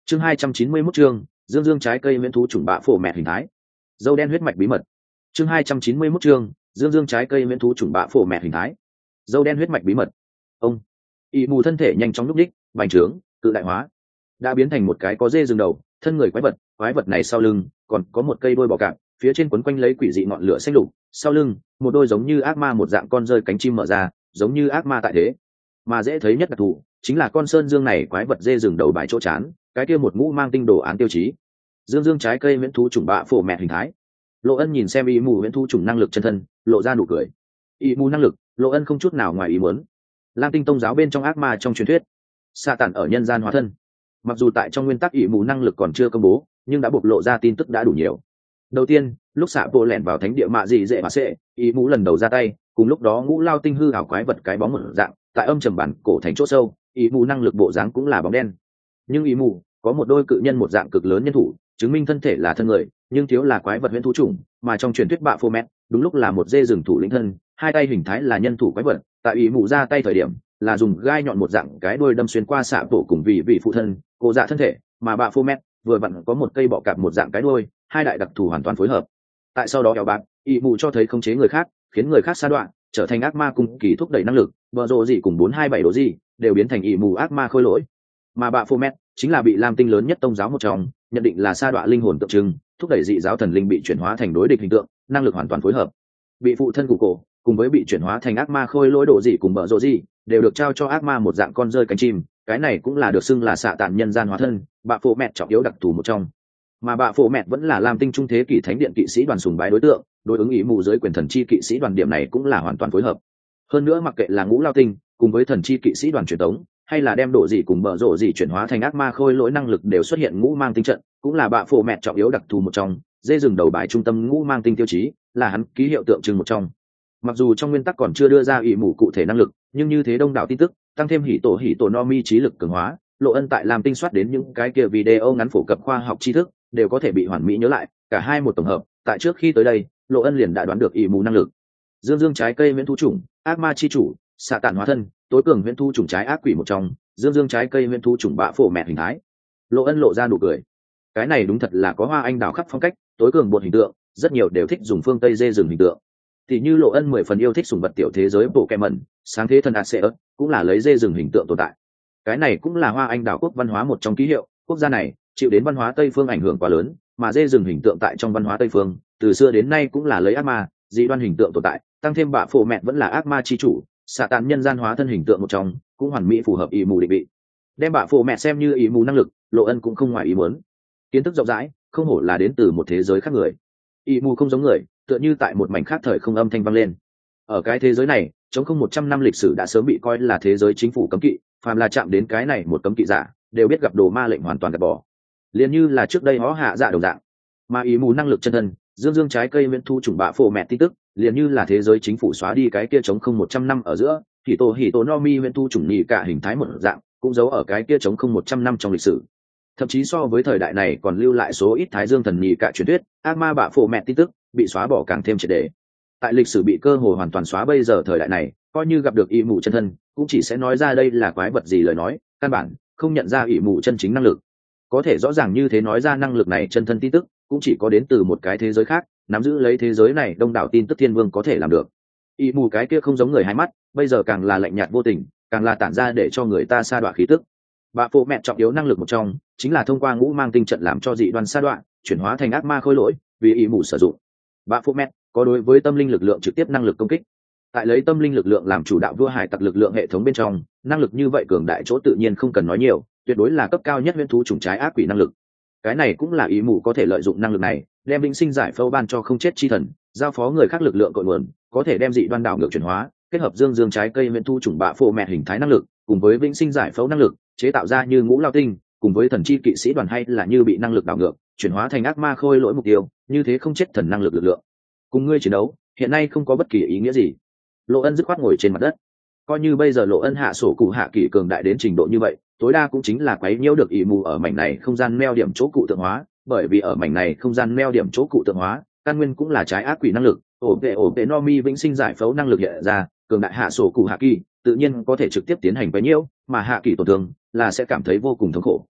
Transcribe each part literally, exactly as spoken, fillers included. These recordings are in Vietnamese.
chương hai trăm chín mươi mốt chương dương dương trái cây miễn thú chủng bạ phổ mẹ hình thái. Dâu đen huyết mạch bí mật. chương hai trăm chín mươi mốt chương dương dương trái cây miễn thú chủng bạ phổ mẹ hình thái. Dâu đen huyết mạch bí mật. Ông ị mù thân thể nhanh chóng lúc đích, bành trướng, cự đại hóa, đã biến thành một cái có dê rừng đầu, thân người quái vật. Quái vật này sau lưng còn có một cây đôi bò cạp, phía trên quấn quanh lấy quỷ dị ngọn lửa xanh lục, sau lưng một đôi giống như ác ma một dạng con rơi cánh chim mở ra, giống như ác ma tại thế. Mà dễ thấy nhất đặc thù chính là con sơn dương này quái vật dê rừng đầu bài chỗ chán, cái kia một ngũ mang tinh đồ án tiêu chí dương dương trái cây miễn thú chủng bạ phổ mẹ hình thái. Lộ Ân nhìn xem y mù miễn thú chủng năng lực chân thân, lộ ra nụ cười. Y mù năng lực, Lộ Ân không chút nào ngoài ý muốn. Lam tinh tông giáo bên trong ác ma trong truyền thuyết, sa tản ở nhân gian hóa thân. Mặc dù tại trong nguyên tắc y mù năng lực còn chưa công bố, nhưng đã bộc lộ ra tin tức đã đủ nhiều. Đầu tiên, lúc xạ bộ lẻn vào thánh địa mạ dị dễ mà sệ, y mù lần đầu ra tay, cùng lúc đó ngũ lao tinh hư ảo quái vật cái bóng một dạng, tại âm trầm bản cổ thành chỗ sâu, y mù năng lực bộ dáng cũng là bóng đen. Nhưng y mù có một đôi cự nhân một dạng cực lớn nhân thủ, chứng minh thân thể là thân người, nhưng thiếu là quái vật huyễn thú chủng, mà trong truyền thuyết bạ phô mét đúng lúc là một dê rừng thủ lĩnh thân, hai tay hình thái là nhân thủ quái vật. Tại y mù ra tay thời điểm là dùng gai nhọn một dạng cái đuôi đâm xuyên qua xạ bộ cùng vị vị phụ thân cô dạ thân thể, mà bạ phô mét vừa vặn có một cây bọ cạp một dạng cái đuôi, hai đại đặc thù hoàn toàn phối hợp. Tại sau đó kéo bạc, y mù cho thấy khống chế người khác, khiến người khác sa đoạn, trở thành ác ma cùng kỳ thúc đẩy năng lực, vợ rồ gì cùng bốn hai bảy độ gì đều biến thành y mù ác ma khôi lỗi. Mà bạ phô mét chính là bị lam tinh lớn nhất tông giáo một trong, nhận định là sa đọa linh hồn tượng trưng, thúc đẩy dị giáo thần linh bị chuyển hóa thành đối địch hình tượng, năng lực hoàn toàn phối hợp. Bị phụ thân cụ cổ cùng với bị chuyển hóa thành ác ma khôi lỗi độ dị cùng bợ rộ dị đều được trao cho ác ma một dạng con rơi cánh chim, cái này cũng là được xưng là xạ tản nhân gian hóa thân, bạ phổ mẹt trọng yếu đặc thù một trong. Mà bạ phổ mẹt vẫn là lam tinh trung thế kỷ thánh điện kỵ sĩ đoàn sùng bái đối tượng, đối ứng ý mù dưới quyền thần chi kỵ sĩ đoàn điểm này cũng là hoàn toàn phối hợp. Hơn nữa mặc kệ là ngũ lao tinh cùng với thần chi kỵ sĩ đoàn truyền thống, hay là đem độ dị cùng bợ rộ dị chuyển hóa thành ác ma khôi lỗi năng lực đều xuất hiện ngũ mang tinh trận, cũng là bạ phổ mẹt trọng yếu đặc thù một trong. Dê rừng đầu bài trung tâm ngũ mang tinh tiêu chí là hắn ký hiệu tượng trưng một trong. Mặc dù trong nguyên tắc còn chưa đưa ra ý mù cụ thể năng lực, nhưng như thế đông đảo tin tức tăng thêm hỉ tổ hỉ tổ no mi trí lực cường hóa, Lộ Ân tại làm tinh soát đến những cái kia video ngắn phổ cập khoa học tri thức đều có thể bị hoàn mỹ nhớ lại, cả hai một tổng hợp. Tại trước khi tới đây, Lộ Ân liền đã đoán được ý mù năng lực. Dương dương trái cây miễn thú chủng, ác ma chi chủ, xạ tản hóa thân, tối cường miễn thú chủng trái ác quỷ một trong, dương dương trái cây miễn thú chủng bạ phổ mẹ hình thái. Lộ Ân lộ ra nụ cười. Cái này đúng thật là có hoa anh đào khắp phong cách, tối cường bột hình tượng, rất nhiều đều thích dùng phương tây dê rừng hình tượng. Thì như Lộ Ân mười phần yêu thích sủng vật tiểu thế giới bộ kẹ mẩn, sáng thế thần Aseus cũng là lấy dê rừng hình tượng tồn tại. Cái này cũng là hoa anh đào quốc văn hóa một trong ký hiệu, quốc gia này chịu đến văn hóa tây phương ảnh hưởng quá lớn, mà dê rừng hình tượng tại trong văn hóa tây phương từ xưa đến nay cũng là lấy ác ma dị đoan hình tượng tồn tại, tăng thêm bạ phổ mẹ vẫn là ác ma chi chủ, xạ tàn nhân gian hóa thân hình tượng một trong, cũng hoàn mỹ phù hợp ý mù định vị. Đem bạ phổ mẹ xem như ý mù năng lực, Lộ Ân cũng không ngoài ý muốn. Kiến thức rộng rãi, không hổ là đến từ một thế giới khác người. Ý mù không giống người, tựa như tại một mảnh khác thời không âm thanh vang lên. Ở cái thế giới này, chống không một trăm năm lịch sử đã sớm bị coi là thế giới chính phủ cấm kỵ, phàm là chạm đến cái này một cấm kỵ giả, đều biết gặp đồ ma lệnh hoàn toàn gạt bỏ. Liền như là trước đây hó hạ dạ đồng dạng. Mà ý mù năng lực chân thân, dương dương trái cây miễn thu chủng bạ phổ mẹ tin tức, liền như là thế giới chính phủ xóa đi cái kia chống không một trăm năm ở giữa, hỉ tổ hỉ tổ no mi miễn thu chủng nhị cả hình thái một dạng, cũng giấu ở cái kia chống không một trăm năm trong lịch sử. Thậm chí so với thời đại này còn lưu lại số ít thái dương thần nhị cả truyền thuyết, ác ma bạ phổ mẹ tin tức bị xóa bỏ càng thêm triệt để. Tại lịch sử bị cơ hội hoàn toàn xóa bây giờ thời đại này, coi như gặp được ý mù chân thân, cũng chỉ sẽ nói ra đây là quái vật gì lời nói, căn bản không nhận ra ý mù chân chính năng lực. Có thể rõ ràng như thế nói ra năng lực này chân thân tin tức, cũng chỉ có đến từ một cái thế giới khác, nắm giữ lấy thế giới này đông đảo tin tức thiên vương có thể làm được. Ý mù cái kia không giống người hai mắt, bây giờ càng là lạnh nhạt vô tình, càng là tản ra để cho người ta sa đọa khí tức. Bạ phổ mẹ trọng yếu năng lực một trong, chính là thông qua ngũ mang tinh trận làm cho dị đoan sa đọa chuyển hóa thành ác ma khôi lỗi, vì ý mù sử dụng. Bạ phổ mẹ có đối với tâm linh lực lượng trực tiếp năng lực công kích. Tại lấy tâm linh lực lượng làm chủ đạo vua hải tặc lực lượng hệ thống bên trong, năng lực như vậy cường đại chỗ tự nhiên không cần nói nhiều, tuyệt đối là cấp cao nhất huyễn thú chủng trái ác quỷ năng lực. Cái này cũng là ý mù có thể lợi dụng năng lực này, đem vĩnh sinh giải phẫu ban cho không chết chi thần, giao phó người khác lực lượng cội nguồn, có thể đem dị đoan đảo ngược chuyển hóa, kết hợp dương dương trái cây huyễn thú chủng bạ phổ mẹ hình thái năng lực, cùng với vĩnh sinh giải phẫu năng lực, chế tạo ra như ngũ lao tinh, cùng với thần chi kỵ sĩ đoàn hay là như bị năng lực đảo ngược, chuyển hóa thành ác ma khôi lỗi mục tiêu, như thế không chết thần năng lực lực lượng. Cùng ngươi chiến đấu, hiện nay không có bất kỳ ý nghĩa gì. Lộ Ân dứt khoát ngồi trên mặt đất. Coi như bây giờ Lộ Ân hạ sổ cụ hạ kỳ cường đại đến trình độ như vậy, tối đa cũng chính là quấy nhiễu được ý mù ở mảnh này không gian meo điểm chỗ cụ tượng hóa, bởi vì ở mảnh này không gian meo điểm chỗ cụ tượng hóa, căn nguyên cũng là trái ác quỷ năng lực, ổ vệ ổ vệ no mi vĩnh sinh giải phẫu năng lực hiện ra, cường đại hạ sổ cụ hạ kỳ, tự nhiên có thể trực tiếp tiến hành quấy nhiễu, mà hạ kỳ tổn thương là sẽ cảm thấy vô cùng thống khổ.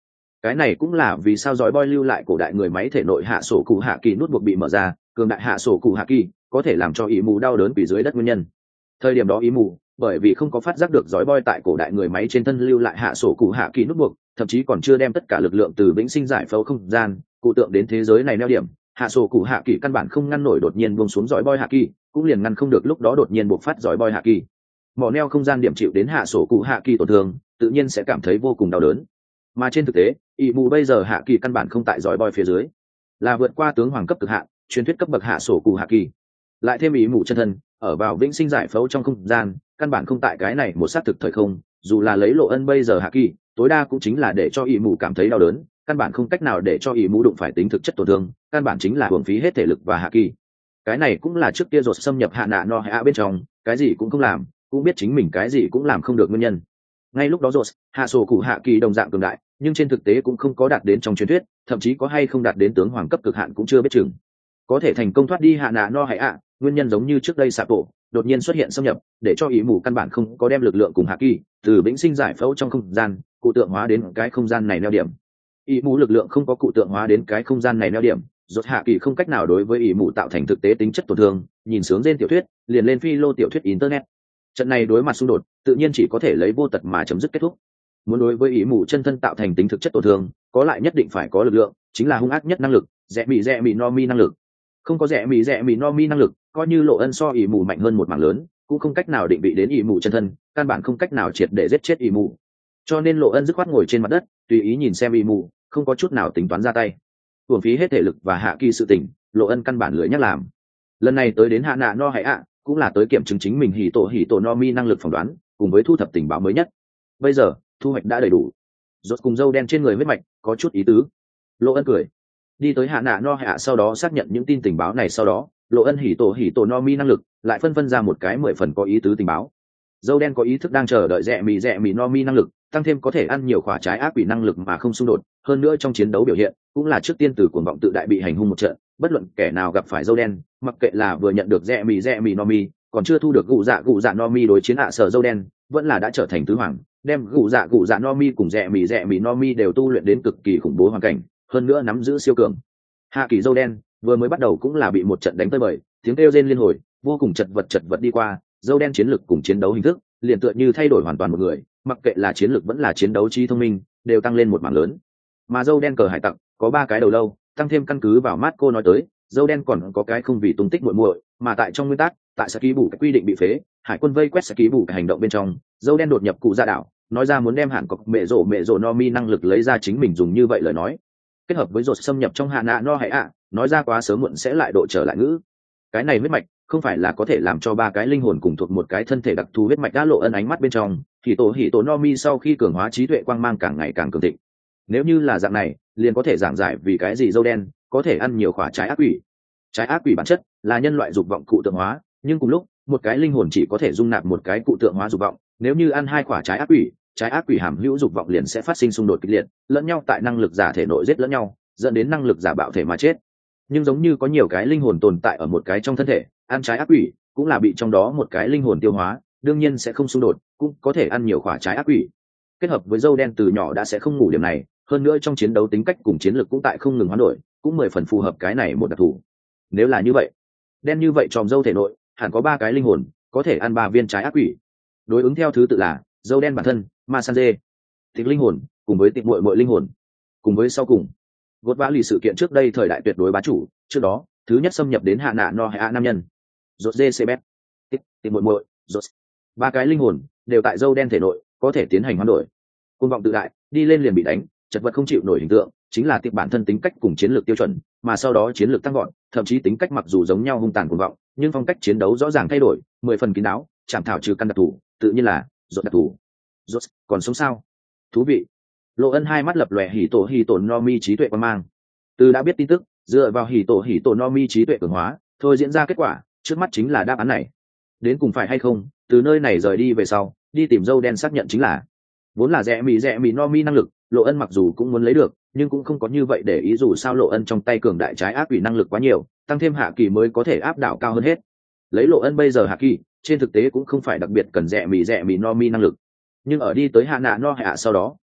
Cái này cũng là vì sao giỏi boy lưu lại cổ đại người máy thể nội hạ sổ cụ hạ kỳ nút buộc bị mở ra, cường đại hạ sổ cụ hạ kỳ có thể làm cho ý mù đau đớn vì dưới đất nguyên nhân. Thời điểm đó ý mù bởi vì không có phát giác được giỏi boy tại cổ đại người máy trên thân lưu lại hạ sổ cụ hạ kỳ nút buộc, thậm chí còn chưa đem tất cả lực lượng từ vĩnh sinh giải phẫu không gian cụ tượng đến thế giới này neo điểm, hạ sổ cụ hạ kỳ căn bản không ngăn nổi đột nhiên buông xuống giỏi boy hạ kỳ, cũng liền ngăn không được lúc đó đột nhiên buộc phát giỏi boy hạ kỳ. Mỏ neo không gian điểm chịu đến hạ sổ cụ hạ kỳ tổn thương, tự nhiên sẽ cảm thấy vô cùng đau đớn. Mà trên thực tế ý mù bây giờ hạ kỳ căn bản không tại giỏi boy phía dưới, là vượt qua tướng hoàng cấp cực hạn truyền thuyết cấp bậc hạ sổ cụ hạ kỳ, lại thêm ý mù chân thân ở vào vĩnh sinh giải phẫu trong không gian, căn bản không tại cái này một xác thực thời không. Dù là lấy lộ ân bây giờ hạ kỳ, tối đa cũng chính là để cho ý mù cảm thấy đau đớn, căn bản không cách nào để cho ý mù đụng phải tính thực chất tổn thương, căn bản chính là hưởng phí hết thể lực và hạ kỳ. Cái này cũng là trước kia rột xâm nhập hạ nạ no hạ bên trong, cái gì cũng không làm, cũng biết chính mình cái gì cũng làm không được nguyên nhân. Ngay lúc đó rột hạ sổ cụ hạ kỳ đồng dạng cường đại, nhưng trên thực tế cũng không có đạt đến trong truyền thuyết, thậm chí có hay không đạt đến tướng hoàng cấp cực hạn cũng chưa biết chừng. Có thể thành công thoát đi hạ nạ no hạ, nguyên nhân giống như trước đây sạp bộ đột nhiên xuất hiện xâm nhập, để cho ý mù căn bản không có đem lực lượng cùng hạ kỳ từ vĩnh sinh giải phẫu trong không gian cụ tượng hóa đến cái không gian này neo điểm. Ý mù lực lượng không có cụ tượng hóa đến cái không gian này neo điểm, rốt hạ kỳ không cách nào đối với ý mù tạo thành thực tế tính chất tổn thương. Nhìn sướng trên tiểu thuyết liền lên phi lô tiểu thuyết internet, trận này đối mặt xung đột tự nhiên chỉ có thể lấy vô tật mà chấm dứt kết thúc. Muốn đối với ý mù chân thân tạo thành tính thực chất tổn thương, có lại nhất định phải có lực lượng, chính là hung ác nhất năng lực, rẻ mì rẻ mì no mi năng lực. Không có rẻ mì rẻ mì no mi năng lực, coi như lộ ân so ý mù mạnh hơn một mảng lớn, cũng không cách nào định vị đến ý mù chân thân, căn bản không cách nào triệt để giết chết ý mù. Cho nên lộ ân dứt khoát ngồi trên mặt đất, tùy ý nhìn xem ý mù, không có chút nào tính toán ra tay. Uổng phí hết thể lực và hạ kỳ sự tình, lộ ân căn bản lười nhắc làm. Lần này tới đến hạ nạ no hải ạ, cũng là tới kiểm chứng chính mình hỉ tổ hỉ tổ no mi năng lực phỏng đoán, cùng với thu thập tình báo mới nhất. Bây giờ thu hoạch đã đầy đủ, rốt cùng dâu đen trên người huyết mạch có chút ý tứ. Lộ ân cười đi tới hạ nạ no hạ, sau đó xác nhận những tin tình báo này, sau đó lộ ân hỉ tổ hỉ tổ no mi năng lực lại phân phân ra một cái mười phần có ý tứ tình báo. Dâu đen có ý thức đang chờ đợi rẻ mì rẻ mì no mi năng lực tăng thêm có thể ăn nhiều quả trái ác quỷ năng lực mà không xung đột, hơn nữa trong chiến đấu biểu hiện cũng là trước tiên từ cuồng vọng tự đại bị hành hung một trận, bất luận kẻ nào gặp phải dâu đen, mặc kệ là vừa nhận được rẻ mì rẻ mì no mi, còn chưa thu được gù dạ gù dạ no mi đối chiến hạ sở dâu đen, vẫn là đã trở thành tứ hoàng, đem gù dạ gù dạ no mi cùng rẻ mì rẻ mì no mi đều tu luyện đến cực kỳ khủng bố hoàn cảnh, hơn nữa nắm giữ siêu cường hạ kỳ. Dâu đen vừa mới bắt đầu cũng là bị một trận đánh tới bời, tiếng kêu rên liên hồi, vô cùng chật vật chật vật đi qua. Dâu đen chiến lực cùng chiến đấu hình thức liền tựa như thay đổi hoàn toàn một người, mặc kệ là chiến lực vẫn là chiến đấu trí thông minh đều tăng lên một mảng lớn. Mà dâu đen cờ hải tặc có ba cái đầu lâu, tăng thêm căn cứ vào mát cô nói tới, dâu đen còn có cái không vì tung tích muội muội, mà tại trong nguyên tắc, tại Saki bù cái quy định bị phế, hải quân vây quét Saki bù cái hành động bên trong, dâu đen đột nhập cụ ra đảo, nói ra muốn đem hạn cọc mẹ rổ mẹ rổ no mi năng lực lấy ra chính mình dùng như vậy lời nói, kết hợp với rột xâm nhập trong hạ nạ no hải ạ, nói ra quá sớm muộn sẽ lại độ trở lại ngữ. Cái này huyết mạch không phải là có thể làm cho ba cái linh hồn cùng thuộc một cái thân thể đặc thù huyết mạch đã lộ ân ánh mắt bên trong, thì tổ hỉ tổ no mi sau khi cường hóa trí tuệ quang mang càng ngày càng cường thịnh. Nếu như là dạng này liền có thể giảng giải vì cái gì dâu đen có thể ăn nhiều quả trái ác quỷ. Trái ác quỷ bản chất là nhân loại dục vọng cụ tượng hóa, nhưng cùng lúc một cái linh hồn chỉ có thể dung nạp một cái cụ tượng hóa dục vọng, nếu như ăn hai quả trái ác quỷ, trái ác quỷ hàm hữu dục vọng liền sẽ phát sinh xung đột kịch liệt, lẫn nhau tại năng lực giả thể nội giết lẫn nhau, dẫn đến năng lực giả bạo thể mà chết. Nhưng giống như có nhiều cái linh hồn tồn tại ở một cái trong thân thể, ăn trái ác quỷ cũng là bị trong đó một cái linh hồn tiêu hóa, đương nhiên sẽ không xung đột, cũng có thể ăn nhiều quả trái ác quỷ. Kết hợp với dâu đen từ nhỏ đã sẽ không ngủ điểm này, hơn nữa trong chiến đấu tính cách cùng chiến lược cũng tại không ngừng hoán đổi, cũng mười phần phù hợp cái này một đặc thù. Nếu là như vậy, đen như vậy tròm dâu thể nội hẳn có ba cái linh hồn, có thể ăn ba viên trái ác quỷ. Đối ứng theo thứ tự là dâu đen bản thân, ma san dê, tịch linh hồn, cùng với tịch muội muội linh hồn, cùng với sau cùng gột vã lì sự kiện trước đây thời đại tuyệt đối bá chủ, trước đó thứ nhất xâm nhập đến hạ nạ no hạ nam nhân rốt dê cbet tịch tịch muội muội rốt, ba cái linh hồn đều tại dâu đen thể nội có thể tiến hành hoán đổi. Côn vọng tự đại đi lên liền bị đánh, chật vật không chịu nổi hình tượng chính là tiệp bản thân tính cách cùng chiến lược tiêu chuẩn, mà sau đó chiến lược tăng gọn, thậm chí tính cách mặc dù giống nhau hung tàn cuồng vọng, nhưng phong cách chiến đấu rõ ràng thay đổi, mười phần kín đáo, chạm thảo trừ căn đặc thù, tự nhiên là rốt đặc thù. Rốt còn sống sao? Thú vị. Lộ ân hai mắt lập lòe hỉ tổ hỉ tổ no mi trí tuệ quan mang. Từ đã biết tin tức, dựa vào hỉ tổ hỉ tổ no mi trí tuệ cường hóa, thôi diễn ra kết quả, trước mắt chính là đáp án này. Đến cùng phải hay không, từ nơi này rời đi về sau, đi tìm dâu đen xác nhận chính là. Vốn là rẻ mì rẻ mì no mi năng lực, Lộ ân mặc dù cũng muốn lấy được, nhưng cũng không có như vậy để ý, dù sao Lộ ân trong tay cường đại trái ác quỷ năng lực quá nhiều, tăng thêm hạ kỳ mới có thể áp đảo cao hơn hết. Lấy Lộ ân bây giờ hạ kỳ, trên thực tế cũng không phải đặc biệt cần rẻ mì rẻ mì no mi năng lực. Nhưng ở đi tới hạ nạ no hạ sau đó,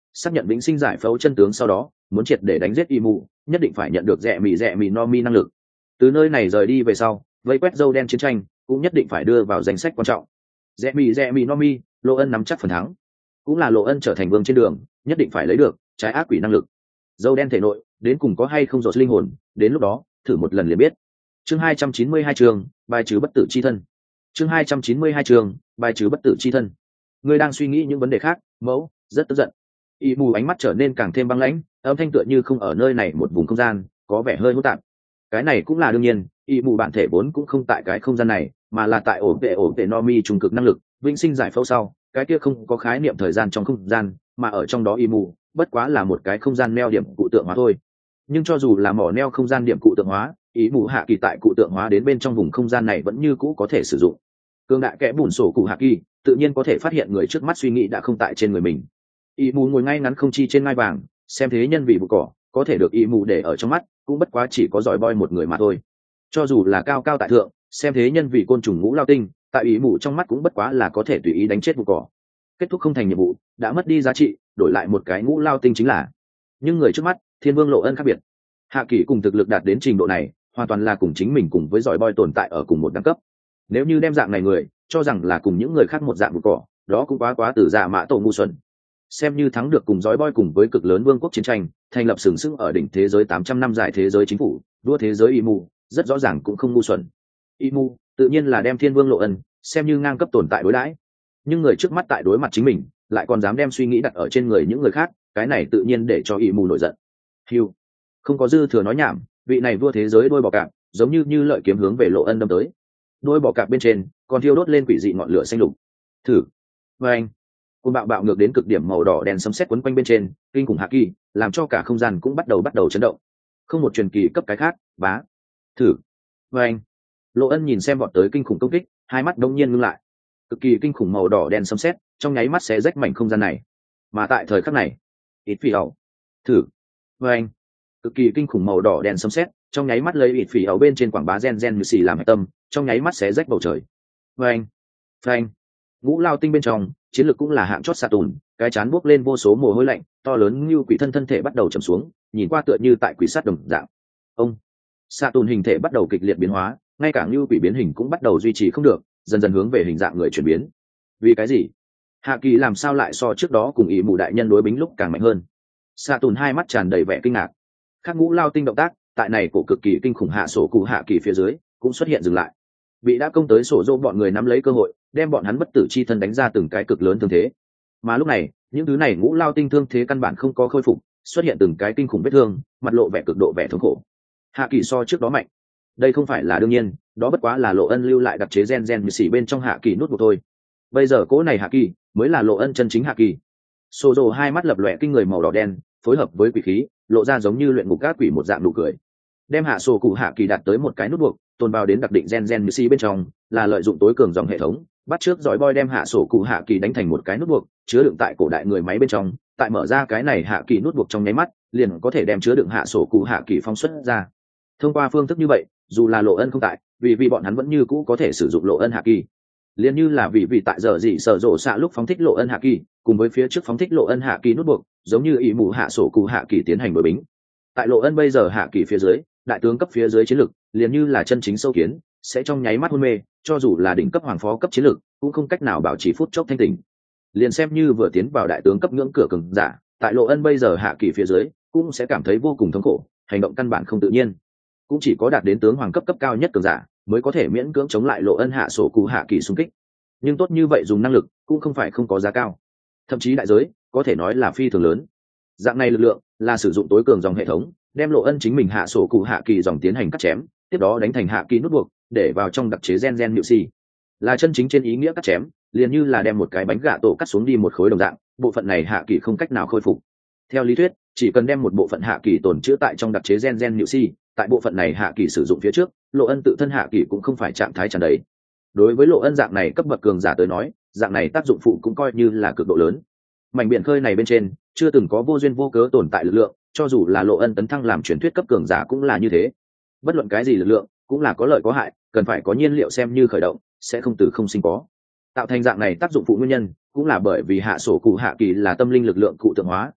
xác nhận vĩnh sinh giải phẫu chân tướng sau đó muốn triệt để đánh giết y mù nhất định phải nhận được rẻ mì rẻ mì no mi năng lực. Từ nơi này rời đi về sau vây quét dâu đen chiến tranh cũng nhất định phải đưa vào danh sách quan trọng. Rẻ mì rẻ mì no mi, Lộ Ân nắm chắc phần thắng, cũng là Lộ Ân trở thành vương trên đường nhất định phải lấy được trái ác quỷ năng lực. Dâu đen thể nội đến cùng có hay không rột linh hồn, đến lúc đó thử một lần liền biết. Chương hai trăm chín mươi hai trường bài trừ bất tử chi thân. Chương hai trăm chín mươi hai trường bài trừ bất tử chi thân. Ngươi đang suy nghĩ những vấn đề khác, mẫu rất tức giận. Y mù ánh mắt trở nên càng thêm băng lãnh, âm thanh tựa như không ở nơi này một vùng không gian, có vẻ hơi hỗn tạp. Cái này cũng là đương nhiên, Y mù bản thể vốn cũng không tại cái không gian này, mà là tại ổ vệ ổ vệ no mi trung cực năng lực, vĩnh sinh giải phẫu sau, cái kia không có khái niệm thời gian trong không gian, mà ở trong đó Y mù bất quá là một cái không gian neo điểm cụ tượng hóa thôi. Nhưng cho dù là mỏ neo không gian điểm cụ tượng hóa, ý mù hạ kỳ tại cụ tượng hóa đến bên trong vùng không gian này vẫn như cũ có thể sử dụng. Cương đại kẽ bùn sổ cụ hạ kỳ tự nhiên có thể phát hiện người trước mắt suy nghĩ đã không tại trên người mình. Ý mù ngồi ngay ngắn không chi trên ngai vàng, xem thế nhân vị vụ cỏ có thể được ý mù để ở trong mắt cũng bất quá chỉ có giỏi boy một người mà thôi. Cho dù là cao cao tại thượng, xem thế nhân vị côn trùng ngũ lao tinh, tại ý mù trong mắt cũng bất quá là có thể tùy ý đánh chết vụ cỏ. Kết thúc không thành nhiệm vụ, đã mất đi giá trị, đổi lại một cái ngũ lao tinh chính là. Nhưng người trước mắt Thiên Vương Lộ Ân khác biệt, hạ kỳ cùng thực lực đạt đến trình độ này hoàn toàn là cùng chính mình cùng với giỏi boy tồn tại ở cùng một đẳng cấp. Nếu như đem dạng này người cho rằng là cùng những người khác một dạng vụ cỏ, đó cũng quá quá từ dạ mã tổ ngu xuẩn. Xem như thắng được cùng giỏi boy cùng với cực lớn vương quốc chiến tranh, thành lập sừng sững ở đỉnh thế giới tám trăm năm dài thế giới chính phủ, đua thế giới Imu, rất rõ ràng cũng không ngu xuẩn. Imu tự nhiên là đem Thiên Vương Lộ Ân xem như ngang cấp tồn tại đối đãi, nhưng người trước mắt tại đối mặt chính mình lại còn dám đem suy nghĩ đặt ở trên người những người khác, cái này tự nhiên để cho Imu nổi giận. Hiu, không có dư thừa nói nhảm, vị này vua thế giới đôi bò cạp giống như như lợi kiếm hướng về Lộ Ân đâm tới. Đôi bò cạp bên trên còn thiêu đốt lên quỷ dị ngọn lửa xanh lục. Thử, và anh, côn bạo bạo ngược đến cực điểm màu đỏ đèn sấm sét quấn quanh bên trên, kinh khủng hạ kỳ, làm cho cả không gian cũng bắt đầu bắt đầu chấn động. Không một truyền kỳ cấp cái khác, bá. Thử, và anh, Lộ Ân nhìn xem bọn tới kinh khủng công kích, hai mắt đông nhiên ngưng lại. Cực kỳ kinh khủng màu đỏ đèn sấm sét, trong nháy mắt xé rách mảnh không gian này. Mà tại thời khắc này, ít phi ẩu, thử, và anh, cực kỳ kinh khủng màu đỏ đèn sấm sét trong nháy mắt lấy ít phỉ ẩu bên trên quảng bá gen gen như xì làm hạch tâm, trong nháy mắt xé rách bầu trời. Phanh, phanh, ngũ lao tinh bên trong chiến lược cũng là hạng chót xạ tùn, cái chán buốc lên vô số mồ hôi lạnh, to lớn như quỷ thân thân thể bắt đầu trầm xuống, nhìn qua tựa như tại quỷ sát đồng dạng. Ông xạ tùn hình thể bắt đầu kịch liệt biến hóa, ngay cả như quỷ biến hình cũng bắt đầu duy trì không được, dần dần hướng về hình dạng người chuyển biến. Vì cái gì? Hạ kỳ làm sao lại so trước đó cùng ý mù đại nhân đối bính lúc càng mạnh hơn? Xạ tùn hai mắt tràn đầy vẻ kinh ngạc. Khác ngũ lao tinh động tác tại này cổ cực kỳ kinh khủng hạ sổ cụ hạ kỳ phía dưới cũng xuất hiện dừng lại, bị đã công tới sổ dô bọn người nắm lấy cơ hội đem bọn hắn bất tử chi thân đánh ra từng cái cực lớn thương thế. Mà lúc này những thứ này ngũ lao tinh thương thế căn bản không có khôi phục, xuất hiện từng cái kinh khủng vết thương, mặt lộ vẻ cực độ vẻ thống khổ. Hạ kỳ so trước đó mạnh, đây không phải là đương nhiên, đó bất quá là Lộ Ân lưu lại đặc chế gen gen như xỉ bên trong hạ kỳ nút buộc thôi. Bây giờ cỗ này hạ kỳ mới là Lộ Ân chân chính hạ kỳ. Sổ dô hai mắt lập lòe kinh người màu đỏ đen, phối hợp với quỷ khí lộ ra giống như luyện ngục gác quỷ một dạng nụ cười, đem hạ sổ cụ hạ kỳ đạt tới một cái nút buộc tồn vào đến đặc định gen gen như si bên trong, là lợi dụng tối cường dòng hệ thống bắt trước giỏi boy đem hạ sổ cụ hạ kỳ đánh thành một cái nút buộc chứa đựng tại cổ đại người máy bên trong, tại mở ra cái này hạ kỳ nút buộc trong nháy mắt liền có thể đem chứa đựng hạ sổ cụ hạ kỳ phóng xuất ra. Thông qua phương thức như vậy, dù là Lộ Ân không tại, vì vì bọn hắn vẫn như cũ có thể sử dụng Lộ Ân hạ kỳ, liền như là vì vì tại giờ gì sở rộ xạ lúc phóng thích Lộ Ân hạ kỳ cùng với phía trước phóng thích Lộ Ân hạ kỳ nút buộc, giống như ý mù hạ sổ cụ hạ kỳ tiến hành đối bính. Tại Lộ Ân bây giờ hạ kỳ phía dưới, đại tướng cấp phía dưới chiến lực liền như là chân chính sâu kiến, sẽ trong nháy mắt hôn mê, cho dù là đỉnh cấp hoàng phó cấp chiến lực cũng không cách nào bảo trì phút chốc thanh tỉnh. Liền xem như vừa tiến vào đại tướng cấp ngưỡng cửa cường giả, tại Lộ Ân bây giờ hạ kỳ phía dưới cũng sẽ cảm thấy vô cùng thống khổ, hành động căn bản không tự nhiên. Cũng chỉ có đạt đến tướng hoàng cấp cấp cao nhất cường giả mới có thể miễn cưỡng chống lại Lộ Ân hạ sổ cụ hạ kỳ xung kích. Nhưng tốt như vậy dùng năng lực cũng không phải không có giá cao, thậm chí đại giới có thể nói là phi thường lớn. Dạng này lực lượng là sử dụng tối cường dòng hệ thống đem Lộ Ân chính mình hạ sổ cụ hạ kỳ dòng tiến hành cắt chém, tiếp đó đánh thành hạ kỳ nút buộc để vào trong đặc chế gen gen nhự xì, là chân chính trên ý nghĩa cắt chém, liền như là đem một cái bánh gà tổ cắt xuống đi một khối đồng dạng, bộ phận này hạ kỳ không cách nào khôi phục. Theo lý thuyết, chỉ cần đem một bộ phận hạ kỳ tồn chữa tại trong đặc chế gen gen nhự xì, tại bộ phận này hạ kỳ sử dụng phía trước, Lộ Ân tự thân hạ kỳ cũng không phải trạng thái tràn đầy. Đối với Lộ Ân dạng này cấp bậc cường giả tới nói, dạng này tác dụng phụ cũng coi như là cực độ lớn. Mảnh biển khơi này bên trên chưa từng có vô duyên vô cớ tồn tại lực lượng, cho dù là Lộ Ân tấn thăng làm truyền thuyết cấp cường giả cũng là như thế. Bất luận cái gì lực lượng cũng là có lợi có hại, cần phải có nhiên liệu xem như khởi động, sẽ không từ không sinh có. Tạo thành dạng này tác dụng phụ nguyên nhân cũng là bởi vì hạ sổ cụ hạ kỳ là tâm linh lực lượng cụ tượng hóa,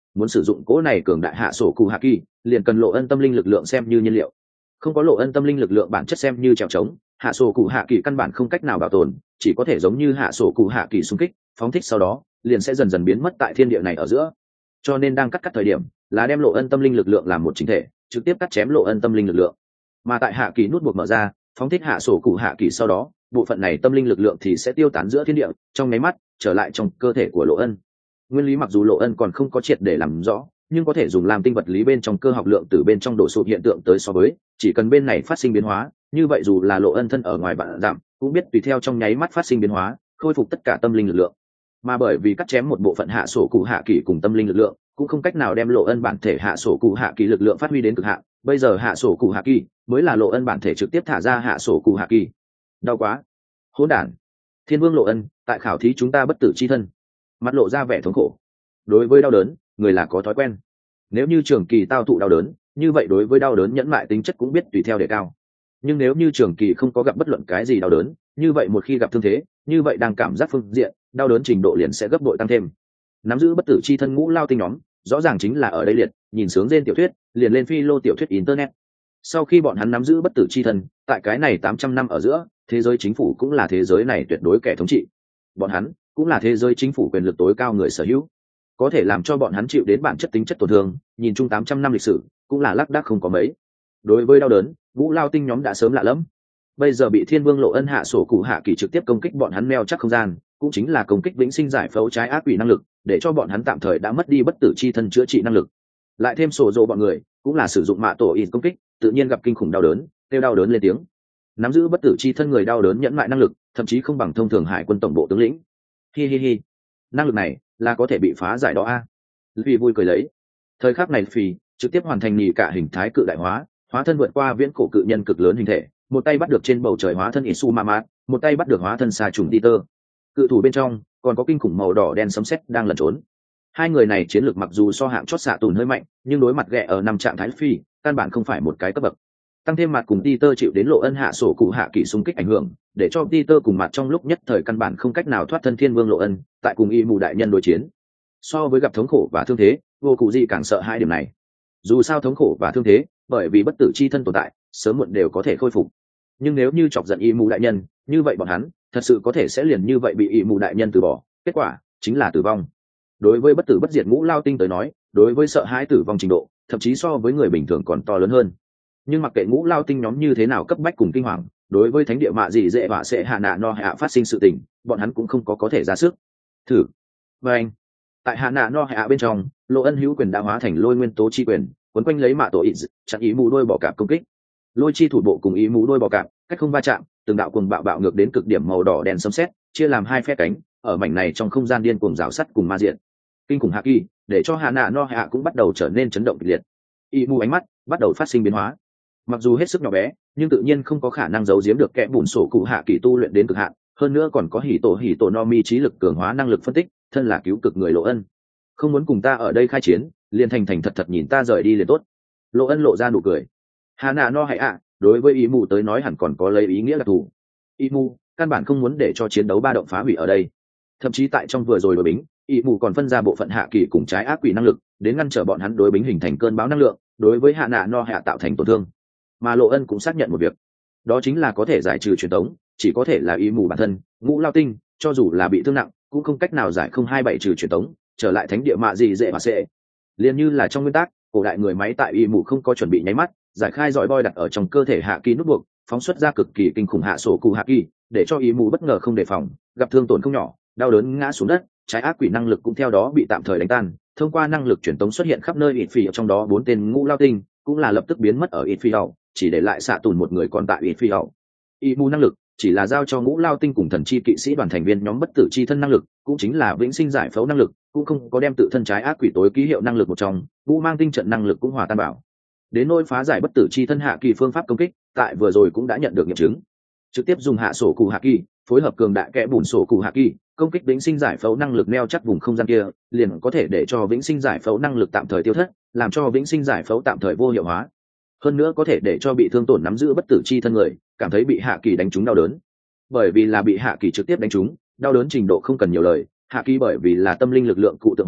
muốn sử dụng cỗ này cường đại hạ sổ cụ hạ kỳ liền cần lộ ân tâm linh lực lượng xem như nhiên liệu. Không có lộ ân tâm linh lực lượng bản chất xem như trèo trống, hạ sổ cụ hạ kỳ căn bản không cách nào bảo tồn, chỉ có thể giống như hạ sổ cụ hạ kỳ xung kích phóng thích, sau đó liền sẽ dần dần biến mất tại thiên địa này ở giữa. Cho nên đang cắt cắt thời điểm là đem lộ ân tâm linh lực lượng làm một chính thể, trực tiếp cắt chém lộ ân tâm linh lực lượng. Mà tại hạ kỳ nút buộc mở ra phóng thích hạ sổ cụ hạ kỳ sau đó, bộ phận này tâm linh lực lượng thì sẽ tiêu tán giữa thiên địa, trong nháy mắt trở lại trong cơ thể của lộ ân. Nguyên lý mặc dù lộ ân còn không có triệt để làm rõ, nhưng có thể dùng làm tinh vật lý bên trong cơ học lượng từ bên trong đổ sụt hiện tượng tới so với, chỉ cần bên này phát sinh biến hóa, như vậy dù là lộ ân thân ở ngoài vạn giảm cũng biết tùy theo trong nháy mắt phát sinh biến hóa, khôi phục tất cả tâm linh lực lượng. Mà bởi vì cắt chém một bộ phận hạ sổ cụ hạ kỳ cùng tâm linh lực lượng, cũng không cách nào đem lộ ân bản thể hạ sổ cụ hạ kỳ lực lượng phát huy đến cực hạn. Bây giờ hạ sổ cụ hạ kỳ mới là lộ ân bản thể trực tiếp thả ra hạ sổ cụ hạ kỳ. Đau quá, hỗn đản! Thiên vương lộ ân, tại khảo thí chúng ta bất tử chi thân. Mặt lộ ra vẻ thống khổ. Đối với đau đớn, người là có thói quen. Nếu như trường kỳ tao thụ đau đớn, như vậy đối với đau đớn nhẫn mại tính chất cũng biết tùy theo đề cao. Nhưng nếu như trường kỳ không có gặp bất luận cái gì đau đớn, như vậy một khi gặp thương thế, như vậy đang cảm giác phương diện đau đớn trình độ liền sẽ gấp bội tăng thêm. Nắm giữ bất tử chi thân ngũ lao tinh nhóm rõ ràng chính là ở đây liệt, nhìn sướng trên tiểu thuyết liền lên phi lô tiểu thuyết internet. Sau khi bọn hắn nắm giữ bất tử chi thân, tại cái này tám trăm năm ở giữa, thế giới chính phủ cũng là thế giới này tuyệt đối kẻ thống trị. Bọn hắn cũng là thế giới chính phủ quyền lực tối cao người sở hữu, có thể làm cho bọn hắn chịu đến bản chất tính chất tổn thương, nhìn chung tám trăm năm lịch sử cũng là lác đác không có mấy. Đối với đau đớn, ngũ lao tinh nhóm đã sớm lạ lẫm. Bây giờ bị thiên vương lộ ân hạ sổ cụ hạ kỳ trực tiếp công kích bọn hắn meo chắc không gian, cũng chính là công kích vĩnh sinh giải phẫu trái ác quỷ năng lực, để cho bọn hắn tạm thời đã mất đi bất tử chi thân chữa trị năng lực. Lại thêm sổ dỗ bọn người cũng là sử dụng mạ tổ ít công kích, tự nhiên gặp kinh khủng đau đớn, kêu đau đớn lên tiếng. Nắm giữ bất tử chi thân người đau đớn nhẫn mại năng lực, thậm chí không bằng thông thường hải quân tổng bộ tướng lĩnh. Hi hi hi, năng lực này là có thể bị phá giải đó a. Vì vui cười lấy. Thời khắc này Phi trực tiếp hoàn thành nhì cả hình thái cự đại hóa, hóa thân vượt qua viễn cổ cự nhân cực lớn hình thể, một tay bắt được trên bầu trời hóa thân Isumama, một tay bắt được hóa thân xà trùng Titer. Cự thủ bên trong còn có kinh khủng màu đỏ đen sấm sét đang lẩn trốn. Hai người này chiến lược mặc dù so hạng chót xạ tùn hơi mạnh, nhưng đối mặt ghẹ ở năm trạng thái Phi, căn bản không phải một cái cấp bậc. Tăng thêm mặt cùng Titer chịu đến lộ ân hạ sổ cụ hạ kỳ xung kích ảnh hưởng, để cho Titer cùng mặt trong lúc nhất thời căn bản không cách nào thoát thân thiên vương lộ ân, tại cùng y mù đại nhân đối chiến. So với gặp thống khổ và thương thế, vô cụ gì càng sợ hai điểm này. Dù sao thống khổ và thương thế, bởi vì bất tử chi thân tồn tại, sớm muộn đều có thể khôi phục. Nhưng nếu như chọc giận y mù đại nhân, như vậy bọn hắn thật sự có thể sẽ liền như vậy bị y mù đại nhân từ bỏ, kết quả chính là tử vong. Đối với bất tử bất diệt ngũ lao tinh tới nói, đối với sợ hãi tử vong trình độ, thậm chí so với người bình thường còn to lớn hơn. Nhưng mặc kệ ngũ lao tinh nhóm như thế nào cấp bách cùng kinh hoàng, đối với thánh địa mạ gì dễ và sẽ hạ nạ no hạ phát sinh sự tình, bọn hắn cũng không có có thể ra sức. Thử. Và anh. Tại hạ nạ no hạ bên trong, lộ ân hữu quyền đã hóa thành lôi nguyên tố chi quyền, quấn quanh lấy mạ tổ ít, chặn ý mù đôi bò cạp công kích. Lôi chi thủ bộ cùng ý mù đôi bò cạp, cách không va chạm, từng đạo cuồng bạo bạo ngược đến cực điểm màu đỏ đen sấm sét, chia làm hai phe cánh, ở mảnh này trong không gian điên cuồng rào sắt cùng ma diện. Kinh khủng hạ kỳ, để cho hạ nạ no hạ cũng bắt đầu trở nên chấn động kịch liệt. Ý mù ánh mắt bắt đầu phát sinh biến hóa. Mặc dù hết sức nhỏ bé, nhưng tự nhiên không có khả năng giấu giếm được kẻ bùn sổ cụ hạ kỳ tu luyện đến cực hạn, hơn nữa còn có hỉ tổ hỉ tổ no mi trí lực cường hóa năng lực phân tích, thân là cứu cực người lộ ân. Không muốn cùng ta ở đây khai chiến, liền thành thành thật thật nhìn ta rời đi liền tốt. Lộ ân lộ ra nụ cười. Hà nạ no hãy ạ, đối với ý mù tới nói hẳn còn có lấy ý nghĩa là thù. Ý mù căn bản không muốn để cho chiến đấu ba động phá hủy ở đây. Thậm chí tại trong vừa rồi đối bính, ý mù còn phân ra bộ phận hạ kỳ cùng trái ác quỷ năng lực, đến ngăn trở bọn hắn đối bính hình thành cơn bão năng lượng, đối với hạ nạ no hạ tạo thành tổn thương. Mà lộ ân cũng xác nhận một việc, đó chính là có thể giải trừ truyền tống, chỉ có thể là ý mù bản thân. Ngũ lao tinh cho dù là bị thương nặng cũng không cách nào giải không hai bảy trừ truyền tống, trở lại thánh địa mạ gì dễ mà sẽ liền như là trong nguyên tắc cổ đại người máy tại ý mù không có chuẩn bị nháy mắt giải khai dõi boy đặt ở trong cơ thể hạ kỳ nút buộc, phóng xuất ra cực kỳ kinh khủng hạ sổ cụ hạ kỳ, để cho ý mù bất ngờ không đề phòng, gặp thương tổn không nhỏ, đau đớn ngã xuống đất, trái ác quỷ năng lực cũng theo đó bị tạm thời đánh tan. Thông qua năng lực truyền tống xuất hiện khắp nơi ít phi, trong đó bốn tên ngũ lao tinh cũng là lập tức biến mất ở ít phi hậu, chỉ để lại xạ tùn một người còn tại ít phi hậu. Ý mù năng lực chỉ là giao cho ngũ lao tinh cùng thần chi kỵ sĩ đoàn thành viên nhóm bất tử chi thân năng lực, cũng chính là vĩnh sinh giải phẫu năng lực, cũng không có đem tự thân trái ác quỷ tối ký hiệu năng lực một trong, ngũ mang tinh trận năng lực cũng hòa tan bảo. Đến nỗi phá giải bất tử chi thân hạ kỳ phương pháp công kích, tại vừa rồi cũng đã nhận được nghiệm chứng. Trực tiếp dùng hạ sổ cụ hạ kỳ, phối hợp cường đại kẽ bùn sổ cụ hạ kỳ, công kích vĩnh sinh giải phẫu năng lực neo chắc vùng không gian kia, liền có thể để cho vĩnh sinh giải phẫu năng lực tạm thời tiêu thất, làm cho vĩnh sinh giải phẫu tạm thời vô hiệu hóa. Hơn nữa có thể để cho bị thương tổn nắm giữ bất tử chi thân người cảm thấy bị hạ kỳ đánh trúng đau đớn. Bởi vì là bị hạ kỳ trực tiếp đánh trúng, đau đớn trình độ không cần nhiều lời, hạ kỳ bởi vì là tâm linh lực lượng cụ tượng hóa,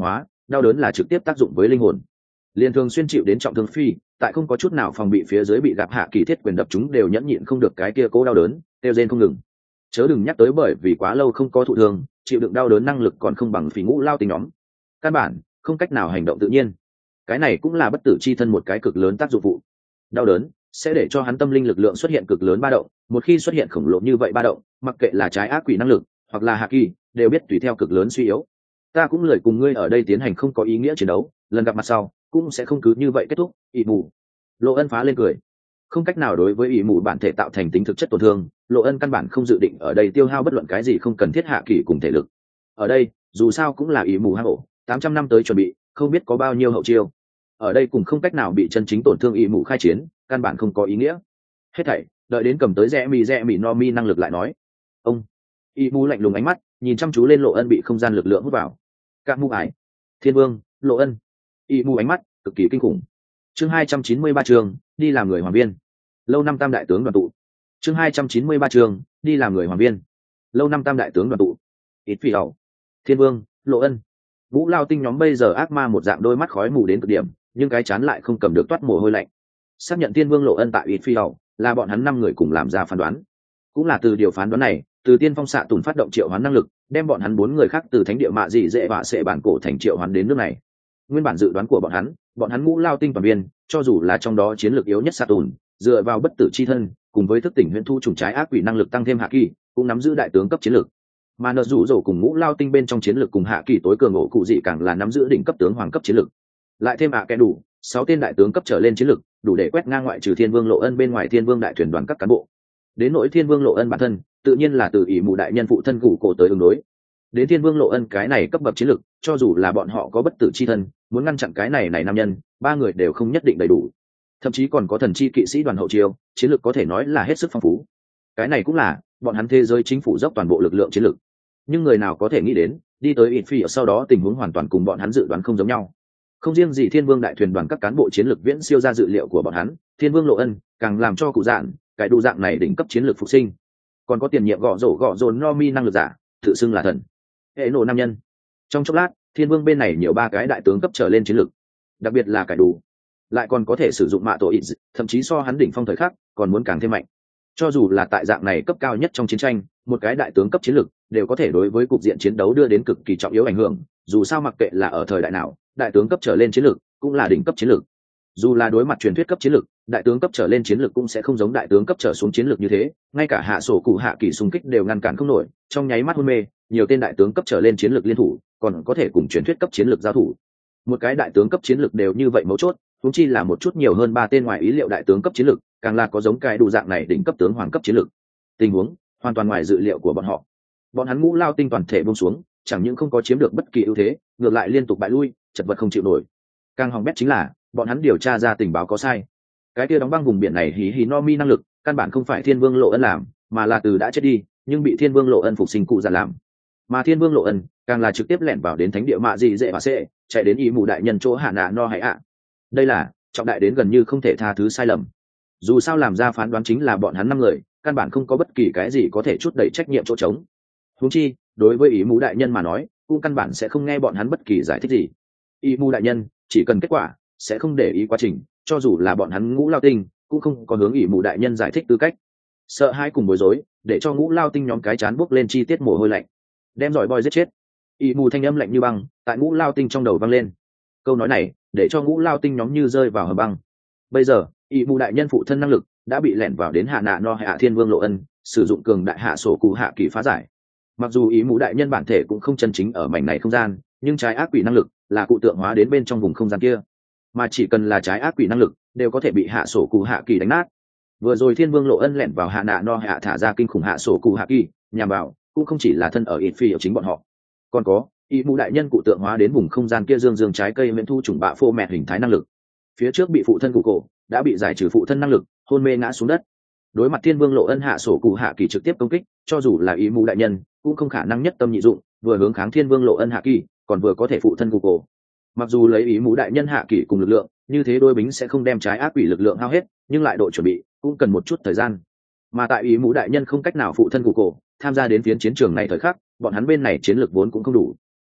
đau đớn là trực tiếp tác dụng với linh hồn, liền thường xuyên chịu đến trọng thương phi tại không có chút nào phòng bị phía dưới bị gặp hạ kỳ thiết quyền đập chúng đều nhẫn nhịn không được cái kia cố đau đớn kêu rên không ngừng. Chớ đừng nhắc tới bởi vì quá lâu không có thụ thương, chịu đựng đau đớn năng lực còn không bằng phỉ ngũ lao tinh nhóm, căn bản không cách nào hành động tự nhiên. Cái này cũng là bất tử chi thân một cái cực lớn tác dụng phụ. Đau đớn sẽ để cho hắn tâm linh lực lượng xuất hiện cực lớn ba động, một khi xuất hiện khổng lồ như vậy ba động, mặc kệ là trái ác quỷ năng lực hoặc là hạ kỳ đều biết tùy theo cực lớn suy yếu. Ta cũng lời cùng ngươi ở đây tiến hành không có ý nghĩa chiến đấu, lần gặp mặt sau cũng sẽ không cứ như vậy kết thúc. Ỷ mù Lộ Ân phá lên cười, không cách nào đối với ỷ mù bản thể tạo thành tính thực chất tổn thương. Lộ Ân căn bản không dự định ở đây tiêu hao bất luận cái gì không cần thiết hạ kỳ cùng thể lực. Ở đây dù sao cũng là ỷ mù hang ổ, tám trăm năm tới chuẩn bị không biết có bao nhiêu hậu chiêu, ở đây cùng không cách nào bị chân chính tổn thương ỷ mù khai chiến căn bản không có ý nghĩa. Hết thảy đợi đến cầm tới rẽ mì rẽ mì no mi năng lực lại nói. Ông ỷ mù lạnh lùng ánh mắt nhìn chăm chú lên Lộ Ân bị không gian lực lượng hút vào. Các mũ ải thiên vương Lộ Ân. ỷ mù ánh mắt cực kỳ kinh khủng. Chương hai trăm chín mươi ba trường đi làm người hoàng viên. Lâu năm tam đại tướng đoàn tụ. Chương hai trăm chín mươi ba trường đi làm người hoàng viên. Lâu năm tam đại tướng đoàn tụ. Ít phi ẩu thiên vương Lộ Ân. Vũ lao tinh nhóm bây giờ ác ma một dạng đôi mắt khói mù đến cực điểm, nhưng cái chán lại không cầm được toát mồ hôi lạnh. Xác nhận thiên vương Lộ Ân tại ít phi ẩu là bọn hắn năm người cùng làm ra phán đoán, cũng là từ điều phán đoán này, từ tiên phong xạ tùn phát động triệu hoán năng lực đem bọn hắn bốn người khác từ thánh địa mạ dị dễ vạ sệ bản cổ thành triệu hoán đến nước này. Nguyên bản dự đoán của bọn hắn, bọn hắn ngũ lao tinh toàn viên, cho dù là trong đó chiến lược yếu nhất xạ tùn, dựa vào bất tử chi thân cùng với thức tỉnh huyễn thu trùng trái ác quỷ năng lực tăng thêm hạ kỳ, cũng nắm giữ đại tướng cấp chiến lược. Mà nợ rủ rổ cùng ngũ lao tinh bên trong chiến lược cùng hạ kỳ tối cường ổ cụ dị càng là nắm giữ đỉnh cấp tướng hoàng cấp chiến lược. Lại thêm ạ kẻ đủ sáu tên đại tướng cấp trở lên chiến lược, đủ để quét ngang ngoại trừ thiên vương Lộ Ân bên ngoài thiên vương đại thuyền đoàn các cán bộ. Đến nỗi thiên vương Lộ Ân bản thân, tự nhiên là từ ỷ mù đại nhân phụ thân gù cổ tới ứng đối. Đến thiên vương Lộ Ân cái này cấp bậc chiến lược, cho dù là bọn họ có bất tử chi thân, muốn ngăn chặn cái này này nam nhân, ba người đều không nhất định đầy đủ. Thậm chí còn có thần chi kỵ sĩ đoàn hậu chiêu, chiến lược có thể nói là hết sức phong phú. Cái này cũng là bọn hắn thế giới chính phủ dốc toàn bộ lực lượng chiến lược. Nhưng người nào có thể nghĩ đến, đi tới ít phi ở sau đó tình huống hoàn toàn cùng bọn hắn dự đoán không giống nhau. Không riêng gì thiên vương đại thuyền đoàn các cán bộ chiến lược viễn siêu ra dự liệu của bọn hắn, thiên vương Lộ Ân càng làm cho cụ dạn cái đủ dạng này đỉnh cấp chiến lược phục sinh. Còn có tiền nhiệm gõ rổ gõ dồn no mi năng lực giả, tự xưng là thần hệ nổ nam nhân. Trong chốc lát thiên vương bên này nhiều ba cái đại tướng cấp trở lên chiến lược, đặc biệt là cải đủ lại còn có thể sử dụng mạ tổ ít, thậm chí so hắn đỉnh phong thời khắc còn muốn càng thêm mạnh. Cho dù là tại dạng này cấp cao nhất trong chiến tranh, một cái đại tướng cấp chiến lược đều có thể đối với cục diện chiến đấu đưa đến cực kỳ trọng yếu ảnh hưởng. Dù sao mặc kệ là ở thời đại nào, đại tướng cấp trở lên chiến lược cũng là đỉnh cấp chiến lược. Dù là đối mặt truyền thuyết cấp chiến lược, đại tướng cấp trở lên chiến lược cũng sẽ không giống đại tướng cấp trở xuống chiến lược như thế, ngay cả hạ sổ cụ hạ kỳ xung kích đều ngăn cản không nổi, trong nháy mắt hôn mê, nhiều tên đại tướng cấp trở lên chiến lược liên thủ, còn có thể cùng truyền thuyết cấp chiến lược giao thủ. Một cái đại tướng cấp chiến lược đều như vậy mấu chốt, huống chi là một chút nhiều hơn ba tên ngoài ý liệu đại tướng cấp chiến lược, càng là có giống cái đủ dạng này đỉnh cấp tướng hoàng cấp chiến lược. Tình huống hoàn toàn ngoài dự liệu của bọn họ. Bọn hắn ngũ lao tinh toàn thể buông xuống, chẳng những không có chiếm được bất kỳ ưu thế, ngược lại liên tục bại lui, chật vật không chịu nổi. Càng hỏng bét chính là bọn hắn điều tra ra tình báo có sai. Cái kia đóng băng vùng biển này hí hí no mi năng lực, căn bản không phải thiên vương Lộ Ân làm, mà là từ đã chết đi nhưng bị thiên vương Lộ Ân phục sinh cụ già làm. Mà thiên vương Lộ Ân càng là trực tiếp lẻn vào đến thánh địa mạ dị dễ và xệ, chạy đến ý mù đại nhân chỗ hạ nạ no hay ạ. Đây là trọng đại đến gần như không thể tha thứ sai lầm. Dù sao làm ra phán đoán chính là bọn hắn năm người, căn bản không có bất kỳ cái gì có thể chút đẩy trách nhiệm chỗ trống. Huống chi đối với ý mù đại nhân mà nói, cũng căn bản sẽ không nghe bọn hắn bất kỳ giải thích gì. Ý mù đại nhân chỉ cần kết quả, sẽ không để ý quá trình, cho dù là bọn hắn ngũ lao tinh cũng không có hướng ý mù đại nhân giải thích tư cách. Sợ hãi cùng bối rối để cho ngũ lao tinh nhóm cái chán bốc lên chi tiết mồ hôi lạnh. Đem giỏi boy giết chết. Ý mù thanh âm lạnh như băng tại ngũ lao tinh trong đầu vang lên. Câu nói này để cho ngũ lao tinh nhóm như rơi vào hầm băng. Bây giờ ý mù đại nhân phụ thân năng lực đã bị lẻn vào đến hạ nạ no hạ thiên vương Lộ Ân, sử dụng cường đại hạ sổ cụ hạ kỳ phá giải. Mặc dù ý mù đại nhân bản thể cũng không chân chính ở mảnh này không gian, nhưng trái ác quỷ năng lực là cụ tượng hóa đến bên trong vùng không gian kia, mà chỉ cần là trái ác quỷ năng lực đều có thể bị hạ sổ cụ hạ kỳ đánh nát. Vừa rồi thiên vương Lộ Ân lẻn vào hạ nạ no hạ thả ra kinh khủng hạ sổ cụ hạ kỳ, nhằm vào cũng không chỉ là thân ở ít phi ở chính bọn họ, còn có ý mù đại nhân cụ tượng hóa đến vùng không gian kia dương dương trái cây miễn thu trùng bạ phô mẹt hình thái năng lực. Phía trước bị phụ thân cụ cổ đã bị giải trừ phụ thân năng lực, hôn mê ngã xuống đất. Đối mặt thiên vương Lộ Ân hạ sổ cụ hạ kỳ trực tiếp công kích, cho dù là ý mù đại nhân cũng không khả năng nhất tâm nhị dụng, vừa hướng kháng thiên vương Lộ Ân hạ kỳ, còn vừa có thể phụ thân cụ cổ. Mặc dù lấy ý mù đại nhân hạ kỳ cùng lực lượng, như thế đôi bính sẽ không đem trái ác quỷ lực lượng hao hết, nhưng lại độ chuẩn bị cũng cần một chút thời gian. Mà tại ý mù đại nhân không cách nào phụ thân cụ cổ tham gia đến phiến chiến trường này thời khắc, bọn hắn bên này chiến lược vốn cũng không đủ.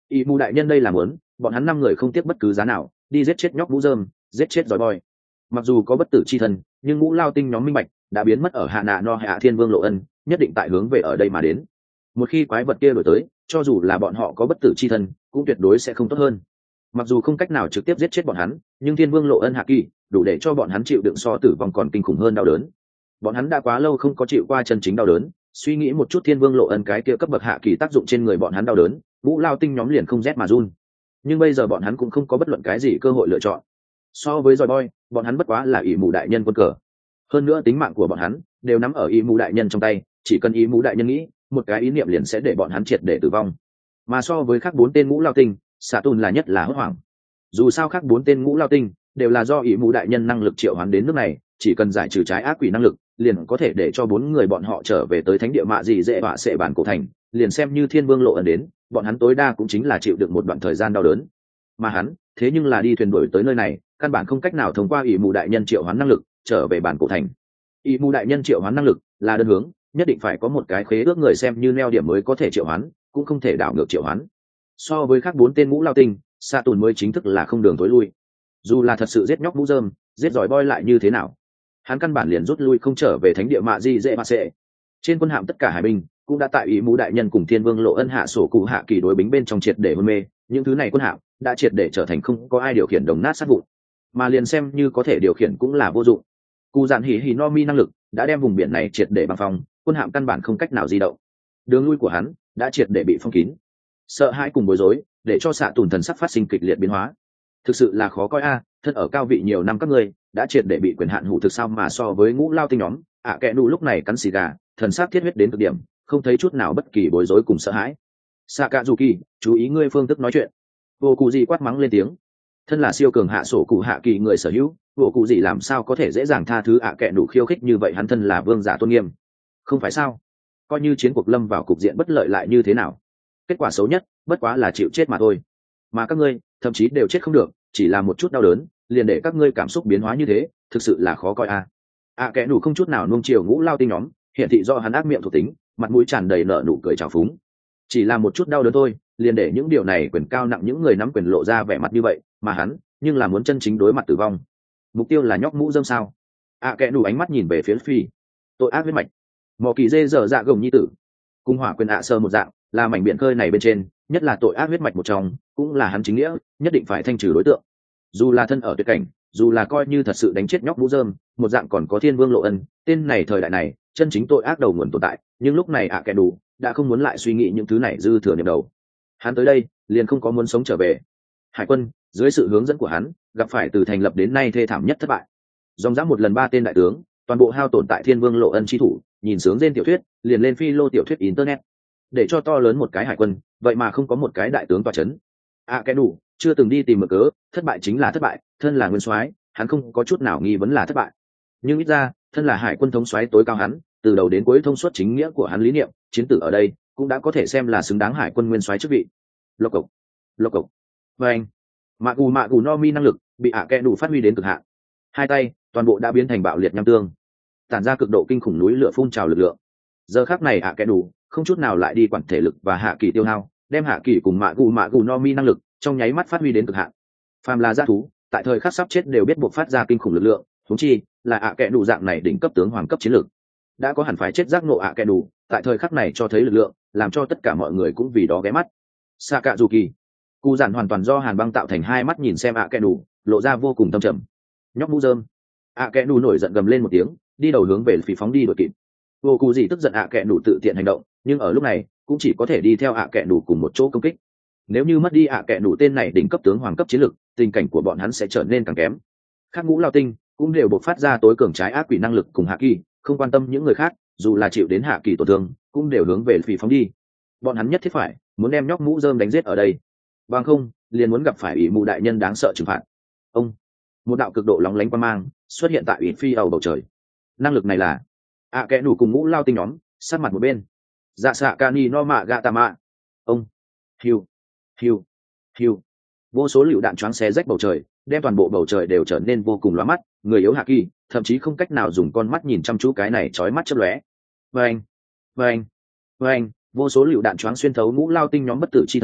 ỷ mù đại nhân đây là muốn bọn hắn năm người không tiếc bất cứ giá nào đi giết chết nhóc mũ dơm, giết chết giỏi boy. Mặc dù có bất tử chi thân, nhưng ngũ lao tinh nhóm minh bạch đã biến mất ở hạ nạ no hạ thiên vương lộ ân nhất định tại hướng về ở đây mà đến. Một khi quái vật kia đổi tới, cho dù là bọn họ có bất tử chi thân cũng tuyệt đối sẽ không tốt hơn. Mặc dù không cách nào trực tiếp giết chết bọn hắn, nhưng thiên vương lộ ân hạ kỳ đủ để cho bọn hắn chịu đựng so tử vong còn kinh khủng hơn đau đớn. Bọn hắn đã quá lâu không có chịu qua chân chính đau đớn, suy nghĩ một chút thiên vương lộ ân cái kia cấp bậc hạ kỳ tác dụng trên người bọn hắn đau đớn, ngũ lao tinh nhóm liền không rét mà run. Nhưng bây giờ bọn hắn cũng không có bất luận cái gì cơ hội lựa chọn. So với giỏi boy, bọn hắn bất quá là ỷ mù đại nhân quân cờ. Hơn nữa tính mạng của bọn hắn đều nắm ở ỷ mù đại nhân trong tay, chỉ cần ỷ mù đại nhân nghĩ một cái ý niệm liền sẽ để bọn hắn triệt để tử vong. Mà so với khác bốn tên ngũ lao tinh, xạ tùn là nhất là hốt hoảng. Dù sao khác bốn tên ngũ lao tinh đều là do ỷ mù đại nhân năng lực triệu hoán đến nước này, chỉ cần giải trừ trái ác quỷ năng lực liền có thể để cho bốn người bọn họ trở về tới thánh địa mạ gì dễ họa sệ bản cổ thành. Liền xem như thiên vương lộ ẩn đến, bọn hắn tối đa cũng chính là chịu được một đoạn thời gian đau đớn. Mà hắn thế nhưng là đi thuyền đuổi tới nơi này, căn bản không cách nào thông qua ỷ mù đại nhân triệu hoán năng lực trở về bản cổ thành. ỷ mù đại nhân triệu hoán năng lực là đơn hướng, nhất định phải có một cái khế ước người xem như neo điểm mới có thể triệu hoán, cũng không thể đảo ngược triệu hoán. So với khác bốn tên ngũ lao tinh, xạ tùn mới chính thức là không đường tối lui. Dù là thật sự giết nhóc mũ dơm, giết giỏi boy lại như thế nào, hắn căn bản liền rút lui không trở về thánh địa mạ di dễ mạ sệ. Trên quân hạm tất cả hải binh cũng đã tại ý mũ đại nhân cùng thiên vương lộ ân hạ sổ cụ hạ kỳ đối bính bên trong triệt để hôn mê. Những thứ này quân hạm đã triệt để trở thành không có ai điều khiển đồng nát sát vụn, mà liền xem như có thể điều khiển cũng là vô dụng. Cụ dạn hỉ hỉ no mi năng lực đã đem vùng biển này triệt để băng phong, quân hạm căn bản không cách nào di động. Đường lui của hắn đã triệt để bị phong kín. Sợ hãi cùng bối rối để cho xạ tùn thần sắc phát sinh kịch liệt biến hóa. Thực sự là khó coi a, thân ở cao vị nhiều năm các ngươi đã triệt để bị quyền hạn hủ thực sao mà so với ngũ lao tinh nhóm, ạ à, kẽ nụ lúc này cắn xì gà, thần sắc thiết huyết đến cực điểm, không thấy chút nào bất kỳ bối rối cùng sợ hãi. Sakazuki, chú ý ngươi phương thức nói chuyện. Vô cụ gì quát mắng lên tiếng. Thân là siêu cường hạ sổ cụ hạ kỳ người sở hữu, vô cụ gì làm sao có thể dễ dàng tha thứ ạ à kẽ nụ khiêu khích như vậy, hắn thân là vương giả tôn nghiêm. Không phải sao? Coi như chiến cuộc lâm vào cục diện bất lợi lại như thế nào? Kết quả xấu nhất bất quá là chịu chết mà thôi. Mà các ngươi thậm chí đều chết không được, chỉ là một chút đau đớn liền để các ngươi cảm xúc biến hóa như thế, thực sự là khó coi a. À. ạ à, kẽ nụ không chút nào nuông chiều ngũ lao tinh nhóm, hiện thị do hắn ác miệng thuộc tính, mặt mũi tràn đầy nở nụ cười trào phúng. Chỉ là một chút đau đớn thôi, liền để những điều này quyền cao nặng những người nắm quyền lộ ra vẻ mặt như vậy, mà hắn nhưng là muốn chân chính đối mặt tử vong. Mục tiêu là nhóc mũ dơm sao? ạ à, kẽ nụ ánh mắt nhìn về phía phi. Tội ác huyết mạch, mò kỳ dê dở dạ gồng nhi tử, cung hỏa quyền ạ sơ một dạng, là mảnh biển khơi này bên trên nhất là tội ác huyết mạch một trong, cũng là hắn chính nghĩa, nhất định phải thanh trừ đối tượng. Dù là thân ở tuyệt cảnh, dù là coi như thật sự đánh chết nhóc mũ dơm, một dạng còn có thiên vương lộ ân, tên này thời đại này chân chính tội ác đầu nguồn tồn tại. Nhưng lúc này ạ à kẻ đủ đã không muốn lại suy nghĩ những thứ này dư thừa niệm đầu. Hắn tới đây liền không có muốn sống trở về. Hải quân dưới sự hướng dẫn của hắn gặp phải từ thành lập đến nay thê thảm nhất thất bại. Dòng dã một lần ba tên đại tướng toàn bộ hao tổn tại thiên vương lộ ân chi thủ. Nhìn sướng trên tiểu thuyết liền lên phi lô tiểu thuyết internet, để cho to lớn một cái hải quân vậy mà không có một cái đại tướng tòa chấn. ạ à, cái đủ chưa từng đi tìm mở cớ, thất bại chính là thất bại, thân là nguyên soái hắn không có chút nào nghi vấn là thất bại. Nhưng ít ra thân là hải quân thống soái tối cao hắn từ đầu đến cuối thông suốt chính nghĩa của hắn lý niệm, chiến tử ở đây cũng đã có thể xem là xứng đáng hải quân nguyên soái chức vị. Lộc cộc lộc cộc và anh mạ gù mạ gù no mi năng lực bị ạ à kẽ đủ phát huy đến cực hạn, hai tay toàn bộ đã biến thành bạo liệt nham tương, tản ra cực độ kinh khủng núi lửa phun trào lực lượng. Giờ khắc này ạ à kẽ đủ không chút nào lại đi quản thể lực và hạ kỳ tiêu hao, đem hạ kỳ cùng mạ gù mạ gù no mi năng lực trong nháy mắt phát huy đến cực hạn. Phàm là g thú tại thời khắc sắp chết đều biết buộc phát ra kinh khủng lực lượng, thúng chi là ạ à kẽ đủ dạng này đỉnh cấp tướng hoàng cấp chiến lược, đã có hẳn phải chết giác nộ ạ à kẽ đủ tại thời khắc này cho thấy lực lượng, làm cho tất cả mọi người cũng vì đó ghé mắt. Sakazuki, cụ giản hoàn toàn do hàn băng tạo thành hai mắt nhìn xem ạ à kẽ đủ, lộ ra vô cùng tâm trầm. Nhóc mũ dơm, ạ à kẽ đủ nổi giận gầm lên một tiếng, đi đầu hướng về phí phóng đi đuổi kịp. Vô cụ gì tức giận ạ à kẽ đủ tự tiện hành động, nhưng ở lúc này cũng chỉ có thể đi theo ạ à kẽ đủ cùng một chỗ công kích. Nếu như mất đi ạ à kẽ đủ tên này đỉnh cấp tướng hoàng cấp chiến lực, tình cảnh của bọn hắn sẽ trở nên càng kém. Khác ngũ lao tinh cũng đều bộc phát ra tối cường trái ác quỷ năng lực cùng hạ kỳ, không quan tâm những người khác, dù là chịu đến hạ kỳ tổn thương cũng đều hướng về phỉ phóng đi. Bọn hắn nhất thiết phải muốn đem nhóc mũ rơm đánh giết ở đây, bằng không liền muốn gặp phải ủy mụ đại nhân đáng sợ trừng phạt. Ông một đạo cực độ lóng lánh quang mang xuất hiện tại ủy phi ầu bầu trời. Năng lực này là ạ à kẽ đủ cùng ngũ lao tinh nhóm sát mặt một bên. Dạ xạ cani no mạ gạ tà mạ. Ông hiu hiu hiu, vô số lựu đạn choáng xé rách bầu trời, đem toàn bộ bầu trời đều trở nên vô cùng lóa mắt. Người yếu hạ kỳ thậm chí không cách nào dùng con mắt nhìn chăm chú cái này chói mắt chớp lóe. Vâng vâng vâng, vô số lựu đạn choáng xuyên thấu ngũ lao tinh nhóm bất tử chi thân,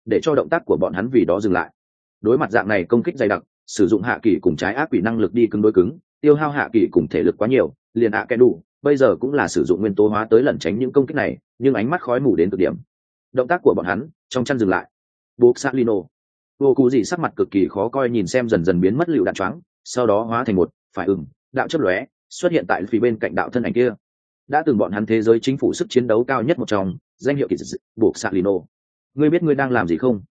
để cho động tác của bọn hắn vì đó dừng lại. Đối mặt dạng này công kích dày đặc, sử dụng hạ kỳ cùng trái ác quỷ năng lực đi cứng đối cứng, tiêu hao hạ kỳ cùng thể lực quá nhiều, liền ạ kẽ đủ bây giờ cũng là sử dụng nguyên tố hóa tới lẩn tránh những công kích này, nhưng ánh mắt khói mù đến cực điểm. Động tác của bọn hắn trong chăn dừng lại. Buộc Salino, vô cụ gì sắc mặt cực kỳ khó coi nhìn xem dần dần biến mất lựu đạn choáng, sau đó hóa thành một phải ửng đạo chớp lóe xuất hiện tại phía bên cạnh đạo thân ảnh kia. Đã từng bọn hắn thế giới chính phủ sức chiến đấu cao nhất một trong, danh hiệu kỳ dị buộc Salino. Ngươi biết ngươi đang làm gì không?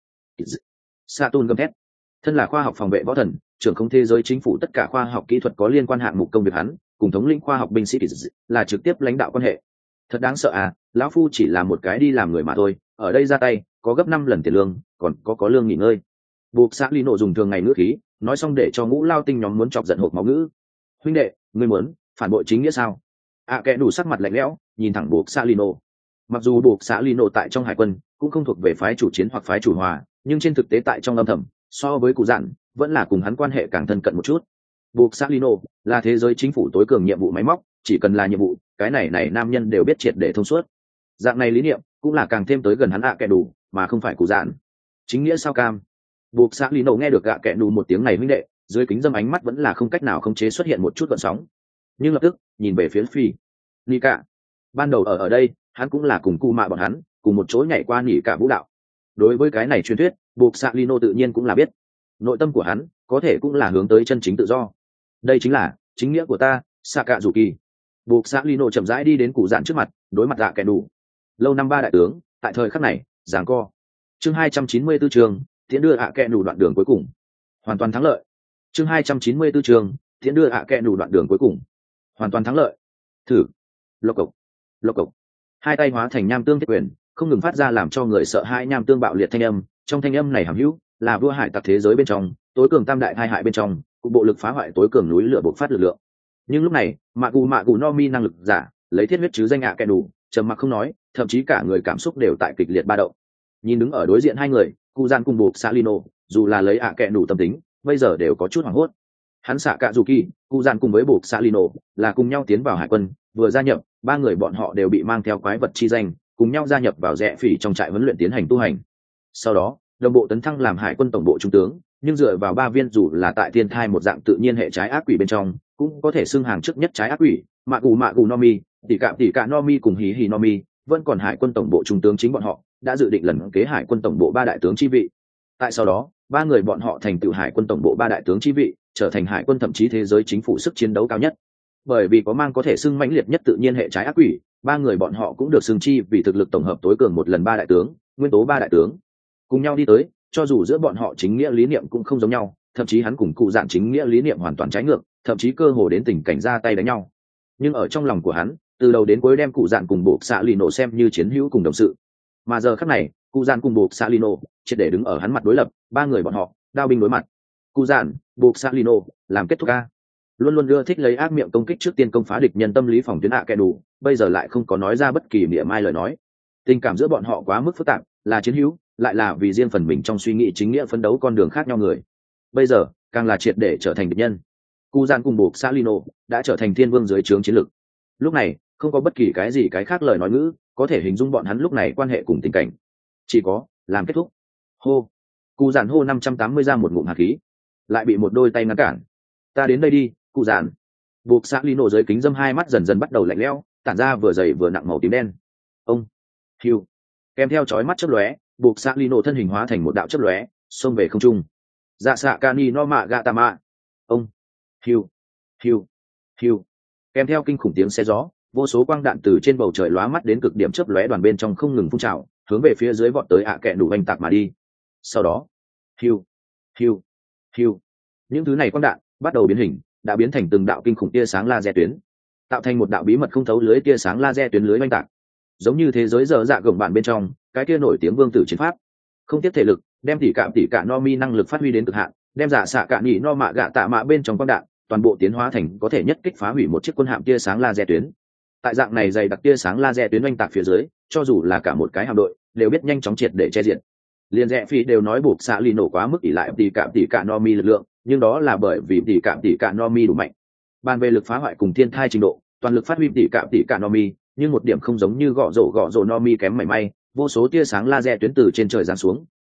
Saturn gầm thét. Thân là khoa học phòng vệ võ thần, trưởng không thế giới chính phủ tất cả khoa học kỹ thuật có liên quan hạng mục công việc hắn, cùng thống lĩnh khoa học binh sĩ kỳ dị là trực tiếp lãnh đạo quan hệ. Thật đáng sợ à, lão phu chỉ là một cái đi làm người mà thôi, ở đây ra tay có gấp năm lần tiền lương, còn có có lương nghỉ ngơi. Buộc xã Lino dùng thường ngày ngữ khí nói xong để cho ngũ lao tinh nhóm muốn chọc giận hộp máu ngữ. Huynh đệ, ngươi muốn phản bội chính nghĩa sao? À kẻ đủ sắc mặt lạnh lẽo nhìn thẳng buộc xã Lino. Mặc dù buộc xã Lino tại trong hải quân cũng không thuộc về phái chủ chiến hoặc phái chủ hòa, nhưng trên thực tế tại trong âm thầm so với cụ dạn vẫn là cùng hắn quan hệ càng thân cận một chút. Buộc xã Lino là thế giới chính phủ tối cường nhiệm vụ máy móc, chỉ cần là nhiệm vụ, cái này này nam nhân đều biết triệt để thông suốt. Dạng này lý niệm cũng là càng thêm tới gần hắn ạ kẻ đủ, mà không phải cụ dạn. Chính nghĩa sao cam? Buộc xã Lino nghe được ạ kẻ đủ một tiếng này huynh đệ, dưới kính dâm ánh mắt vẫn là không cách nào khống chế xuất hiện một chút gợn sóng. Nhưng lập tức nhìn về phía phi Nika. Ban đầu ở ở đây, hắn cũng là cùng cu mạ bọn hắn cùng một chỗ nhảy qua nỉ cả vũ đạo. Đối với cái này truyền thuyết, buộc xã Lino tự nhiên cũng là biết. Nội tâm của hắn có thể cũng là hướng tới chân chính tự do. Đây chính là chính nghĩa của ta, Sakazuki. Buộc xã Lino chậm rãi đi đến cụ dạn trước mặt, đối mặt ạ kẻ đủ. Lâu năm ba đại tướng tại thời khắc này giằng co. Chương hai trăm chín mươi tư trường tiễn đưa ạ kẻ đủ đoạn đường cuối cùng, hoàn toàn thắng lợi. Chương hai trăm chín mươi tư trường tiễn đưa ạ kẻ đủ đoạn đường cuối cùng, hoàn toàn thắng lợi. Thử lộc cộc lộc cộc, hai tay hóa thành nham tương thiết quyền, không ngừng phát ra làm cho người sợ hãi nham tương bạo liệt thanh âm. Trong thanh âm này hàm hữu là vua hải tặc thế giới bên trong tối cường tam đại hai hại bên trong, cục bộ lực phá hoại tối cường núi lửa bộc phát lực lượng. Nhưng lúc này mạ cù mạ cù no mi năng lực giả lấy thiết huyết chứ danh ạ kẻ đủ trầm mặc không nói, thậm chí cả người cảm xúc đều tại kịch liệt ba động. Nhìn đứng ở đối diện hai người, cụ gian cùng buộc Salino, dù là lấy ạ kẻ đủ tâm tính bây giờ đều có chút hoảng hốt. Hắn xạ cạ dù kỳ, cụ gian cùng với buộc Salino là cùng nhau tiến vào hải quân, vừa gia nhập ba người bọn họ đều bị mang theo quái vật chi danh, cùng nhau gia nhập vào rẽ phỉ trong trại huấn luyện tiến hành tu hành. Sau đó đồng bộ tấn thăng làm hải quân tổng bộ trung tướng, nhưng dựa vào ba viên dù là tại thiên thai một dạng tự nhiên hệ trái ác quỷ bên trong cũng có thể xưng hàng trước nhất trái ác quỷ, mạ cù mạ cù no mi, tỉ cạm tỉ cạ no mi cùng hí hí no mi, vẫn còn hải quân tổng bộ trung tướng chính bọn họ đã dự định lần kế hải quân tổng bộ ba đại tướng chi vị. Tại sau đó ba người bọn họ thành tựu hải quân tổng bộ ba đại tướng chi vị, trở thành hải quân thậm chí thế giới chính phủ sức chiến đấu cao nhất. Bởi vì có mang có thể xưng mãnh liệt nhất tự nhiên hệ trái ác quỷ, ba người bọn họ cũng được xưng chi vì thực lực tổng hợp tối cường một lần ba đại tướng, nguyên tố ba đại tướng cùng nhau đi tới. Cho dù giữa bọn họ chính nghĩa lý niệm cũng không giống nhau, thậm chí hắn cùng cụ dạn chính nghĩa lý niệm hoàn toàn trái ngược, thậm chí cơ hồ đến tình cảnh ra tay đánh nhau. Nhưng ở trong lòng của hắn, từ đầu đến cuối đem cụ dạn cùng buộc xạ lino xem như chiến hữu cùng đồng sự. Mà giờ khắc này, cụ dạn cùng buộc xạ lino triệt để đứng ở hắn mặt đối lập, ba người bọn họ đao binh đối mặt. Cụ dạn, buộc xạ lino làm kết thúc ca. Luôn luôn ưa thích lấy ác miệng công kích trước tiên công phá địch nhân tâm lý phòng tuyến ạ kẻ đủ, bây giờ lại không có nói ra bất kỳ mỉa mai lời nói. Tình cảm giữa bọn họ quá mức phức tạp, là chiến hữu lại là vì riêng phần mình trong suy nghĩ chính nghĩa phấn đấu con đường khác nhau người, bây giờ càng là triệt để trở thành địch nhân. Cụ gian cùng buộc Salino đã trở thành thiên vương dưới trướng chiến lược. Lúc này không có bất kỳ cái gì cái khác lời nói ngữ có thể hình dung bọn hắn lúc này quan hệ cùng tình cảnh, chỉ có làm kết thúc. Hô, cụ giản hô năm trăm tám mươi ra một ngụm hạt khí, lại bị một đôi tay ngăn cản. Ta đến đây đi, cụ giản. Buộc Salino dưới kính dâm hai mắt dần dần bắt đầu lạnh lẽo, tản ra vừa dày vừa nặng màu tím đen. Ông hiu, kèm theo chói mắt chớp lóe, buộc Salino thân hình hóa thành một đạo chớp lóe, xông về không trung. Dạ xạ Kani no mạ gạ tà mạ. Ông hiu hiu hiu, kèm theo kinh khủng tiếng xe gió, vô số quang đạn từ trên bầu trời lóa mắt đến cực điểm chớp lóe đoàn bên trong không ngừng phun trào, hướng về phía dưới vọt tới ạ kẹ đủ anh tạc mà đi. Sau đó hiu hiu hiu, những thứ này quang đạn bắt đầu biến hình, đã biến thành từng đạo kinh khủng tia sáng laser tuyến, tạo thành một đạo bí mật không thấu lưới tia sáng laser tuyến lưới oanh tạc, giống như thế giới dở dạ gồng bản bên trong cái kia nổi tiếng vương tử chiến pháp. Không tiếp thể lực, đem tỉ cạm tỉ cả no mi năng lực phát huy đến cực hạn, đem giả xạ cả nhị no mạ gạ tạ mạ bên trong quang đạn toàn bộ tiến hóa thành có thể nhất kích phá hủy một chiếc quân hạm tia sáng laser tuyến. Tại dạng này dày đặc tia sáng laser tuyến oanh tạc phía dưới, cho dù là cả một cái hạm đội đều biết nhanh chóng triệt để che diện. Liên rẽ phi đều nói buộc xạ lì nổ quá mức ỷ lại tỉ cạm tỉ cả no mi lực lượng, nhưng đó là bởi vì tỉ cạm tỉ cả no mi đủ mạnh. Bàn về lực phá hoại cùng thiên thai trình độ, toàn lực phát huy tỉ cạm tỉ cả no mi, nhưng một điểm không giống như gõ rổ gõ rổ no mi kém mảy may. Vô số tia sáng laser tuyến từ trên trời giáng xuống,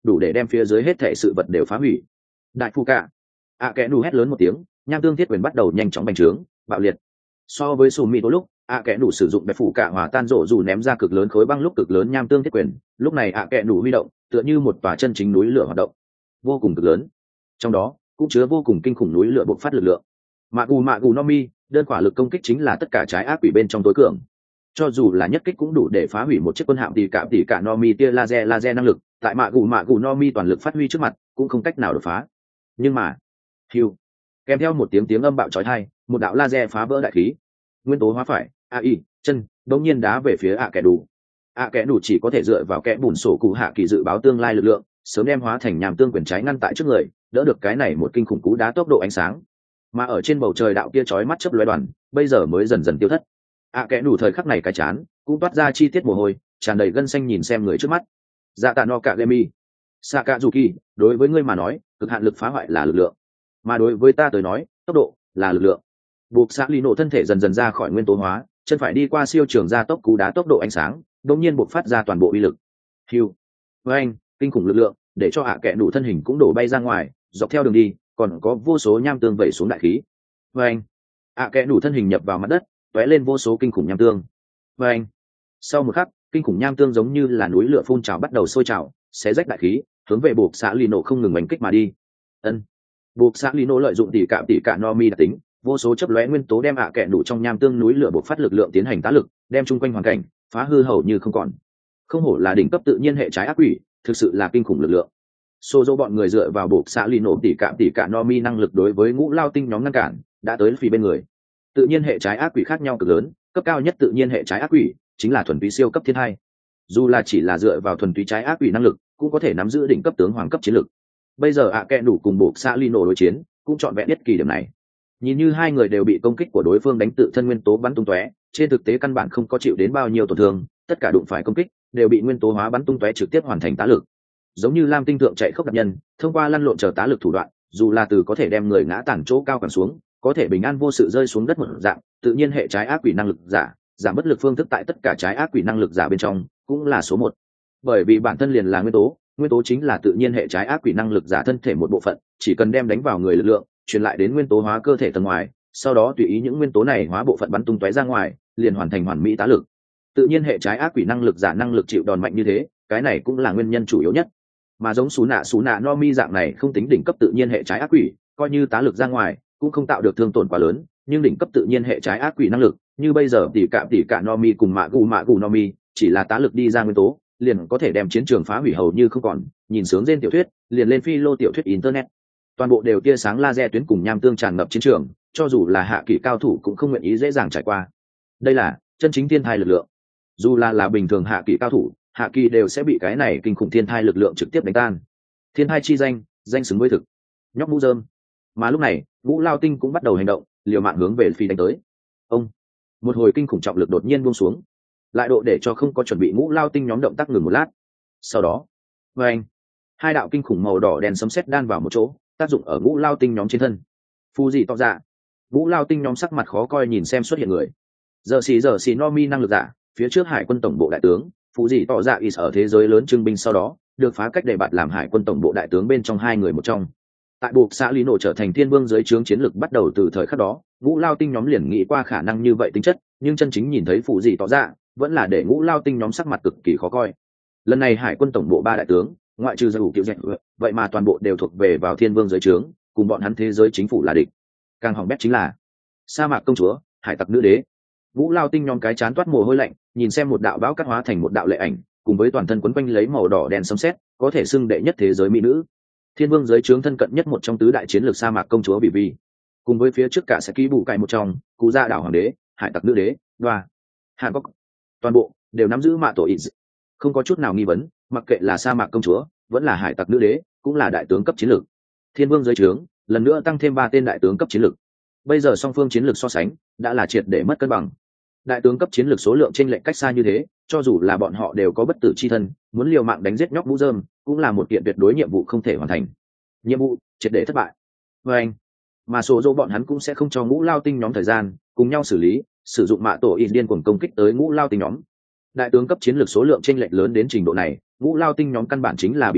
đủ để đem phía dưới hết thể sự vật đều phá hủy. Đại phu cả ạ kẽ nủ hét lớn một tiếng, nham tương thiết quyền bắt đầu nhanh chóng bành trướng bạo liệt. So với sù mị tối lúc ạ kẽ nủ sử dụng bẹp phủ cả hòa tan rổ dù ném ra cực lớn khối băng lúc cực lớn nham tương thiết quyền, lúc này ạ kẽ nủ huy động tựa như một tòa chân chính núi lửa hoạt động vô cùng cực lớn, trong đó cũng chứa vô cùng kinh khủng núi lửa bộc phát lực lượng. Mạ gù mạ gù no mi đơn quả lực công kích chính là tất cả trái ác quỷ bên trong tối cường, cho dù là nhất kích cũng đủ để phá hủy một chiếc quân hạm tỷ cả tỷ cả no mi tia laser laser năng lực tại mạ gù mạ gù no mi toàn lực phát huy trước mặt cũng không cách nào đột phá. Nhưng mà hiu, kèm theo một tiếng tiếng âm bạo chói tai, một đạo laser phá vỡ đại khí, nguyên tố hóa phải ai chân đống nhiên đá về phía ạ kẻ đủ. ạ kẻ đủ chỉ có thể dựa vào kẽ bùn sổ cụ hạ kỳ dự báo tương lai lực lượng, sớm đem hóa thành nhàm tương quyền trái ngăn tại trước người, đỡ được cái này một kinh khủng cú đá tốc độ ánh sáng. Mà ở trên bầu trời đạo kia chói mắt chớp lóe đoàn bây giờ mới dần dần tiêu thất. ạ kẻ đủ thời khắc này cái chán cũng toát ra chi tiết mồ hôi, tràn đầy gân xanh nhìn xem người trước mắt. Dạ tạ no cả gemi Sakazuki, đối với ngươi mà nói cực hạn lực phá hoại là lực lượng, mà đối với ta tới nói tốc độ là lực lượng. Buộc xã ly nổ thân thể dần dần ra khỏi nguyên tố hóa, chân phải đi qua siêu trường gia tốc cú đá tốc độ ánh sáng, đột nhiên buộc phát ra toàn bộ uy lực. Hiu, với anh kinh khủng lực lượng để cho hạ kẻ đủ thân hình cũng đổ bay ra ngoài, dọc theo đường đi còn có vô số nham tương vẩy xuống đại khí. Với anh hạ kẻ đủ thân hình nhập vào mặt đất, tóe lên vô số kinh khủng nham tương. Với anh sau một khắc kinh khủng nham tương giống như là núi lửa phun trào bắt đầu sôi trào, xé rách đại khí, hướng về buộc xã ly nổ không ngừng đánh kích mà đi. Ân, buộc xã ly nổ lợi dụng tỉ cạm tỉ cả no mi đặc tính, vô số chấp lóe nguyên tố đem ạ kẹ đủ trong nham tương núi lửa bộc phát lực lượng tiến hành tá lực, đem chung quanh hoàn cảnh phá hư hầu như không còn. Không hổ là đỉnh cấp tự nhiên hệ trái ác quỷ, thực sự là kinh khủng lực lượng. Xô dỗ bọn người dựa vào buộc xã ly nổ tỉ cạm tỉ cả no mi năng lực đối với ngũ lao tinh nhóm ngăn cản đã tới phía bên người. Tự nhiên hệ trái ác quỷ khác nhau cực lớn, cấp cao nhất tự nhiên hệ trái ác quỷ chính là thuần túy siêu cấp thiên hai. Dù là chỉ là dựa vào thuần túy trái ác quỷ năng lực cũng có thể nắm giữ đỉnh cấp tướng hoàng cấp chiến lực. Bây giờ ạ kẹ đủ cùng buộc xã ly nổ đối chiến cũng chọn vẹn nhất kỳ điểm này. Nhìn như hai người đều bị công kích của đối phương đánh tự thân nguyên tố bắn tung tóe, trên thực tế căn bản không có chịu đến bao nhiêu tổn thương, tất cả đụng phải công kích đều bị nguyên tố hóa bắn tung tóe trực tiếp hoàn thành tá lực. Giống như lam tinh thượng chạy khốc đặc nhân, thông qua lăn lộn chờ tá lực thủ đoạn, dù là từ có thể đem người ngã tản chỗ cao càng xuống, có thể bình an vô sự rơi xuống đất một dạng, tự nhiên hệ trái ác quỷ năng lực giả, giảm bất lực phương thức tại tất cả trái ác quỷ năng lực giả bên trong cũng là số một. Bởi vì bản thân liền là nguyên tố, nguyên tố chính là tự nhiên hệ trái ác quỷ năng lực giả thân thể một bộ phận, chỉ cần đem đánh vào người lực lượng truyền lại đến nguyên tố hóa cơ thể tầng ngoài, sau đó tùy ý những nguyên tố này hóa bộ phận bắn tung tóe ra ngoài, liền hoàn thành hoàn mỹ tá lực. Tự nhiên hệ trái ác quỷ năng lực giả năng lực chịu đòn mạnh như thế, cái này cũng là nguyên nhân chủ yếu nhất. Mà giống sú nạ sú nạ no mi dạng này không tính đỉnh cấp tự nhiên hệ trái ác quỷ, coi như tá lực ra ngoài cũng không tạo được thương tổn quá lớn, nhưng đỉnh cấp tự nhiên hệ trái ác quỷ năng lực như bây giờ tỷ cạm tỷ cả no mi cùng mạ gù mạ gù no mi chỉ là tá lực đi ra nguyên tố liền có thể đem chiến trường phá hủy hầu như không còn. Nhìn sướng trên tiểu thuyết liền lên phi lô tiểu thuyết internet, toàn bộ đều tia sáng laser tuyến cùng nham tương tràn ngập chiến trường, cho dù là hạ kỳ cao thủ cũng không nguyện ý dễ dàng trải qua. Đây là chân chính thiên thai lực lượng, dù là là bình thường hạ kỳ cao thủ, hạ kỳ đều sẽ bị cái này kinh khủng thiên thai lực lượng trực tiếp đánh tan. Thiên thai chi danh, danh xứng với thực, nhóc mũ rơm. Mà lúc này Vũ Lao Tinh cũng bắt đầu hành động, liều mạng hướng về phi đánh tới. Ông, một hồi kinh khủng trọng lực đột nhiên buông xuống, lại độ để cho không có chuẩn bị Ngũ Lao Tinh nhóm động tác ngừng một lát. Sau đó, với anh, hai đạo kinh khủng màu đỏ đèn sấm sét đan vào một chỗ, tác dụng ở Ngũ Lao Tinh nhóm trên thân. Phu gì tỏ ra, Ngũ Lao Tinh nhóm sắc mặt khó coi nhìn xem xuất hiện người. Giờ xì giờ xì no mi năng lực giả, phía trước hải quân tổng bộ đại tướng, Phu gì tỏ ra is ở thế giới lớn trưng binh sau đó, được phá cách đề bạt làm hải quân tổng bộ đại tướng bên trong hai người một trong. Tại buộc xã lý nổ trở thành thiên vương dưới trướng chiến lực bắt đầu từ thời khắc đó, Ngũ Lao Tinh nhóm liền nghĩ qua khả năng như vậy tính chất, nhưng chân chính nhìn thấy phụ gì tỏ ra vẫn là để Ngũ Lao Tinh nhóm sắc mặt cực kỳ khó coi. Lần này hải quân tổng bộ ba đại tướng, ngoại trừ Dầu Kiều Dẹt, vậy mà toàn bộ đều thuộc về vào thiên vương dưới trướng, cùng bọn hắn thế giới chính phủ là địch. Càng hỏng bét chính là sa mạc công chúa, hải tặc nữ đế. Ngũ Lao Tinh nhóm cái chán toát mồ hôi lạnh, nhìn xem một đạo bão cắt hóa thành một đạo lệ ảnh, cùng với toàn thân quấn quanh lấy màu đỏ đen sấm sét, có thể xưng đệ nhất thế giới mỹ nữ. Thiên vương dưới trướng thân cận nhất một trong tứ đại chiến lược sa mạc công chúa Bỉ Vi, cùng với phía trước cả sẽ ký bù cải một trong cụ gia đảo hoàng đế, hải tặc nữ đế đoa hàn quốc, toàn bộ đều nắm giữ mạ tổ ít, không có chút nào nghi vấn. Mặc kệ là sa mạc công chúa vẫn là hải tặc nữ đế, cũng là đại tướng cấp chiến lược. Thiên vương dưới trướng lần nữa tăng thêm ba tên đại tướng cấp chiến lược. Bây giờ song phương chiến lược so sánh đã là triệt để mất cân bằng. Đại tướng cấp chiến lược số lượng trên lệnh cách xa như thế, cho dù là bọn họ đều có bất tử chi thân, muốn liều mạng đánh giết nhóc mũ rơm cũng là một kiện tuyệt đối nhiệm vụ không thể hoàn thành. Nhiệm vụ triệt để thất bại. Và anh, mà số dỗ bọn hắn cũng sẽ không cho Ngũ Lao Tinh nhóm thời gian cùng nhau xử lý, sử dụng mạ tổ ít điên cuồng công kích tới Ngũ Lao Tinh nhóm. Đại tướng cấp chiến lược số lượng trên lệnh lớn đến trình độ này, Ngũ Lao Tinh nhóm căn bản chính là bị đánh,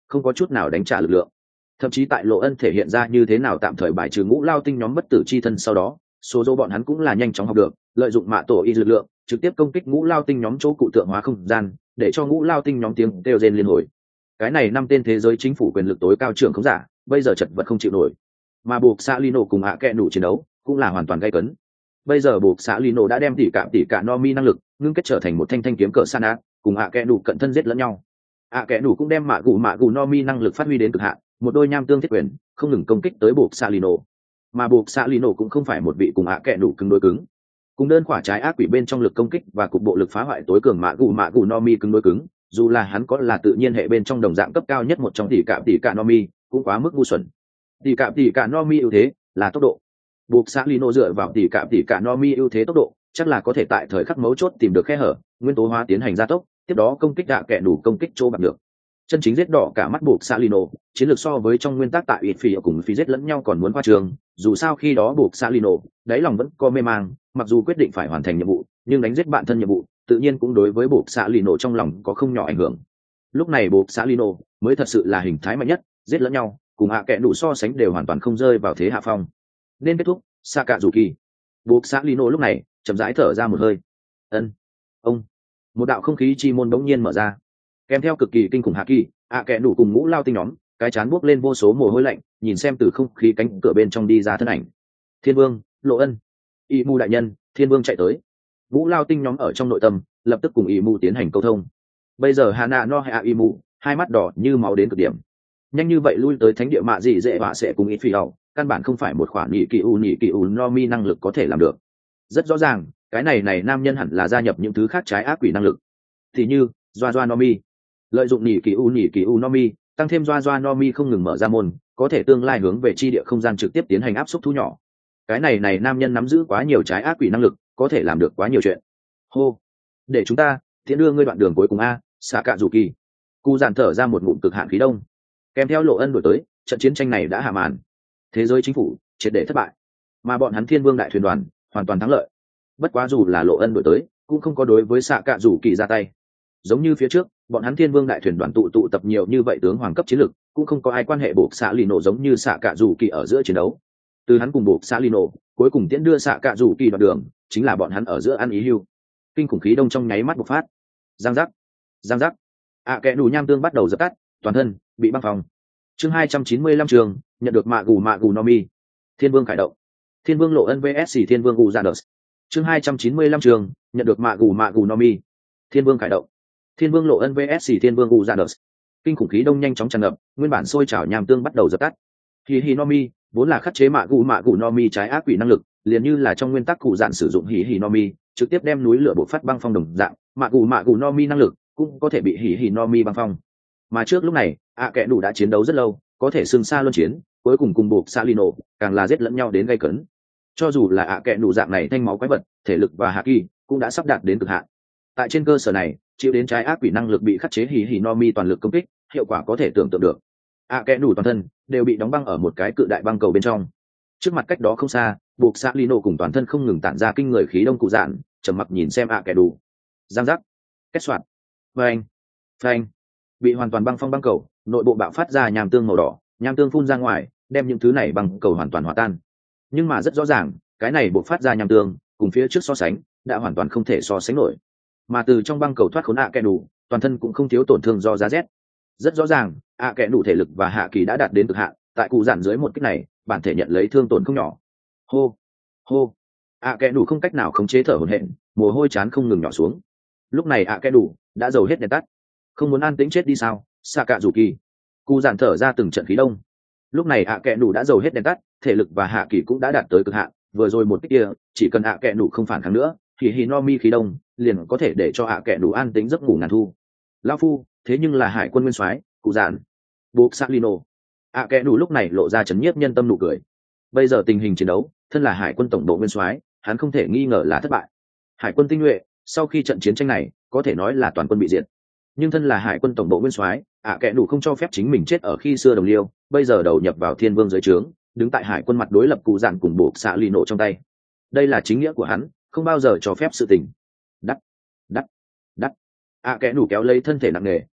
không có chút nào đánh trả lực lượng. Thậm chí tại Lộ Ân thể hiện ra như thế nào tạm thời bài trừ ngũ lao tinh nhóm bất tử chi thân sau đó, số dô bọn hắn cũng là nhanh chóng học được, lợi dụng mạ tổ y lực lượng trực tiếp công kích ngũ lao tinh nhóm chỗ cụ tượng hóa không gian, để cho ngũ lao tinh nhóm tiếng kêu rên liên hồi. Cái này năm tên thế giới chính phủ quyền lực tối cao trưởng không giả, bây giờ chật vật không chịu nổi. Mà buộc xã Lino cùng hạ kẹ nủ chiến đấu cũng là hoàn toàn gay cấn. Bây giờ buộc xã Lino đã đem tỉ cả tỉ cả no mi năng lực ngưng kết trở thành một thanh thanh kiếm cỡ san ác, cùng hạ kẹ nủ cận thân giết lẫn nhau. Hạ kẹ nủ cũng đem mạ gù mạ gù no mi năng lực phát huy đến cực hạn, một đôi nham tương thiết quyền không ngừng công kích tới buộc xã Lino. Mà buộc xã Lino cũng không phải một vị cùng hạ kẹ nủ cứng đối cứng, cùng đơn quả trái ác quỷ bên trong lực công kích và cục bộ lực phá hoại tối cường mạ gù mạ gù no mi cứng đối cứng, dù là hắn có là tự nhiên hệ bên trong đồng dạng cấp cao nhất một trong tỷ cạm tỷ cả no mi cũng quá mức ngu xuẩn. Tỷ cạm tỷ cả no mi ưu thế là tốc độ, buộc xã Lino dựa vào tỷ cạm tỷ cả no mi ưu thế tốc độ chắc là có thể tại thời khắc mấu chốt tìm được khe hở, nguyên tố hóa tiến hành gia tốc, tiếp đó công kích đạ kẻ đủ công kích chỗ bằng được. Chân chính giết đỏ cả mắt buộc xã Lino, chiến lược so với trong nguyên tắc tại ít phi cùng phi giết lẫn nhau còn muốn khoa trường, dù sao khi đó buộc xã Lino đáy lòng vẫn có mê mang, mặc dù quyết định phải hoàn thành nhiệm vụ nhưng đánh giết bạn thân nhiệm vụ tự nhiên cũng đối với buộc xã Lino trong lòng có không nhỏ ảnh hưởng. Lúc này buộc xã Lino mới thật sự là hình thái mạnh nhất, giết lẫn nhau cùng hạ kẻ đủ so sánh đều hoàn toàn không rơi vào thế hạ phong. Nên kết thúc, Sakazuki. Buộc xã Lino lúc này chậm rãi thở ra một hơi. Ân, ông, một đạo không khí chi môn bỗng nhiên mở ra, kèm theo cực kỳ kinh khủng hạ kỳ, hạ kẻ đủ cùng ngũ lao tinh nhóm cái chán buốc lên vô số mồ hôi lạnh, nhìn xem từ không khí cánh cửa bên trong đi ra thân ảnh. Thiên Vương, Lộ Ân, Y Mu đại nhân, Thiên Vương chạy tới. Ngũ lao tinh nhóm ở trong nội tâm lập tức cùng Y Mu tiến hành câu thông. Bây giờ Hana no hạ Y Mu hai mắt đỏ như máu đến cực điểm, nhanh như vậy lui tới thánh địa mạ gì dễ bạ sẽ cùng ít phi hậu, căn bản không phải một khoản nhị kỳ u nhị kỳ u no mi năng lực có thể làm được. Rất rõ ràng cái này này nam nhân hẳn là gia nhập những thứ khác trái ác quỷ năng lực, thì như doa doa no mi, lợi dụng nhị kỳ u nhị kỳ u no mi tăng thêm doa doa no mi không ngừng mở ra môn, có thể tương lai hướng về chi địa không gian trực tiếp tiến hành áp suất thu nhỏ. Cái này này nam nhân nắm giữ quá nhiều trái ác quỷ năng lực, có thể làm được quá nhiều chuyện. Hô, để chúng ta tiễn đưa ngươi đoạn đường cuối cùng a, Sakazuki. Cụ giản thở ra một ngụm cực hạn khí đông, kèm theo Lộ Ân đổi tới, trận chiến tranh này đã hạ màn. Thế giới chính phủ triệt để thất bại, mà bọn hắn Thiên Vương đại thuyền đoàn hoàn toàn thắng lợi. Bất quá dù là Lộ Ân đổi tới, cũng không có đối với Sakazuki ra tay. Giống như phía trước, bọn hắn Thiên Vương đại thuyền đoàn tụ tụ tập nhiều như vậy tướng hoàng cấp chiến lực, cũng không có ai quan hệ buộc xạ Lino giống như Sakazuki ở giữa chiến đấu. Từ hắn cùng buộc xạ Lino, cuối cùng tiễn đưa Sakazuki đoạn đường, chính là bọn hắn ở giữa ăn ý hưu. Kinh khủng khí đông trong nháy mắt bộc phát. Giang giác, giang giác. À kẻ đủ nham tương bắt đầu dập tắt, toàn thân bị băng phòng. Chương hai trăm chín mươi lăm trường, nhận được mạ gù mạ gù no mi. Thiên Vương khởi động. Thiên Vương Lộ Ân vs Thiên Vương Uzanos. Chương hai trăm chín mươi lăm trường, nhận được mạ gù mạ gù no mi. Thiên Vương khởi động. Thiên Vương Lộ Ân vs Thiên Vương Uzanos. Kinh khủng khí đông nhanh chóng tràn ngập, nguyên bản sôi trào nham tương bắt đầu dập tắt. Hỉ hỉ no mi vốn là khắc chế mạ gù mạ gù no mi trái ác quỷ năng lực, liền như là trong nguyên tắc cụ dạn sử dụng hỉ hỉ no mi, trực tiếp đem núi lửa bộc phát băng phong đồng dạng, mạ gù mạ gù no mi năng lực cũng có thể bị hỉ hỉ no mi băng phong. Mà trước lúc này, ạ kẻ đủ đã chiến đấu rất lâu, có thể xưng xa luân chiến, cuối cùng cùng buộc Salino càng là giết lẫn nhau đến gây cấn. Cho dù là ạ kẻ đủ dạng này thanh máu quái vật, thể lực và hạ kỳ cũng đã sắp đạt đến cực hạn. Tại trên cơ sở này, chịu đến trái ác quỷ năng lực bị khắc chế hỉ hỉ no mi toàn lực công kích, hiệu quả có thể tưởng tượng được. ạ kẻ đủ toàn thân đều bị đóng băng ở một cái cự đại băng cầu bên trong. Trước mặt cách đó không xa, buộc Salino cùng toàn thân không ngừng tản ra kinh người khí đông cụ dạn, trầm mặc nhìn xem ạ kẻ đủ. Giang giác, kết soạn, phanh, phanh, bị hoàn toàn băng phong băng cầu, nội bộ bạo phát ra nham tương màu đỏ, nham tương phun ra ngoài, đem những thứ này băng cầu hoàn toàn hòa tan. Nhưng mà rất rõ ràng, cái này bộc phát ra nham tương, cùng phía trước so sánh, đã hoàn toàn không thể so sánh nổi. Mà từ trong băng cầu thoát khốn ạ kẻ đủ, toàn thân cũng không thiếu tổn thương do giá rét. Rất rõ ràng, ạ kẻ đủ thể lực và hạ kỳ đã đạt đến cực hạn, tại cụ giản dưới một kích này, bản thể nhận lấy thương tổn không nhỏ. Hô, hô, ạ kẻ đủ không cách nào khống chế thở hổn hển, mồ hôi chán không ngừng nhỏ xuống. Lúc này ạ kẻ đủ đã dầu hết đèn tắt, không muốn an tĩnh chết đi sao? Sakazuki. Cụ giản thở ra từng trận khí đông. Lúc này ạ kẻ đủ đã dầu hết đèn tắt, thể lực và hạ kỳ cũng đã đạt tới cực hạn, vừa rồi một kích kia, chỉ cần ạ kẻ đủ không phản kháng nữa, thì hỉ no mi khí đông liền có thể để cho ạ kẻ đủ an tĩnh giấc ngủ ngàn thu. Lão phu, thế nhưng là hải quân nguyên soái, cụ giản. Buộc Salino. ạ kẻ đủ lúc này lộ ra chấn nhiếp nhân tâm nụ cười. Bây giờ tình hình chiến đấu, thân là hải quân tổng bộ nguyên soái, hắn không thể nghi ngờ là thất bại. Hải quân tinh nhuệ, sau khi trận chiến tranh này, có thể nói là toàn quân bị diệt. Nhưng thân là hải quân tổng bộ nguyên soái, ạ kẻ đủ không cho phép chính mình chết ở khi xưa đồng liêu, bây giờ đầu nhập vào Thiên Vương dưới trướng, đứng tại hải quân mặt đối lập cụ giản cùng buộc xạ lì nổ trong tay. Đây là chính nghĩa của hắn, không bao giờ cho phép sự tình. Đắt, đắt, đắt. ạ kẻ đủ kéo lấy thân thể nặng nề,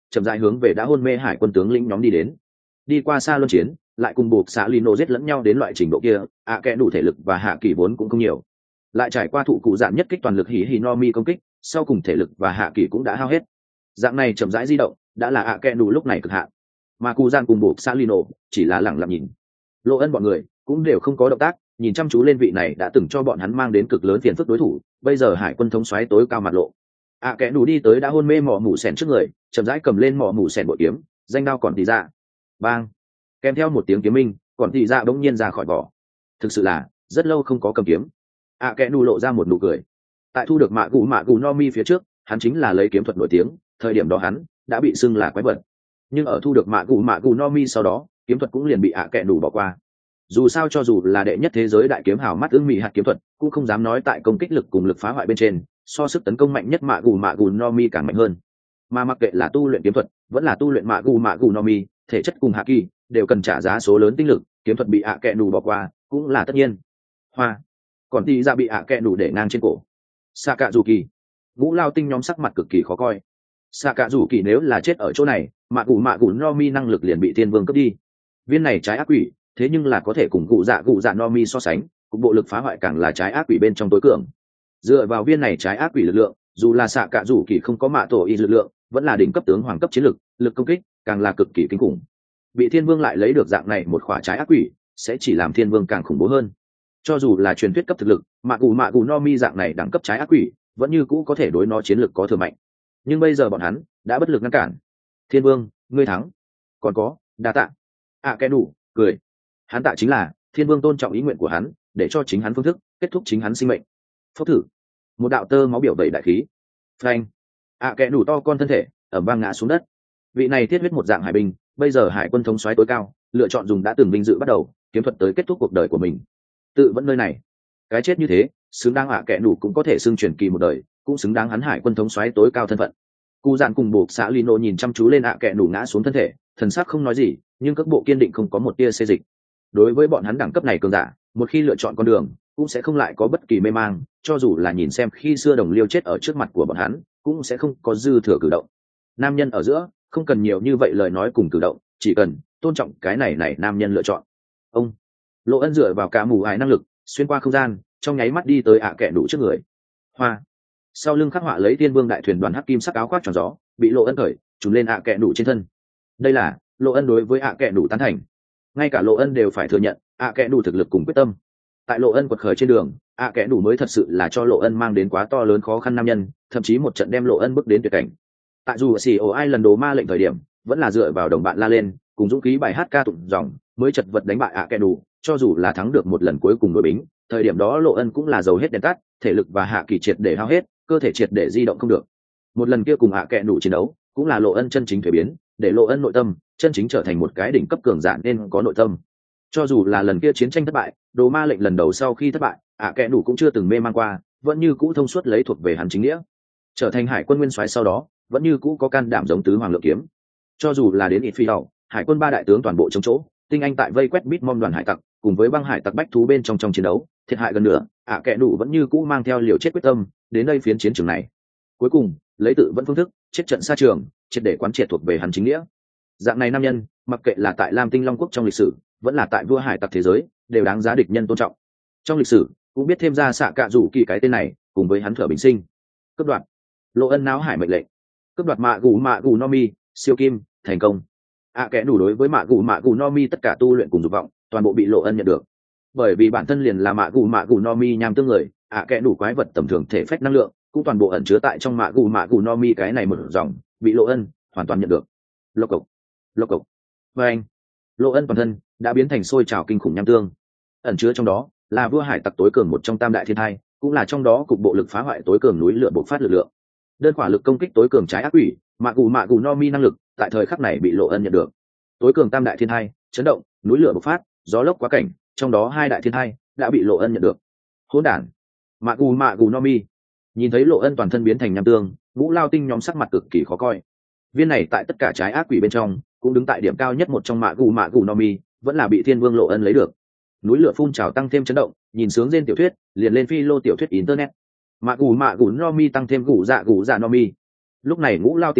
chậm rãi hướng về đã hôn mê hải quân tướng lĩnh nhóm đi đến. Đi qua xa luân chiến, lại cùng buộc xạ lino giết lẫn nhau đến loại trình độ kia, ạ kẽ đủ thể lực và hạ kỳ vốn cũng không nhiều, lại trải qua thụ cụ dạng nhất kích toàn lực hỉ hỉ no mi công kích, sau cùng thể lực và hạ kỳ cũng đã hao hết. Dạng này chậm rãi di động đã là ạ kẽ đủ lúc này cực hạn, mà cụ dạng cùng buộc xạ lino chỉ là lẳng lặng nhìn. Lộ Ân bọn người cũng đều không có động tác, nhìn chăm chú lên vị này đã từng cho bọn hắn mang đến cực lớn phiền phức đối thủ, bây giờ hải quân thống soái tối cao mặt lộ. ạ kẽ đủ đi tới đã hôn mê mỏ mủ sèn trước người, chậm rãi cầm lên mỏ mủ sèn bội kiếm, danh đao còn tì ra, bang, kèm theo một tiếng kiếm minh, còn tì ra bỗng nhiên ra khỏi vỏ. Thực sự là rất lâu không có cầm kiếm. ạ kẽ đủ lộ ra một nụ cười. Tại thu được mạ gù mạ gù no mi phía trước, hắn chính là lấy kiếm thuật nổi tiếng, thời điểm đó hắn đã bị xưng là quái vật. Nhưng ở thu được mạ gù mạ gù no mi sau đó, kiếm thuật cũng liền bị ạ kẽ đủ bỏ qua. Dù sao cho dù là đệ nhất thế giới đại kiếm hào mắt ưng mị hạt kiếm thuật, cũng không dám nói tại công kích lực cùng lực phá hoại bên trên, so sức tấn công mạnh nhất mạ gù mạ gù no mi càng mạnh hơn. Mà mặc kệ là tu luyện kiếm thuật vẫn là tu luyện mạ gù mạ gù no mi, thể chất cùng hạ kỳ đều cần trả giá số lớn tinh lực, kiếm thuật bị ạ kẽ đủ bỏ qua cũng là tất nhiên. Hoa còn thì ra bị ạ kẽ đủ để ngang trên cổ. Xạ cạ rủ kỳ, ngũ lao tinh nhóm sắc mặt cực kỳ khó coi. Xạ cạ rủ kỳ nếu là chết ở chỗ này, mạ gù mạ gù no mi năng lực liền bị thiên vương cướp đi. Viên này trái ác quỷ thế nhưng là có thể cùng cụ dạ cụ dạ no mi so sánh, cục bộ lực phá hoại càng là trái ác quỷ bên trong tối cường. Dựa vào viên này trái ác quỷ lực lượng, dù là xạ cạ rủ kỳ không có mạ tổ y lực lượng, vẫn là đỉnh cấp tướng hoàng cấp chiến lực, lực công kích càng là cực kỳ kinh khủng. Bị thiên vương lại lấy được dạng này một khỏa trái ác quỷ, sẽ chỉ làm thiên vương càng khủng bố hơn. Cho dù là truyền thuyết cấp thực lực, mạ cụ mạ cụ no mi dạng này đẳng cấp trái ác quỷ vẫn như cũ có thể đối nó chiến lực có thừa mạnh. Nhưng bây giờ bọn hắn đã bất lực ngăn cản. Thiên vương, ngươi thắng. Còn có đa tạ. À kẻ đủ cười. Hắn tạ chính là thiên vương tôn trọng ý nguyện của hắn, để cho chính hắn phương thức kết thúc chính hắn sinh mệnh. Phốc thử, một đạo tơ máu biểu đầy đại khí. Phanh. À kẻ đủ to con thân thể ẩm vang ngã xuống đất. Vị này thiết huyết một dạng hải binh, bây giờ hải quân thống soái tối cao, lựa chọn dùng đã từng vinh dự bắt đầu kiếm thuật tới kết thúc cuộc đời của mình. Tự vẫn nơi này, cái chết như thế xứng đáng ạ kẻ đủ cũng có thể xưng truyền kỳ một đời, cũng xứng đáng hắn hải quân thống soái tối cao thân phận. Cụ dạn cùng buộc xã lino nhìn chăm chú lên ạ kẻ đủ ngã xuống thân thể, thần sắc không nói gì, nhưng các bộ kiên định không có một tia xê dịch. Đối với bọn hắn đẳng cấp này cường giả, một khi lựa chọn con đường cũng sẽ không lại có bất kỳ mê mang, cho dù là nhìn xem khi xưa đồng liêu chết ở trước mặt của bọn hắn cũng sẽ không có dư thừa cử động. Nam nhân ở giữa không cần nhiều như vậy lời nói cùng cử động, chỉ cần tôn trọng cái này này nam nhân lựa chọn. Ông Lộ Ân dựa vào cả mù ải năng lực xuyên qua không gian, trong nháy mắt đi tới ạ kẻ đủ trước người. Hoa sau lưng khắc họa lấy tiên vương đại thuyền đoàn hắc kim sắc áo khoác tròn gió bị Lộ Ân cởi trùm lên ạ kẻ đủ trên thân. Đây là Lộ Ân đối với ạ kẻ đủ tán thành. Ngay cả Lộ Ân đều phải thừa nhận ạ kẻ đủ thực lực cùng quyết tâm. Tại Lộ Ân quật khởi trên đường, ạ kẻ đủ mới thật sự là cho Lộ Ân mang đến quá to lớn khó khăn nam nhân, thậm chí một trận đem Lộ Ân bước đến tuyệt cảnh. Tại dù xì ổ ai lần đồ ma lệnh thời điểm vẫn là dựa vào đồng bạn la lên cùng dũng khí bài hát ca tụng dòng mới chật vật đánh bại ạ kẻ đủ, cho dù là thắng được một lần cuối cùng đội bính, thời điểm đó Lộ Ân cũng là dầu hết đèn tắt, thể lực và hạ kỳ triệt để hao hết, cơ thể triệt để di động không được. Một lần kia cùng ạ kẻ đủ chiến đấu cũng là Lộ Ân chân chính thuế biến, để Lộ Ân nội tâm chân chính trở thành một cái đỉnh cấp cường giả nên có nội tâm. Cho dù là lần kia chiến tranh thất bại, đồ ma lệnh lần đầu sau khi thất bại, ạ kẻ đủ cũng chưa từng mê man qua, vẫn như cũ thông suốt lấy thuộc về hắn chính nghĩa. Trở thành hải quân nguyên soái sau đó, vẫn như cũ có can đảm giống tứ hoàng lượng kiếm. Cho dù là đến ít phi đầu, hải quân ba đại tướng toàn bộ chống chỗ, tinh anh tại vây quét Bitmom đoàn hải tặc, cùng với băng hải tặc bách thú bên trong trong chiến đấu, thiệt hại gần nửa, ạ kẻ đủ vẫn như cũ mang theo liều chết quyết tâm, đến đây phiến chiến trường này. Cuối cùng, lấy tự vẫn phương thức, chết trận xa trường, triệt để quán triệt thuộc về hắn chính nghĩa. Dạng này nam nhân, mặc kệ là tại Lam Tinh Long quốc trong lịch sử, vẫn là tại vua hải tặc thế giới, đều đáng giá địch nhân tôn trọng. Trong lịch sử, cũng biết thêm ra xạ cạ rủ kỳ cái tên này, cùng với hắn thở bình sinh. Cấp đoạt. Lộ Ân náo hải mệnh lệnh. Cấp đoạt mạ gù mạ gù no mi, siêu kim, thành công. ạ kẻ đủ đối với mạ gù mạ gù no mi tất cả tu luyện cùng dục vọng, toàn bộ bị Lộ Ân nhận được. Bởi vì bản thân liền là mạ gù mạ gù no mi nham tương người, ạ kẻ đủ quái vật tầm thường thể phách năng lượng, cũng toàn bộ ẩn chứa tại trong mạ gù mạ gù no mi cái này một dòng, bị Lộ Ân hoàn toàn nhận được. Lộc cộc, lộc cộc. Và anh, Lộ Ân toàn thân đã biến thành sôi trào kinh khủng nham tương, ẩn chứa trong đó là vua hải tặc tối cường một trong tam đại thiên thai, cũng là trong đó cục bộ lực phá hoại tối cường núi lửa bộc phát lực lượng. Đơn khỏa lực công kích tối cường trái ác quỷ, mạ gù mạ gù no mi năng lực tại thời khắc này bị Lộ Ân nhận được. Tối cường tam đại thiên thai, chấn động, núi lửa bộc phát, gió lốc quá cảnh, trong đó hai đại thiên thai đã bị Lộ Ân nhận được. Hỗn đản, mạ gù mạ gù no mi. Nhìn thấy Lộ Ân toàn thân biến thành nham tương, ngũ lao tinh nhóm sắc mặt cực kỳ khó coi. Viên này tại tất cả trái ác quỷ bên trong cũng đứng tại điểm cao nhất một trong mạ gù mạ gù no mi, vẫn là bị thiên vương Lộ Ân lấy được. Núi lửa phun trào tăng thêm chấn động, nhìn sướng trên tiểu thuyết liền lên phi lô tiểu thuyết internet. Mạ gù mạ gù no mi tăng thêm gù dạ gù dạ no mi. Lúc này ngũ lao tinh nhóm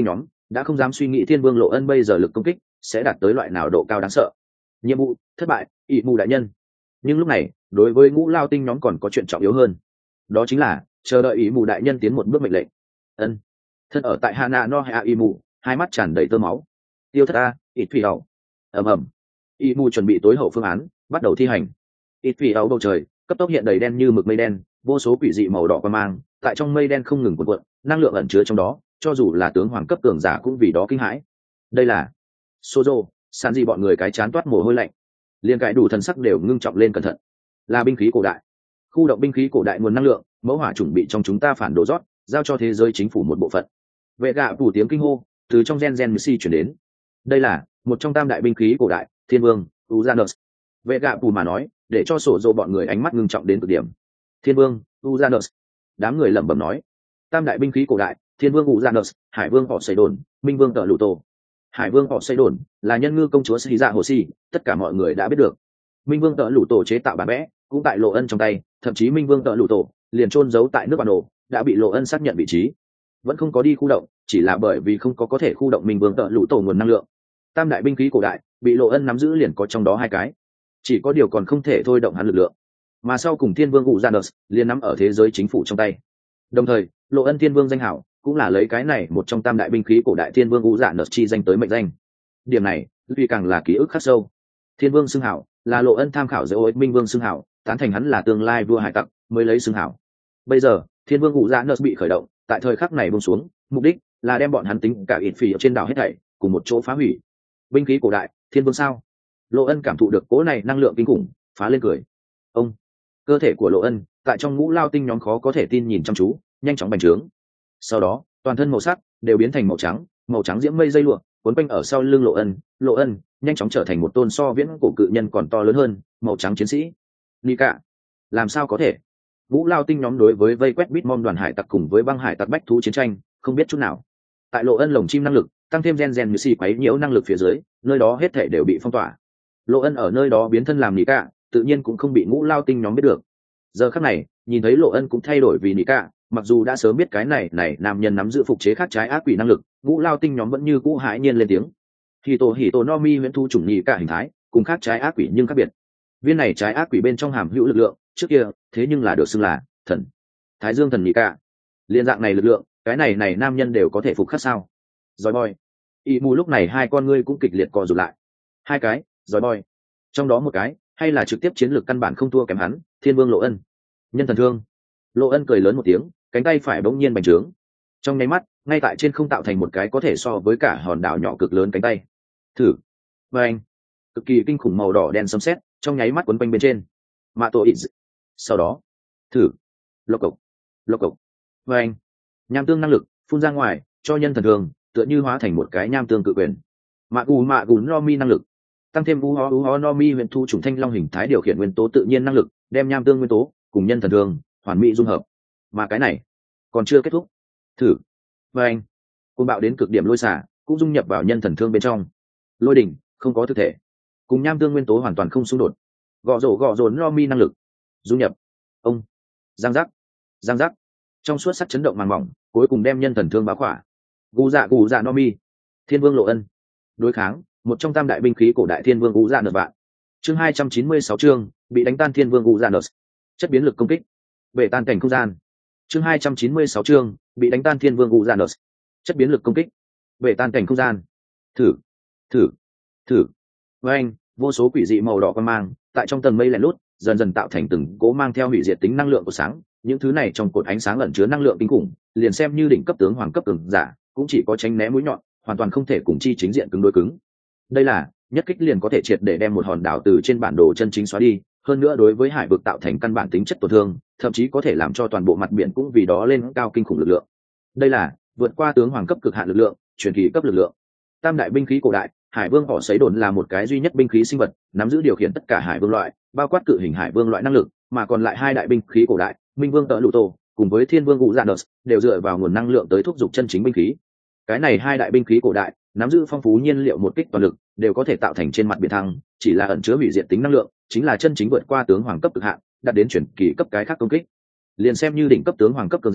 đã không dám suy nghĩ thiên vương lộ ân bây giờ lực công kích sẽ đạt tới loại nào độ cao đáng sợ. Nhiệm vụ thất bại, ỷ mù đại nhân. Nhưng lúc này đối với ngũ lao tinh nhóm còn có chuyện trọng yếu hơn, đó chính là chờ đợi ỷ mù đại nhân tiến một bước mệnh lệnh. Ân. Thân ở tại Hana no hạ ỷ mù, hai mắt tràn đầy tơ máu. Tiêu thất a, ít thủy hậu. ầm ầm. ỷ mù chuẩn bị tối hậu phương án, bắt đầu thi hành. Ít thủy hậu bầu trời cấp tốc hiện đầy đen như mực mây đen, vô số quỷ dị màu đỏ qua mang tại trong mây đen không ngừng cuộn cuộn, năng lượng ẩn chứa trong đó, cho dù là tướng hoàng cấp cường giả cũng vì đó kinh hãi. Đây là Sozo, sàn gì bọn người cái chán toát mồ hôi lạnh, liền cãi đủ thần sắc đều ngưng trọng lên cẩn thận. Là binh khí cổ đại, khu động binh khí cổ đại nguồn năng lượng, mẫu hỏa chuẩn bị trong chúng ta phản đồ rót, giao cho thế giới chính phủ một bộ phận. Vệ gạ phủ tiếng kinh hô từ trong gen gen si chuyển đến. Đây là một trong tam đại binh khí cổ đại, thiên vương Uranus. Vệ gạ phủ mà nói, để cho sổ dô bọn người ánh mắt ngưng trọng đến cực điểm. Thiên vương Uranus. Đám người lẩm bẩm nói, tam đại binh khí cổ đại, thiên vương Uranus, hải vương họ xây đồn, minh vương tợ lụ tổ. Hải vương họ xây đồn là nhân ngư công chúa sĩ dạ hồ si, tất cả mọi người đã biết được. Minh vương tợ lụ tổ chế tạo bản vẽ cũng tại lộ ân trong tay, thậm chí minh vương tợ lụ tổ liền chôn giấu tại nước bản đồ, đã bị lộ ân xác nhận vị trí, vẫn không có đi khu động, chỉ là bởi vì không có có thể khu động minh vương tợ lụ tổ nguồn năng lượng. Tam đại binh khí cổ đại bị lộ ân nắm giữ liền có trong đó hai cái, chỉ có điều còn không thể thôi động hắn lực lượng, mà sau cùng thiên vương Uranus liền nắm ở thế giới chính phủ trong tay. Đồng thời lộ ân thiên vương danh hảo cũng là lấy cái này một trong tam đại binh khí cổ đại thiên vương Uranus chi danh tới mệnh danh. Điểm này vì càng là ký ức khắc sâu. Thiên vương xưng hảo là lộ ân tham khảo giữa ối minh vương xưng hảo, tán thành hắn là tương lai vua hải tặc mới lấy xưng hảo. Bây giờ thiên vương Uranus bị khởi động, tại thời khắc này buông xuống, mục đích là đem bọn hắn tính cả ít phỉ trên đảo hết thảy cùng một chỗ phá hủy. Binh khí cổ đại thiên vương sao? Lộ ân cảm thụ được cỗ này năng lượng kinh khủng, phá lên cười. Ông, cơ thể của lộ ân tại trong ngũ lao tinh nhóm khó có thể tin nhìn chăm chú, nhanh chóng bành trướng. Sau đó toàn thân màu sắc đều biến thành màu trắng, màu trắng diễm mây dây lụa cuốn quanh ở sau lưng lộ ân. Lộ ân nhanh chóng trở thành một tôn so viễn cổ cự nhân còn to lớn hơn, màu trắng chiến sĩ. Nika, làm sao có thể? Ngũ lao tinh nhóm đối với vây quét Bitmom đoàn hải tặc cùng với băng hải tặc bách thú chiến tranh không biết chút nào. Tại lộ ân lồng chim năng lực tăng thêm gen gen như xì quấy nhiễu năng lực phía dưới, nơi đó hết thể đều bị phong tỏa. Lộ ân ở nơi đó biến thân làm Nika, tự nhiên cũng không bị ngũ lao tinh nhóm biết được. Giờ khắc này nhìn thấy lộ ân cũng thay đổi vì Nika, mặc dù đã sớm biết cái này này nam nhân nắm giữ phục chế khác trái ác quỷ năng lực, ngũ lao tinh nhóm vẫn như cũ hãi nhiên lên tiếng. Hỉ tổ hỉ tổ no mi huyễn thu chủng nhị cả hình thái cùng khác trái ác quỷ nhưng khác biệt. Viên này trái ác quỷ bên trong hàm hữu lực lượng trước kia thế nhưng là được xưng là thần thái dương thần nhị cả. Liên dạng này lực lượng, cái này này nam nhân đều có thể phục khắc sao? Giỏi boy. Y mù lúc này hai con ngươi cũng kịch liệt co rụt lại. Hai cái giỏi boy, trong đó một cái hay là trực tiếp chiến lược căn bản không thua kém hắn, thiên vương lộ ân. Nhân thần thương. Lộ ân cười lớn một tiếng, cánh tay phải bỗng nhiên bành trướng, trong nháy mắt ngay tại trên không tạo thành một cái có thể so với cả hòn đảo nhỏ cực lớn cánh tay. Thử. Và anh, cực kỳ kinh khủng màu đỏ đen sấm sét trong nháy mắt quấn quanh bên trên mạ tổ ít. Sau đó thử. Lộc cộc lộc cộc. Và anh, nham tương năng lực phun ra ngoài, cho nhân thần thường tựa như hóa thành một cái nham tương cự quyền. Mạ gù mạ gù no mi năng lực tăng thêm u ho u ho no mi huyện thu trùng thanh long hình thái điều khiển nguyên tố tự nhiên năng lực, đem nham tương nguyên tố cùng nhân thần thường hoàn mỹ dung hợp. Mà cái này còn chưa kết thúc. Thử. Và anh, côn bạo đến cực điểm lôi xả cũng dung nhập vào nhân thần thương bên trong. Lôi đỉnh không có thực thể, cùng nham tương nguyên tố hoàn toàn không xung đột. Gõ rổ gõ rổ no mi năng lực dung nhập. Ông, giang giác giang giác, trong suốt sắc chấn động màng mỏng cuối cùng đem nhân thần thương bá khỏa. Gù dạ gù dạ no mi, thiên vương lộ ân đối kháng một trong tam đại binh khí cổ đại thiên vương gù dạ nợ vạn. Chương hai trăm chín mươi sáu chương bị đánh tan thiên vương gù dạ nợ. Chất biến lực công kích bể tan cảnh không gian. Chương hai trăm chín mươi sáu chương bị đánh tan thiên vương Uranus. Chất biến lực công kích bể tan cảnh không gian. Thử thử thử. Với anh, vô số quỷ dị màu đỏ quang mang tại trong tầng mây lẻn lút dần dần tạo thành từng cỗ mang theo hủy diệt tính năng lượng của sáng. Những thứ này trong cột ánh sáng ẩn chứa năng lượng kinh khủng, liền xem như đỉnh cấp tướng hoàng cấp cường giả cũng chỉ có tránh né mũi nhọn, hoàn toàn không thể cùng chi chính diện cứng đối cứng. Đây là nhất kích liền có thể triệt để đem một hòn đảo từ trên bản đồ chân chính xóa đi, hơn nữa đối với hải vực tạo thành căn bản tính chất tổn thương, thậm chí có thể làm cho toàn bộ mặt biển cũng vì đó lên cao kinh khủng lực lượng. Đây là vượt qua tướng hoàng cấp cực hạn lực lượng, truyền kỳ cấp lực lượng. Tam đại binh khí cổ đại, hải vương họ sấy đồn là một cái duy nhất binh khí sinh vật nắm giữ điều khiển tất cả hải vương loại, bao quát cự hình hải vương loại năng lực, mà còn lại hai đại binh khí cổ đại, minh vương tợ lụ tổ cùng với thiên vương Uranus đều dựa vào nguồn năng lượng tới thúc giục chân chính binh khí. Cái này hai đại binh khí cổ đại nắm giữ phong phú nhiên liệu một kích toàn lực, đều có thể tạo thành trên mặt biển thăng, chỉ là ẩn chứa hủy diệt tính năng lượng, chính là chân chính vượt qua tướng hoàng cấp cực hạn, đạt đến chuyển kỳ cấp cái khác công kích. Liền xem như đỉnh cấp tướng hoàng cấp cường giả,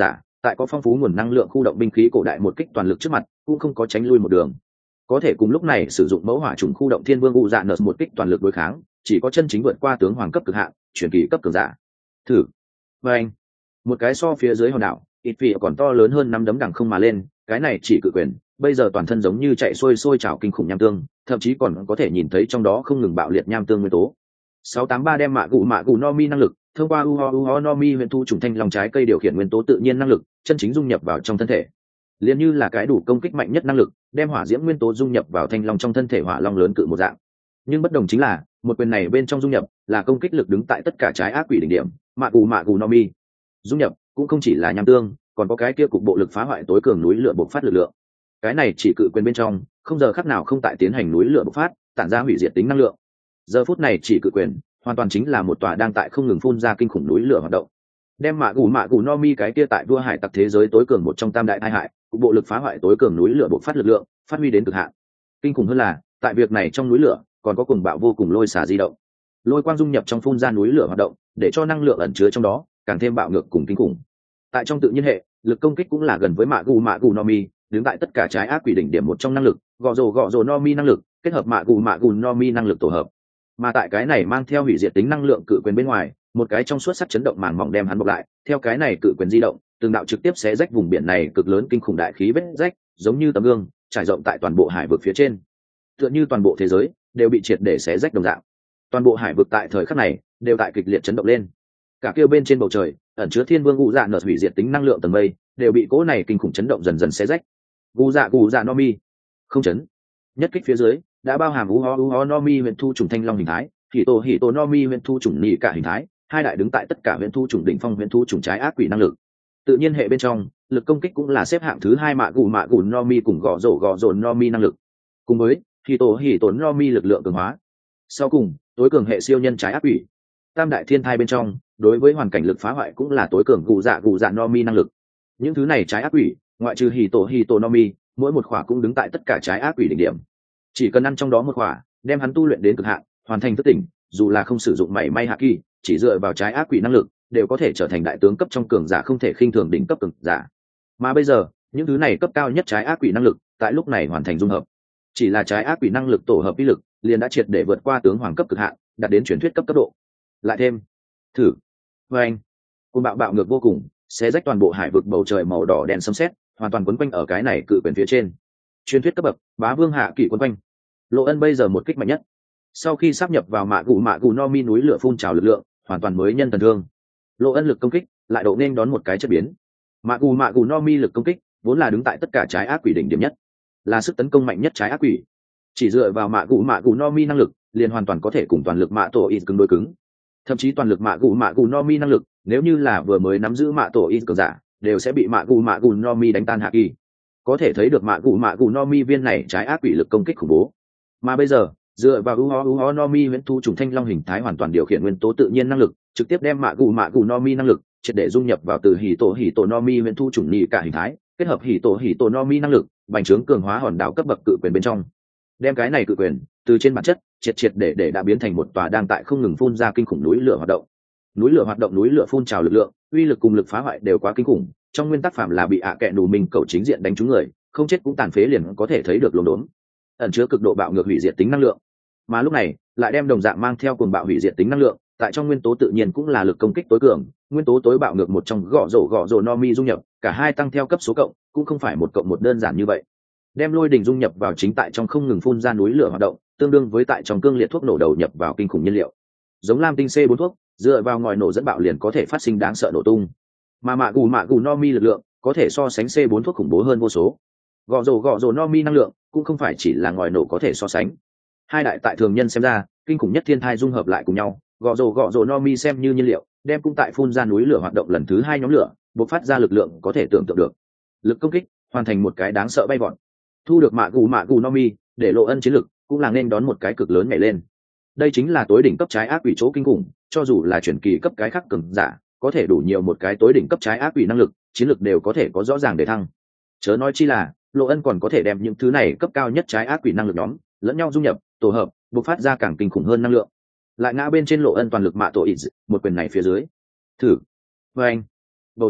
tại có phong phú nguồn năng lượng khu động binh khí cổ đại một kích toàn lực trước mặt cũng không có tránh lui một đường. Có thể cùng lúc này sử dụng mẫu hỏa trùng khu động thiên vương u dạ nợ một kích toàn lực đối kháng, chỉ có chân chính vượt qua tướng hoàng cấp cực hạn, truyền kỳ cấp cường giả. Thử. Và anh, một cái so phía dưới hòn đảo, ít vị còn to lớn hơn năm đấm đằng không mà lên, cái này chỉ cự quyền, bây giờ toàn thân giống như chạy xuôi sôi trào kinh khủng nham tương, thậm chí còn có thể nhìn thấy trong đó không ngừng bạo liệt nham tương nguyên tố. sáu tám ba đem mạ gù mạ gù no mi năng lực, thông qua uho uho no mi huyền thu trùng thanh long trái cây điều khiển nguyên tố tự nhiên năng lực, chân chính dung nhập vào trong thân thể. Liên như là cái đủ công kích mạnh nhất năng lực, đem hỏa diễm nguyên tố dung nhập vào thanh long trong thân thể hỏa long lớn cự một dạng. Nhưng bất đồng chính là, một quyền này bên trong dung nhập là công kích lực đứng tại tất cả trái ác quỷ đỉnh điểm, mạ gù mạ gù no mi. Dung nhập cũng không chỉ là nham tương, còn có cái kia cục bộ lực phá hoại tối cường núi lửa bộc phát lực lượng. Cái này chỉ cự quyền bên trong, không giờ khắc nào không tại tiến hành núi lửa bộc phát, tản ra hủy diệt tính năng lượng. Giờ phút này chỉ cự quyền, hoàn toàn chính là một tòa đang tại không ngừng phun ra kinh khủng núi lửa hoạt động. Đem mạ gù mạ gù no mi cái kia tại vua hải tặc thế giới tối cường một trong tam đại tai hại, cục bộ lực phá hoại tối cường núi lửa bộc phát lực lượng, phát huy đến cực hạn. Kinh khủng hơn là, tại việc này trong núi lửa, còn có cùng bạo vô cùng lôi xả di động. Lôi quang dung nhập trong phun ra núi lửa hoạt động, để cho năng lượng ẩn chứa trong đó càng thêm bạo ngược cùng kinh khủng. Tại trong tự nhiên hệ, lực công kích cũng là gần với mạ gù mạ gù no mi, đứng tại tất cả trái ác quỷ đỉnh điểm một trong năng lực, gò rồ gò rồ no mi năng lực, kết hợp mạ gù mạ gù no mi năng lực tổ hợp. Mà tại cái này mang theo hủy diệt tính năng lượng cự quyền bên ngoài, một cái trong suốt sắt chấn động màn mỏng đem hắn bọc lại, theo cái này cự quyền di động, từng đạo trực tiếp xé rách vùng biển này cực lớn kinh khủng đại khí vết rách, giống như tấm gương, trải rộng tại toàn bộ hải vực phía trên. Tựa như toàn bộ thế giới đều bị triệt để xé rách đồng dạng. Toàn bộ hải vực tại thời khắc này đều tại kịch liệt chấn động lên. Cả kia bên trên bầu trời, ẩn chứa thiên vương u dạ nợ hủy diệt tính năng lượng tầng mây, đều bị cỗ này kinh khủng chấn động dần dần xé rách. U dạ u dạ no mi, không chấn. Nhất kích phía dưới, đã bao hàm u ho u ho no mi huyền thu trùng thanh long hình thái, hỉ tổ hỉ tổ no mi huyền thu trùng nhị cả hình thái, hai đại đứng tại tất cả huyền thu trùng đỉnh phong huyền thu trùng trái ác quỷ năng lực. Tự nhiên hệ bên trong, lực công kích cũng là xếp hạng thứ hai mạ gù mạ gù no mi cùng gò rổ gò rổ no mi năng lực. Cùng với hỉ tổ hỉ tổ no mi lực lượng cường hóa. Sau cùng, tối cường hệ siêu nhân trái ác quỷ. Tam đại thiên thai bên trong, đối với hoàn cảnh lực phá hoại cũng là tối cường gù dạ gù dạ no mi năng lực. Những thứ này trái ác quỷ, ngoại trừ hỉ tổ hỉ tổ no mi, mỗi một khỏa cũng đứng tại tất cả trái ác quỷ đỉnh điểm. Chỉ cần ăn trong đó một khỏa, đem hắn tu luyện đến cực hạn, hoàn thành thức tỉnh, dù là không sử dụng mảy may hạ kỳ, chỉ dựa vào trái ác quỷ năng lực, đều có thể trở thành đại tướng cấp trong cường giả không thể khinh thường đỉnh cấp cường giả. Mà bây giờ, những thứ này cấp cao nhất trái ác quỷ năng lực, tại lúc này hoàn thành dung hợp. Chỉ là trái ác quỷ năng lực tổ hợp uy lực, liền đã triệt để vượt qua tướng hoàng cấp cực hạn, đạt đến truyền thuyết cấp cấp độ. Lại thêm, thử, với anh, côn bạo bạo ngược vô cùng, xé rách toàn bộ hải vực bầu trời màu đỏ đen sấm sét, hoàn toàn quấn quanh ở cái này cự quyền phía trên. Truyền thuyết cấp bậc, bá vương hạ kỷ quấn quanh. Lộ Ân bây giờ một kích mạnh nhất. Sau khi sáp nhập vào mạ gù mạ gù no mi núi lửa phun trào lực lượng, hoàn toàn mới nhân thần thương. Lộ Ân lực công kích lại độ nên đón một cái chất biến. Mạ gù mạ gù no mi lực công kích vốn là đứng tại tất cả trái ác quỷ đỉnh điểm nhất, là sức tấn công mạnh nhất trái ác quỷ. Chỉ dựa vào mạ gù mạ gù no mi năng lực, liền hoàn toàn có thể cùng toàn lực mạ tổ ít cứng đối cứng. Thậm chí toàn lực mạ gù mạ gù no mi năng lực, nếu như là vừa mới nắm giữ mạ tổ ít cường giả, đều sẽ bị mạ gù mạ gù no mi đánh tan hạ kỳ. Có thể thấy được mạ gù mạ gù no mi viên này trái ác quỷ lực công kích khủng bố. Mà bây giờ, dựa vào uho uho no mi huyễn thu trùng thanh long hình thái hoàn toàn điều khiển nguyên tố tự nhiên năng lực, trực tiếp đem mạ gù mạ gù no mi năng lực triệt để dung nhập vào từ hỉ tổ hỉ tổ no mi huyễn thu trùng nhị cả hình thái, kết hợp hỉ tổ hỉ tổ no mi năng lực, bành trướng cường hóa hòn đảo cấp bậc cự quyền bên trong. Đem cái này cự quyền từ trên bản chất triệt triệt để để đã biến thành một tòa đang tại không ngừng phun ra kinh khủng núi lửa hoạt động. Núi lửa hoạt động núi lửa phun trào lực lượng, uy lực cùng lực phá hoại đều quá kinh khủng, trong nguyên tắc phạm là bị ạ à kẹ nù mình cầu chính diện đánh trúng người, không chết cũng tàn phế liền có thể thấy được lồn đốn, ẩn chứa cực độ bạo ngược hủy diệt tính năng lượng. Mà lúc này lại đem đồng dạng mang theo cuồng bạo hủy diệt tính năng lượng, tại trong nguyên tố tự nhiên cũng là lực công kích tối cường, nguyên tố tối bạo ngược một trong gõ rổ gõ rổ no mi dung nhập, cả hai tăng theo cấp số cộng, cũng không phải một cộng một đơn giản như vậy. Đem lôi đình dung nhập vào chính tại trong không ngừng phun ra núi lửa hoạt động, tương đương với tại trong cương liệt thuốc nổ đầu nhập vào kinh khủng nhiên liệu. Giống lam tinh C bốn thuốc, dựa vào ngòi nổ dẫn bạo liền có thể phát sinh đáng sợ nổ tung. Mà mạ gù mạ gù no mi lực lượng có thể so sánh C bốn thuốc khủng bố hơn vô số. Gõ rổ gõ rổ no mi năng lượng cũng không phải chỉ là ngòi nổ có thể so sánh. Hai đại tại thường nhân xem ra, kinh khủng nhất thiên thai dung hợp lại cùng nhau, gõ rổ gõ rổ no mi xem như nhiên liệu, đem cũng tại phun ra núi lửa hoạt động lần thứ hai nhóm lửa, bộc phát ra lực lượng có thể tưởng tượng được. Lực công kích hoàn thành một cái đáng sợ bay vọt. Thu được mạ gù mạ gù no mi, để Lộ Ân chiến lực cũng là nên đón một cái cực lớn nhảy lên. Đây chính là tối đỉnh cấp trái ác quỷ chỗ kinh khủng, cho dù là chuyển kỳ cấp cái khác cường giả, có thể đủ nhiều một cái tối đỉnh cấp trái ác quỷ năng lực, chiến lực đều có thể có rõ ràng để thăng. Chớ nói chi là, Lộ Ân còn có thể đem những thứ này cấp cao nhất trái ác quỷ năng lực nhóm lẫn nhau dung nhập, tổ hợp, bộc phát ra càng kinh khủng hơn năng lượng. Lại ngã bên trên Lộ Ân toàn lực mạ tổ ít, một quyền này phía dưới. Thử. Và anh, bầu trời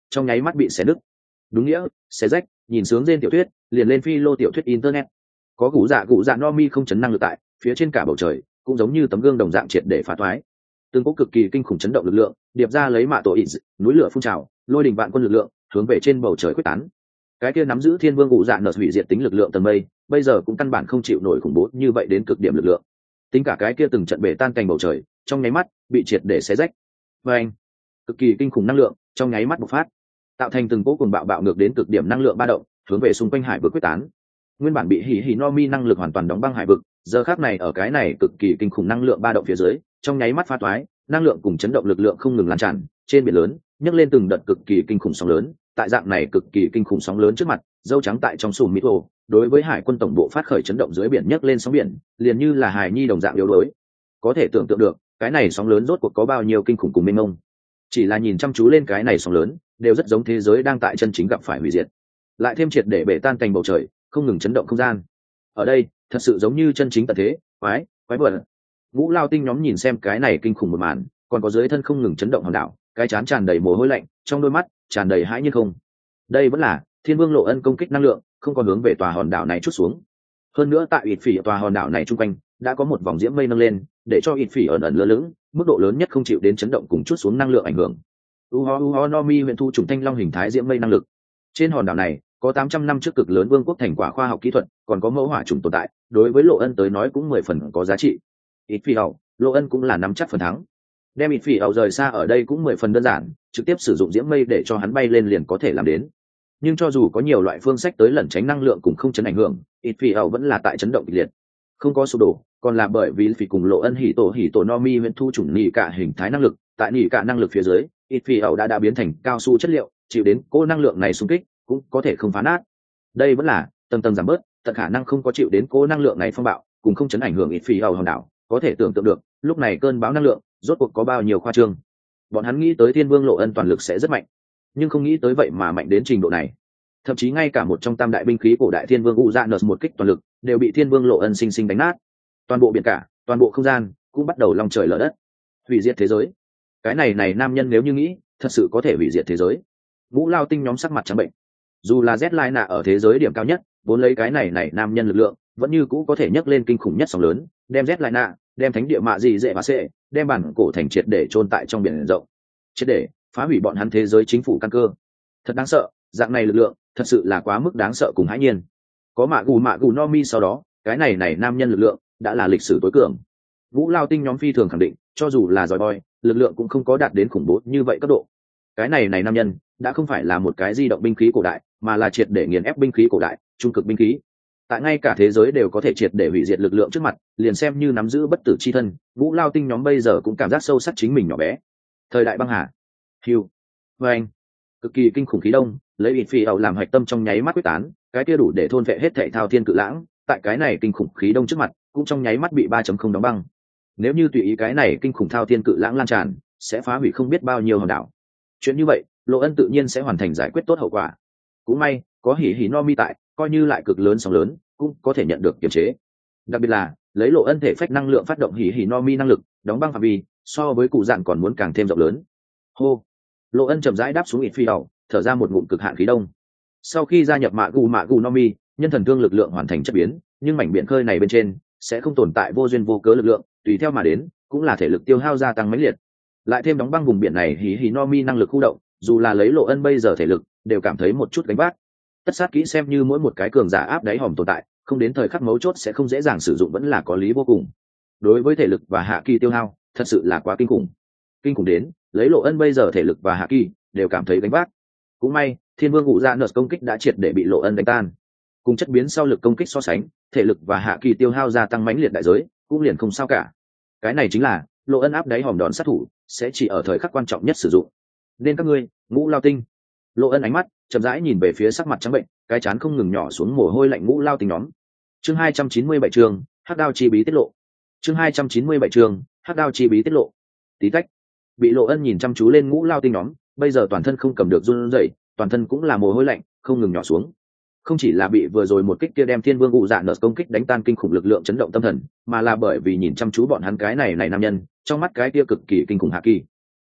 trong nháy mắt bị xé nứt. Đúng nghĩa, xé rách, nhìn sướng trên tiểu thuyết, liền lên phi lô tiểu thuyết internet. Có gũ dạ gũ dạ no mi không chấn năng lực tại, phía trên cả bầu trời, cũng giống như tấm gương đồng dạng triệt để phá thoái. Từng cỗ cực kỳ kinh khủng chấn động lực lượng, điệp ra lấy mạ tổ ị, núi lửa phun trào, lôi đình vạn quân lực lượng, hướng về trên bầu trời quyết tán. Cái kia nắm giữ thiên vương gũ dạ nợ hủy diệt tính lực lượng tầng mây, bây giờ cũng căn bản không chịu nổi khủng bố như vậy đến cực điểm lực lượng. Tính cả cái kia từng trận bể tan cành bầu trời, trong nháy mắt bị triệt để xé rách. Và anh, cực kỳ kinh khủng năng lượng trong nháy mắt bộc phát, tạo thành từng cỗ cuồng bạo bạo ngược đến cực điểm năng lượng ba động, hướng về xung quanh hải vực quyết tán. Nguyên bản bị hỉ hỉ no mi năng lực hoàn toàn đóng băng hải vực, giờ khắc này ở cái này cực kỳ kinh khủng năng lượng ba động phía dưới, trong nháy mắt phá toái, năng lượng cùng chấn động lực lượng không ngừng lan tràn trên biển lớn, nhấc lên từng đợt cực kỳ kinh khủng sóng lớn. Tại dạng này cực kỳ kinh khủng sóng lớn trước mặt, dâu trắng tại trong sùm mít ồ, đối với hải quân tổng bộ phát khởi chấn động dưới biển nhấc lên sóng biển, liền như là hài nhi đồng dạng yếu đuối. Có thể tưởng tượng được, cái này sóng lớn rốt cuộc có bao nhiêu kinh khủng cùng mênh mông. Chỉ là nhìn chăm chú lên cái này sóng lớn, đều rất giống thế giới đang tại chân chính gặp phải hủy diệt. Lại thêm triệt để bể tan cành bầu trời, không ngừng chấn động không gian. Ở đây, thật sự giống như chân chính tận thế, quái, quái vợ. Ngũ Lao Tinh nhóm nhìn xem cái này kinh khủng một màn, còn có dưới thân không ngừng chấn động hòn đảo, cái chán tràn đầy mồ hôi lạnh, trong đôi mắt tràn đầy hãi nhiên không. Đây vẫn là Thiên Vương Lộ Ân công kích năng lượng, không có hướng về tòa hòn đảo này chút xuống. Hơn nữa tại ít phỉ tòa hòn đảo này chung quanh đã có một vòng diễm mây nâng lên, để cho ít phỉ ẩn ẩn lơ lửng, mức độ lớn nhất không chịu đến chấn động cùng chút xuống năng lượng ảnh hưởng. Uho Uho Nomi huyện thu trùng thanh long hình thái diễm mây năng lực. Trên hòn đảo này có tám trăm năm trước cực lớn vương quốc thành quả khoa học kỹ thuật, còn có mẫu hỏa trùng tồn tại, đối với Lộ Ân tới nói cũng mười phần có giá trị. Ít phỉ ảo, Lộ Ân cũng là nắm chắc phần thắng. Đem ít phỉ ảo rời xa ở đây cũng mười phần đơn giản, trực tiếp sử dụng diễm mây để cho hắn bay lên liền có thể làm đến. Nhưng cho dù có nhiều loại phương sách tới lẩn tránh năng lượng cùng không chấn ảnh hưởng, ít phỉ ảo vẫn là tại chấn động kịch liệt, không có sụp đổ, còn là bởi vì phỉ cùng Lộ Ân hỉ tổ hỉ tổ Nomi huyện thu trùng nhị cả hình thái năng lực, tại nhị cả năng lực phía dưới, ít phỉ ảo đã đã biến thành cao su chất liệu, chịu đến cố năng lượng này xung kích cũng có thể không phá nát. Đây vẫn là tầng tầng giảm bớt, tận khả năng không có chịu đến cố năng lượng này phong bạo, cùng không chấn ảnh hưởng ít phỉ ảo hòn đảo. Có thể tưởng tượng được, lúc này cơn bão năng lượng rốt cuộc có bao nhiêu khoa trương. Bọn hắn nghĩ tới Thiên Vương Lộ Ân toàn lực sẽ rất mạnh, nhưng không nghĩ tới vậy mà mạnh đến trình độ này. Thậm chí ngay cả một trong tam đại binh khí cổ đại Thiên Vương Uranus một kích toàn lực đều bị Thiên Vương Lộ Ân sinh sinh đánh nát. Toàn bộ biển cả, toàn bộ không gian cũng bắt đầu long trời lở đất, hủy diệt thế giới. Cái này này nam nhân nếu như nghĩ thật sự có thể hủy diệt thế giới. Ngũ Lao Tinh nhóm sắc mặt trắng bệnh. Dù là Z-Line ở thế giới điểm cao nhất, vốn lấy cái này này nam nhân lực lượng, vẫn như cũ có thể nhấc lên kinh khủng nhất sóng lớn, đem Z-Line, đem thánh địa mạ gì dễ và xệ, đem bản cổ thành triệt để chôn tại trong biển rộng, triệt để phá hủy bọn hắn thế giới chính phủ căn cơ. Thật đáng sợ, dạng này lực lượng, thật sự là quá mức đáng sợ cùng hãi nhiên. Có mạ gù mạ gù no mi sau đó, cái này này nam nhân lực lượng đã là lịch sử tối cường. Ngũ Lao Tinh nhóm phi thường khẳng định, cho dù là giỏi boy, lực lượng cũng không có đạt đến khủng bố như vậy cấp độ. Cái này này nam nhân đã không phải là một cái di động binh khí cổ đại, mà là triệt để nghiền ép binh khí cổ đại, trung cực binh khí. Tại ngay cả thế giới đều có thể triệt để hủy diệt lực lượng trước mặt, liền xem như nắm giữ bất tử chi thân, Ngũ Lao Tinh nhóm bây giờ cũng cảm giác sâu sắc chính mình nhỏ bé. Thời đại băng hà, hưu, vâng, cực kỳ kinh khủng khí đông, lấy ít phi ảo làm hạch tâm trong nháy mắt quyết tán, cái kia đủ để thôn vệ hết thảy thao thiên cự lãng, tại cái này kinh khủng khí đông trước mặt, cũng trong nháy mắt bị ba chấm không đóng băng. Nếu như tùy ý cái này kinh khủng thao thiên cự lãng lan tràn, sẽ phá hủy không biết bao nhiêu hòn đảo. Chuyện như vậy, Lộ Ân tự nhiên sẽ hoàn thành giải quyết tốt hậu quả. Cũng may, có hỉ hỉ no mi tại, coi như lại cực lớn sóng lớn, cũng có thể nhận được kiềm chế. Đặc biệt là, lấy Lộ Ân thể phách năng lượng phát động hỉ hỉ no mi năng lực, đóng băng phạm vi, so với cụ dạn còn muốn càng thêm rộng lớn. Hô, Lộ Ân chậm rãi đáp xuống ít phi ảo, thở ra một ngụm cực hạn khí đông. Sau khi gia nhập mạ gù mạ gù no mi, nhân thần thương lực lượng hoàn thành chất biến, nhưng mảnh biển khơi này bên trên sẽ không tồn tại vô duyên vô cớ lực lượng, tùy theo mà đến cũng là thể lực tiêu hao gia tăng mãnh liệt. Lại thêm đóng băng vùng biển này hỉ hỉ no mi năng lực khu động, dù là lấy Lộ Ân bây giờ thể lực đều cảm thấy một chút gánh vác. Tất sát kỹ xem như mỗi một cái cường giả áp đáy hòm tồn tại, không đến thời khắc mấu chốt sẽ không dễ dàng sử dụng vẫn là có lý vô cùng. Đối với thể lực và hạ kỳ tiêu hao, thật sự là quá kinh khủng. Kinh khủng đến, lấy Lộ Ân bây giờ thể lực và hạ kỳ đều cảm thấy gánh vác. Cũng may, Thiên Vương Ngụ Dạ Nợ công kích đã triệt để bị Lộ Ân đánh tan. Cùng chất biến sau lực công kích so sánh, thể lực và hạ kỳ tiêu hao gia tăng mãnh liệt đại giới, cũng liền không sao cả. Cái này chính là Lộ Ân áp đáy hòm đòn sát thủ, sẽ chỉ ở thời khắc quan trọng nhất sử dụng. Nên các ngươi, Ngũ Lao Tinh. Lộ Ân ánh mắt chậm rãi nhìn về phía sắc mặt trắng bệnh, cái trán không ngừng nhỏ xuống mồ hôi lạnh Ngũ Lao Tinh nhóm. Chương hai trăm chín mươi bảy chương, Hắc Đao chi bí tiết lộ. Chương hai trăm chín mươi bảy chương, Hắc Đao chi bí tiết lộ. Tí tách. Bị Lộ Ân nhìn chăm chú lên Ngũ Lao Tinh nhóm, bây giờ toàn thân không cầm được run rẩy, toàn thân cũng là mồ hôi lạnh, không ngừng nhỏ xuống. Không chỉ là bị vừa rồi một kích kia đem Thiên Vương Ngụ Dạ Nợ công kích đánh tan kinh khủng lực lượng chấn động tâm thần, mà là bởi vì nhìn chăm chú bọn hắn cái này này nam nhân, trong mắt cái kia cực kỳ kinh khủng hạ kỳ.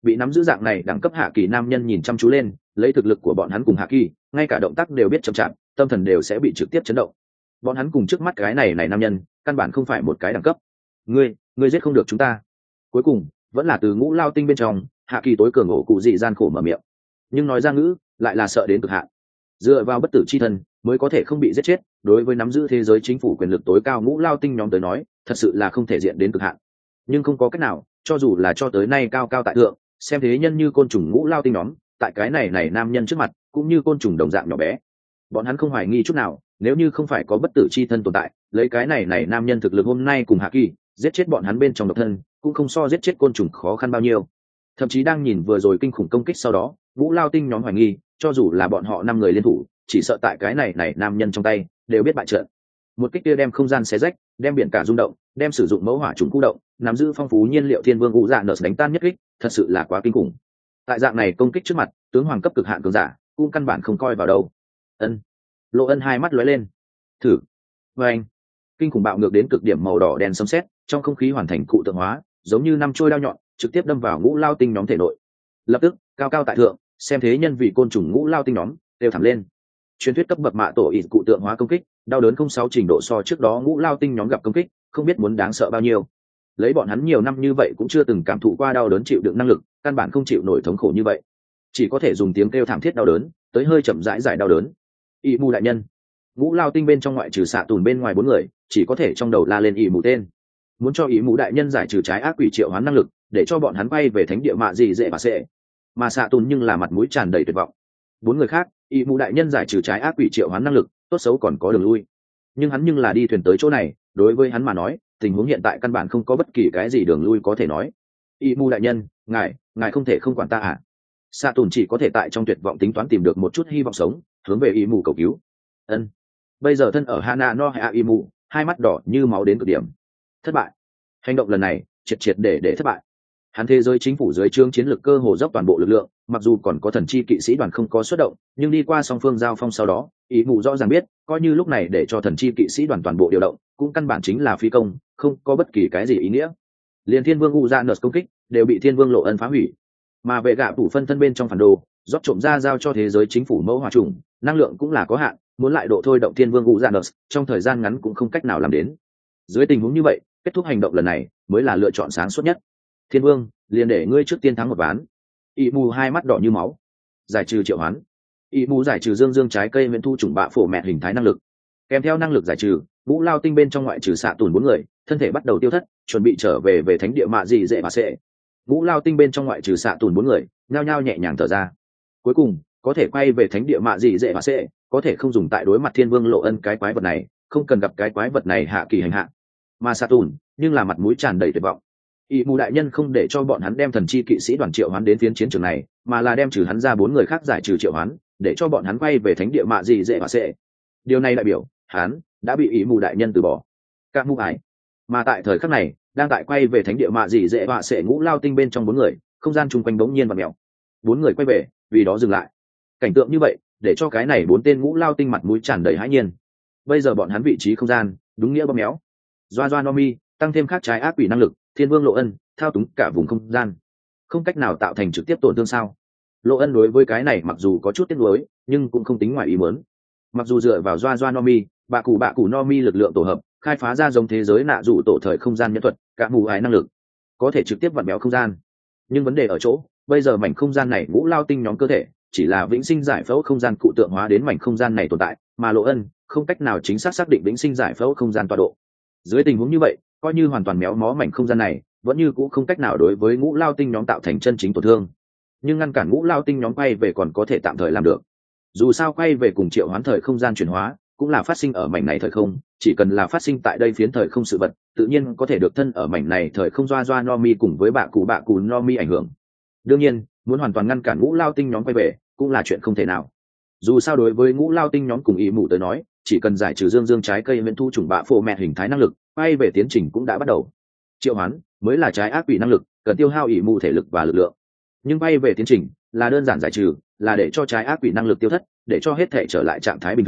bị nắm giữ dạng này đẳng cấp hạ kỳ nam nhân nhìn chăm chú lên, lấy thực lực của bọn hắn cùng hạ kỳ, ngay cả động tác đều biết chậm chạp, tâm thần đều sẽ bị trực tiếp chấn động. Bọn hắn cùng trước mắt cái này này nam nhân căn bản không phải một cái đẳng cấp. Ngươi, ngươi giết không được chúng ta. Cuối cùng vẫn là từ Ngũ Lao Tinh bên trong, hạ kỳ tối cường ổ cụ dị gian khổ mở miệng, nhưng nói ra ngữ lại là sợ đến cực hạn. Dựa vào bất tử chi thân mới có thể không bị giết chết, đối với nắm giữ thế giới chính phủ quyền lực tối cao Ngũ Lao Tinh nhóm tới nói, thật sự là không thể diện đến cực hạn. Nhưng không có cách nào, cho dù là cho tới nay cao cao tại thượng, xem thế nhân như côn trùng Ngũ Lao Tinh nhóm, tại cái này này nam nhân trước mặt cũng như côn trùng đồng dạng nhỏ bé. Bọn hắn không hoài nghi chút nào, nếu như không phải có bất tử chi thân tồn tại, lấy cái này này nam nhân thực lực hôm nay cùng hạ kỳ, giết chết bọn hắn bên trong độc thân cũng không so giết chết côn trùng khó khăn bao nhiêu. Thậm chí đang nhìn vừa rồi kinh khủng công kích sau đó, Ngũ Lao Tinh nhóm hoài nghi, cho dù là bọn họ năm người liên thủ, chỉ sợ tại cái này này nam nhân trong tay đều biết bại trận. Một kích kia đem không gian xé rách, đem biển cả rung động, đem sử dụng mẫu hỏa trùng khu động, nắm giữ phong phú nhiên liệu thiên vương ngũ dạ nợ đánh tan nhất kích, thật sự là quá kinh khủng. Tại dạng này công kích trước mặt, tướng hoàng cấp cực hạn cường giả cũng căn bản không coi vào đâu. Ân. Lộ Ân hai mắt lóe lên. Thử. Và anh. Kinh khủng bạo ngược đến cực điểm màu đỏ đen xâm xét, trong không khí hoàn thành cụ tượng hóa, giống như năm trôi đao nhọn, trực tiếp đâm vào Ngũ Lao Tinh nhóm thể nội. Lập tức, cao cao tại thượng, xem thế nhân vì côn trùng Ngũ Lao Tinh nhóm, đều thẳng lên. Truyền thuyết cấp bậc mạ tổ ít cụ tượng hóa công kích, đau đớn không sáu trình độ so trước đó Ngũ Lao Tinh nhóm gặp công kích, không biết muốn đáng sợ bao nhiêu. Lấy bọn hắn nhiều năm như vậy cũng chưa từng cảm thụ qua đau đớn chịu đựng năng lực, căn bản không chịu nổi thống khổ như vậy, chỉ có thể dùng tiếng kêu thảm thiết đau đớn tới hơi chậm rãi giải đau đớn. Ỷ mù đại nhân. Ngũ Lao Tinh bên trong ngoại trừ xạ tùn bên ngoài bốn người, chỉ có thể trong đầu la lên ỷ mù tên, muốn cho ỷ mù đại nhân giải trừ trái ác quỷ triệu hoán năng lực, để cho bọn hắn bay về thánh địa mạ gì dễ bà sệ. Mà xạ tùn nhưng là mặt mũi tràn đầy tuyệt vọng. Bốn người khác, ỷ mù đại nhân giải trừ trái ác quỷ triệu hoán năng lực, tốt xấu còn có đường lui, nhưng hắn nhưng là đi thuyền tới chỗ này, đối với hắn mà nói, tình huống hiện tại căn bản không có bất kỳ cái gì đường lui có thể nói. ỷ mù đại nhân, ngài ngài không thể không quản ta à? Xạ tùn chỉ có thể tại trong tuyệt vọng tính toán tìm được một chút hy vọng sống, hướng về ỷ mù cầu cứu. Ân. Bây giờ thân ở Hana no Hạ ỷ mù, hai mắt đỏ như máu đến cực điểm. Thất bại. Hành động lần này triệt triệt để để thất bại. Hắn thế giới chính phủ dưới trướng chiến lược cơ hồ dốc toàn bộ lực lượng, mặc dù còn có thần chi kỵ sĩ đoàn không có xuất động, nhưng đi qua song phương giao phong sau đó, ỷ mù rõ ràng biết, coi như lúc này để cho thần chi kỵ sĩ đoàn toàn bộ điều động, cũng căn bản chính là phi công, không có bất kỳ cái gì ý nghĩa. Liên Thiên Vương Uranus công kích đều bị Thiên Vương Lộ Ân phá hủy, mà vệ gạ phủ phân thân bên trong phản đồ rót trộm ra giao cho thế giới chính phủ mẫu hỏa trùng, năng lượng cũng là có hạn, muốn lại độ thôi động Thiên Vương Uranus trong thời gian ngắn cũng không cách nào làm đến. Dưới tình huống như vậy, kết thúc hành động lần này mới là lựa chọn sáng suốt nhất. Thiên Vương, liền để ngươi trước tiên thắng một ván. ỷ mù hai mắt đỏ như máu. Giải trừ triệu hoán. ỷ mù giải trừ dương dương trái cây miễn thu trùng bạ phổ mẹ hình thái năng lực, kèm theo năng lực giải trừ, Ngũ Lao Tinh bên trong ngoại trừ xạ tùn bốn người, thân thể bắt đầu tiêu thất, chuẩn bị trở về về thánh địa mạ gì dễ bà sệ. Ngũ Lao Tinh bên trong ngoại trừ xạ tùn bốn người, nhao nhao nhẹ nhàng thở ra. Cuối cùng có thể quay về thánh địa mạ gì dễ bà sệ, có thể không dùng tại đối mặt Thiên Vương Lộ Ân cái quái vật này, không cần gặp cái quái vật này hạ kỳ hành hạ. Mà xạ tùn nhưng là mặt mũi tràn đầy tuyệt vọng. ỷ mù đại nhân không để cho bọn hắn đem thần chi kỵ sĩ đoàn triệu hoán đến phiến chiến trường này, mà là đem trừ hắn ra bốn người khác giải trừ triệu hoán, để cho bọn hắn quay về thánh địa mạ gì dễ bà sệ. Điều này đại biểu hắn đã bị ỷ mù đại nhân từ bỏ. Các mụ ải. Mà tại thời khắc này, đang tại quay về thánh địa mạ gì dễ bà sệ Ngũ Lao Tinh bên trong bốn người, không gian chung quanh bỗng nhiên vặn mèo. Bốn người quay về, vì đó dừng lại. Cảnh tượng như vậy, để cho cái này bốn tên Ngũ Lao Tinh mặt mũi tràn đầy hãi nhiên. Bây giờ bọn hắn vị trí không gian, đúng nghĩa bóp méo. Doa Doa Nomi tăng thêm khác trái ác quỷ năng lực, Thiên Vương Lộ Ân thao túng cả vùng không gian, không cách nào tạo thành trực tiếp tổn thương sao? Lộ Ân đối với cái này mặc dù có chút tiếc nuối, nhưng cũng không tính ngoài ý muốn. Mặc dù dựa vào Doa Doa Nomi, bạ cụ bạ cụ Nomi lực lượng tổ hợp, khai phá ra giống thế giới nạ dụ tổ thời không gian nhân thuật, cả mù ái năng lực, có thể trực tiếp vặn béo không gian. Nhưng vấn đề ở chỗ, bây giờ mảnh không gian này Ngũ Lao Tinh nhóm cơ thể, chỉ là vĩnh sinh giải phẫu không gian cụ tượng hóa đến mảnh không gian này tồn tại, mà Lộ Ân không cách nào chính xác xác định vĩnh sinh giải phẫu không gian tọa độ. Dưới tình huống như vậy, coi như hoàn toàn méo mó mảnh không gian này, vẫn như cũng không cách nào đối với Ngũ Lao Tinh nhóm tạo thành chân chính tổn thương. Nhưng ngăn cản Ngũ Lao Tinh nhóm quay về còn có thể tạm thời làm được. Dù sao quay về cùng triệu hoán thời không gian chuyển hóa, cũng là phát sinh ở mảnh này thời không, chỉ cần là phát sinh tại đây phiến thời không sự vật, tự nhiên có thể được thân ở mảnh này thời không Doa Doa Nomi cùng với bạ cụ bạ cụ Nomi ảnh hưởng. Đương nhiên, muốn hoàn toàn ngăn cản Ngũ Lao Tinh nhóm quay về, cũng là chuyện không thể nào. Dù sao đối với Ngũ Lao Tinh nhóm cùng ý mù tới nói, chỉ cần giải trừ dương dương trái cây miễn thu trùng bạ phổ mẹ hình thái năng lực, quay về tiến trình cũng đã bắt đầu. Triệu hoán mới là trái ác quỷ năng lực, cần tiêu hao ỷ mù thể lực và lực lượng. Nhưng quay về tiến trình là đơn giản giải trừ, là để cho trái ác quỷ năng lực tiêu thất, để cho hết thể trở lại trạng thái bình thường,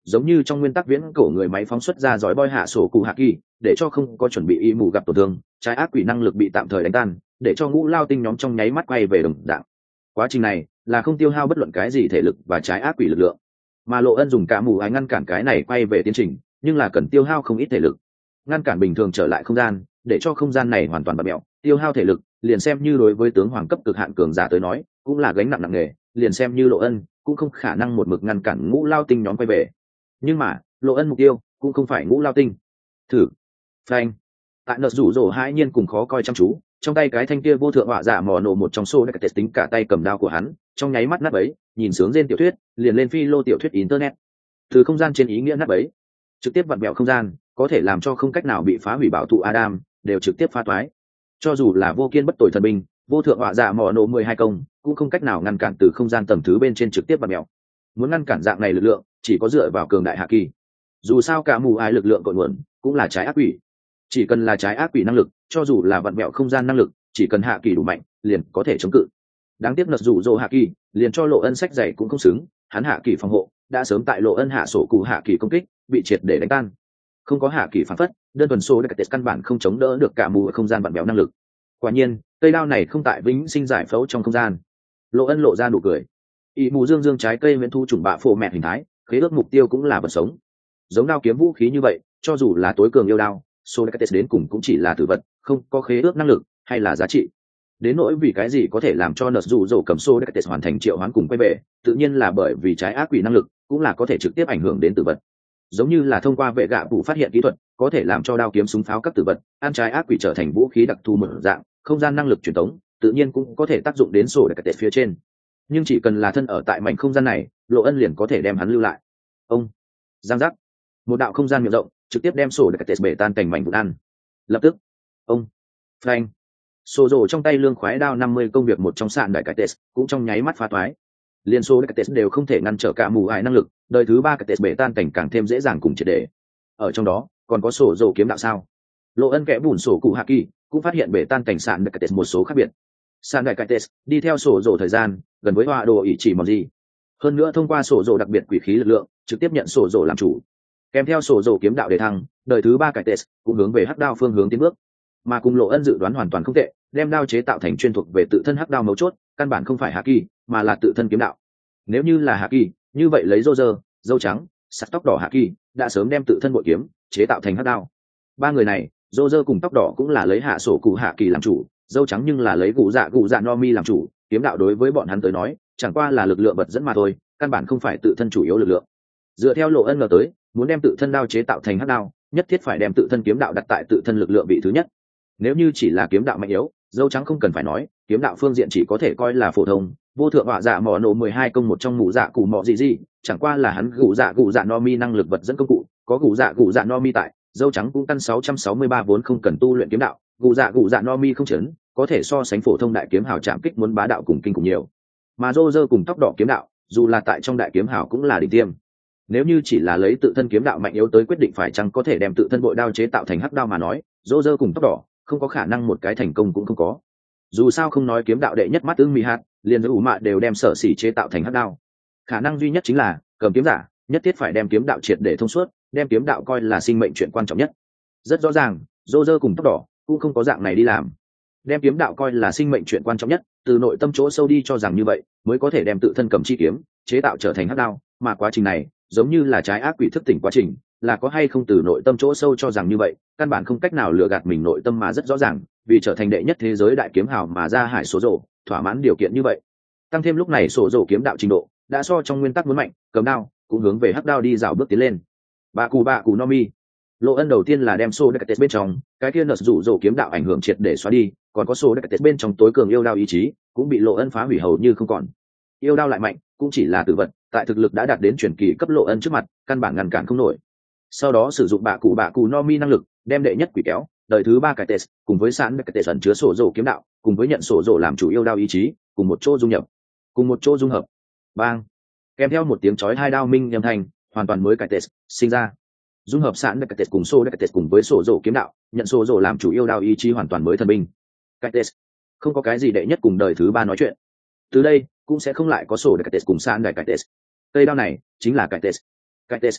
giống như trong nguyên tắc viễn cổ người máy phóng xuất ra giói boi hạ sổ cụ hạ kỳ, để cho không có chuẩn bị y mù gặp tổn thương, trái ác quỷ năng lực bị tạm thời đánh tan, để cho ngũ lao tinh nhóm trong nháy mắt quay về đồng dạng. Quá trình này là không tiêu hao bất luận cái gì thể lực và trái ác quỷ lực lượng, mà Lộ Ân dùng cả mù ái ngăn cản cái này quay về tiến trình, nhưng là cần tiêu hao không ít thể lực, ngăn cản bình thường trở lại không gian, để cho không gian này hoàn toàn bạt mẹo, tiêu hao thể lực, liền xem như đối với tướng hoàng cấp cực hạn cường giả tới nói, cũng là gánh nặng nặng nề, liền xem như Lộ Ân cũng không khả năng một mực ngăn cản ngũ lao tinh nhóm quay về. Nhưng mà Lộ Ân mục tiêu cũng không phải ngũ lao tinh. Thử phanh, tại nợ rủ rồ hãi nhiên cùng khó coi chăm chú, trong tay cái thanh kia vô thượng họa giả mò nổ một trong xô đã test tính cả tay cầm đao của hắn, trong nháy mắt nát bấy, nhìn sướng trên tiểu thuyết, liền lên phi lô tiểu thuyết internet. Từ không gian trên ý nghĩa nát bấy, trực tiếp vặn bẹo không gian, có thể làm cho không cách nào bị phá hủy bảo thụ Adam, đều trực tiếp phá toái. Cho dù là vô kiên bất tồi thần binh, vô thượng họa giả mò nổ mười hai công, cũng không cách nào ngăn cản từ không gian tầng thứ bên trên trực tiếp vặn bẹo. Muốn ngăn cản dạng này lực lượng, chỉ có dựa vào cường đại hạ kỳ. Dù sao cả mù ai lực lượng cội nguồn cũng là trái ác quỷ, chỉ cần là trái ác quỷ năng lực, cho dù là vặn mẹo không gian năng lực, chỉ cần hạ kỳ đủ mạnh, liền có thể chống cự. Đáng tiếc nợ rủ rồ hạ kỳ, liền cho Lộ Ân sách dày cũng không xứng, hắn hạ kỳ phòng hộ đã sớm tại Lộ Ân hạ sổ cụ hạ kỳ công kích, bị triệt để đánh tan. Không có hạ kỳ phản phất, đơn thuần số đặc căn bản không chống đỡ được cả mù không gian vặn mẹo năng lực. Quả nhiên, cây đao này không tại vĩnh sinh giải phẫu trong không gian. Lộ Ân lộ ra nụ cười. Y mù dương dương trái cây miễn thu trùng bạ phổ mẹ hình thái, khế ước mục tiêu cũng là vật sống. Giống đao kiếm vũ khí như vậy, cho dù là tối cường yêu đao, Sodacates đến cùng cũng chỉ là tử vật, không có khế ước năng lực hay là giá trị. Đến nỗi vì cái gì có thể làm cho nợ rủ rồ cầm Sodacates hoàn thành triệu hoán cùng quay về, tự nhiên là bởi vì trái ác quỷ năng lực cũng là có thể trực tiếp ảnh hưởng đến tử vật. Giống như là thông qua vệ gạ vụ phát hiện kỹ thuật, có thể làm cho đao kiếm súng pháo các tử vật, ăn trái ác quỷ trở thành vũ khí đặc thù mở dạng, không gian năng lực truyền thống, tự nhiên cũng có thể tác dụng đến Sodacates phía trên. Nhưng chỉ cần là thân ở tại mảnh không gian này, Lộ Ân liền có thể đem hắn lưu lại. Ông giang giác, một đạo không gian miệng rộng trực tiếp đem sổ đặc tệ bể tan thành mảnh vụn ăn. Lập tức ông phanh, sổ rồ trong tay lương khoái đao năm mươi công việc một trong sạn đại cải tệ cũng trong nháy mắt phá toái. Liên số đại cải tệ đều không thể ngăn trở cả mù ải năng lực, đời thứ ba cải tệ bể tan cảnh càng thêm dễ dàng cùng triệt để. Ở trong đó còn có sổ rồ kiếm đạo sao? Lộ Ân kẽ bùn sổ cụ hạ kỳ cũng phát hiện bể tan cảnh sạn đại cải tệ một số khác biệt. Sạn đại cải tệ đi theo sổ rồ thời gian gần với họa đồ ỷ chỉ mòn gì, hơn nữa thông qua sổ rồ đặc biệt quỷ khí lực lượng trực tiếp nhận sổ rồ làm chủ, kèm theo sổ rồ kiếm đạo để thăng, đời thứ ba cải tệ cũng hướng về hắc đao phương hướng tiến bước. Mà cùng Lộ Ân dự đoán hoàn toàn không tệ, đem đao chế tạo thành chuyên thuộc về tự thân hắc đao mấu chốt, căn bản không phải hạ kỳ mà là tự thân kiếm đạo. Nếu như là hạ kỳ, như vậy lấy rô rơ dâu trắng sắt tóc đỏ hạ kỳ đã sớm đem tự thân bội kiếm chế tạo thành hắc đao. Ba người này, rô rơ cùng tóc đỏ cũng là lấy hạ sổ cụ hạ kỳ làm chủ, dâu trắng nhưng là lấy gù dạ gù dạ no mi làm chủ. Kiếm đạo đối với bọn hắn tới nói chẳng qua là lực lượng vật dẫn mà thôi, căn bản không phải tự thân chủ yếu lực lượng. Dựa theo Lộ Ân ngờ tới, muốn đem tự thân đao chế tạo thành hắc đao, nhất thiết phải đem tự thân kiếm đạo đặt tại tự thân lực lượng vị thứ nhất. Nếu như chỉ là kiếm đạo mạnh yếu, dâu trắng không cần phải nói, kiếm đạo phương diện chỉ có thể coi là phổ thông. Vô thượng họa dạ mỏ nổ mười hai công một trong mụ dạ cụ mọ gì gì, chẳng qua là hắn gù dạ gù dạ no mi năng lực vật dẫn công cụ, có gù dạ gù dạ no mi tại, dâu trắng cũng căn sáu trăm sáu mươi ba vốn không cần tu luyện kiếm đạo, gù dạ gù dạ no mi không chấn, có thể so sánh phổ thông đại kiếm hào chạm kích muốn bá đạo cùng kinh cùng nhiều. Mà rô rơ cùng tóc đỏ kiếm đạo, dù là tại trong đại kiếm hào cũng là đỉnh tiêm. Nếu như chỉ là lấy tự thân kiếm đạo mạnh yếu tới quyết định phải chăng có thể đem tự thân bội đao chế tạo thành hắc đao mà nói, rô rơ cùng tóc đỏ không có khả năng một cái thành công cũng không có. Dù sao không nói kiếm đạo đệ nhất mắt tương mỹ hạt, liền với ủ mạ đều đem sở xỉ chế tạo thành hắc đao. Khả năng duy nhất chính là cầm kiếm giả nhất thiết phải đem kiếm đạo triệt để thông suốt, đem kiếm đạo coi là sinh mệnh chuyện quan trọng nhất. Rất rõ ràng, rô rơ cùng tóc đỏ cũng không có dạng này đi làm. Đem kiếm đạo coi là sinh mệnh chuyện quan trọng nhất, từ nội tâm chỗ sâu đi cho rằng như vậy mới có thể đem tự thân cầm chi kiếm chế tạo trở thành hắc đao, mà quá trình này giống như là trái ác quỷ thức tỉnh quá trình, là có hay không từ nội tâm chỗ sâu cho rằng như vậy, căn bản không cách nào lừa gạt mình nội tâm mà rất rõ ràng, vì trở thành đệ nhất thế giới đại kiếm hào mà ra hải số rổ, thỏa mãn điều kiện như vậy. Tăng thêm lúc này sổ rổ kiếm đạo trình độ đã so trong nguyên tắc muốn mạnh, cầm đao cũng hướng về hắc đao đi dạo bước tiến lên. Bạ cù bạ cù no mi. Lộ Ân đầu tiên là đem sổ đặc tết bên trong cái kia nợ rủ rổ kiếm đạo ảnh hưởng triệt để xóa đi, còn có sổ đặc tết bên trong tối cường yêu đao ý chí cũng bị Lộ Ân phá hủy hầu như không còn. Yêu đao lại mạnh cũng chỉ là tử vật, tại thực lực đã đạt đến truyền kỳ cấp Lộ Ân trước mặt căn bản ngăn cản không nổi. Sau đó sử dụng bạ cụ bạ cụ no mi năng lực đem đệ nhất quỷ kéo đời thứ ba cải tệ cùng với sẵn cải tệ ẩn chứa sổ rổ kiếm đạo cùng với nhận sổ rổ làm chủ yêu đao ý chí cùng một chỗ dung nhập, cùng một chỗ dung hợp, bang, kèm theo một tiếng chói hai đao minh âm thanh, hoàn toàn mới cải tệ sinh ra. Dung hợp sẵn cải tệ cùng sổ cải tệ cùng với sổ rổ kiếm đạo, nhận sổ rổ làm chủ yêu đao ý chí hoàn toàn mới thần binh. Cải tệ không có cái gì đệ nhất cùng đời thứ ba nói chuyện, từ đây cũng sẽ không lại có sổ cải tệ cùng sẵn đại cải tệ. Cây đao này chính là cải tệ. Cải tệ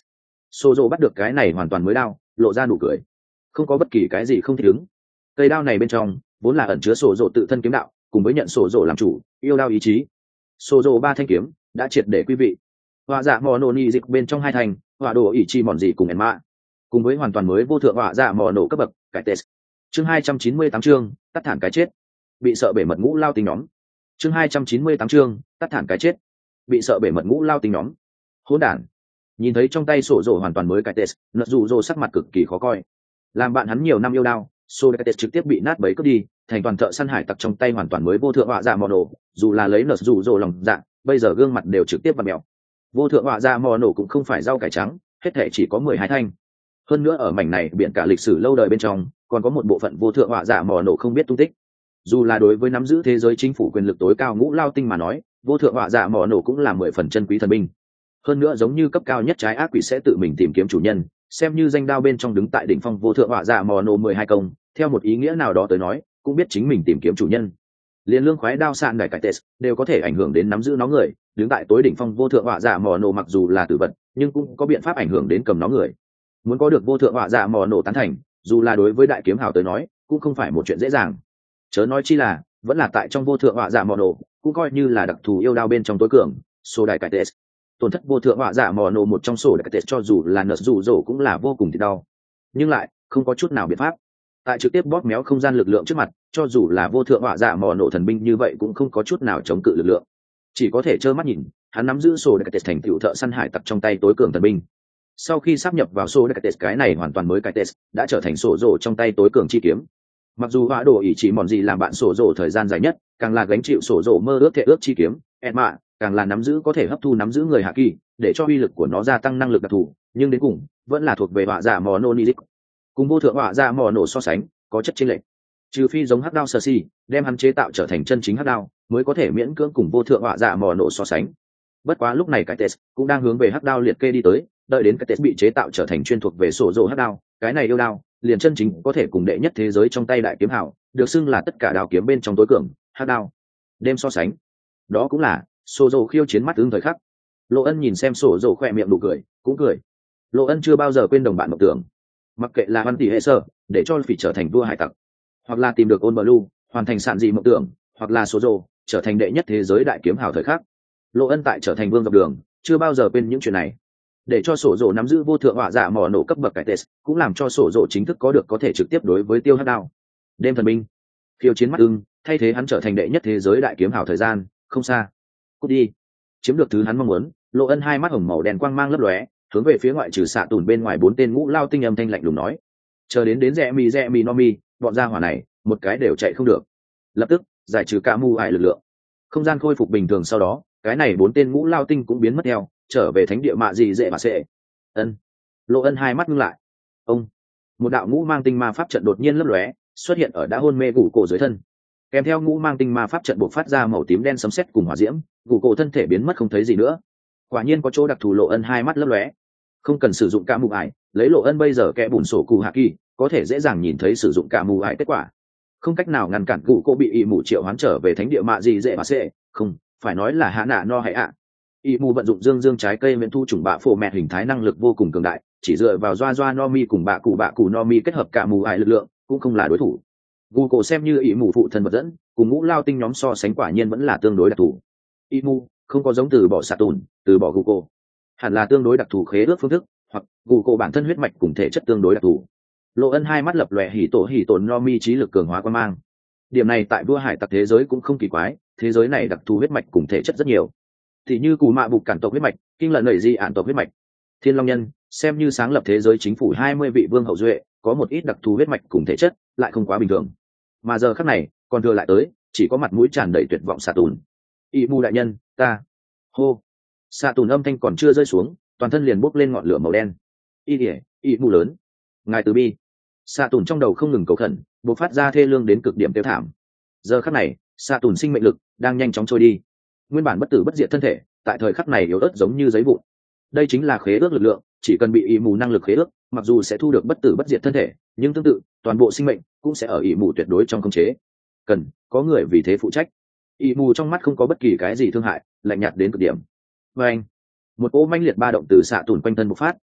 Sô dô bắt được cái này hoàn toàn mới đao, lộ ra nụ cười, không có bất kỳ cái gì không thích ứng. Cây đao này bên trong vốn là ẩn chứa sổ dỗ tự thân kiếm đạo, cùng với nhận sổ dỗ làm chủ, yêu đao ý chí. Sổ dỗ ba thanh kiếm đã triệt để quý vị. Họa dạ mò nổ ni dịch bên trong hai thành, họa đồ ý chi mòn gì cùng ẻn mạ, cùng với hoàn toàn mới vô thượng họa dạ mò nổ cấp bậc cải tết. Chương hai trăm chín mươi tám chương tắt thản cái chết, bị sợ bể mật ngũ lao tinh nhóm. Chương hai trăm chín mươi tám chương tắt thản cái chết, bị sợ bể mật ngũ lao tinh nhóm. Hỗn đản. Nhìn thấy trong tay sổ dỗ hoàn toàn mới cải tết, nợ dù dỗ sắc mặt cực kỳ khó coi. Làm bạn hắn nhiều năm yêu đao, Sodates trực tiếp bị nát bấy cướp đi, thành toàn thợ săn hải tặc trong tay hoàn toàn mới vô thượng họa dạ mò nổ, dù là lấy nợ dù dỗ lòng dạ, bây giờ gương mặt đều trực tiếp bật mèo. Vô thượng họa dạ mò nổ cũng không phải rau cải trắng, hết thể chỉ có mười hai thanh. Hơn nữa ở mảnh này biển cả lịch sử lâu đời bên trong, còn có một bộ phận vô thượng họa dạ mò nổ không biết tung tích. Dù là đối với nắm giữ thế giới chính phủ quyền lực tối cao ngũ lao tinh mà nói, vô thượng họa dạ mò nổ cũng là mười phần chân quý thần binh. Hơn nữa giống như cấp cao nhất trái ác quỷ sẽ tự mình tìm kiếm chủ nhân, xem như danh đao bên trong đứng tại đỉnh phong vô thượng họa dạ mò nổ mười hai công, theo một ý nghĩa nào đó tới nói, cũng biết chính mình tìm kiếm chủ nhân. Liên lương khoái đao sạn đại cải tết đều có thể ảnh hưởng đến nắm giữ nó người, đứng tại tối đỉnh phong vô thượng họa dạ mò nổ mặc dù là tử vật, nhưng cũng có biện pháp ảnh hưởng đến cầm nó người. Muốn có được vô thượng họa dạ mò nổ tán thành, dù là đối với đại kiếm hào tới nói, cũng không phải một chuyện dễ dàng. Chớ nói chi là, vẫn là tại trong vô thượng họa dạ mò nổ, cũng coi như là đặc thù yêu đao bên trong tối cường, số đại cải tết. Tổn thất vô thượng họa dạ mò nổ một trong sổ đại cải tết cho dù là nợ dù dỗ cũng là vô cùng thì đau, nhưng lại không có chút nào biện pháp. Tại trực tiếp bóp méo không gian lực lượng trước mặt, cho dù là vô thượng họa dạ mò nổ thần binh như vậy cũng không có chút nào chống cự lực lượng, chỉ có thể trơ mắt nhìn hắn nắm giữ sổ đại tết thành tựu thợ săn hải tặc trong tay tối cường thần binh. Sau khi sáp nhập vào sổ đại tết, cái này hoàn toàn mới cái tết đã trở thành sổ rổ trong tay tối cường chi kiếm. Mặc dù họa đồ ý chỉ mòn gì làm bạn sổ rổ thời gian dài nhất, càng là gánh chịu sổ rổ mơ ước thể ước chi kiếm ẹn mạ, càng là nắm giữ có thể hấp thu nắm giữ người hạ kỳ, để cho uy lực của nó gia tăng năng lực đặc thù, nhưng đến cùng vẫn là thuộc về họa dạ mò nổ nizik. Cùng vô thượng họa dạ mò nổ so sánh, có chất chênh lệch. Trừ phi giống hắc đao sơ si, đem hắn chế tạo trở thành chân chính hắc đao, mới có thể miễn cưỡng cùng vô thượng họa dạ mò nổ so sánh. Bất quá lúc này cái test cũng đang hướng về hắc đao liệt kê đi tới, đợi đến cái test bị chế tạo trở thành chuyên thuộc về sổ rổ hắc đao, cái này yêu đao liền chân chính có thể cùng đệ nhất thế giới trong tay đại kiếm hảo, được xưng là tất cả đao kiếm bên trong tối cường hắc đao. Đêm so sánh, đó cũng là sổ rổ khiêu chiến mắt ứng thời khắc. Lộ Ân nhìn xem sổ rổ khỏe miệng đủ cười, cũng cười. Lộ Ân chưa bao giờ quên đồng bạn mộng tưởng, mặc kệ là văn tỷ hệ sơ để cho phỉ trở thành vua hải tặc, hoặc là tìm được ôn blue hoàn thành sạn dị mộng tưởng, hoặc là số rồ trở thành đệ nhất thế giới đại kiếm hào thời khắc. Lộ Ân tại trở thành vương dọc đường chưa bao giờ quên những chuyện này. Để cho sổ rồ nắm giữ vô thượng họa dạ mò nổ cấp bậc cải tết, cũng làm cho sổ rồ chính thức có được có thể trực tiếp đối với tiêu hắc đao. Đêm thần binh khiêu chiến mắt ưng, thay thế hắn trở thành đệ nhất thế giới đại kiếm hào thời gian không xa. Cút đi. Chiếm được thứ hắn mong muốn, Lộ Ân hai mắt hồng màu đen quang mang lấp lóe, hướng về phía ngoại trừ xạ tùn bên ngoài bốn tên ngũ lao tinh âm thanh lạnh lùng nói: chờ đến đến rẽ mi rẽ mi no mi, bọn gia hỏa này một cái đều chạy không được. Lập tức giải trừ cả mù ải lực lượng, không gian khôi phục bình thường. Sau đó cái này bốn tên ngũ lao tinh cũng biến mất theo, trở về thánh địa mạ gì dễ mà sẽ. Ân. Lộ Ân hai mắt ngưng lại. Ông. Một đạo ngũ mang tinh ma pháp trận đột nhiên lấp lóe, xuất hiện ở đã hôn mê gù cổ dưới thân. Kèm theo ngũ mang tinh ma pháp trận bộc phát ra màu tím đen sấm sét cùng hỏa diễm, gù cổ thân thể biến mất không thấy gì nữa. Quả nhiên có chỗ đặc thù. Lộ Ân hai mắt lấp lóe. Không cần sử dụng cả mù ải, lấy Lộ Ân bây giờ kẽ bùn sổ cụ hạ kỳ, có thể dễ dàng nhìn thấy sử dụng cả mù ải kết quả. Không cách nào ngăn cản gù cổ bị ỷ mù triệu hoán trở về thánh địa mạ gì dễ mà sẽ, không phải nói là hạ nạ no hay ạ. ỷ mù vận dụng dương dương trái cây miễn thu trùng bạ phổ mẹt hình thái năng lực vô cùng cường đại, chỉ dựa vào doa doa no mi cùng bạ cụ bạ cụ no mi kết hợp cả mù ải lực lượng cũng không là đối thủ. Gù cổ xem như ỷ mù phụ thân vật dẫn, cùng ngũ lao tinh nhóm so sánh quả nhiên vẫn là tương đối đặc thù. ỷ mù không có giống từ bỏ xạ tùn, từ bỏ gù cổ, hẳn là tương đối đặc thù khế ước phương thức, hoặc gù cổ bản thân huyết mạch cùng thể chất tương đối đặc thù. Lộ Ân hai mắt lập lòe hỉ tổ hỉ tổn no mi trí lực cường hóa quan mang. Điểm này tại vua hải tặc thế giới cũng không kỳ quái, thế giới này đặc thù huyết mạch cùng thể chất rất nhiều. Thì như cù mạ bục cản tộc huyết mạch, kinh lợn nảy di ản tộc huyết mạch, thiên long nhân xem như sáng lập thế giới chính phủ hai mươi vị vương hậu duệ, có một ít đặc thù huyết mạch cùng thể chất lại không quá bình thường. Mà giờ khắc này còn thừa lại tới chỉ có mặt mũi tràn đầy tuyệt vọng xạ tùn. ỷ mù đại nhân, ta hô. Xạ tùn âm thanh còn chưa rơi xuống, toàn thân liền bốc lên ngọn lửa màu đen. Y ỉa, ỷ mù lớn, ngài từ bi. Xạ tùn trong đầu không ngừng cầu khẩn, bộc phát ra thê lương đến cực điểm tiêu thảm. Giờ khắc này xạ tùn sinh mệnh lực đang nhanh chóng trôi đi, nguyên bản bất tử bất diệt thân thể tại thời khắc này yếu ớt giống như giấy vụn. Đây chính là khế ước lực lượng, chỉ cần bị ỷ mù năng lực khế ước, mặc dù sẽ thu được bất tử bất diệt thân thể, nhưng tương tự toàn bộ sinh mệnh cũng sẽ ở ỷ mù tuyệt đối trong khống chế. Cần có người vì thế phụ trách. ỷ mù trong mắt không có bất kỳ cái gì thương hại, lạnh nhạt đến cực điểm. Và anh, một cỗ manh liệt ba động từ xạ tùn quanh thân bộc phát,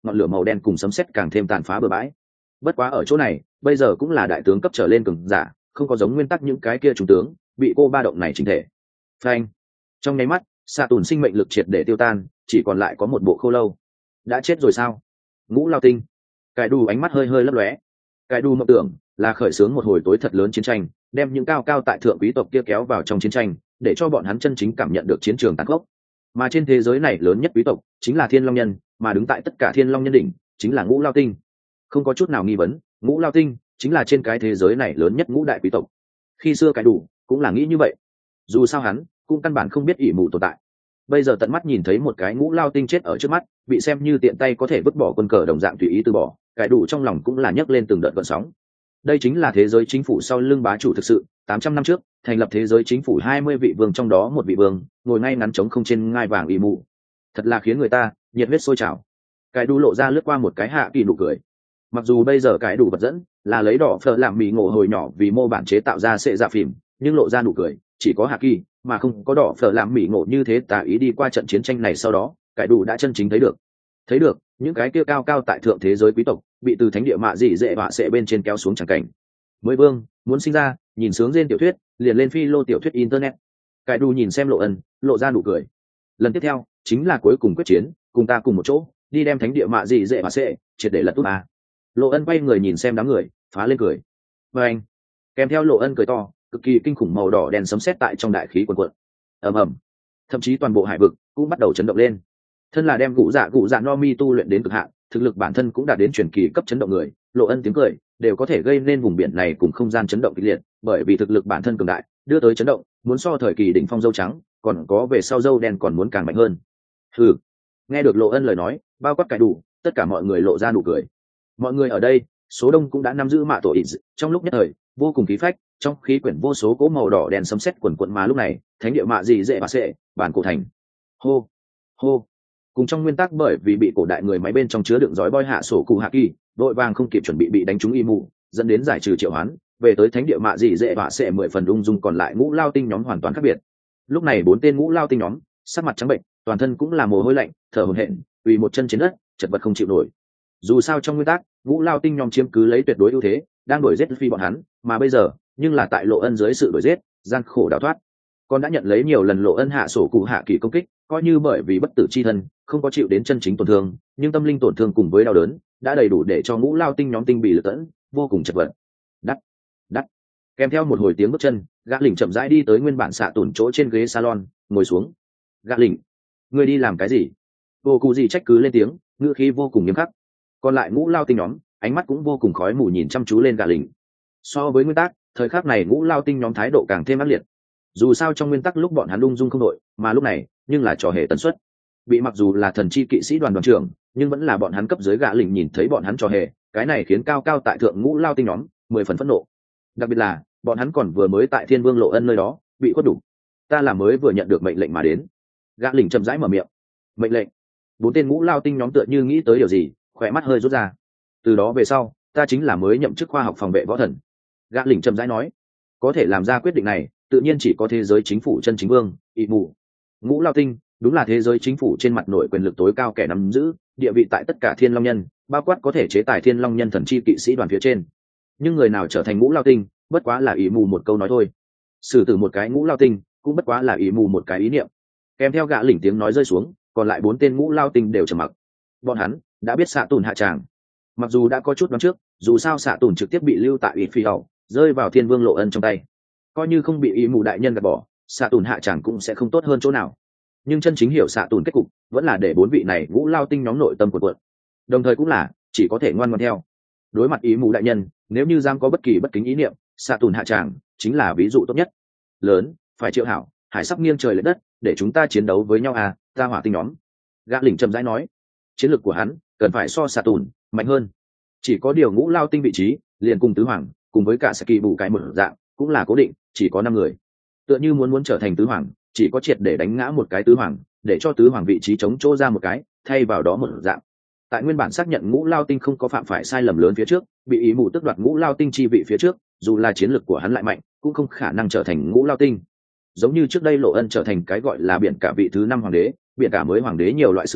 ngọn lửa màu đen cùng sấm sét càng thêm tàn phá bừa bãi. Bất quá ở chỗ này bây giờ cũng là đại tướng cấp trở lên cường giả, không có giống nguyên tắc những cái kia trung tướng bị cô ba động này chính thể. Phanh! Trong nháy mắt xạ tùn sinh mệnh lực triệt để tiêu tan, chỉ còn lại có một bộ khô lâu. Đã chết rồi sao? Ngũ Lao Tinh. Cải Đủ ánh mắt hơi hơi lấp lóe. Cải Đủ mộng tưởng là khởi xướng một hồi tối thật lớn chiến tranh, đem những cao cao tại thượng quý tộc kia kéo vào trong chiến tranh, để cho bọn hắn chân chính cảm nhận được chiến trường tàn khốc. Mà trên thế giới này lớn nhất quý tộc chính là Thiên Long Nhân, mà đứng tại tất cả Thiên Long Nhân đỉnh chính là Ngũ Lao Tinh. Không có chút nào nghi vấn, Ngũ Lao Tinh chính là trên cái thế giới này lớn nhất ngũ đại quý tộc. Khi xưa Cải Đủ cũng là nghĩ như vậy. Dù sao hắn cũng căn bản không biết ỷ mù tồn tại. Bây giờ tận mắt nhìn thấy một cái Ngũ Lao Tinh chết ở trước mắt, bị xem như tiện tay có thể vứt bỏ quân cờ đồng dạng tùy ý từ bỏ, Cải Đủ trong lòng cũng là nhấc lên từng đợt gợn sóng. Đây chính là thế giới chính phủ sau lưng bá chủ thực sự. Tám trăm năm trước thành lập thế giới chính phủ hai mươi vị vương, trong đó một vị vương ngồi ngay ngắn trống không trên ngai vàng ỷ mù, thật là khiến người ta nhiệt huyết sôi trào. Cải Đủ lộ ra lướt qua một cái hạ kỳ nụ cười. Mặc dù bây giờ Cải Đủ vật dẫn là lấy đỏ phở làm mì ngộ hồi nhỏ vì mô bản chế tạo ra sệ dạ phìm, nhưng lộ ra nụ cười chỉ có hạ kỳ mà không có đỏ phở làm mì ngộ như thế. Tà ý đi qua trận chiến tranh này sau đó, Cải Đủ đã chân chính thấy được thấy được những cái kia cao cao tại thượng thế giới quý tộc bị từ thánh địa mạ dị dễ vạ sệ bên trên kéo xuống chẳng cảnh. Mới vương muốn sinh ra, nhìn sướng trên tiểu thuyết liền lên phi lô tiểu thuyết internet. Cải Đủ nhìn xem Lộ Ân, lộ ra nụ cười. Lần tiếp theo chính là cuối cùng quyết chiến, cùng ta cùng một chỗ đi đem thánh địa mạ dị dễ vạ sệ triệt để lật úp a. Lộ Ân quay người nhìn xem đám người, phá lên cười. Và anh kèm theo Lộ Ân cười to, cực kỳ kinh khủng màu đỏ đen sấm sét tại trong đại khí quần quận. Ầm ầm, thậm chí toàn bộ hải vực cũng bắt đầu chấn động lên. Thân là đem cụ dạ cụ dạ no mi tu luyện đến cực hạn, thực lực bản thân cũng đạt đến truyền kỳ cấp chấn động người, Lộ Ân tiếng cười đều có thể gây nên vùng biển này cùng không gian chấn động kịch liệt, bởi vì thực lực bản thân cường đại đưa tới chấn động muốn so thời kỳ đỉnh phong dâu trắng còn có về sau dâu đen còn muốn càng mạnh hơn. Hừ. Nghe được Lộ Ân lời nói, bao quát Cải Đủ, tất cả mọi người lộ ra nụ cười. Mọi người ở đây số đông cũng đã nắm giữ mạ tổ ỉ, trong lúc nhất thời vô cùng khí phách, trong khí quyển vô số cỗ màu đỏ đen sấm sét quần quận. Mà lúc này thánh địa mạ gì dễ bà sệ bản cổ thành. Hô hô. Cùng trong nguyên tắc bởi vì bị cổ đại người máy bên trong chứa đựng giói boi hạ sổ cụ hạ kỳ, đội vàng không kịp chuẩn bị bị đánh trúng y mù, dẫn đến giải trừ triệu hoán về tới thánh địa mạ gì dễ bà sệ mười phần ung dung. Còn lại Ngũ Lao Tinh nhóm hoàn toàn khác biệt. Lúc này bốn tên Ngũ Lao Tinh nhóm sắc mặt trắng bệnh, toàn thân cũng là mồ hôi lạnh, thở hổn hển, quỳ một chân trên đất, chật vật không chịu nổi. Dù sao trong nguyên tắc Ngũ Lao Tinh nhóm chiếm cứ lấy tuyệt đối ưu thế, đang đuổi giết phi bọn hắn, mà bây giờ nhưng là tại Lộ Ân dưới sự đuổi giết, gian khổ đào thoát. Con đã nhận lấy nhiều lần Lộ Ân hạ sổ cụ hạ kỳ công kích, coi như bởi vì bất tử chi thân không có chịu đến chân chính tổn thương, nhưng tâm linh tổn thương cùng với đau đớn đã đầy đủ để cho Ngũ Lao Tinh nhóm tinh bị lực tẫn, vô cùng chật vật. Đắt, đắt. Kèm theo một hồi tiếng bước chân, Gã Lỉnh chậm rãi đi tới nguyên bản xạ tủn chỗ trên ghế salon, ngồi xuống. Gã Lỉnh, ngươi đi làm cái gì? Vô cụ gì trách cứ lên tiếng, ngữ khí vô cùng nghiêm khắc. Còn lại Ngũ Lao Tinh nhóm ánh mắt cũng vô cùng khói mù nhìn chăm chú lên Gã Lỉnh. So với nguyên tắc, thời khắc này Ngũ Lao Tinh nhóm thái độ càng thêm ác liệt. Dù sao trong nguyên tắc lúc bọn hắn lung dung không đội, mà lúc này nhưng là trò hề tần suất. Bị mặc dù là thần chi kỵ sĩ đoàn đoàn trưởng, nhưng vẫn là bọn hắn cấp dưới Gã Lỉnh nhìn thấy bọn hắn trò hề, cái này khiến cao cao tại thượng Ngũ Lao Tinh nhóm mười phần phẫn nộ. Đặc biệt là bọn hắn còn vừa mới tại Thiên Vương Lộ Ân nơi đó bị khuất đủ. Ta là mới vừa nhận được mệnh lệnh mà đến. Gã Lỉnh chậm rãi mở miệng. Mệnh lệnh? Bốn tên Ngũ Lao Tinh nhóm tựa như nghĩ tới điều gì, khỏe mắt hơi rút ra. Từ đó về sau, ta chính là mới nhậm chức khoa học phòng vệ võ thần. Gã Lỉnh chậm rãi nói. Có thể làm ra quyết định này tự nhiên chỉ có thế giới chính phủ chân chính vương ỷ mù. Ngũ Lao Tinh đúng là thế giới chính phủ trên mặt nội quyền lực tối cao kẻ nắm giữ địa vị tại tất cả Thiên Long Nhân, bao quát có thể chế tài Thiên Long Nhân thần chi kỵ sĩ đoàn phía trên. Nhưng người nào trở thành Ngũ Lao Tinh bất quá là ỷ mù một câu nói thôi, xử tử một cái Ngũ Lao Tinh cũng bất quá là ỷ mù một cái ý niệm. Kèm theo Gã Lỉnh tiếng nói rơi xuống, còn lại bốn tên Ngũ Lao Tinh đều trầm mặc. Bọn hắn đã biết xạ tùn hạ tràng, mặc dù đã có chút đoán trước, dù sao xạ tùn trực tiếp bị lưu tại ủy phi hậu, rơi vào Thiên Vương Lộ Ân trong tay, coi như không bị ý mù đại nhân gạt bỏ, xạ tùn hạ tràng cũng sẽ không tốt hơn chỗ nào. Nhưng chân chính hiểu xạ tùn kết cục vẫn là để bốn vị này Ngũ Lao Tinh nhóm nội tâm cuộn cuộn, đồng thời cũng là chỉ có thể ngoan ngoãn theo. Đối mặt ý mù đại nhân, nếu như dám có bất kỳ bất kính ý niệm, xạ tùn hạ tràng chính là ví dụ tốt nhất. Lớn phải triệu hảo, hải sắp nghiêng trời lệch đất, để chúng ta chiến đấu với nhau à? Ta hỏa tinh nhóm. Gã Lỉnh trầm rãi nói, chiến lược của hắn cần phải so xạ tùn mạnh hơn. Chỉ có điều Ngũ Lao Tinh vị trí liền cùng tứ hoàng cùng với cả Saki bù cái một dạng cũng là cố định, chỉ có năm người. Tựa như muốn muốn trở thành tứ hoàng, chỉ có triệt để đánh ngã một cái tứ hoàng, để cho tứ hoàng vị trí chống chỗ ra một cái, thay vào đó một dạng. Tại nguyên bản xác nhận Ngũ Lao Tinh không có phạm phải sai lầm lớn phía trước, bị ý mù tước đoạt Ngũ Lao Tinh chi vị phía trước, dù là chiến lược của hắn lại mạnh, cũng không khả năng trở thành Ngũ Lao Tinh. Giống như trước đây Lộ Ân trở thành cái gọi là biển cả vị thứ năm hoàng đế, biển cả mới hoàng đế nhiều loại xưng hô,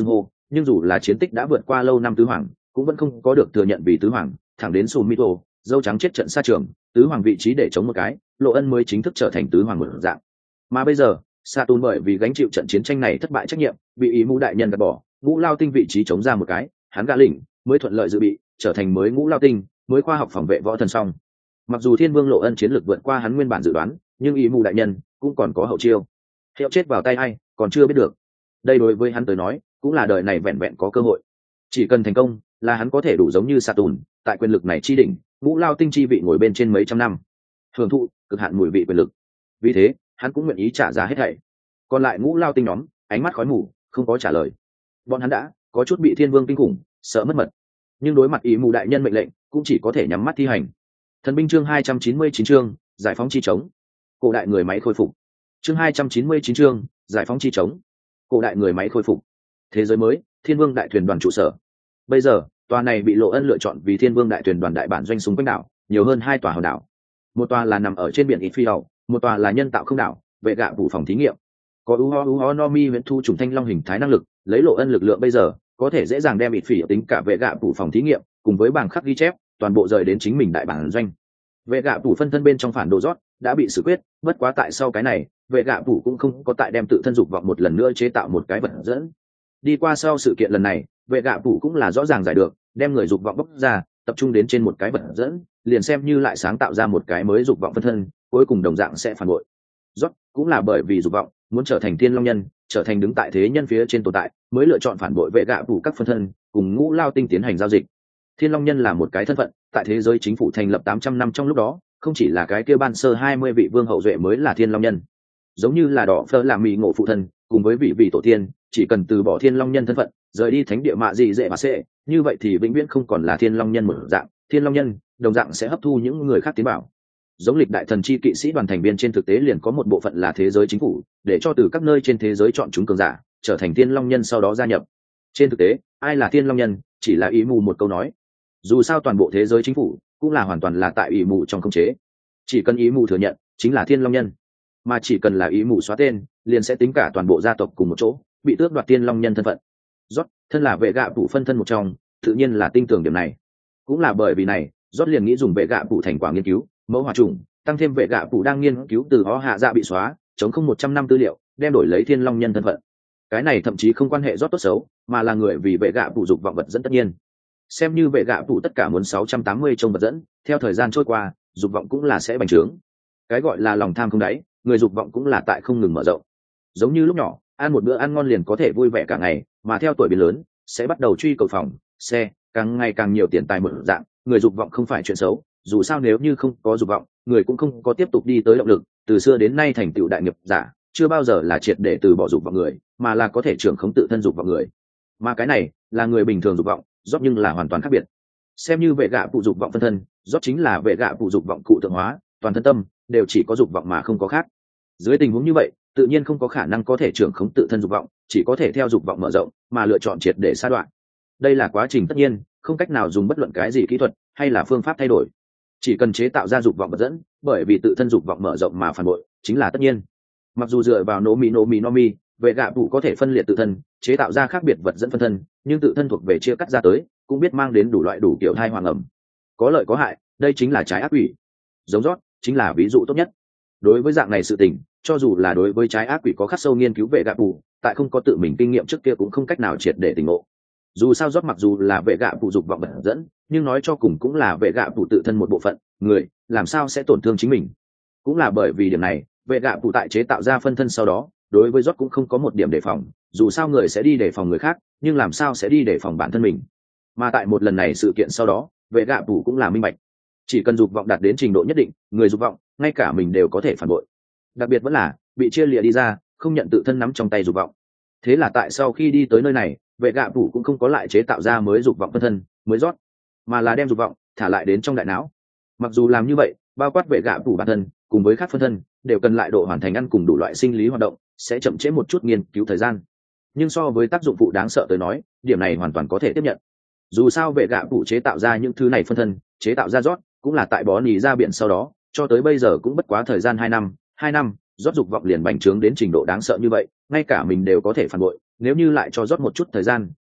nhưng dù là chiến tích đã vượt qua lâu năm tứ hoàng cũng vẫn không có được thừa nhận vì tứ hoàng, thẳng đến Sumito dâu trắng chết trận xa trường, tứ hoàng vị trí để chống một cái, lộ ân mới chính thức trở thành tứ hoàng một dạng. Mà bây giờ Saturn bởi vì gánh chịu trận chiến tranh này thất bại trách nhiệm, bị ý mũ đại nhân gạt bỏ, ngũ lao tinh vị trí chống ra một cái, hắn gã lỉnh mới thuận lợi dự bị trở thành mới ngũ lao tinh, mới khoa học phòng vệ võ thần song. Mặc dù thiên vương lộ ân chiến lược vượt qua hắn nguyên bản dự đoán, nhưng ý mũ đại nhân cũng còn có hậu chiêu, hiệu chết vào tay ai còn chưa biết được. Đây đối với hắn tới nói cũng là đời này vẹn vẹn có cơ hội, chỉ cần thành công là hắn có thể đủ giống như Saturn tại quyền lực này chi đỉnh, ngũ lao tinh chi vị ngồi bên trên mấy trăm năm, hưởng thụ cực hạn mùi vị quyền lực. Vì thế hắn cũng nguyện ý trả giá hết thảy. Còn lại ngũ lao tinh nhóm ánh mắt khói mù không có trả lời, bọn hắn đã có chút bị thiên vương kinh khủng sợ mất mật, nhưng đối mặt ý mù đại nhân mệnh lệnh cũng chỉ có thể nhắm mắt thi hành. Thần binh chương hai trăm chín mươi chín chương giải phóng chi chống, cổ đại người máy khôi phục. Chương hai trăm chín mươi chín chương giải phóng chi chống, cổ đại người máy khôi phục. Thế giới mới, thiên vương đại thuyền đoàn trụ sở. Bây giờ tòa này bị Lộ Ân lựa chọn vì thiên vương đại thuyền đoàn đại bản doanh xung quanh đảo, nhiều hơn hai tòa hòn đảo. Một tòa là nằm ở trên biển ít phi đảo, một tòa là nhân tạo không đảo, vệ gạ vụ phòng thí nghiệm. Có uho uho nomi huyện thu trùng thanh long hình thái năng lực, lấy Lộ Ân lực lượng bây giờ có thể dễ dàng đem ít phi tính cả vệ gạ vụ phòng thí nghiệm cùng với bảng khắc ghi chép toàn bộ rời đến chính mình đại bản doanh. Vệ gạ vụ phân thân bên trong phản đồ rót đã bị xử quyết, bất quá tại sau cái này vệ gạ vụ cũng không có tại đem tự thân dục vọng một lần nữa chế tạo một cái vật dẫn. Đi qua sau sự kiện lần này, vệ gạ vụ cũng là rõ ràng giải được, đem người dục vọng bóc ra tập trung đến trên một cái vật dẫn, liền xem như lại sáng tạo ra một cái mới dục vọng phân thân, cuối cùng đồng dạng sẽ phản bội. Rót cũng là bởi vì dục vọng muốn trở thành thiên long nhân, trở thành đứng tại thế nhân phía trên tồn tại, mới lựa chọn phản bội vệ gạ vụ các phân thân cùng ngũ lao tinh tiến hành giao dịch. Thiên long nhân là một cái thân phận, tại thế giới chính phủ thành lập tám trăm năm trong lúc đó, không chỉ là cái kia ban sơ hai mươi vị vương hậu duệ mới là thiên long nhân, giống như là đỏ phơ làm mì ngộ phụ thân cùng với vị vị tổ tiên, chỉ cần từ bỏ thiên long nhân thân phận, rời đi thánh địa mạ gì dễ mà sẽ, như vậy thì vĩnh viễn không còn là thiên long nhân một dạng. Thiên long nhân đồng dạng sẽ hấp thu những người khác tiến bảo. Giống lịch đại thần chi kỵ sĩ đoàn thành viên trên thực tế liền có một bộ phận là thế giới chính phủ, để cho từ các nơi trên thế giới chọn chúng cường giả trở thành thiên long nhân sau đó gia nhập. Trên thực tế ai là thiên long nhân chỉ là ý mù một câu nói, dù sao toàn bộ thế giới chính phủ cũng là hoàn toàn là tại ý mù trong khống chế, chỉ cần ý mù thừa nhận chính là thiên long nhân, mà chỉ cần là ý mù xóa tên liền sẽ tính cả toàn bộ gia tộc cùng một chỗ bị tước đoạt thiên long nhân thân phận. Rót thân là vệ gạ phụ phân thân một trong, tự nhiên là tin tưởng điểm này. Cũng là bởi vì này, Rót liền nghĩ dùng vệ gạ phụ thành quả nghiên cứu mẫu hỏa trùng, tăng thêm vệ gạ phụ đang nghiên cứu từ ó hạ dạ bị xóa chống không một trăm năm tư liệu, đem đổi lấy thiên long nhân thân phận. Cái này thậm chí không quan hệ Rót tốt xấu, mà là người vì vệ gạ phụ dục vọng vật dẫn. Tất nhiên xem như vệ gạ phụ tất cả muốn sáu trăm tám mươi trong vật dẫn, theo thời gian trôi qua dục vọng cũng là sẽ bành trướng. Cái gọi là lòng tham không đáy, người dục vọng cũng là tại không ngừng mở rộng. Giống như lúc nhỏ ăn một bữa ăn ngon liền có thể vui vẻ cả ngày, mà theo tuổi biến lớn sẽ bắt đầu truy cầu phòng xe, càng ngày càng nhiều tiền tài một dạng. Người dục vọng không phải chuyện xấu, dù sao nếu như không có dục vọng, người cũng không có tiếp tục đi tới động lực. Từ xưa đến nay thành tựu đại nghiệp giả chưa bao giờ là triệt để từ bỏ dục vọng người, mà là có thể trưởng khống tự thân dục vọng người. Mà cái này là người bình thường dục vọng, Rót nhưng là hoàn toàn khác biệt. Xem như vệ gạ phụ dục vọng phân thân, Rót chính là vệ gạ phụ dục vọng cụ tượng hóa, toàn thân tâm đều chỉ có dục vọng mà không có khác. Dưới tình huống như vậy tự nhiên không có khả năng có thể trưởng khống tự thân dục vọng, chỉ có thể theo dục vọng mở rộng mà lựa chọn triệt để sa đoạn. Đây là quá trình tất nhiên, không cách nào dùng bất luận cái gì kỹ thuật hay là phương pháp thay đổi, chỉ cần chế tạo ra dục vọng vật dẫn, bởi vì tự thân dục vọng mở rộng mà phản bội chính là tất nhiên. Mặc dù dựa vào nô mi nô mi no mi, vệ gạ phụ có thể phân liệt tự thân chế tạo ra khác biệt vật dẫn phân thân, nhưng tự thân thuộc về chia cắt ra tới cũng biết mang đến đủ loại đủ kiểu thai hoàng ẩm, có lợi có hại. Đây chính là trái ác quỷ, giống Rót chính là ví dụ tốt nhất. Đối với dạng này sự tình, cho dù là đối với trái ác quỷ có khắc sâu nghiên cứu vệ gạ phụ, tại không có tự mình kinh nghiệm trước kia cũng không cách nào triệt để tỉnh ngộ. Dù sao Rót mặc dù là vệ gạ phụ dục vọng vật dẫn, nhưng nói cho cùng cũng là vệ gạ phụ tự thân một bộ phận, người làm sao sẽ tổn thương chính mình. Cũng là bởi vì điểm này, vệ gạ phụ tại chế tạo ra phân thân sau đó, đối với Rót cũng không có một điểm đề phòng. Dù sao người sẽ đi đề phòng người khác, nhưng làm sao sẽ đi đề phòng bản thân mình. Mà tại một lần này sự kiện sau đó, vệ gạ phụ cũng là minh bạch, chỉ cần dục vọng đạt đến trình độ nhất định, người dục vọng ngay cả mình đều có thể phản bội, đặc biệt vẫn là bị chia lìa đi ra, không nhận tự thân nắm trong tay dục vọng. Thế là tại sau khi đi tới nơi này, vệ gạ phụ cũng không có lại chế tạo ra mới dục vọng phân thân mới Rót, mà là đem dục vọng thả lại đến trong đại não. Mặc dù làm như vậy, bao quát vệ gạ phụ bản thân cùng với các phân thân đều cần lại độ hoàn thành ăn cùng đủ loại sinh lý hoạt động, sẽ chậm trễ một chút nghiên cứu thời gian, nhưng so với tác dụng phụ đáng sợ tới nói, điểm này hoàn toàn có thể tiếp nhận. Dù sao vệ gạ phụ chế tạo ra những thứ này phân thân, chế tạo ra Rót cũng là tại bó nỉ ra biển sau đó, cho tới bây giờ cũng bất quá thời gian hai năm. Hai năm Rót dục vọng liền bành trướng đến trình độ đáng sợ như vậy, ngay cả mình đều có thể phản bội. Nếu như lại cho Rót một chút thời gian,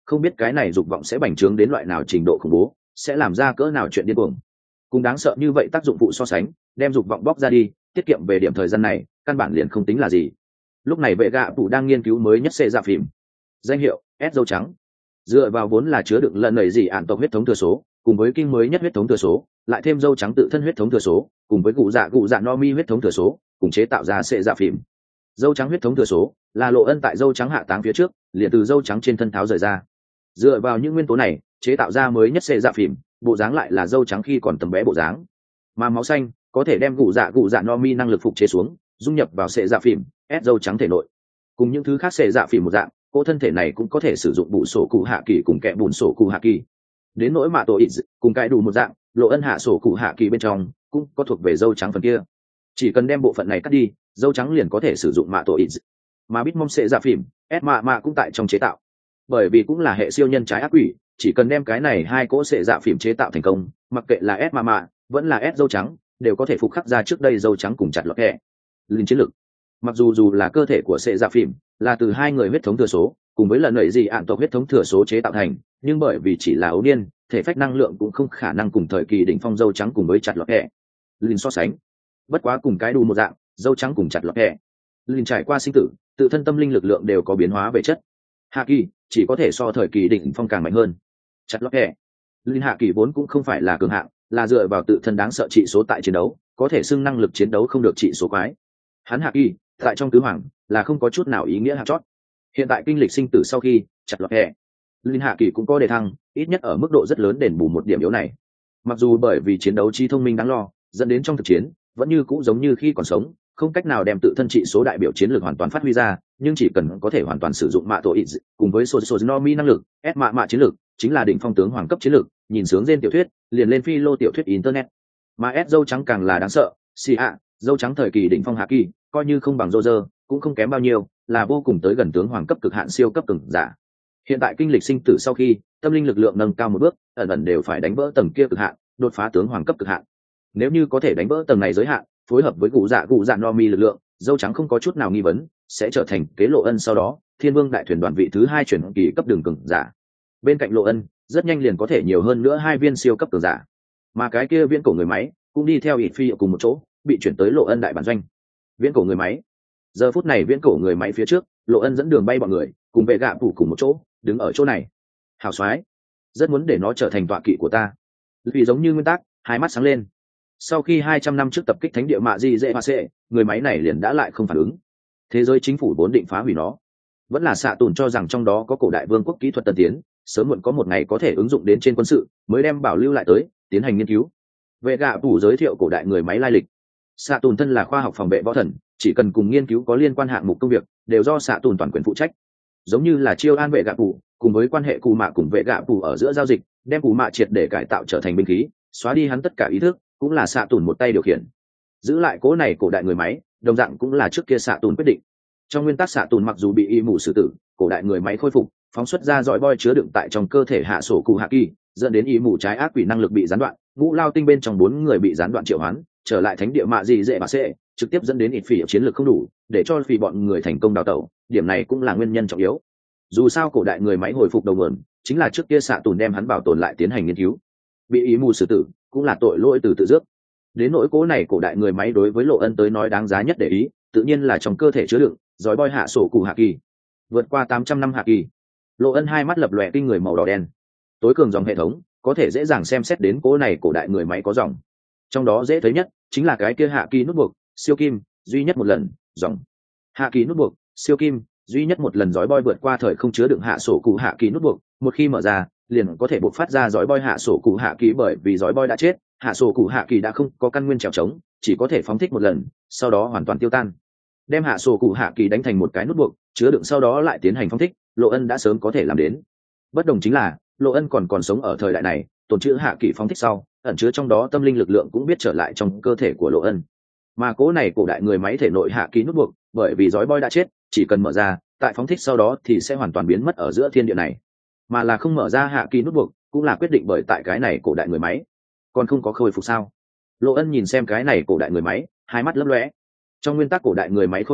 không biết cái này dục vọng sẽ bành trướng đến loại nào trình độ khủng bố, sẽ làm ra cỡ nào chuyện điên cuồng. Cùng đáng sợ như vậy tác dụng phụ so sánh, đem dục vọng bóc ra đi, tiết kiệm về điểm thời gian này, căn bản liền không tính là gì. Lúc này vệ gạ phụ đang nghiên cứu mới nhất xê dạ phim, danh hiệu S dâu trắng, dựa vào vốn là chứa đựng lần nảy gì ạn tộc huyết thống thừa số, cùng với kinh mới nhất huyết thống thừa số, lại thêm dâu trắng tự thân huyết thống thừa số, cùng với cụ dạ cụ dạ no mi huyết thống thừa số, cùng chế tạo ra xê dạ phim. Dâu trắng huyết thống thừa số là Lộ Ân tại dâu trắng hạ táng phía trước, liền từ dâu trắng trên thân tháo rời ra. Dựa vào những nguyên tố này, chế tạo ra mới nhất xê dạ phim, bộ dáng lại là dâu trắng khi còn tầm bé bộ dáng. Mà máu xanh có thể đem cụ dạ cụ dạ no mi năng lực phục chế xuống, dung nhập vào xê dạ phim, ép dâu trắng thể nội. Cùng những thứ khác xê dạ phim một dạng, cô thân thể này cũng có thể sử dụng bụ sổ cụ hạ kỳ cùng kẽ bùn sổ cụ hạ kỳ. Đến nỗi mạ tổ ít cùng cái đủ một dạng, Lộ Ân hạ sổ cụ hạ kỳ bên trong cũng có thuộc về dâu trắng phần kia. Chỉ cần đem bộ phận này cắt đi, dâu trắng liền có thể sử dụng mạ tổ ít. Mà Bitmom sẽ ra phim, S mạ mạ cũng tại trong chế tạo. Bởi vì cũng là hệ siêu nhân trái ác quỷ, chỉ cần đem cái này hai cỗ sẽ dạ phim chế tạo thành công, mặc kệ là S mạ mạ vẫn là S dâu trắng, đều có thể phục khắc ra trước đây dâu trắng cùng chặt lọt kẹ. Linh chiến lực. Mặc dù dù là cơ thể của sẽ dạ phim là từ hai người huyết thống thừa số, cùng với lần nảy gì ạn tộc huyết thống thừa số chế tạo thành, nhưng bởi vì chỉ là ấu niên, thể phách năng lượng cũng không khả năng cùng thời kỳ đỉnh phong dâu trắng cùng với chặt lọt kẹ. Linh so sánh. Bất quá cùng cái đủ một dạng, dâu trắng cùng chặt lọt kẹ. Linh trải qua sinh tử, tự thân tâm linh lực lượng đều có biến hóa về chất. Hạ kỳ chỉ có thể so thời kỳ đỉnh phong càng mạnh hơn. Chặt lọt kẹ. Linh hạ kỳ vốn cũng không phải là cường hạng, là dựa vào tự thân đáng sợ trị số tại chiến đấu, có thể xưng năng lực chiến đấu không được trị số quái. Hắn hạ kỳ tại trong tứ hoàng là không có chút nào ý nghĩa hạt chót. Hiện tại kinh lịch sinh tử sau khi chặt lọt kẹ, Linh hạ kỳ cũng có đề thăng, ít nhất ở mức độ rất lớn đền bù một điểm yếu này. Mặc dù bởi vì chiến đấu trí thông minh đáng lo, dẫn đến trong thực chiến vẫn như cũ giống như khi còn sống, không cách nào đem tự thân trị số đại biểu chiến lược hoàn toàn phát huy ra, nhưng chỉ cần có thể hoàn toàn sử dụng mạ tổ ít cùng với sô sô no mi năng lực, S mạ mạ chiến lược chính là đỉnh phong tướng hoàng cấp chiến lược, nhìn sướng trên tiểu thuyết, liền lên phi lô tiểu thuyết internet. Mà S dâu trắng càng là đáng sợ, xì ạ, dâu trắng thời kỳ đỉnh phong hạ kỳ, coi như không bằng Roger, cũng không kém bao nhiêu, là vô cùng tới gần tướng hoàng cấp cực hạn siêu cấp cường giả. Hiện tại kinh lịch sinh tử sau khi, tâm linh lực lượng nâng cao một bước, ẩn ẩn đều phải đánh vỡ tầng kia cực hạn, đột phá tướng hoàng cấp cực hạn. Nếu như có thể đánh vỡ tầng này giới hạn, phối hợp với cụ dạ cụ dạ no mi lực lượng, dâu trắng không có chút nào nghi vấn, sẽ trở thành kế Lộ Ân sau đó Thiên Vương đại thuyền đoàn vị thứ hai chuyển kỳ cấp đường cường giả. Bên cạnh Lộ Ân, rất nhanh liền có thể nhiều hơn nữa hai viên siêu cấp cường giả. Mà cái kia viễn cổ người máy cũng đi theo ít phi ở cùng một chỗ, bị chuyển tới Lộ Ân đại bản doanh. Viễn cổ người máy. Giờ phút này viễn cổ người máy phía trước, Lộ Ân dẫn đường bay bọn người, cùng vệ gạ phủ cùng một chỗ, đứng ở chỗ này. Hào xoái, rất muốn để nó trở thành tọa kỵ của ta. Vì giống như nguyên tắc, hai mắt sáng lên. Sau khi hai trăm năm trước tập kích thánh địa mạ di dễ hoa sệ, người máy này liền đã lại không phản ứng. Thế giới chính phủ vốn định phá hủy nó, vẫn là xạ tùn cho rằng trong đó có cổ đại vương quốc kỹ thuật tân tiến, sớm muộn có một ngày có thể ứng dụng đến trên quân sự, mới đem bảo lưu lại tới tiến hành nghiên cứu. Vệ gạ phủ giới thiệu cổ đại người máy lai lịch. Xạ tùn thân là khoa học phòng vệ võ thần, chỉ cần cùng nghiên cứu có liên quan hạng mục công việc, đều do xạ tùn toàn quyền phụ trách. Giống như là chiêu an vệ gạ phủ, cùng với quan hệ cù mạ cùng vệ gạ phủ ở giữa giao dịch, đem cù mạ triệt để cải tạo trở thành binh khí, xóa đi hắn tất cả ý thức, cũng là xạ tùn một tay điều khiển. Giữ lại cố này cổ đại người máy, đồng dạng cũng là trước kia xạ tùn quyết định. Trong nguyên tắc xạ tùn mặc dù bị y mù xử tử, cổ đại người máy khôi phục, phóng xuất ra dõi boi chứa đựng tại trong cơ thể hạ sổ cụ hạ kỳ, dẫn đến y mù trái ác quỷ năng lực bị gián đoạn, ngũ lao tinh bên trong bốn người bị gián đoạn triệu hoán, trở lại thánh địa mạ gì dễ bà xệ, trực tiếp dẫn đến ít phỉ chiến lược không đủ, để cho phỉ bọn người thành công đào tẩu, điểm này cũng là nguyên nhân trọng yếu. Dù sao cổ đại người máy hồi phục đầu nguồn, chính là trước kia xạ tùn đem hắn bảo tồn lại tiến hành nghiên cứu. Bị ý mù xử tử, cũng là tội lỗi từ tự dước. Đến nỗi cố này cổ đại người máy đối với Lộ Ân tới nói đáng giá nhất để ý, tự nhiên là trong cơ thể chứa đựng giói boi hạ sổ cụ hạ kỳ. Vượt qua tám trăm năm hạ kỳ, Lộ Ân hai mắt lập lòe kinh người màu đỏ đen. Tối cường dòng hệ thống, có thể dễ dàng xem xét đến cố này cổ đại người máy có dòng. Trong đó dễ thấy nhất chính là cái kia hạ kỳ nút buộc, siêu kim, duy nhất một lần, dòng. Hạ kỳ nút buộc, siêu kim, duy nhất một lần giói boi vượt qua thời không chứa đựng hạ sổ cụ hạ kỳ nút buộc, một khi mở ra, liền có thể bộc phát ra giói boi hạ sổ cụ hạ kỳ, bởi vì giói boi đã chết, hạ sổ cụ hạ kỳ đã không có căn nguyên trèo trống, chỉ có thể phóng thích một lần, sau đó hoàn toàn tiêu tan. Đem hạ sổ cụ hạ kỳ đánh thành một cái nút buộc, chứa đựng sau đó lại tiến hành phóng thích, Lộ Ân đã sớm có thể làm đến. Bất đồng chính là, Lộ Ân còn còn sống ở thời đại này, tồn trữ hạ kỳ phóng thích sau, ẩn chứa trong đó tâm linh lực lượng cũng biết trở lại trong cơ thể của Lộ Ân. Mà cố này cổ đại người máy thể nội hạ kỳ nút buộc, bởi vì giói boi đã chết, chỉ cần mở ra, tại phóng thích sau đó thì sẽ hoàn toàn biến mất ở giữa thiên địa này. Mà là không mở ra hạ kỳ nút buộc, cũng là quyết định bởi tại cái này cổ đại người máy còn không có khôi phục sao. Lộ Ân nhìn xem cái này cổ đại người máy, hai mắt lấp lóe. Trong nguyên tắc cổ đại người máy khôi phục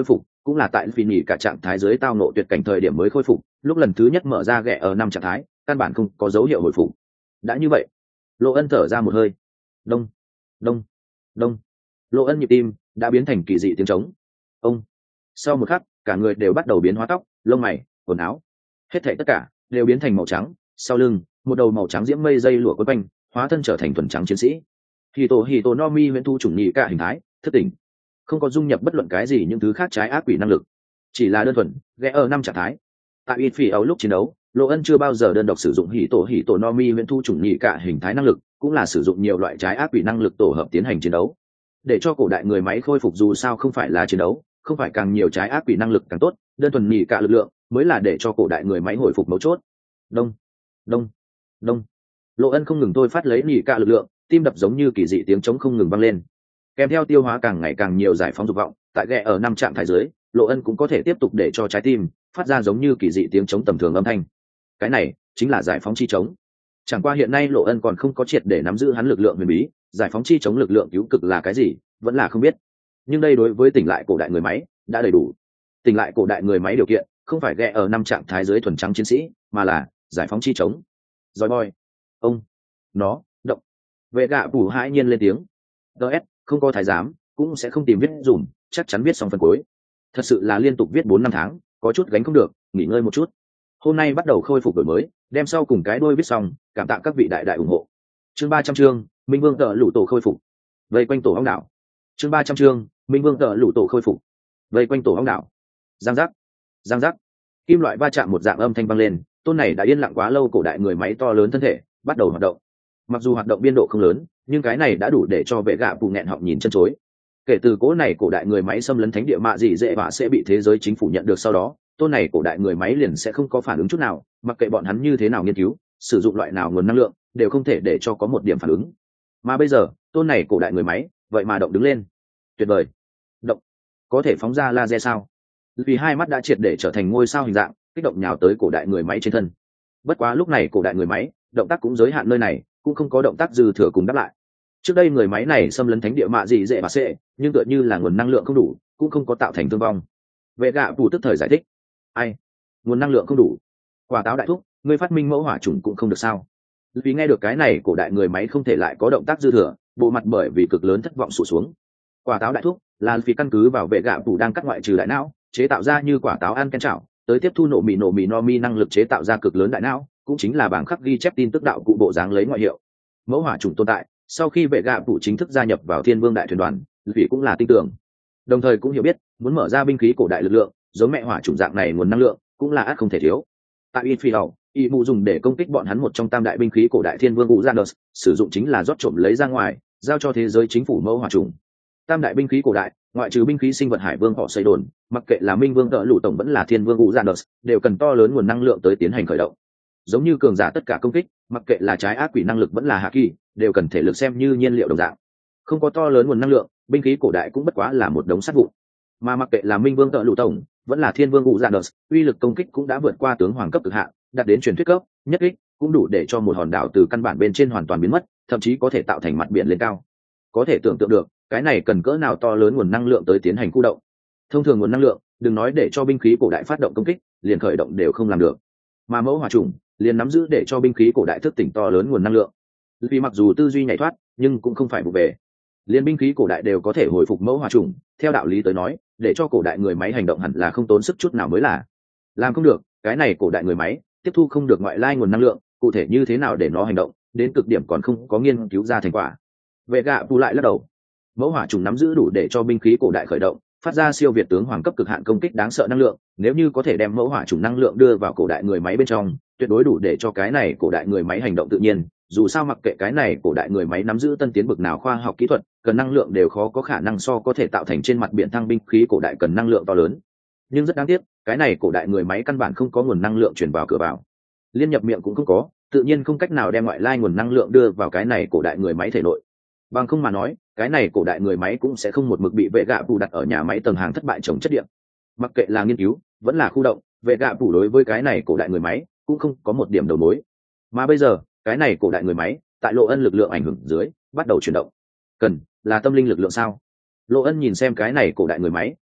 cũng là tại phi nhỉ cả trạng thái dưới tao nộ tuyệt cảnh thời điểm mới khôi phục, lúc lần thứ nhất mở ra ghẹ ở năm trạng thái căn bản không có dấu hiệu hồi phục. Đã như vậy, Lộ Ân thở ra một hơi. Đông, đông, đông. Lộ Ân nhịp tim đã biến thành kỳ dị tiếng trống. Ông. Sau một khắc, cả người đều bắt đầu biến hóa, tóc, lông mày, quần áo, hết thảy tất cả đều biến thành màu trắng. Sau lưng, một đầu màu trắng diễm mây dây lụa quấn quanh, hóa thân trở thành thuần trắng chiến sĩ. Hito Hito no Mi huyễn thu chủng nhị cả hình thái, thức tỉnh, không có dung nhập bất luận cái gì những thứ khác trái ác quỷ năng lực, chỉ là đơn thuần ghé ở năm trạng thái. Tại ít phi ấu lúc chiến đấu, Lộ Ân chưa bao giờ đơn độc sử dụng Hito Hito no Mi huyễn thu chủng nhị cả hình thái năng lực, cũng là sử dụng nhiều loại trái ác quỷ năng lực tổ hợp tiến hành chiến đấu. Để cho cổ đại người máy khôi phục dù sao không phải là chiến đấu, không phải càng nhiều trái ác quỷ năng lực càng tốt, đơn thuần nhị cả lực lượng mới là để cho cổ đại người máy hồi phục mấu chốt. Đông, đông, đông. Lộ Ân không ngừng thôi phát lấy nhị cả lực lượng, tim đập giống như kỳ dị tiếng trống không ngừng vang lên, kèm theo tiêu hóa càng ngày càng nhiều giải phóng dục vọng. Tại ghẹ ở năm trạng thái dưới, Lộ Ân cũng có thể tiếp tục để cho trái tim phát ra giống như kỳ dị tiếng trống tầm thường âm thanh. Cái này chính là giải phóng chi trống. Chẳng qua hiện nay Lộ Ân còn không có triệt để nắm giữ hắn lực lượng huyền bí, giải phóng chi trống lực lượng cứu cực là cái gì vẫn là không biết, nhưng đây đối với tỉnh lại cổ đại người máy đã đầy đủ. Tỉnh lại cổ đại người máy điều kiện không phải ghẹ ở năm trạng thái dưới thuần trắng chiến sĩ, mà là giải phóng chi trống. Rồi boy, ông, nó, động. Vệ gạ phủ hãi nhiên lên tiếng. ds không có thái giám cũng sẽ không tìm viết dùm, chắc chắn viết xong phần cuối. Thật sự là liên tục viết bốn năm tháng, có chút gánh không được, nghỉ ngơi một chút. Hôm nay bắt đầu khôi phục đổi mới, đem sau cùng cái đuôi viết xong, cảm tạ các vị đại đại ủng hộ. Chương ba trăm chương, Minh Vương tợ lũ tổ khôi phục. Vây quanh tổ ong đảo. Chương ba trăm chương, Minh Vương tợ lũ tổ khôi phục. Vây quanh tổ ong đảo. Giang giác, giang giác. Kim loại va chạm một dạng âm thanh vang lên, tôn này đã yên lặng quá lâu cổ đại người máy to lớn thân thể bắt đầu hoạt động. Mặc dù hoạt động biên độ không lớn, nhưng cái này đã đủ để cho vệ gạ bù nghẹn họng nhìn chân chối. Kể từ cố này cổ đại người máy xâm lấn thánh địa mạ gì dễ và sẽ bị thế giới chính phủ nhận được sau đó, tôn này cổ đại người máy liền sẽ không có phản ứng chút nào, mặc kệ bọn hắn như thế nào nghiên cứu, sử dụng loại nào nguồn năng lượng, đều không thể để cho có một điểm phản ứng. Mà bây giờ, tôn này cổ đại người máy, vậy mà động đứng lên. Tuyệt vời. Động. Có thể phóng ra laser sao? Vì hai mắt đã triệt để trở thành ngôi sao hình dạng, kích động nhào tới cổ đại người máy trên thân. Bất quá lúc này cổ đại người máy, động tác cũng giới hạn nơi này, cũng không có động tác dư thừa cùng đáp lại. Trước đây người máy này xâm lấn thánh địa mạ gì dễ và sẽ, nhưng tựa như là nguồn năng lượng không đủ, cũng không có tạo thành thương vong. Vệ gạ phủ tức thời giải thích. Ai? Nguồn năng lượng không đủ? Quả táo đại thúc, ngươi phát minh mẫu hỏa chủng cũng không được sao? Vì nghe được cái này cổ đại người máy không thể lại có động tác dư thừa, bộ mặt bởi vì cực lớn thất vọng sụt xuống. Quả táo đại thúc là vì căn cứ vào vệ gạ phủ đang cắt ngoại trừ đại não, chế tạo ra như quả táo ăn ken chảo, tới tiếp thu nổ mì nổ mì no mi năng lực chế tạo ra cực lớn đại não, cũng chính là bảng khắc ghi chép tin tức đạo cụ bộ dáng lấy ngoại hiệu. Mẫu hỏa chủng tồn tại, sau khi vệ gạ phủ chính thức gia nhập vào Thiên Vương đại thuyền đoàn, vì cũng là tin tưởng, đồng thời cũng hiểu biết muốn mở ra binh khí cổ đại lực lượng, giống mẹ hỏa chủng dạng này nguồn năng lượng cũng là ắt không thể thiếu. Tại Infiel, y mù dùng để công kích bọn hắn một trong tam đại binh khí cổ đại Thiên Vương Uranus, sử dụng chính là rót trộm lấy ra ngoài, giao cho thế giới chính phủ mẫu hỏa chủng. Tam đại binh khí cổ đại, ngoại trừ binh khí sinh vật hải vương họ xây đồn, mặc kệ là Minh Vương tợ lũ tổng vẫn là Thiên Vương Uranus, đều cần to lớn nguồn năng lượng tới tiến hành khởi động. Giống như cường giả tất cả công kích, mặc kệ là trái ác quỷ năng lực vẫn là hạ kỳ, đều cần thể lực xem như nhiên liệu đồng dạng. Không có to lớn nguồn năng lượng, binh khí cổ đại cũng bất quá là một đống sắt vụn. Mà mặc kệ là Minh Vương tợ lũ tổng vẫn là Thiên Vương Uranus, uy lực công kích cũng đã vượt qua tướng hoàng cấp cực hạn, đạt đến truyền thuyết cấp, nhất kích cũng đủ để cho một hòn đảo từ căn bản bên trên hoàn toàn biến mất, thậm chí có thể tạo thành mặt biển lên cao. Có thể tưởng tượng được, cái này cần cỡ nào to lớn nguồn năng lượng tới tiến hành khu động. Thông thường nguồn năng lượng, đừng nói để cho binh khí cổ đại phát động công kích, liền khởi động đều không làm được. Mà mẫu hỏa chủng liền nắm giữ để cho binh khí cổ đại thức tỉnh to lớn nguồn năng lượng. Vì mặc dù tư duy nhảy thoát, nhưng cũng không phải vụ về. Liên binh khí cổ đại đều có thể hồi phục mẫu hỏa chủng, theo đạo lý tới nói, để cho cổ đại người máy hành động hẳn là không tốn sức chút nào mới là. Làm không được, cái này cổ đại người máy tiếp thu không được ngoại lai nguồn năng lượng, cụ thể như thế nào để nó hành động, đến cực điểm còn không có nghiên cứu ra thành quả. Vệ gạ bù lại lắc đầu. Mẫu hỏa trùng nắm giữ đủ để cho binh khí cổ đại khởi động, phát ra siêu việt tướng hoàng cấp cực hạn công kích đáng sợ năng lượng, nếu như có thể đem mẫu hỏa trùng năng lượng đưa vào cổ đại người máy bên trong, tuyệt đối đủ để cho cái này cổ đại người máy hành động tự nhiên. Dù sao mặc kệ cái này cổ đại người máy nắm giữ tân tiến bực nào khoa học kỹ thuật, cần năng lượng đều khó có khả năng so có thể tạo thành trên mặt biển thăng binh khí cổ đại cần năng lượng to lớn. Nhưng rất đáng tiếc, cái này cổ đại người máy căn bản không có nguồn năng lượng truyền vào cửa vào, liên nhập miệng cũng không có, tự nhiên không cách nào đem ngoại lai nguồn năng lượng đưa vào cái này cổ đại người máy thể nội. Bằng không mà nói, cái này cổ đại người máy cũng sẽ không một mực bị vệ gạ phủ đặt ở nhà máy tầng hàng thất bại chống chất điện. Mặc kệ là nghiên cứu vẫn là khu động, vệ gạ phủ đối với cái này cổ đại người máy cũng không có một điểm đầu mối. Mà bây giờ, cái này cổ đại người máy tại Lộ Ân lực lượng ảnh hưởng dưới bắt đầu chuyển động. Cần là tâm linh lực lượng sao? Lộ Ân nhìn xem cái này cổ đại người máy,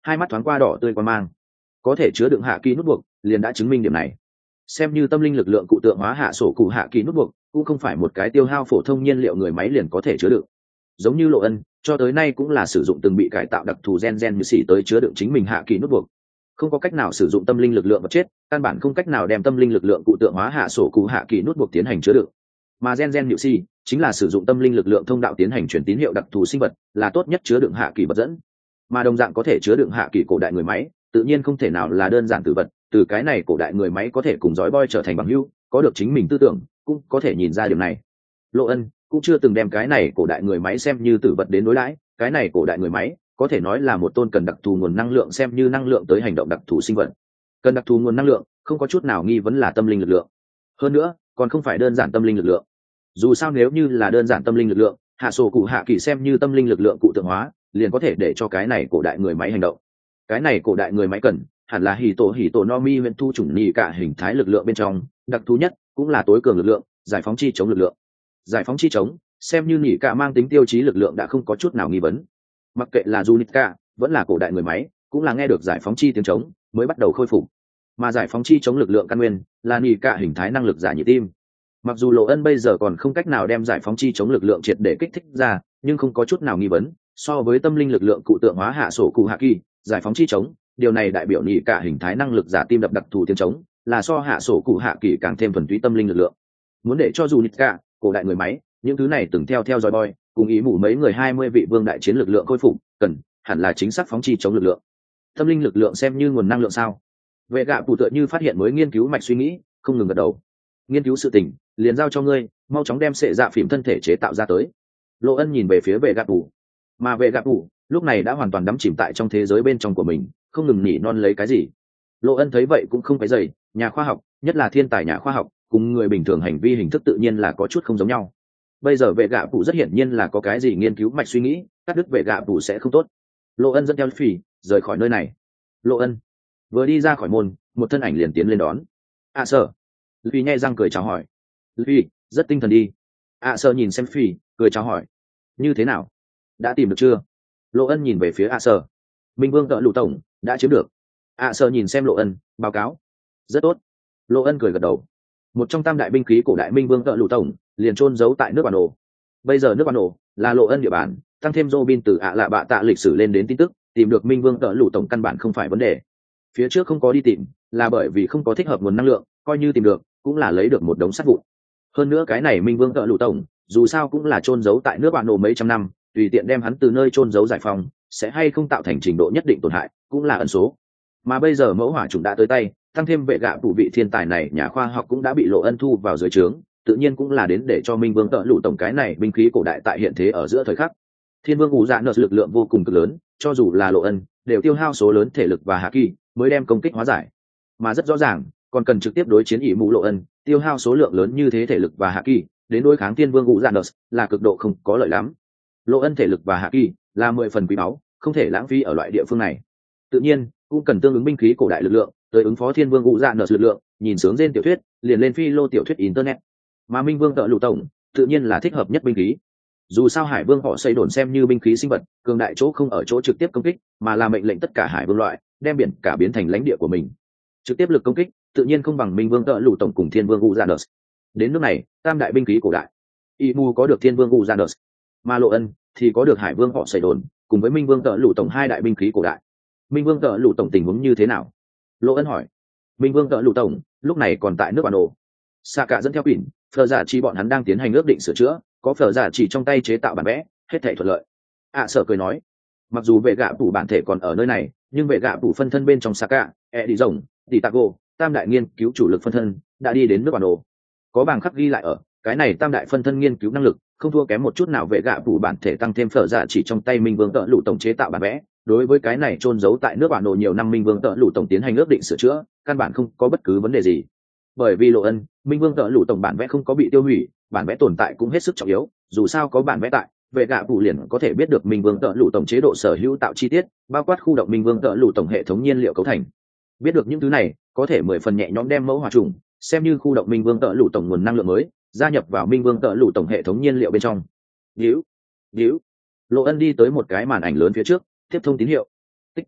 hai mắt thoáng qua đỏ tươi quan mang. Có thể chứa đựng hạ kỳ nút buộc liền đã chứng minh điểm này. Xem như tâm linh lực lượng cụ tượng hóa hạ sổ cụ hạ kỳ nút buộc cũng không phải một cái tiêu hao phổ thông nhiên liệu người máy liền có thể chứa đựng. Giống như Lộ Ân cho tới nay cũng là sử dụng từng bị cải tạo đặc thù gen gen như xỉ tới chứa đựng chính mình hạ kỳ nút buộc, không có cách nào sử dụng tâm linh lực lượng vật chết, căn bản không cách nào đem tâm linh lực lượng cụ tượng hóa hạ sổ cụ hạ kỳ nút buộc tiến hành chứa đựng. Mà gen gen nhự xỉ chính là sử dụng tâm linh lực lượng thông đạo tiến hành truyền tín hiệu đặc thù sinh vật, là tốt nhất chứa đựng hạ kỳ vật dẫn. Mà đồng dạng có thể chứa đựng hạ kỳ cổ đại người máy tự nhiên không thể nào là đơn giản tử vật, từ cái này cổ đại người máy có thể cùng dõi boy trở thành bằng hữu, có được chính mình tư tưởng, cũng có thể nhìn ra điều này. Lộ Ân cũng chưa từng đem cái này cổ đại người máy xem như tử vật đến đối đãi, cái này cổ đại người máy có thể nói là một tôn cần đặc thù nguồn năng lượng xem như năng lượng tới hành động đặc thù sinh vật. Cần đặc thù nguồn năng lượng không có chút nào nghi vấn là tâm linh lực lượng, hơn nữa còn không phải đơn giản tâm linh lực lượng. Dù sao nếu như là đơn giản tâm linh lực lượng, hạ sổ cụ hạ kỳ xem như tâm linh lực lượng cụ tượng hóa liền có thể để cho cái này cổ đại người máy hành động. Cái này cổ đại người máy cần hẳn là hỉ tổ hỉ tổ no mi huyện thu chủng nhị cả hình thái lực lượng bên trong đặc thù nhất, cũng là tối cường lực lượng, giải phóng chi chống lực lượng. Giải phóng chi chống xem như nhị cả mang tính tiêu chí lực lượng đã không có chút nào nghi vấn. Mặc kệ là Junica vẫn là cổ đại người máy, cũng là nghe được giải phóng chi tiếng chống mới bắt đầu khôi phục. Mà giải phóng chi chống lực lượng căn nguyên là nhị cả hình thái năng lực giả nhị tim. Mặc dù Lộ Ân bây giờ còn không cách nào đem giải phóng chi chống lực lượng triệt để kích thích ra, nhưng không có chút nào nghi vấn, so với tâm linh lực lượng cụ tượng hóa hạ sổ cụ hạ kỳ, giải phóng chi chống, điều này đại biểu nhị cả hình thái năng lực giả tim đập đặc thù tiếng chống, là so hạ sổ cụ hạ kỳ càng thêm thuần túy tâm linh lực lượng. Muốn để cho dù Junica, cổ đại người máy, những thứ này từng theo theo dõi boy, cùng ý mù mấy người hai mươi vị vương đại chiến lực lượng khôi phục, cần hẳn là chính xác phóng chi chống lực lượng. Tâm linh lực lượng xem như nguồn năng lượng sao? Vệ gạ phụ tựa như phát hiện mới nghiên cứu mạch suy nghĩ, không ngừng gật đầu. Nghiên cứu sự tình liền giao cho ngươi, mau chóng đem sệ dạ phìm thân thể chế tạo ra tới. Lộ Ân nhìn về phía vệ gạ phụ, mà vệ gạ phụ lúc này đã hoàn toàn đắm chìm tại trong thế giới bên trong của mình, không ngừng nhỉ non lấy cái gì. Lộ Ân thấy vậy cũng không phải dày, nhà khoa học, nhất là thiên tài nhà khoa học, cùng người bình thường hành vi hình thức tự nhiên là có chút không giống nhau. Bây giờ vệ gạ phụ rất hiển nhiên là có cái gì nghiên cứu mạch suy nghĩ, cắt đứt vệ gạ phụ sẽ không tốt. Lộ Ân dẫn theo phì rời khỏi nơi này. Lộ Ân vừa đi ra khỏi môn, một thân ảnh liền tiến lên đón. À sở. Phi nhai răng cười chào hỏi. Phi rất tinh thần đi. À sở nhìn xem Phi cười chào hỏi. Như thế nào, đã tìm được chưa? Lộ Ân nhìn về phía À sở. Minh Vương Tợ Lụ tổng đã chiếm được. À sở nhìn xem Lộ Ân báo cáo. Rất tốt. Lộ Ân cười gật đầu. Một trong tam đại binh khí cổ đại Minh Vương Tợ Lụ tổng liền chôn giấu tại nước bản đồ. Bây giờ nước bản đồ là Lộ Ân địa bàn, tăng thêm Robin từ ạ lạ bạ tạ lịch sử lên đến tin tức, tìm được Minh Vương Tợ Lụ tổng căn bản không phải vấn đề. Phía trước không có đi tìm là bởi vì không có thích hợp nguồn năng lượng, coi như tìm được cũng là lấy được một đống sắt vụn. Hơn nữa cái này Minh Vương Tợ Lụ tổng dù sao cũng là chôn giấu tại nước bản đồ mấy trăm năm, tùy tiện đem hắn từ nơi chôn giấu giải phóng sẽ hay không tạo thành trình độ nhất định tổn hại cũng là ẩn số. Mà bây giờ mẫu hỏa trùng đã tới tay, tăng thêm vệ gạ phụ vị thiên tài này nhà khoa học cũng đã bị Lộ Ân thu vào dưới trướng, tự nhiên cũng là đến để cho Minh Vương Tợ Lụ tổng cái này binh khí cổ đại tại hiện thế ở giữa thời khắc. Thiên Vương Ủ Dạ nợ lực lượng vô cùng cực lớn, cho dù là Lộ Ân đều tiêu hao số lớn thể lực và hạ kỳ mới đem công kích hóa giải, mà rất rõ ràng còn cần trực tiếp đối chiến ỷ mũ Lộ Ân tiêu hao số lượng lớn như thế thể lực và hạ kỳ đến đối kháng Thiên Vương Ủ Dạ nợ là cực độ không có lợi lắm. Lộ Ân thể lực và hạ kỳ là mười phần quý báu, không thể lãng phí ở loại địa phương này. Tự nhiên cũng cần tương ứng binh khí cổ đại lực lượng tới ứng phó Thiên Vương Ủ Dạ nợ lực lượng. Nhìn sướng trên tiểu thuyết liền lên phi lô tiểu thuyết internet, mà Minh Vương Tợ Lụ tổng tự nhiên là thích hợp nhất binh khí. Dù sao Hải Vương họ xây đồn xem như binh khí sinh vật, cường đại chỗ không ở chỗ trực tiếp công kích, mà là mệnh lệnh tất cả hải vương loại đem biển cả biến thành lãnh địa của mình. Trực tiếp lực công kích tự nhiên không bằng Minh Vương Tợ Lụ tổng cùng Thiên Vương Uranus. Đến nước này, tam đại binh khí cổ đại, Imu có được Thiên Vương Uranus, mà Lộ Ân thì có được Hải Vương họ xây đồn cùng với Minh Vương Tợ Lụ tổng hai đại binh khí cổ đại. Minh Vương Tợ Lụ tổng tình huống như thế nào? Lộ Ân hỏi. Minh Vương Tợ Lụ tổng lúc này còn tại nước bản đồ. Xạ cả dẫn theo Quỷ, Phở Giả Chỉ bọn hắn đang tiến hành ước định sửa chữa, có Phở Giả Chỉ trong tay chế tạo bản vẽ, hết thảy thuận lợi. À sở cười nói, mặc dù vệ gạ phủ bản thể còn ở nơi này, nhưng vệ gạ phủ phân thân bên trong Xạ cả, e đi rồng, đi taco, tam đại nghiên cứu chủ lực phân thân đã đi đến nước bản đồ. Có bảng khắc ghi lại ở, cái này tam đại phân thân nghiên cứu năng lực không thua kém một chút nào vệ gạ phủ bản thể, tăng thêm Phở Giả Chỉ trong tay Minh Vương Tợ Lụ tổng chế tạo bản vẽ, đối với cái này trôn giấu tại nước bản đồ nhiều năm Minh Vương Tợ Lụ tổng tiến hành ước định sửa chữa, căn bản không có bất cứ vấn đề gì. Bởi vì Lộ Ân, Minh Vương Tợ Lụ tổng bản vẽ không có bị tiêu hủy, bản vẽ tồn tại cũng hết sức trọng yếu, dù sao có bản vẽ tại, vệ gạ phủ liền có thể biết được Minh Vương Tợ Lụ tổng chế độ sở hữu tạo chi tiết, bao quát khu động Minh Vương Tợ Lụ tổng hệ thống nhiên liệu cấu thành. Biết được những thứ này, có thể mười phần nhẹ nhõm đem mẫu hỏa trùng xem như khu động Minh Vương Tợ Lụ tổng nguồn năng lượng mới, gia nhập vào Minh Vương Tợ Lụ tổng hệ thống nhiên liệu bên trong. Điếu, điếu. Lộ Ân đi tới một cái màn ảnh lớn phía trước, tiếp thông tín hiệu. Tích.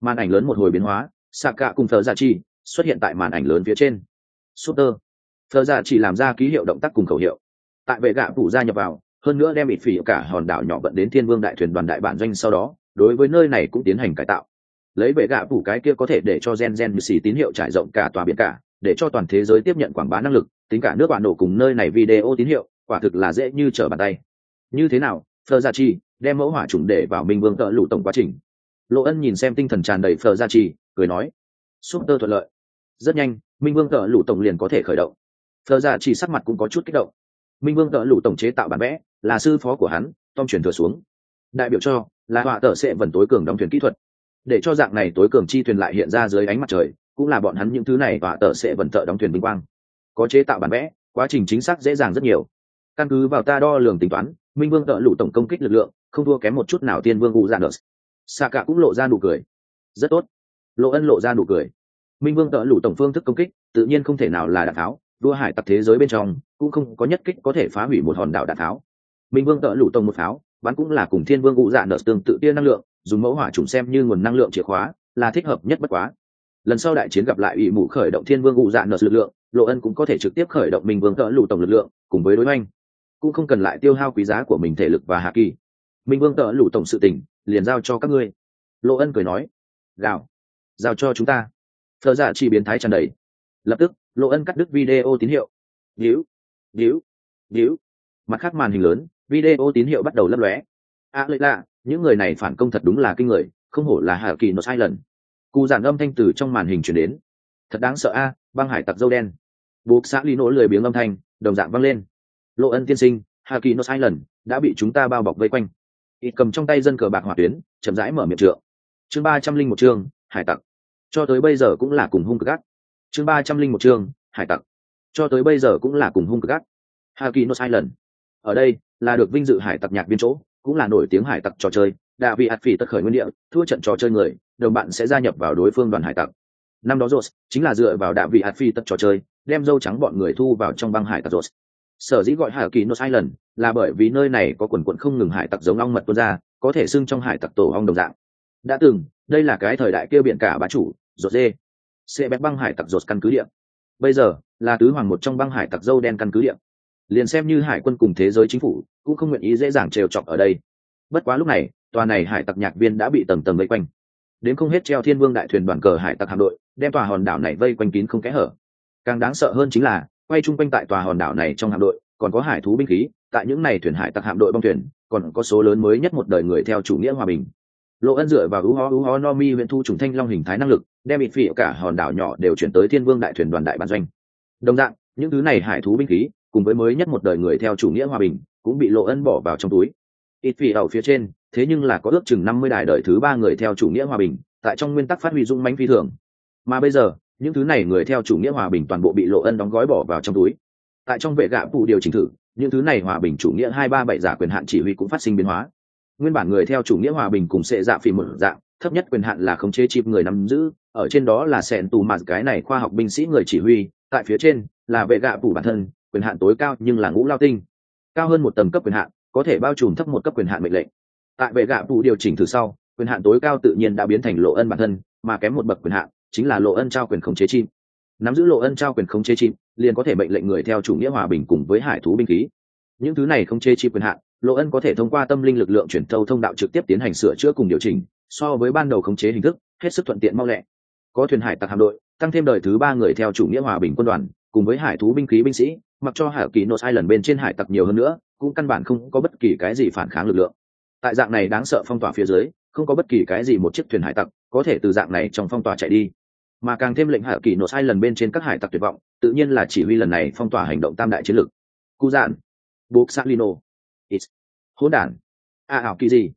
Màn ảnh lớn một hồi biến hóa, Saka cùng Phở Dạ Chỉ xuất hiện tại màn ảnh lớn phía trên. Super. Phở Dạ Chỉ làm ra ký hiệu động tác cùng khẩu hiệu. Tại vệ gạ phụ gia nhập vào, hơn nữa đem ít phỉ cả hòn đảo nhỏ vận đến Thiên Vương đại thuyền đoàn đại bản doanh sau đó, đối với nơi này cũng tiến hành cải tạo. Lấy vệ gạ phụ cái kia có thể để cho gen gen xì tín hiệu trải rộng cả tòa biển cả, để cho toàn thế giới tiếp nhận quảng bá năng lực, tính cả nước bạn nổ cùng nơi này video tín hiệu, quả thực là dễ như trở bàn tay. Như thế nào, Phở Dạ Chỉ đem mẫu hỏa trùng để vào Minh Vương cỡ lũ tổng quá trình. Lộ Ân nhìn xem tinh thần tràn đầy Phở Dạ Chỉ, cười nói: "Super thuận lợi. Rất nhanh, Minh Vương cỡ lũ tổng liền có thể khởi động." Phở Dạ Chỉ sắc mặt cũng có chút kích động. Minh Vương cỡ lũ tổng chế tạo bản vẽ, là sư phó của hắn, Tom truyền thừa xuống. Đại biểu cho là họa tở sẽ vận tối cường đóng thuyền kỹ thuật. Để cho dạng này tối cường chi thuyền lại hiện ra dưới ánh mặt trời, cũng là bọn hắn những thứ này họa tở sẽ vận thợ đóng thuyền vinh quang. Có chế tạo bản vẽ, quá trình chính xác dễ dàng rất nhiều. Căn cứ vào ta đo lường tính toán, Minh Vương cỡ lũ tổng công kích lực lượng không thua kém một chút nào Tiên Vương Uranus. Saka cũng lộ ra nụ cười. Rất tốt. Lộ Ân lộ ra nụ cười. Minh Vương cỡ lũ tổng phương thức công kích, tự nhiên không thể nào là đạn tháo, đua hải tặc thế giới bên trong cũng không có nhất kích có thể phá hủy một hòn đảo đạn tháo. Minh Vương cỡ lũ tổng một pháo, bắn cũng là cùng Thiên Vương Uranus tương tự tia năng lượng, dùng mẫu hỏa trùng xem như nguồn năng lượng chìa khóa, là thích hợp nhất bất quá. Lần sau đại chiến gặp lại ủy mụ khởi động Thiên Vương Uranus lực lượng, Lộ Ân cũng có thể trực tiếp khởi động Minh Vương cỡ lũ tổng lực lượng, cùng với đối oanh, cũng không cần lại tiêu hao quý giá của mình thể lực và hạ kỳ. Minh Vương cỡ lũ tổng sự tình, liền giao cho các ngươi. Lộ Ân cười nói: "Gào, giao cho chúng ta." Phở Dạ Chỉ biến thái tràn đầy. Lập tức, Lộ Ân cắt đứt video tín hiệu. Víu, víu, víu. Mặt khác màn hình lớn, video tín hiệu bắt đầu lấp lóe. À lợi lạ, những người này phản công thật đúng là kinh người, không hổ là Hà Kỳ nó sai lần. Cú giản âm thanh từ trong màn hình truyền đến. Thật đáng sợ a, băng hải tặc dâu đen. Buộc xã Lý nỗ lười biếng âm thanh, đồng dạng vang lên. Lộ Ân tiên sinh, Hà Kỳ nó sai lần đã bị chúng ta bao bọc vây quanh. Ít cầm trong tay dân cờ bạc hỏa tuyến, chậm rãi mở miệng trượng. Chương ba trăm linh một chương, hải tặc. Cho tới bây giờ cũng là cùng hung cực gắt. Chương ba trăm linh một chương, hải tặc. Cho tới bây giờ cũng là cùng hung cực gắt. Hà Kỳ nó sai lần. Ở đây là được vinh dự hải tặc nhạc biên chỗ, cũng là nổi tiếng hải tặc trò chơi. Đạ vị ạt phỉ tất khởi nguyên địa, thua trận trò chơi người, đồng bạn sẽ gia nhập vào đối phương đoàn hải tặc. Năm đó Rose chính là dựa vào đạ vị ạt phỉ tất trò chơi, đem dâu trắng bọn người thu vào trong băng hải tặc Rose. Sở dĩ gọi Hà Kỳ Nốt Island là bởi vì nơi này có quần quần không ngừng hải tặc giống ong mật tuôn ra, có thể xưng trong hải tặc tổ ong đồng dạng. Đã từng, đây là cái thời đại kêu biển cả bá chủ, Rốt dê, sẽ bét băng hải tặc Rốt căn cứ địa. Bây giờ, là tứ hoàng một trong băng hải tặc dâu đen căn cứ địa. Liền xem như hải quân cùng thế giới chính phủ, cũng không nguyện ý dễ dàng trêu chọc ở đây. Bất quá lúc này, tòa này hải tặc nhạc viên đã bị tầng tầng vây quanh. Đến không hết treo Thiên Vương đại thuyền đoàn cờ hải tặc hạm đội, đem tòa hòn đảo này vây quanh kín không kẽ hở. Càng đáng sợ hơn chính là, quay chung quanh tại tòa hòn đảo này trong hạm đội, còn có hải thú binh khí, tại những này thuyền hải tặc hạm đội bong thuyền, còn có số lớn mới nhất một đời người theo chủ nghĩa hòa bình. Lộ Ân dựa vào ú ho ú ho no mi huyện thu trùng thanh long hình thái năng lực, đem ít phỉ cả hòn đảo nhỏ đều chuyển tới Thiên Vương đại thuyền đoàn đại bản doanh. Đồng dạng, những thứ này hải thú binh khí, cùng với mới nhất một đời người theo chủ nghĩa hòa bình, cũng bị Lộ Ân bỏ vào trong túi. Ít phỉ ở phía trên, thế nhưng là có ước chừng năm mươi đài đời thứ ba người theo chủ nghĩa hòa bình, tại trong nguyên tắc phát huy dung mãnh phi thường. Mà bây giờ, những thứ này người theo chủ nghĩa hòa bình toàn bộ bị Lộ Ân đóng gói bỏ vào trong túi. Tại trong vệ gạ phụ điều chỉnh thử, những thứ này hòa bình chủ nghĩa hai ba bảy giả quyền hạn chỉ huy cũng phát sinh biến hóa. Nguyên bản người theo chủ nghĩa hòa bình cùng sẽ dạ phỉ một dạng, thấp nhất quyền hạn là khống chế chip người nắm giữ, ở trên đó là sẹn tù mà cái này khoa học binh sĩ người chỉ huy, tại phía trên là vệ gạ phụ bản thân, quyền hạn tối cao nhưng là ngũ lao tinh, cao hơn một tầng cấp quyền hạn, có thể bao trùm thấp một cấp quyền hạn mệnh lệnh. Tại vệ gạ phụ điều chỉnh thử sau, quyền hạn tối cao tự nhiên đã biến thành Lộ Ân bản thân, mà kém một bậc quyền hạn chính là Lộ Ân trao quyền khống chế chim. Nắm giữ Lộ Ân trao quyền khống chế chim, liền có thể mệnh lệnh người theo chủ nghĩa hòa bình cùng với hải thú binh khí. Những thứ này khống chế chim quyền hạn, Lộ Ân có thể thông qua tâm linh lực lượng chuyển thâu thông đạo trực tiếp tiến hành sửa chữa cùng điều chỉnh, so với ban đầu khống chế hình thức, hết sức thuận tiện mau lẹ. Có thuyền hải tặc hạm đội, tăng thêm đời thứ ba người theo chủ nghĩa hòa bình quân đoàn, cùng với hải thú binh khí binh sĩ, mặc cho Hà Kỳ Nốt Island bên trên hải tặc nhiều hơn nữa, cũng căn bản không có bất kỳ cái gì phản kháng lực lượng. Tại dạng này đáng sợ phong tỏa phía dưới, không có bất kỳ cái gì một chiếc thuyền hải tặc có thể từ dạng này trong phong tỏa chạy đi. Mà càng thêm lệnh Hà Kỳ Nốt Island bên trên các hải tặc tuyệt vọng, tự nhiên là chỉ huy lần này phong tỏa hành động tam đại chiến lược. Cú dạn, Buộc Salino, Is, hỗn đản, a ảo kỳ gì,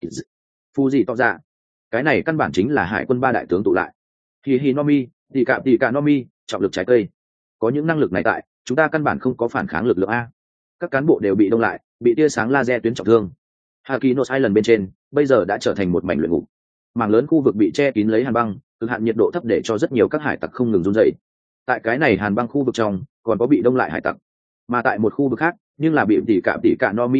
phu gì to ra. Cái này căn bản chính là hải quân ba đại tướng tụ lại. Hi hi nomi, tỷ cả tỷ cả nomi, trọng lực trái cây. Có những năng lực này tại, chúng ta căn bản không có phản kháng lực lượng a. Các cán bộ đều bị đông lại, bị tia sáng laser tuyến trọng thương. Hà Kỳ Nốt Island bên trên, bây giờ đã trở thành một mảnh luyện ngục. Mảng lớn khu vực bị che kín lấy hàn băng, cực hạn nhiệt độ thấp để cho rất nhiều các hải tặc không ngừng run rẩy. Tại cái này hàn băng khu vực trong, còn có bị đông lại hải tặc. Mà tại một khu vực khác, nhưng là bị tỷ cả tỷ cả Nomi năng lực,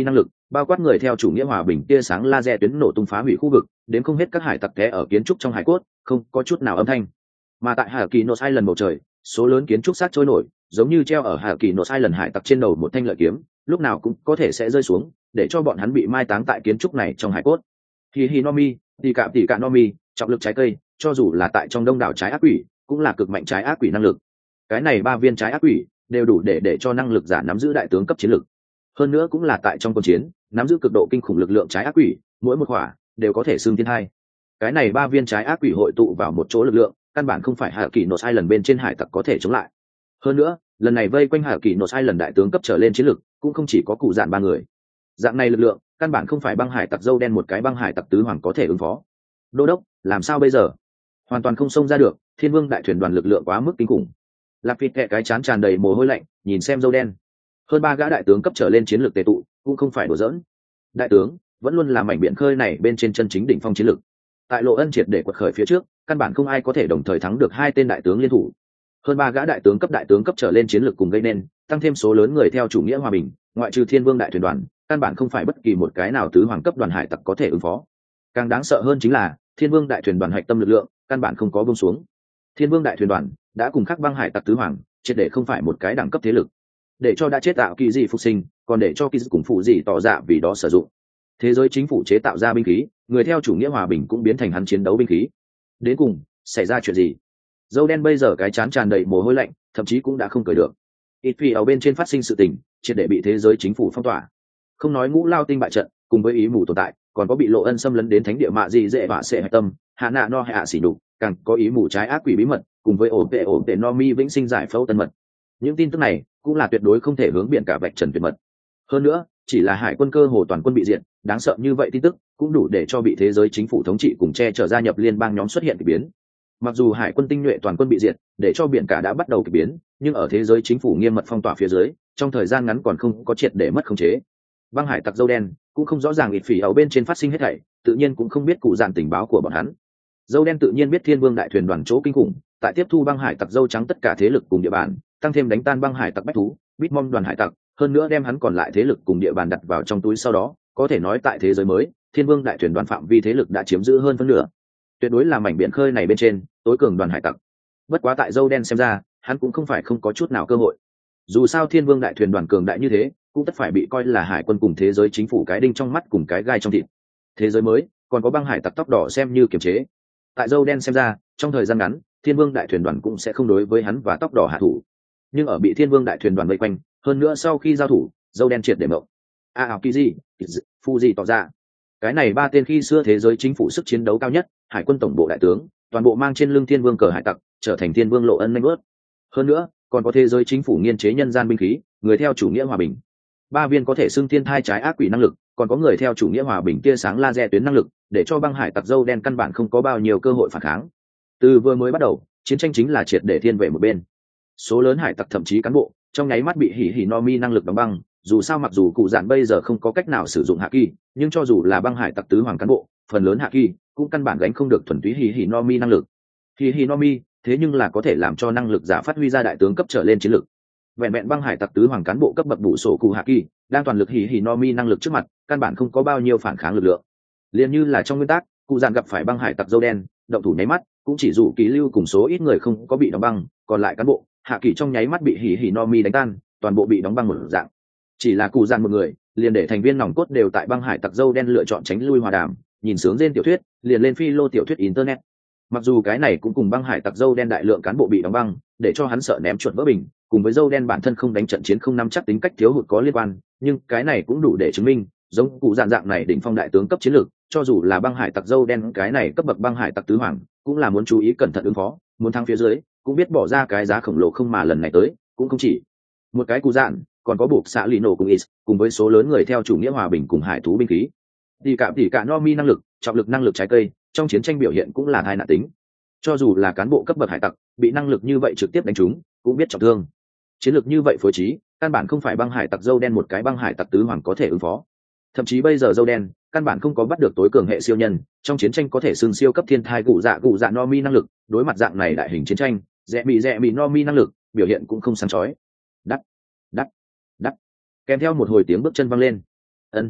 bao quát người theo chủ nghĩa hòa bình tia sáng laser tuyến nổ tung phá hủy khu vực, đến không hết các hải tặc té ở kiến trúc trong hải cốt, không có chút nào âm thanh. Mà tại Hà Kỳ Nốt hai lần bầu trời, số lớn kiến trúc sát trôi nổi, giống như treo ở Hà Kỳ Nốt hai lần hải tặc trên đầu một thanh lợi kiếm, lúc nào cũng có thể sẽ rơi xuống, để cho bọn hắn bị mai táng tại kiến trúc này trong hải cốt. Hi hi Nomi, tỷ cả tỷ cả Nomi, trọng lực trái cây, cho dù là tại trong đông đảo trái ác quỷ, cũng là cực mạnh trái ác quỷ năng lực. Cái này ba viên trái ác quỷ đều đủ để để cho năng lực giả nắm giữ đại tướng cấp chiến lực. Hơn nữa cũng là tại trong quân chiến, nắm giữ cực độ kinh khủng lực lượng trái ác quỷ, mỗi một hỏa đều có thể xưng thiên hai. Cái này ba viên trái ác quỷ hội tụ vào một chỗ lực lượng, căn bản không phải Hạ Kỳ Nốt hai lần bên trên hải tặc có thể chống lại. Hơn nữa, lần này vây quanh Hạ Kỳ Nốt hai lần đại tướng cấp trở lên chiến lực, cũng không chỉ có cụ dạn ba người. Dạng này lực lượng, căn bản không phải băng hải tặc dâu đen một cái băng hải tặc tứ hoàng có thể ứng phó. Đô đốc, làm sao bây giờ? Hoàn toàn không xông ra được, Thiên Vương đại thuyền đoàn lực lượng quá mức kinh khủng. Lạp Phịt kẹ cái chán tràn đầy mồ hôi lạnh, nhìn xem dâu đen. Hơn ba gã đại tướng cấp trở lên chiến lược tề tụ, cũng không phải đùa giỡn. Đại tướng vẫn luôn là mảnh biển khơi này bên trên chân chính đỉnh phong chiến lược. Tại Lộ Ân triệt để quật khởi phía trước, căn bản không ai có thể đồng thời thắng được hai tên đại tướng liên thủ. Hơn ba gã đại tướng cấp đại tướng cấp trở lên chiến lược cùng gây nên, tăng thêm số lớn người theo chủ nghĩa hòa bình, ngoại trừ Thiên Vương đại thuyền đoàn, căn bản không phải bất kỳ một cái nào tứ hoàng cấp đoàn hải tặc có thể ứng phó. Càng đáng sợ hơn chính là, Thiên Vương đại thuyền đoàn hạch tâm lực lượng, căn bản không có buông xuống. Thiên Vương đại thuyền đoàn đã cùng các băng hải tặc tứ hoàng, triệt để không phải một cái đẳng cấp thế lực. Để cho đã chết tạo kỳ dị phục sinh, còn để cho kỳ dị cùng phụ dị tỏ dạ vì đó sử dụng. Thế giới chính phủ chế tạo ra binh khí, người theo chủ nghĩa hòa bình cũng biến thành hắn chiến đấu binh khí. Đến cùng xảy ra chuyện gì? Dâu đen bây giờ cái chán tràn đầy mồ hôi lạnh, thậm chí cũng đã không cười được. Ít phi ở bên trên phát sinh sự tình, triệt để bị thế giới chính phủ phong tỏa. Không nói ngũ lao tinh bại trận, cùng với ý mù tồn tại, còn có bị Lộ Ân xâm lấn đến thánh địa mạ gì dễ vạ sẽ hạch tâm, hạ nạ no hạ xỉ đục, càng có ý mù trái ác quỷ bí mật, cùng với ổ tệ ổ tệ no mi vĩnh sinh giải phẫu tân mật. Những tin tức này cũng là tuyệt đối không thể hướng biển cả vạch trần tuyệt mật. Hơn nữa, chỉ là hải quân cơ hồ toàn quân bị diệt, đáng sợ như vậy tin tức cũng đủ để cho bị thế giới chính phủ thống trị cùng che chở gia nhập liên bang nhóm xuất hiện kỳ biến. Mặc dù hải quân tinh nhuệ toàn quân bị diệt, để cho biển cả đã bắt đầu kỳ biến, nhưng ở thế giới chính phủ nghiêm mật phong tỏa phía dưới, trong thời gian ngắn còn không có triệt để mất khống chế. Băng hải tặc dâu đen cũng không rõ ràng ít phỉ ở bên trên phát sinh hết thảy, tự nhiên cũng không biết cụ dàn tình báo của bọn hắn. Dâu đen tự nhiên biết Thiên Vương đại thuyền đoàn chỗ kinh khủng, tại tiếp thu băng hải tặc dâu trắng tất cả thế lực cùng địa bàn, tăng thêm đánh tan băng hải tặc bách thú, Bitmom đoàn hải tặc, hơn nữa đem hắn còn lại thế lực cùng địa bàn đặt vào trong túi sau đó, có thể nói tại thế giới mới, Thiên Vương đại thuyền đoàn phạm vi thế lực đã chiếm giữ hơn phân nửa. Tuyệt đối là mảnh biển khơi này bên trên tối cường đoàn hải tặc. Bất quá tại dâu đen xem ra, hắn cũng không phải không có chút nào cơ hội. Dù sao Thiên Vương đại thuyền đoàn cường đại như thế, cũng tất phải bị coi là hải quân cùng thế giới chính phủ cái đinh trong mắt cùng cái gai trong thịt. Thế giới mới còn có băng hải tặc tóc đỏ xem như kiềm chế. Tại dâu đen xem ra, trong thời gian ngắn, Thiên Vương đại thuyền đoàn cũng sẽ không đối với hắn và tóc đỏ hạ thủ. Nhưng ở bị Thiên Vương đại thuyền đoàn vây quanh, hơn nữa sau khi giao thủ, dâu đen triệt để mộng. A ảo kỳ gì, phu gì tỏ ra. Cái này ba tên khi xưa thế giới chính phủ sức chiến đấu cao nhất, hải quân tổng bộ đại tướng, toàn bộ mang trên lưng Thiên Vương cờ hải tặc, trở thành Thiên Vương Lộ Ân nanh bớt. Hơn nữa, còn có thế giới chính phủ nghiên chế nhân gian binh khí, người theo chủ nghĩa hòa bình. Ba viên có thể xưng thiên thai trái ác quỷ năng lực, còn có người theo chủ nghĩa hòa bình tia sáng laser tuyến năng lực, để cho băng hải tặc dâu đen căn bản không có bao nhiêu cơ hội phản kháng. Từ vừa mới bắt đầu, chiến tranh chính là triệt để thiên về một bên. Số lớn hải tặc thậm chí cán bộ, trong nháy mắt bị hỉ hỉ no mi năng lực đóng băng. Dù sao mặc dù cụ dạn bây giờ không có cách nào sử dụng hạ kỳ, nhưng cho dù là băng hải tặc tứ hoàng cán bộ, phần lớn hạ kỳ cũng căn bản gánh không được thuần túy hỉ hỉ no mi năng lực. Hỉ hỉ no mi thế nhưng là có thể làm cho năng lực giả phát huy ra đại tướng cấp trở lên chiến lực. Vẹn vẹn băng hải tặc tứ hoàng cán bộ cấp bậc bổ sổ cụ hạ kỳ, đang toàn lực hỉ hỉ no mi năng lực trước mặt, căn bản không có bao nhiêu phản kháng lực lượng. Liên như là trong nguyên tắc, cụ dạn gặp phải băng hải tặc dâu đen, động thủ nháy mắt, cũng chỉ dụ ký lưu cùng số ít người không có bị đóng băng, còn lại cán bộ hạ kỳ trong nháy mắt bị hỉ hỉ no mi đánh tan, toàn bộ bị đóng băng một dạng. Chỉ là cụ dạn một người, liền để thành viên nòng cốt đều tại băng hải tặc dâu đen lựa chọn tránh lui hòa đàm, nhìn sướng trên tiểu thuyết, liền lên phi lô tiểu thuyết internet. Mặc dù cái này cũng cùng băng hải tặc dâu đen đại lượng cán bộ bị đóng băng, để cho hắn sợ ném chuột vỡ bình, cùng với dâu đen bản thân không đánh trận chiến không nắm chắc tính cách thiếu hụt có liên quan, nhưng cái này cũng đủ để chứng minh, giống cụ dạn dạng này đỉnh phong đại tướng cấp chiến lược, cho dù là băng hải tặc dâu đen cái này cấp bậc băng hải tặc tứ hoàng, cũng là muốn chú ý cẩn thận ứng phó, muốn thắng phía dưới, cũng biết bỏ ra cái giá khổng lồ không mà lần này tới, cũng không chỉ một cái cụ dạn, còn có buộc xạ lì nổ cùng is, cùng với số lớn người theo chủ nghĩa hòa bình cùng hải thú binh khí. Tỷ cả tỷ cả no mi năng lực, trọng lực năng lực trái cây, trong chiến tranh biểu hiện cũng là tai nạn tính. Cho dù là cán bộ cấp bậc hải tặc, bị năng lực như vậy trực tiếp đánh trúng, cũng biết trọng thương. Chiến lược như vậy phối trí, căn bản không phải băng hải tặc dâu đen một cái băng hải tặc tứ hoàng có thể ứng phó. Thậm chí bây giờ dâu đen, căn bản không có bắt được tối cường hệ siêu nhân, trong chiến tranh có thể xưng siêu cấp thiên thai cụ dạ cụ dạ no mi năng lực, đối mặt dạng này đại hình chiến tranh, rẽ bị rẽ bị no mi năng lực, biểu hiện cũng không sáng chói. Đắt, đắt, đắt. Kèm theo một hồi tiếng bước chân vang lên. Ân.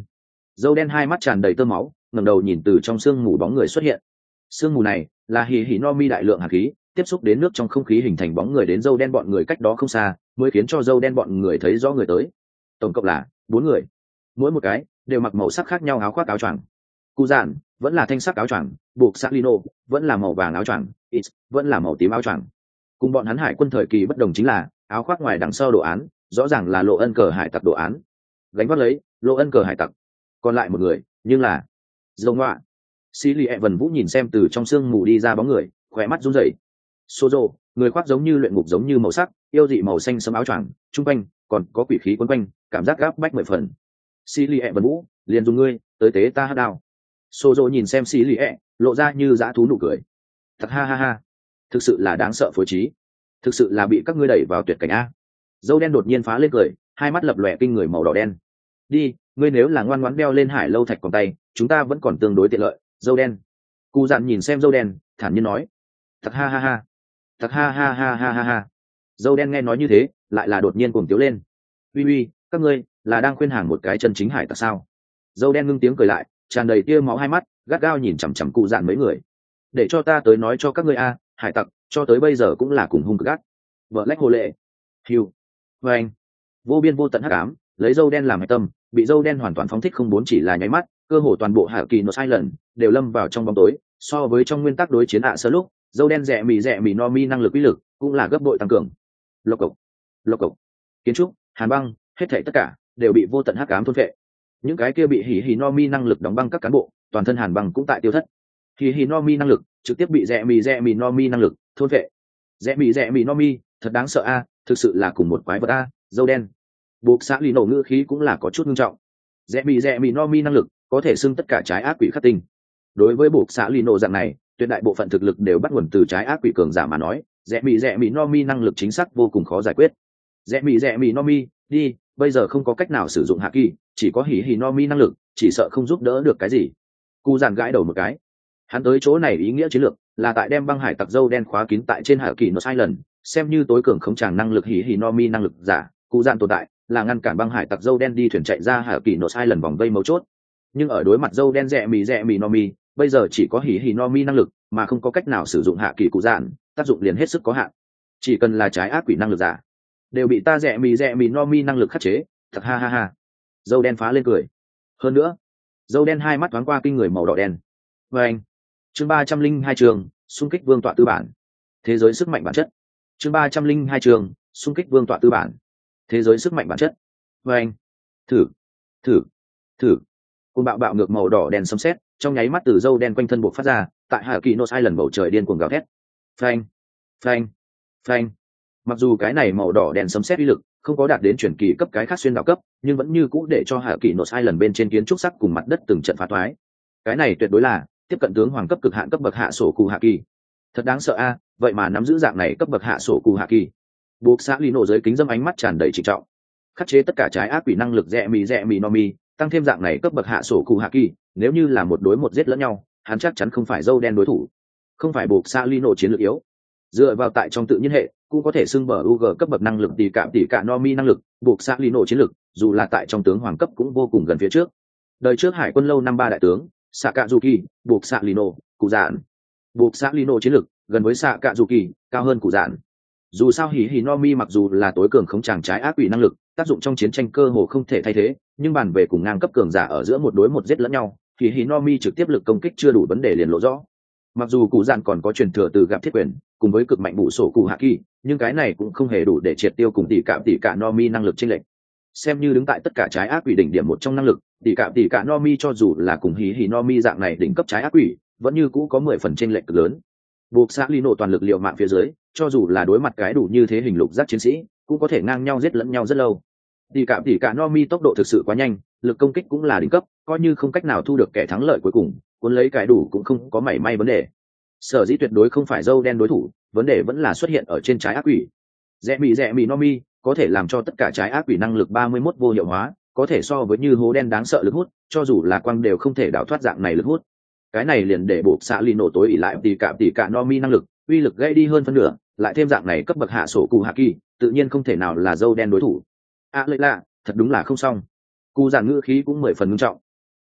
Dâu đen hai mắt tràn đầy tơ máu, ngẩng đầu nhìn từ trong sương mù bóng người xuất hiện. Sương mù này là hỉ hỉ no mi đại lượng hạt khí tiếp xúc đến nước trong không khí hình thành bóng người đến dâu đen bọn người cách đó không xa, mới khiến cho dâu đen bọn người thấy rõ người tới. Tổng cộng là bốn người, mỗi một cái đều mặc màu sắc khác nhau áo khoác áo choàng. Cụ giản vẫn là thanh sắc áo choàng, buộc Salino vẫn là màu vàng áo choàng, X vẫn là màu tím áo choàng. Cùng bọn hắn hải quân thời kỳ bất đồng chính là áo khoác ngoài đằng sau đồ án rõ ràng là lộ ân cờ hải tặc đồ án, gánh vác lấy lộ ân cờ hải tặc. Còn lại một người nhưng là dâu ngoạ. Xí lì ẹ vần vũ nhìn xem từ trong sương mù đi ra bóng người, khỏe mắt run rẩy. Sozo, người khoác giống như luyện ngục giống như màu sắc yêu dị màu xanh sẫm áo choàng, trung quanh còn có quỷ khí quấn quanh, cảm giác gáp bách mười phần. Xí lì ẹ vần vũ, liền dùng ngươi tới tế ta hát đao. Sozo nhìn xem xí lì ẹ, lộ ra như dã thú nụ cười. Thật ha ha ha, thực sự là đáng sợ phối trí, thực sự là bị các ngươi đẩy vào tuyệt cảnh a. Dâu đen đột nhiên phá lên cười, hai mắt lập lòe kinh người màu đỏ đen. Đi, ngươi nếu là ngoan ngoãn đeo lên hải lâu thạch còn tay, chúng ta vẫn còn tương đối tiện lợi. Dâu đen. Cụ dặn nhìn xem dâu đen, thản nhiên nói. Thật ha ha ha, thật ha ha ha ha ha ha. Dâu đen nghe nói như thế, lại là đột nhiên cuồng tiếu lên. Uy uy, các ngươi là đang khuyên hàng một cái chân chính hải tặc sao? Dâu đen ngưng tiếng cười lại, tràn đầy tia máu hai mắt, gắt gao nhìn chằm chằm cụ dặn mấy người. Để cho ta tới nói cho các ngươi a, hải tặc cho tới bây giờ cũng là cùng hung cực gắt. Vợ lách hồ lệ. Hiu. Và anh. Vô biên vô tận hắc ám, lấy dâu đen làm hạch tâm, bị dâu đen hoàn toàn phóng thích không bốn chỉ là nháy mắt, cơ hồ toàn bộ hạ kỳ nó sai lần đều lâm vào trong bóng tối. So với trong nguyên tắc đối chiến ạ sơ lúc, dâu đen rẻ mì rẻ mì no mi năng lực uy lực cũng là gấp bội tăng cường. Lộc cộc, lộc cộc, kiến trúc, hàn băng, hết thảy tất cả đều bị vô tận hắc ám thôn phệ. Những cái kia bị hỉ hỉ no mi năng lực đóng băng các cán bộ, toàn thân hàn băng cũng tại tiêu thất. Hỉ hỉ no mi năng lực trực tiếp bị rẻ mì rẻ mì no mi năng lực thôn phệ. Rẻ mì rẻ mì no mi thật đáng sợ a, thực sự là cùng một quái vật a. Dâu đen buộc xã lì nổ ngữ khí cũng là có chút nghiêm trọng. Rẽ mì rẽ mì no mi năng lực có thể xưng tất cả trái ác quỷ khắc tinh. Đối với buộc xã lì nổ dạng này, tuyệt đại bộ phận thực lực đều bắt nguồn từ trái ác quỷ cường giả mà nói, rẽ mì rẽ mì no mi năng lực chính xác vô cùng khó giải quyết. Rẽ mì rẽ mì no mi đi, bây giờ không có cách nào sử dụng hạ kỳ, chỉ có hỉ hỉ no mi năng lực, chỉ sợ không giúp đỡ được cái gì. Cu giàn gãi đầu một cái. Hắn tới chỗ này ý nghĩa chiến lược là tại đem băng hải tặc dâu đen khóa kín tại trên hạ kỳ nó sai lần, xem như tối cường khống tràng năng lực hỉ hỉ no mi năng lực giả. Cụ giàn tồn tại là ngăn cản băng hải tặc dâu đen đi thuyền chạy ra hạ kỳ nổ sai lần vòng vây mấu chốt. Nhưng ở đối mặt dâu đen rẽ mì rẽ mì no mi, bây giờ chỉ có hỉ hỉ no mi năng lực mà không có cách nào sử dụng hạ kỳ cụ giản, tác dụng liền hết sức có hạn. Chỉ cần là trái ác quỷ năng lực giả đều bị ta rẽ mì rẽ mì no mi năng lực khắc chế. Thật ha ha ha. Dâu đen phá lên cười. Hơn nữa dâu đen hai mắt thoáng qua kinh người màu đỏ đen. Và anh chương ba trăm linh hai trường xung kích vương tọa tư bản, thế giới sức mạnh bản chất. Chương ba trăm linh hai trường xung kích vương tọa tư bản, thế giới sức mạnh bản chất. Và anh thử thử thử côn bạo bạo ngược màu đỏ đen sấm sét trong nháy mắt từ dâu đen quanh thân buộc phát ra, tại hạ kỳ nô sai lần bầu trời điên cuồng gào thét. Phanh phanh phanh. Mặc dù cái này màu đỏ đen sấm sét uy lực không có đạt đến chuyển kỳ cấp cái khác xuyên đạo cấp, nhưng vẫn như cũ để cho hạ kỳ nô sai lần bên trên kiến trúc sắc cùng mặt đất từng trận phá toái. Cái này tuyệt đối là tiếp cận tướng hoàng cấp cực hạn cấp bậc hạ sổ cụ hạ kỳ. Thật đáng sợ a, vậy mà nắm giữ dạng này cấp bậc hạ sổ cụ hạ kỳ. Buộc xã lý nổ dưới kính dâm ánh mắt tràn đầy trịnh trọng. Khắc chế tất cả trái ác quỷ năng lực rẽ mì rẽ mì no mi, tăng thêm dạng này cấp bậc hạ sổ cụ hạ kỳ, nếu như là một đối một giết lẫn nhau, hắn chắc chắn không phải dâu đen đối thủ. Không phải buộc xã lý nổ chiến lược yếu, dựa vào tại trong tự nhiên hệ cũng có thể xưng bờ u g cấp bậc năng lực tỷ cạm tỷ cả no mi năng lực, buộc xã lý nổ chiến lược dù là tại trong tướng hoàng cấp cũng vô cùng gần phía trước. Đời trước hải quân lâu năm ba đại tướng xạ cạ dù kỳ, buộc xã lý nổ, cụ dạn. Buộc xã lý nổ chiến lược gần với xạ cạ dù kỳ, cao hơn cụ dạn. Dù sao hỉ hỉ no mi mặc dù là tối cường không chàng trái ác quỷ năng lực, tác dụng trong chiến tranh cơ hồ không thể thay thế, nhưng bàn về cùng ngang cấp cường giả ở giữa một đối một giết lẫn nhau, hỉ hỉ no mi trực tiếp lực công kích chưa đủ vấn đề liền lộ rõ. Mặc dù cụ dạn còn có truyền thừa từ gặp thiết quyền cùng với cực mạnh bụ sổ cụ hạ kỳ, nhưng cái này cũng không hề đủ để triệt tiêu cùng tỷ cạm tỷ cả no mi năng lực chênh lệch. Xem như đứng tại tất cả trái ác quỷ đỉnh điểm một trong năng lực, tỷ cạm tỷ cả no mi cho dù là cùng hỉ hỉ no mi dạng này đỉnh cấp trái ác quỷ, vẫn như cũ có mười phần chênh lệch cực lớn. Buộc xã lý nổ toàn lực liệu mạng phía dưới, cho dù là đối mặt cái đủ như thế hình lục giác chiến sĩ, cũng có thể ngang nhau giết lẫn nhau rất lâu. Tỷ cạm tỷ cả no mi tốc độ thực sự quá nhanh, lực công kích cũng là đỉnh cấp, coi như không cách nào thu được kẻ thắng lợi cuối cùng, cuốn lấy cái đủ cũng không có mảy may vấn đề. Sở dĩ tuyệt đối không phải dâu đen đối thủ, vấn đề vẫn là xuất hiện ở trên trái ác quỷ. Rẽ mì rẽ mì no mi có thể làm cho tất cả trái ác quỷ năng lực ba mươi mốt vô hiệu hóa, có thể so với như hố đen đáng sợ lực hút, cho dù là quang đều không thể đảo thoát dạng này lực hút. Cái này liền để buộc xã lì nổ tối ỉ lại tỷ cạm tỷ cả no mi năng lực, uy lực gây đi hơn phân nửa, lại thêm dạng này cấp bậc hạ sổ cụ hạ kỳ, tự nhiên không thể nào là dâu đen đối thủ. À lợi lạ, thật đúng là không xong. Cụ giản ngữ khí cũng mười phần nghiêm trọng.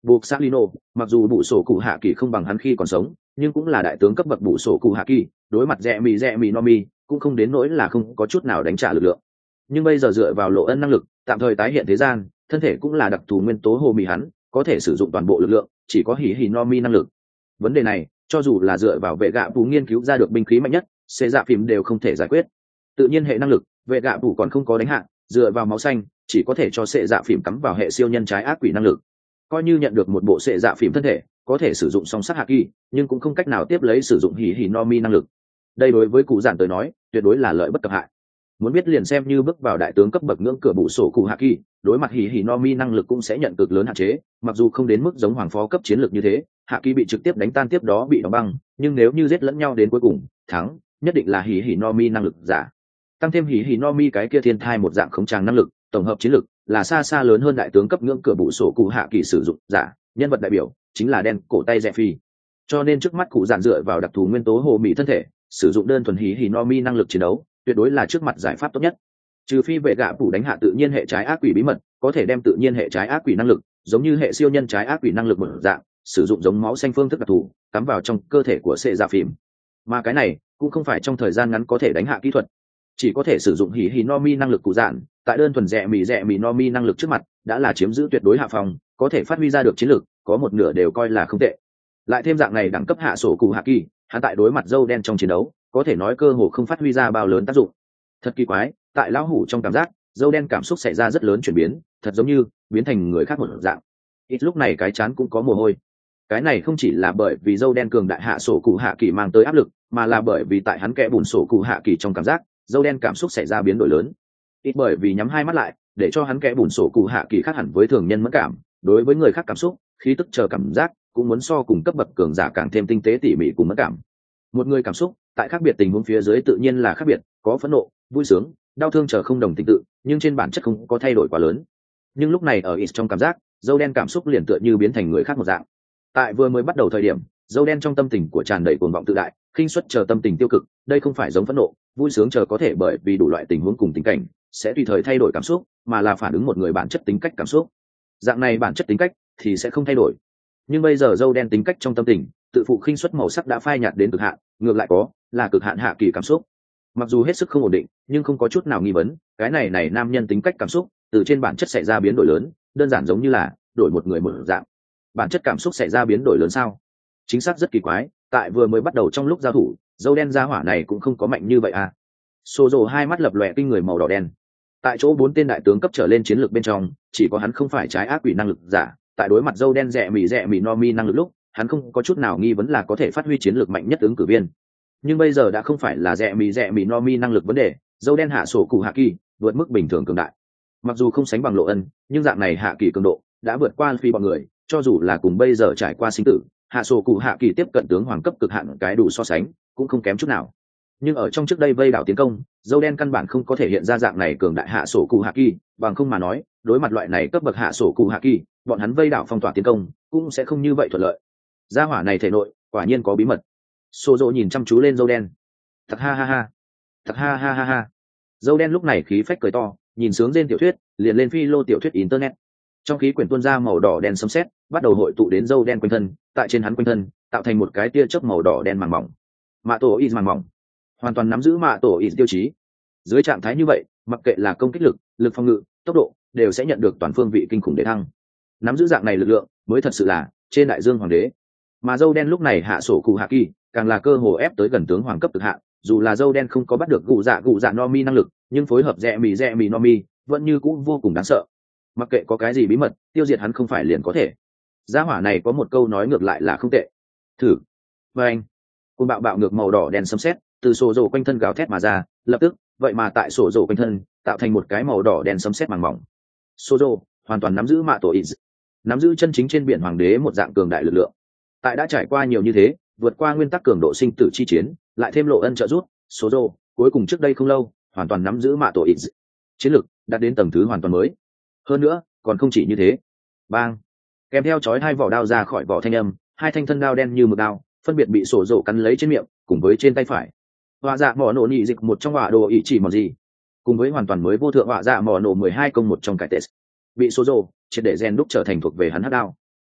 buộc Salino, mặc dù bụ sổ cụ hạ kỳ không bằng hắn khi còn sống, nhưng cũng là đại tướng cấp bậc bụ sổ cụ hạ kỳ, đối mặt rẻ mì rẻ mì no mi cũng không đến nỗi là không có chút nào đánh trả lực lượng. Nhưng bây giờ dựa vào lộ ân năng lực tạm thời tái hiện thế gian, thân thể cũng là đặc thù nguyên tố hồ mì hắn có thể sử dụng toàn bộ lực lượng, chỉ có hỉ hỉ no mi năng lực. Vấn đề này cho dù là dựa vào vệ gạ bù nghiên cứu ra được binh khí mạnh nhất xê dạ phim đều không thể giải quyết. Tự nhiên hệ năng lực vệ gạ bù còn không có đánh hạ, dựa vào máu xanh chỉ có thể cho xê dạ phim cắm vào hệ siêu nhân trái ác quỷ năng lực. Coi như nhận được một bộ xê dạ phim thân thể có thể sử dụng song sát hạ kỳ, nhưng cũng không cách nào tiếp lấy sử dụng hỉ hỉ no mi năng lực. Đây đối với cụ giản tới nói tuyệt đối là lợi bất cập hại. Muốn biết liền xem như bước vào đại tướng cấp bậc ngưỡng cửa bụ sổ cụ hạ kỳ, đối mặt hỉ hỉ no mi năng lực cũng sẽ nhận cực lớn hạn chế, mặc dù không đến mức giống hoàng phó cấp chiến lược như thế hạ kỳ bị trực tiếp đánh tan tiếp đó bị đóng băng, nhưng nếu như giết lẫn nhau đến cuối cùng thắng nhất định là hỉ hỉ no mi năng lực giả. Tăng thêm hỉ hỉ no mi cái kia thiên thai một dạng khống tràng năng lực, tổng hợp chiến lược là xa xa lớn hơn đại tướng cấp ngưỡng cửa bụ sổ cụ hạ kỳ sử dụng giả. Nhân vật đại biểu chính là đen cổ tay rẽ phi, cho nên trước mắt cụ giản dựa vào đặc thù nguyên tố hồ mỹ thân thể sử dụng đơn thuần hỉ hỉ no mi năng lực chiến đấu tuyệt đối là trước mặt giải pháp tốt nhất. Trừ phi vệ gạ phủ đánh hạ tự nhiên hệ trái ác quỷ bí mật có thể đem tự nhiên hệ trái ác quỷ năng lực giống như hệ siêu nhân trái ác quỷ năng lực một dạng sử dụng giống máu xanh phương thức đặc thù cắm vào trong cơ thể của sệ dạ phìm, mà cái này cũng không phải trong thời gian ngắn có thể đánh hạ kỹ thuật. Chỉ có thể sử dụng hỉ hỉ no mi năng lực cụ giản tại đơn thuần rẻ mì rẻ mì no mi năng lực trước mặt đã là chiếm giữ tuyệt đối hạ phòng, có thể phát huy ra được chiến lược có một nửa đều coi là không tệ. Lại thêm dạng này đẳng cấp hạ sổ cụ hạ kỳ, hắn tại đối mặt dâu đen trong chiến đấu có thể nói cơ hồ không phát huy ra bao lớn tác dụng. Thật kỳ quái, tại lão hủ trong cảm giác dâu đen cảm xúc xảy ra rất lớn chuyển biến, thật giống như biến thành người khác một dạng. Ít lúc này cái chán cũng có mồ hôi. Cái này không chỉ là bởi vì dâu đen cường đại hạ sổ cụ hạ kỳ mang tới áp lực, mà là bởi vì tại hắn kẽ bùn sổ cụ hạ kỳ trong cảm giác dâu đen cảm xúc xảy ra biến đổi lớn. Ít bởi vì nhắm hai mắt lại để cho hắn kẽ bùn sổ cụ hạ kỳ khác hẳn với thường nhân mẫn cảm, đối với người khác cảm xúc khí tức chờ cảm giác cũng muốn so cùng cấp bậc cường giả càng thêm tinh tế tỉ mỉ cùng mẫn cảm. Một người cảm xúc tại khác biệt tình huống phía dưới tự nhiên là khác biệt, có phẫn nộ, vui sướng, đau thương chờ không đồng tình tự, nhưng trên bản chất không có thay đổi quá lớn. Nhưng lúc này ở ít trong cảm giác dâu đen cảm xúc liền tựa như biến thành người khác một dạng. Tại vừa mới bắt đầu thời điểm dâu đen trong tâm tình của tràn đầy cuồng vọng tự đại, khinh suất chờ tâm tình tiêu cực, đây không phải giống phẫn nộ, vui sướng chờ có thể bởi vì đủ loại tình huống cùng tình cảnh sẽ tùy thời thay đổi cảm xúc, mà là phản ứng một người bản chất tính cách cảm xúc. Dạng này bản chất tính cách thì sẽ không thay đổi. Nhưng bây giờ dâu đen tính cách trong tâm tình tự phụ khinh suất màu sắc đã phai nhạt đến cực hạn, ngược lại có là cực hạn hạ kỳ cảm xúc. Mặc dù hết sức không ổn định nhưng không có chút nào nghi vấn, cái này này nam nhân tính cách cảm xúc từ trên bản chất xảy ra biến đổi lớn, đơn giản giống như là đổi một người một dạng. Bản chất cảm xúc xảy ra biến đổi lớn sao? Chính xác rất kỳ quái, tại vừa mới bắt đầu trong lúc giao thủ dâu đen gia hỏa này cũng không có mạnh như vậy à. Sô dồ hai mắt lập lòe kinh người màu đỏ đen. Tại chỗ bốn tên đại tướng cấp trở lên chiến lược bên trong chỉ có hắn không phải trái ác quỷ năng lực giả, tại đối mặt dâu đen rẻ mì rẻ mì no mi năng lực lúc hắn không có chút nào nghi vấn là có thể phát huy chiến lược mạnh nhất ứng cử viên. Nhưng bây giờ đã không phải là rẻ mì rẻ mì no mi năng lực vấn đề, dâu đen hạ sổ cụ hạ kỳ vượt mức bình thường cường đại. Mặc dù không sánh bằng lộ ân nhưng dạng này hạ kỳ cường độ đã vượt qua phi bọn người, cho dù là cùng bây giờ trải qua sinh tử hạ sổ cụ hạ kỳ tiếp cận tướng hoàng cấp cực hạn cái đủ so sánh cũng không kém chút nào. Nhưng ở trong trước đây vây đảo tiến công dâu đen căn bản không có thể hiện ra dạng này cường đại hạ sổ cụ hạ kỳ, bằng không mà nói đối mặt loại này cấp bậc hạ sổ cụ hạ kỳ bọn hắn vây đảo phong tỏa tiến công cũng sẽ không như vậy thuận lợi. Gia hỏa này thể nội quả nhiên có bí mật. Sô dỗ nhìn chăm chú lên dâu đen. Thật ha ha ha, thật ha ha ha ha. Dâu đen lúc này khí phách cười to, nhìn sướng trên tiểu thuyết liền lên phi lô tiểu thuyết internet. Trong khí quyển tuôn ra màu đỏ đen sấm sét bắt đầu hội tụ đến dâu đen quanh thân, tại trên hắn quanh thân tạo thành một cái tia chớp màu đỏ đen màng mỏng. Mạ tổ is màng mỏng hoàn toàn nắm giữ mạ tổ is tiêu chí. Dưới trạng thái như vậy mặc kệ là công kích lực, lực phòng ngự, tốc độ đều sẽ nhận được toàn phương vị kinh khủng để thăng. Nắm giữ dạng này lực lượng mới thật sự là trên đại dương hoàng đế. Mà dâu đen lúc này hạ sổ cụ hạ kỳ càng là cơ hồ ép tới gần tướng hoàng cấp cực hạn, dù là dâu đen không có bắt được gù dạ gù dạ no mi năng lực nhưng phối hợp rẽ mì rẽ mì no mi vẫn như cũ vô cùng đáng sợ. Mặc kệ có cái gì bí mật tiêu diệt hắn không phải liền có thể. Gia hỏa này có một câu nói ngược lại là không tệ. Thử. Và anh côn bạo bạo ngược màu đỏ đen sấm sét từ sổ rổ quanh thân gào thét mà ra, lập tức vậy mà tại sổ rổ quanh thân tạo thành một cái màu đỏ đen sấm sét màng mỏng. Sổ rổ hoàn toàn nắm giữ mạ tổ is, nắm giữ chân chính trên biển hoàng đế một dạng cường đại lực lượng. Tại đã trải qua nhiều như thế vượt qua nguyên tắc cường độ sinh tử chi chiến lại thêm lộ ân trợ giúp, sổ rổ cuối cùng trước đây không lâu hoàn toàn nắm giữ mạ tổ is, chiến lực đạt đến tầng thứ hoàn toàn mới. Hơn nữa còn không chỉ như thế, bang kèm theo chói hai vỏ đao ra khỏi vỏ thanh âm, hai thanh thân đao đen như mực đao phân biệt bị sổ rổ cắn lấy trên miệng cùng với trên tay phải. Họa dạ mỏ nổ nhị dịch một trong họa đồ ý chỉ mòn gì cùng với hoàn toàn mới vô thượng họa dạ mỏ nổ mười hai công một trong cải tệ bị sổ rổ triệt để gen đúc trở thành thuộc về hắn hắc đao.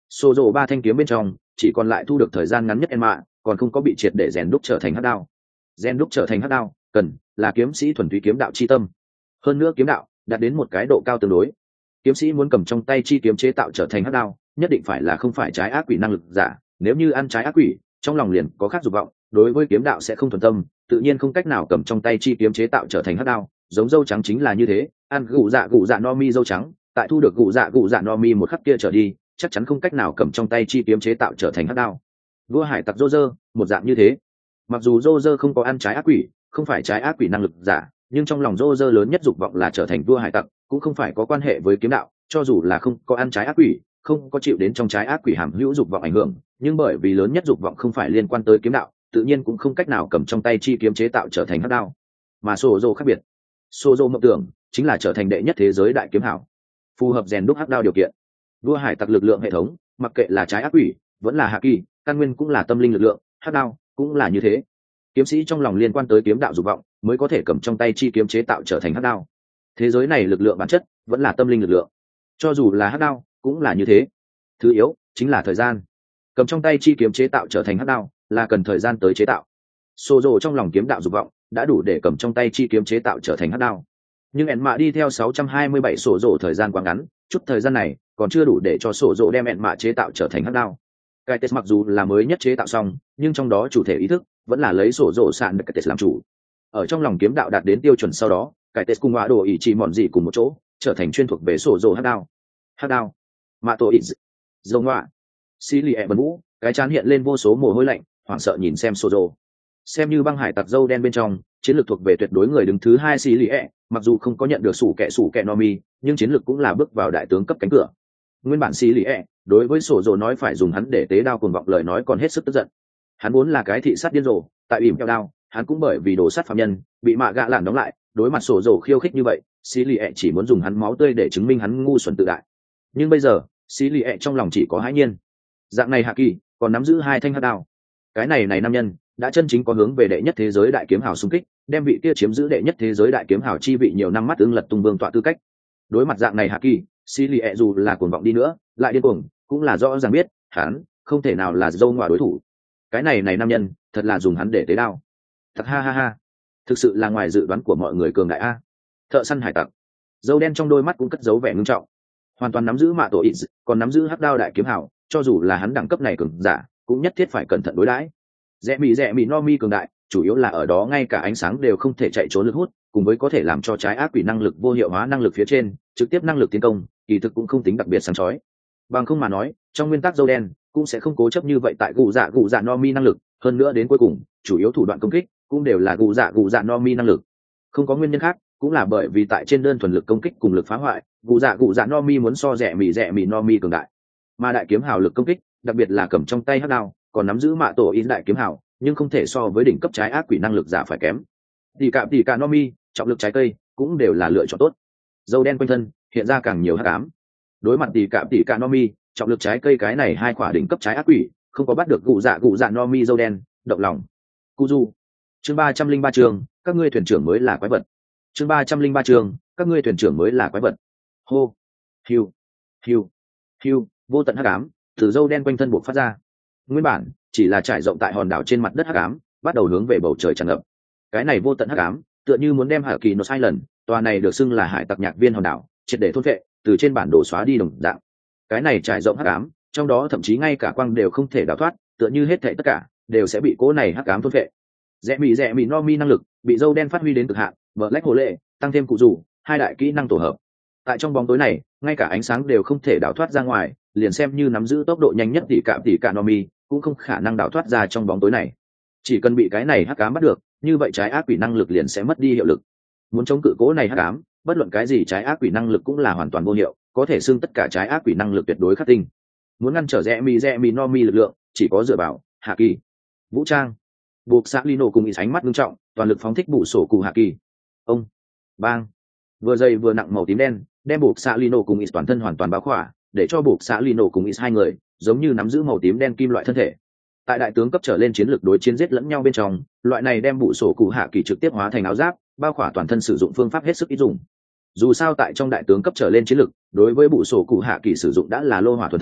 Sô dô ba thanh kiếm bên trong chỉ còn lại thu được thời gian ngắn nhất en mạ, còn không có bị triệt để rèn đúc trở thành hắc đao. Rèn đúc trở thành hắc đao cần là kiếm sĩ thuần túy kiếm đạo chi tâm, hơn nữa kiếm đạo đạt đến một cái độ cao tương đối. Kiếm sĩ muốn cầm trong tay chi kiếm chế tạo trở thành hắc đao, nhất định phải là không phải trái ác quỷ năng lực giả, nếu như ăn trái ác quỷ, trong lòng liền có khác dục vọng, đối với kiếm đạo sẽ không thuần tâm, tự nhiên không cách nào cầm trong tay chi kiếm chế tạo trở thành hắc đao. Giống dâu trắng chính là như thế, ăn gụ dạ gụ dạ no mi dâu trắng, tại thu được gụ dạ gụ dạ no mi một khắc kia trở đi, chắc chắn không cách nào cầm trong tay chi kiếm chế tạo trở thành hắc đao. Vua hải tặc Roger một dạng như thế, mặc dù Roger không có ăn trái ác quỷ, không phải trái ác quỷ năng lực giả, nhưng trong lòng Roger lớn nhất dục vọng là trở thành vua hải tặc, cũng không phải có quan hệ với kiếm đạo, cho dù là không có ăn trái ác quỷ, không có chịu đến trong trái ác quỷ hàm hữu dục vọng ảnh hưởng, nhưng bởi vì lớn nhất dục vọng không phải liên quan tới kiếm đạo, tự nhiên cũng không cách nào cầm trong tay chi kiếm chế tạo trở thành hắc đao. Mà Sozo khác biệt, Sozo mộng tưởng chính là trở thành đệ nhất thế giới đại kiếm hảo, phù hợp rèn đúc hắc đao điều kiện. Vua hải tặc lực lượng hệ thống, mặc kệ là trái ác quỷ, vẫn là hạ kỳ, căn nguyên cũng là tâm linh lực lượng, hắc đao cũng là như thế. Kiếm sĩ trong lòng liên quan tới kiếm đạo dục vọng, mới có thể cầm trong tay chi kiếm chế tạo trở thành hắc đao. Thế giới này lực lượng bản chất vẫn là tâm linh lực lượng, cho dù là hắc đao cũng là như thế. Thứ yếu chính là thời gian, cầm trong tay chi kiếm chế tạo trở thành hắc đao là cần thời gian tới chế tạo. Xô rồ trong lòng kiếm đạo dục vọng đã đủ để cầm trong tay chi kiếm chế tạo trở thành hắc đao, nhưng ẹn mạ đi theo sáu trăm hai mươi bảy sổ rồ thời gian quá ngắn, chút thời gian này còn chưa đủ để cho sổ rồ đem ẹn mạ chế tạo trở thành hắc đao. Cái test mặc dù là mới nhất chế tạo xong, nhưng trong đó chủ thể ý thức vẫn là lấy sổ rồ sạn được cái test làm chủ. Ở trong lòng kiếm đạo đạt đến tiêu chuẩn sau đó, cái test cùng họa đồ ý chỉ mòn gì cùng một chỗ, trở thành chuyên thuộc về sổ rồ hắc đao. Hắc đao, mạ tổ ít, dông họa, xí lì ẹ bần vũ, cái chán hiện lên vô số mồ hôi lạnh, hoảng sợ nhìn xem sổ rồ. Xem như băng hải tặc dâu đen bên trong chiến lược thuộc về tuyệt đối người đứng thứ hai xí lì ẹ, mặc dù không có nhận được sủ kẹ sủ kẹ no mi, nhưng chiến lược cũng là bước vào đại tướng cấp cánh cửa. Nguyên bản xí lì ẹ đối với sổ rồ nói phải dùng hắn để tế đao cuồng vọng lời nói còn hết sức tức giận. Hắn vốn là cái thị sát điên rồ, tại ỉm theo đao, hắn cũng bởi vì đồ sát phạm nhân bị mạ gạ lạn đóng lại, đối mặt sổ rồ khiêu khích như vậy, xí lì ẹ chỉ muốn dùng hắn máu tươi để chứng minh hắn ngu xuẩn tự đại. Nhưng bây giờ xí lì ẹ trong lòng chỉ có hãi nhiên, dạng này hạ kỳ còn nắm giữ hai thanh hắc đao, cái này này nam nhân đã chân chính có hướng về đệ nhất thế giới đại kiếm hào xung kích, đem vị kia chiếm giữ đệ nhất thế giới đại kiếm hào chi vị nhiều năm mắt ứng lật tung vương tọa tư cách. Đối mặt dạng này hạ kỳ, xí lì ẹ dù là cuồng vọng đi nữa, lại điên cuồng, cũng là rõ ràng biết hắn không thể nào là dâu ngoại đối thủ. Cái này này nam nhân thật là dùng hắn để tế đao, thật ha ha ha, thực sự là ngoài dự đoán của mọi người cường đại a. Thợ săn hải tặc dâu đen trong đôi mắt cũng cất giấu vẻ ngưng trọng, hoàn toàn nắm giữ mạ tổ ít, còn nắm giữ hắc đao đại kiếm hảo, cho dù là hắn đẳng cấp này cường giả cũng nhất thiết phải cẩn thận đối đãi. Rẽ mị rẽ mị no mi cường đại chủ yếu là ở đó ngay cả ánh sáng đều không thể chạy trốn lực hút, cùng với có thể làm cho trái ác quỷ năng lực vô hiệu hóa năng lực phía trên, trực tiếp năng lực tiến công kỳ thực cũng không tính đặc biệt sáng chói. Bằng không mà nói, trong nguyên tắc dâu đen cũng sẽ không cố chấp như vậy tại gù dạ gù dạ no mi năng lực, hơn nữa đến cuối cùng chủ yếu thủ đoạn công kích cũng đều là gù dạ gù dạ no mi năng lực. Không có nguyên nhân khác, cũng là bởi vì tại trên đơn thuần lực công kích cùng lực phá hoại, gù dạ gù dạ no mi muốn so rẻ mì rẻ mì no mi cường đại. Mà đại kiếm hào lực công kích, đặc biệt là cầm trong tay hắc đao, còn nắm giữ mạ tổ in đại kiếm hào, nhưng không thể so với đỉnh cấp trái ác quỷ năng lực giả phải kém. Tỷ cả tỷ cả no mi, trọng lực trái cây cũng đều là lựa chọn tốt. Dâu đen quanh thân hiện ra càng nhiều hắc ám. Đối mặt tỷ cả tỷ cả no mi, trọng lực trái cây cái này hai quả đỉnh cấp trái ác quỷ, không có bắt được gù dạ gù dạ no mi dâu đen, động lòng. Cuju. Chương ba trăm linh ba trường, các ngươi thuyền trưởng mới là quái vật. Chương ba trăm linh ba trường, các ngươi thuyền trưởng mới là quái vật. Hô. Hiu. Hiu. Hiu, vô tận hắc ám từ dâu đen quanh thân buộc phát ra. Nguyên bản chỉ là trải rộng tại hòn đảo trên mặt đất hắc ám, bắt đầu hướng về bầu trời tràn ngập. Cái này vô tận hắc ám tựa như muốn đem Hạ Kỳ Nốt Island, tòa này được xưng là hải tặc nhạc viên hòn đảo, triệt để thôn phệ, từ trên bản đồ xóa đi đồng dạng. Cái này trải rộng hắc ám, trong đó thậm chí ngay cả quang đều không thể đào thoát, tựa như hết thảy tất cả đều sẽ bị cỗ này hắc ám thôn phệ. Rẽ mị rẽ mị no mi năng lực bị dâu đen phát huy đến cực hạn, Black Hồ Lệ tăng thêm cụ rủ, hai đại kỹ năng tổ hợp. Tại trong bóng tối này, ngay cả ánh sáng đều không thể đào thoát ra ngoài, liền xem như nắm giữ tốc độ nhanh nhất tỷ cạm tỷ cả no mi cũng không khả năng đào thoát ra trong bóng tối này. Chỉ cần bị cái này hắc ám bắt được, như vậy trái ác quỷ năng lực liền sẽ mất đi hiệu lực. Muốn chống cự cố này hắc ám, bất luận cái gì trái ác quỷ năng lực cũng là hoàn toàn vô hiệu, có thể xưng tất cả trái ác quỷ năng lực tuyệt đối khắc tinh. Muốn ngăn trở rẽ mi rẽ mi no mi lực lượng, chỉ có dựa vào hạ kỳ vũ trang. Buộc xã Lino cùng ý ánh mắt nghiêm trọng, toàn lực phóng thích bổ sổ cụ hạ kỳ. Ông bang, vừa dày vừa nặng màu tím đen, đem buộc xã Lino cùng ý toàn thân hoàn toàn bao khỏa, để cho buộc xã Lino cùng ý hai người giống như nắm giữ màu tím đen kim loại thân thể. Tại đại tướng cấp trở lên chiến lược đối chiến giết lẫn nhau bên trong, loại này đem bổ sổ cụ hạ kỳ trực tiếp hóa thành áo giáp, bao khỏa toàn thân sử dụng phương pháp hết sức ít dùng. Dù sao tại trong đại tướng cấp trở lên chiến lược, đối với bổ sổ cụ hạ kỳ sử dụng đã là lô hỏa thuần thanh,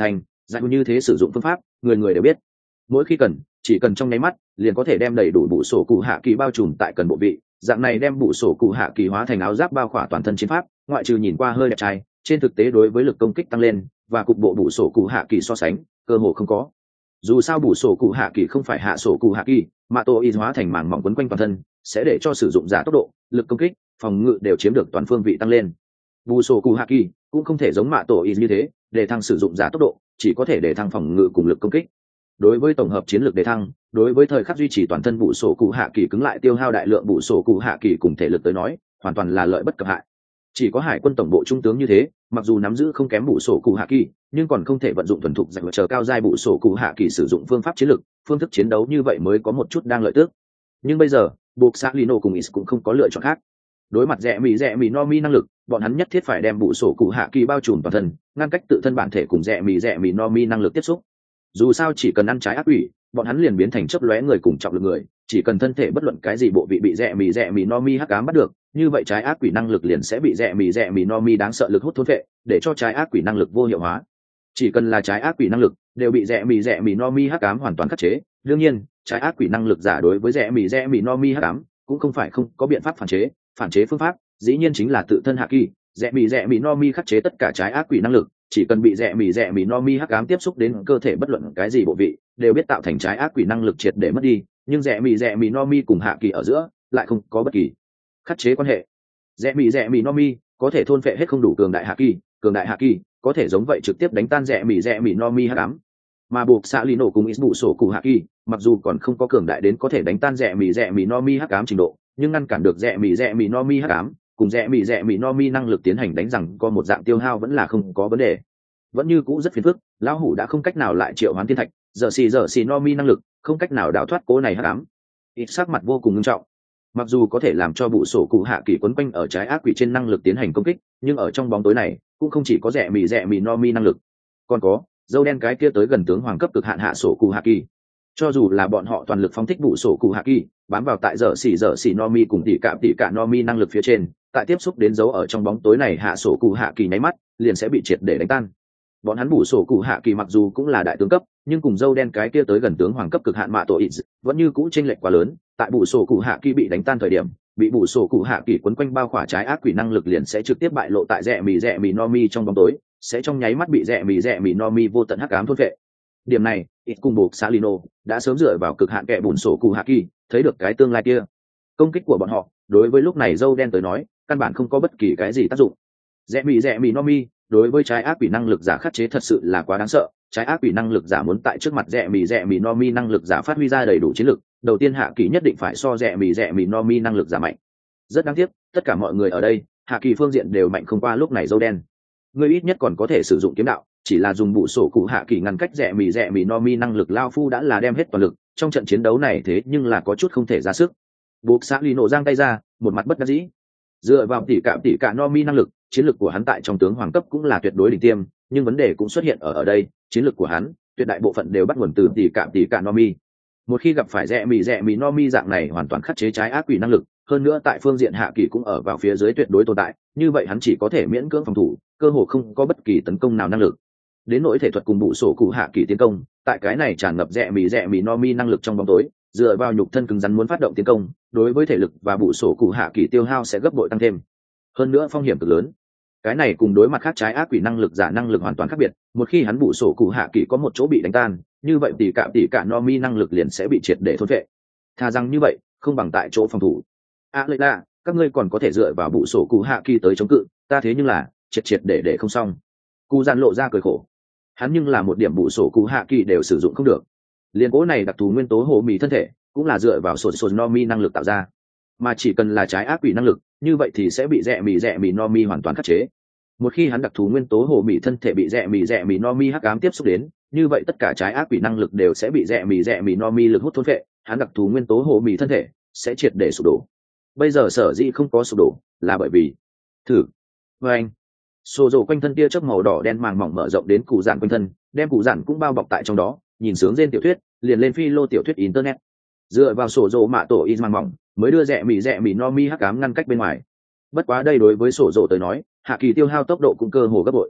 Giải như thế sử dụng phương pháp người người đều biết, mỗi khi cần chỉ cần trong nháy mắt liền có thể đem đầy đủ bụ sổ cụ hạ kỳ bao trùm tại cần bộ vị, dạng này đem bụ sổ cụ hạ kỳ hóa thành áo giáp bao khỏa toàn thân chiến pháp, ngoại trừ nhìn qua hơi đẹp trai, trên thực tế đối với lực công kích tăng lên và cục bộ bụ sổ cụ hạ kỳ so sánh cơ hồ không có. Dù sao bụ sổ cụ hạ kỳ không phải hạ sổ cụ hạ kỳ, mà tổ y hóa thành màng mỏng quấn quanh toàn thân sẽ để cho sử dụng giả tốc độ, lực công kích, phòng ngự đều chiếm được toàn phương vị tăng lên. Bù sổ cụ hạ kỳ cũng không thể giống mạ tổ y như thế để thăng sử dụng giả tốc độ, chỉ có thể để thăng phòng ngự cùng lực công kích. Đối với tổng hợp chiến lược đề thăng, đối với thời khắc duy trì toàn thân bù sổ cụ hạ kỳ cứng lại tiêu hao đại lượng bù sổ cụ hạ kỳ cùng thể lực tới nói hoàn toàn là lợi bất cập hại. Chỉ có hải quân tổng bộ trung tướng như thế, mặc dù nắm giữ không kém bù sổ cụ hạ kỳ, nhưng còn không thể vận dụng thuần thục dành chờ cao giai bù sổ cụ hạ kỳ sử dụng phương pháp chiến lược, phương thức chiến đấu như vậy mới có một chút đang lợi tước. Nhưng bây giờ buộc xác lino cùng is cũng không có lựa chọn khác. Đối mặt rẻ mì rẻ mì no mi năng lực, bọn hắn nhất thiết phải đem bù sổ cụ hạ kỳ bao trùm toàn thân, ngăn cách tự thân bản thể cùng rẻ mì rẻ mì no mi năng lực tiếp xúc. Dù sao chỉ cần ăn trái ác quỷ, bọn hắn liền biến thành chớp lóe người cùng trọng lực người, chỉ cần thân thể bất luận cái gì bộ vị bị rẻ mì rẻ mì no mi hắc ám bắt được, như vậy trái ác quỷ năng lực liền sẽ bị rẻ mì rẻ mì no mi đáng sợ lực hút thôn phệ, để cho trái ác quỷ năng lực vô hiệu hóa. Chỉ cần là trái ác quỷ năng lực đều bị rẻ mì rẻ mì no mi hắc ám hoàn toàn khắc chế. Đương nhiên, trái ác quỷ năng lực giả đối với rẻ mì rẻ mì no mi hắc ám cũng không phải không có biện pháp phản chế, phản chế phương pháp dĩ nhiên chính là tự thân hạ kỳ, rẻ mì rẻ mì no mi khắc chế tất cả trái ác quỷ năng lực, chỉ cần bị rẻ mì rẻ mì no mi hắc ám tiếp xúc đến cơ thể bất luận cái gì bộ vị đều biết tạo thành trái ác quỷ năng lực triệt để mất đi, nhưng rẻ mì rẻ mì no mi cùng hạ kỳ ở giữa lại không có bất kỳ khắc chế quan hệ. Rẻ mì rẻ mì no mi có thể thôn phệ hết không đủ cường đại hạ kỳ, cường đại hạ kỳ có thể giống vậy trực tiếp đánh tan rẻ mì rẻ mì no mi hắc ám. Mà buộc xạ lì nổ cùng ít bụ sổ cụ hạ kỳ mặc dù còn không có cường đại đến có thể đánh tan rẻ mì rẻ mì no mi hắc ám trình độ, nhưng ngăn cản được rẻ mì rẻ mì no mi hắc ám cùng rẻ mì rẻ mì no mi năng lực tiến hành đánh rằng có một dạng tiêu hao vẫn là không có vấn đề. Vẫn như cũ rất phiền phức, lão hủ đã không cách nào lại triệu hoán thiên thạch, giờ xì giờ xì no mi năng lực không cách nào đào thoát cố này hắc ám. Ít sắc mặt vô cùng nghiêm trọng. Mặc dù có thể làm cho bụ sổ cụ hạ kỳ quấn quanh ở trái ác quỷ trên năng lực tiến hành công kích, nhưng ở trong bóng tối này cũng không chỉ có rẻ mì rẻ mì no mi năng lực, còn có dâu đen cái kia tới gần tướng hoàng cấp cực hạn hạ sổ cụ hạ kỳ. Cho dù là bọn họ toàn lực phóng thích bụ sổ cụ hạ kỳ, bám vào tại giờ xì giờ xì no mi cùng tỉ cạm tỉ cả no mi năng lực phía trên, tại tiếp xúc đến dấu ở trong bóng tối này hạ sổ cụ hạ kỳ nháy mắt liền sẽ bị triệt để đánh tan. Bọn hắn bù sổ cụ hạ kỳ mặc dù cũng là đại tướng cấp, nhưng cùng dâu đen cái kia tới gần tướng hoàng cấp cực hạn mạ tổ ít vẫn như cũ chênh lệch quá lớn. Tại bù sổ cụ hạ kỳ bị đánh tan thời điểm, bị bù sổ cụ hạ kỳ quấn quanh bao khỏa trái ác quỷ năng lực liền sẽ trực tiếp bại lộ tại rẽ mì rẽ mì no mi trong bóng tối, sẽ trong nháy mắt bị rẽ mì rẽ mì no mi vô tận hắc ám thôn phệ. Điểm này ít cùng buộc Salino đã sớm dựa vào cực hạn kẻ bùn sổ cụ hạ kỳ thấy được cái tương lai kia. Công kích của bọn họ đối với lúc này dâu đen tới nói căn bản không có bất kỳ cái gì tác dụng. Rẽ mì rẽ mì no mi đối với trái ác quỷ năng lực giả khắc chế thật sự là quá đáng sợ. Trái ác quỷ năng lực giả muốn tại trước mặt rẽ mì rẽ mì no mi năng lực giả phát huy ra đầy đủ chiến lực, đầu tiên hạ kỳ nhất định phải so rẽ mì rẽ mì no mi năng lực giả mạnh. Rất đáng tiếc, tất cả mọi người ở đây hạ kỳ phương diện đều mạnh không qua lúc này dâu đen. Người ít nhất còn có thể sử dụng kiếm đạo, chỉ là dùng bụ sổ cụ hạ kỳ ngăn cách rẽ mì rẽ mì no mi năng lực lao phu đã là đem hết toàn lực trong trận chiến đấu này, thế nhưng là có chút không thể ra sức. Buộc xã lì nổ giang tay ra, một mặt bất đắc dĩ. Dựa vào tỉ cạm tỉ cả no mi năng lực, chiến lược của hắn tại trong tướng hoàng cấp cũng là tuyệt đối đỉnh tiêm, nhưng vấn đề cũng xuất hiện ở ở đây, chiến lược của hắn tuyệt đại bộ phận đều bắt nguồn từ tỉ cạm tỉ cả no mi. Một khi gặp phải rẽ mì rẽ mì no mi dạng này hoàn toàn khắc chế trái ác quỷ năng lực, hơn nữa tại phương diện hạ kỳ cũng ở vào phía dưới tuyệt đối tồn tại, như vậy hắn chỉ có thể miễn cưỡng phòng thủ, cơ hồ không có bất kỳ tấn công nào năng lực. Đến nỗi thể thuật cùng bụ sổ cụ hạ kỳ tiến công, tại cái này tràn ngập rẽ mì rẽ mì no mi năng lực trong bóng tối, dựa vào nhục thân cứng rắn muốn phát động tiến công, đối với thể lực và bụ sổ cụ hạ kỳ tiêu hao sẽ gấp bội tăng thêm. Hơn nữa phong hiểm cực lớn. Cái này cùng đối mặt khác trái ác quỷ năng lực giả năng lực hoàn toàn khác biệt, một khi hắn bụ sổ cụ hạ kỳ có một chỗ bị đánh tan, như vậy tỷ cả tỷ cả no mi năng lực liền sẽ bị triệt để thôn phệ. Thà rằng như vậy, không bằng tại chỗ phòng thủ. À lợi là, các ngươi còn có thể dựa vào bụ sổ cụ hạ kỳ tới chống cự, ta thế nhưng là triệt triệt để để không xong. Cú gian lộ ra cười khổ. Hắn nhưng là một điểm bụ sổ cụ hạ kỳ đều sử dụng không được. Liên cố này đặc thù nguyên tố hồ mì thân thể, cũng là dựa vào sổ sổ no mi năng lực tạo ra. Mà chỉ cần là trái ác quỷ năng lực, như vậy thì sẽ bị rẽ mì rẽ mì no mi hoàn toàn khắc chế. Một khi hắn đặc thù nguyên tố hồ mì thân thể bị rẽ mì rẽ mì no mi hắc ám tiếp xúc đến, như vậy tất cả trái ác quỷ năng lực đều sẽ bị rẽ mì rẽ mì no mi lực hút thôn phệ, hắn đặc thù nguyên tố hồ mì thân thể sẽ triệt để sụp đổ. Bây giờ sở dĩ không có sụp đổ là bởi vì thử với anh xô rộ quanh thân tia chớp màu đỏ đen màng mỏng mở rộng đến cụ dạn quanh thân, đem cụ dạn cũng bao bọc tại trong đó. Nhìn sướng trên tiểu thuyết liền lên phi lô tiểu thuyết internet, dựa vào sổ rộ mạ tổ in màng mỏng mới đưa rẽ mì rẽ mì no mi hắc ám ngăn cách bên ngoài. Bất quá đây đối với sổ rộ tới nói, hạ kỳ tiêu hao tốc độ cũng cơ hồ gấp bội.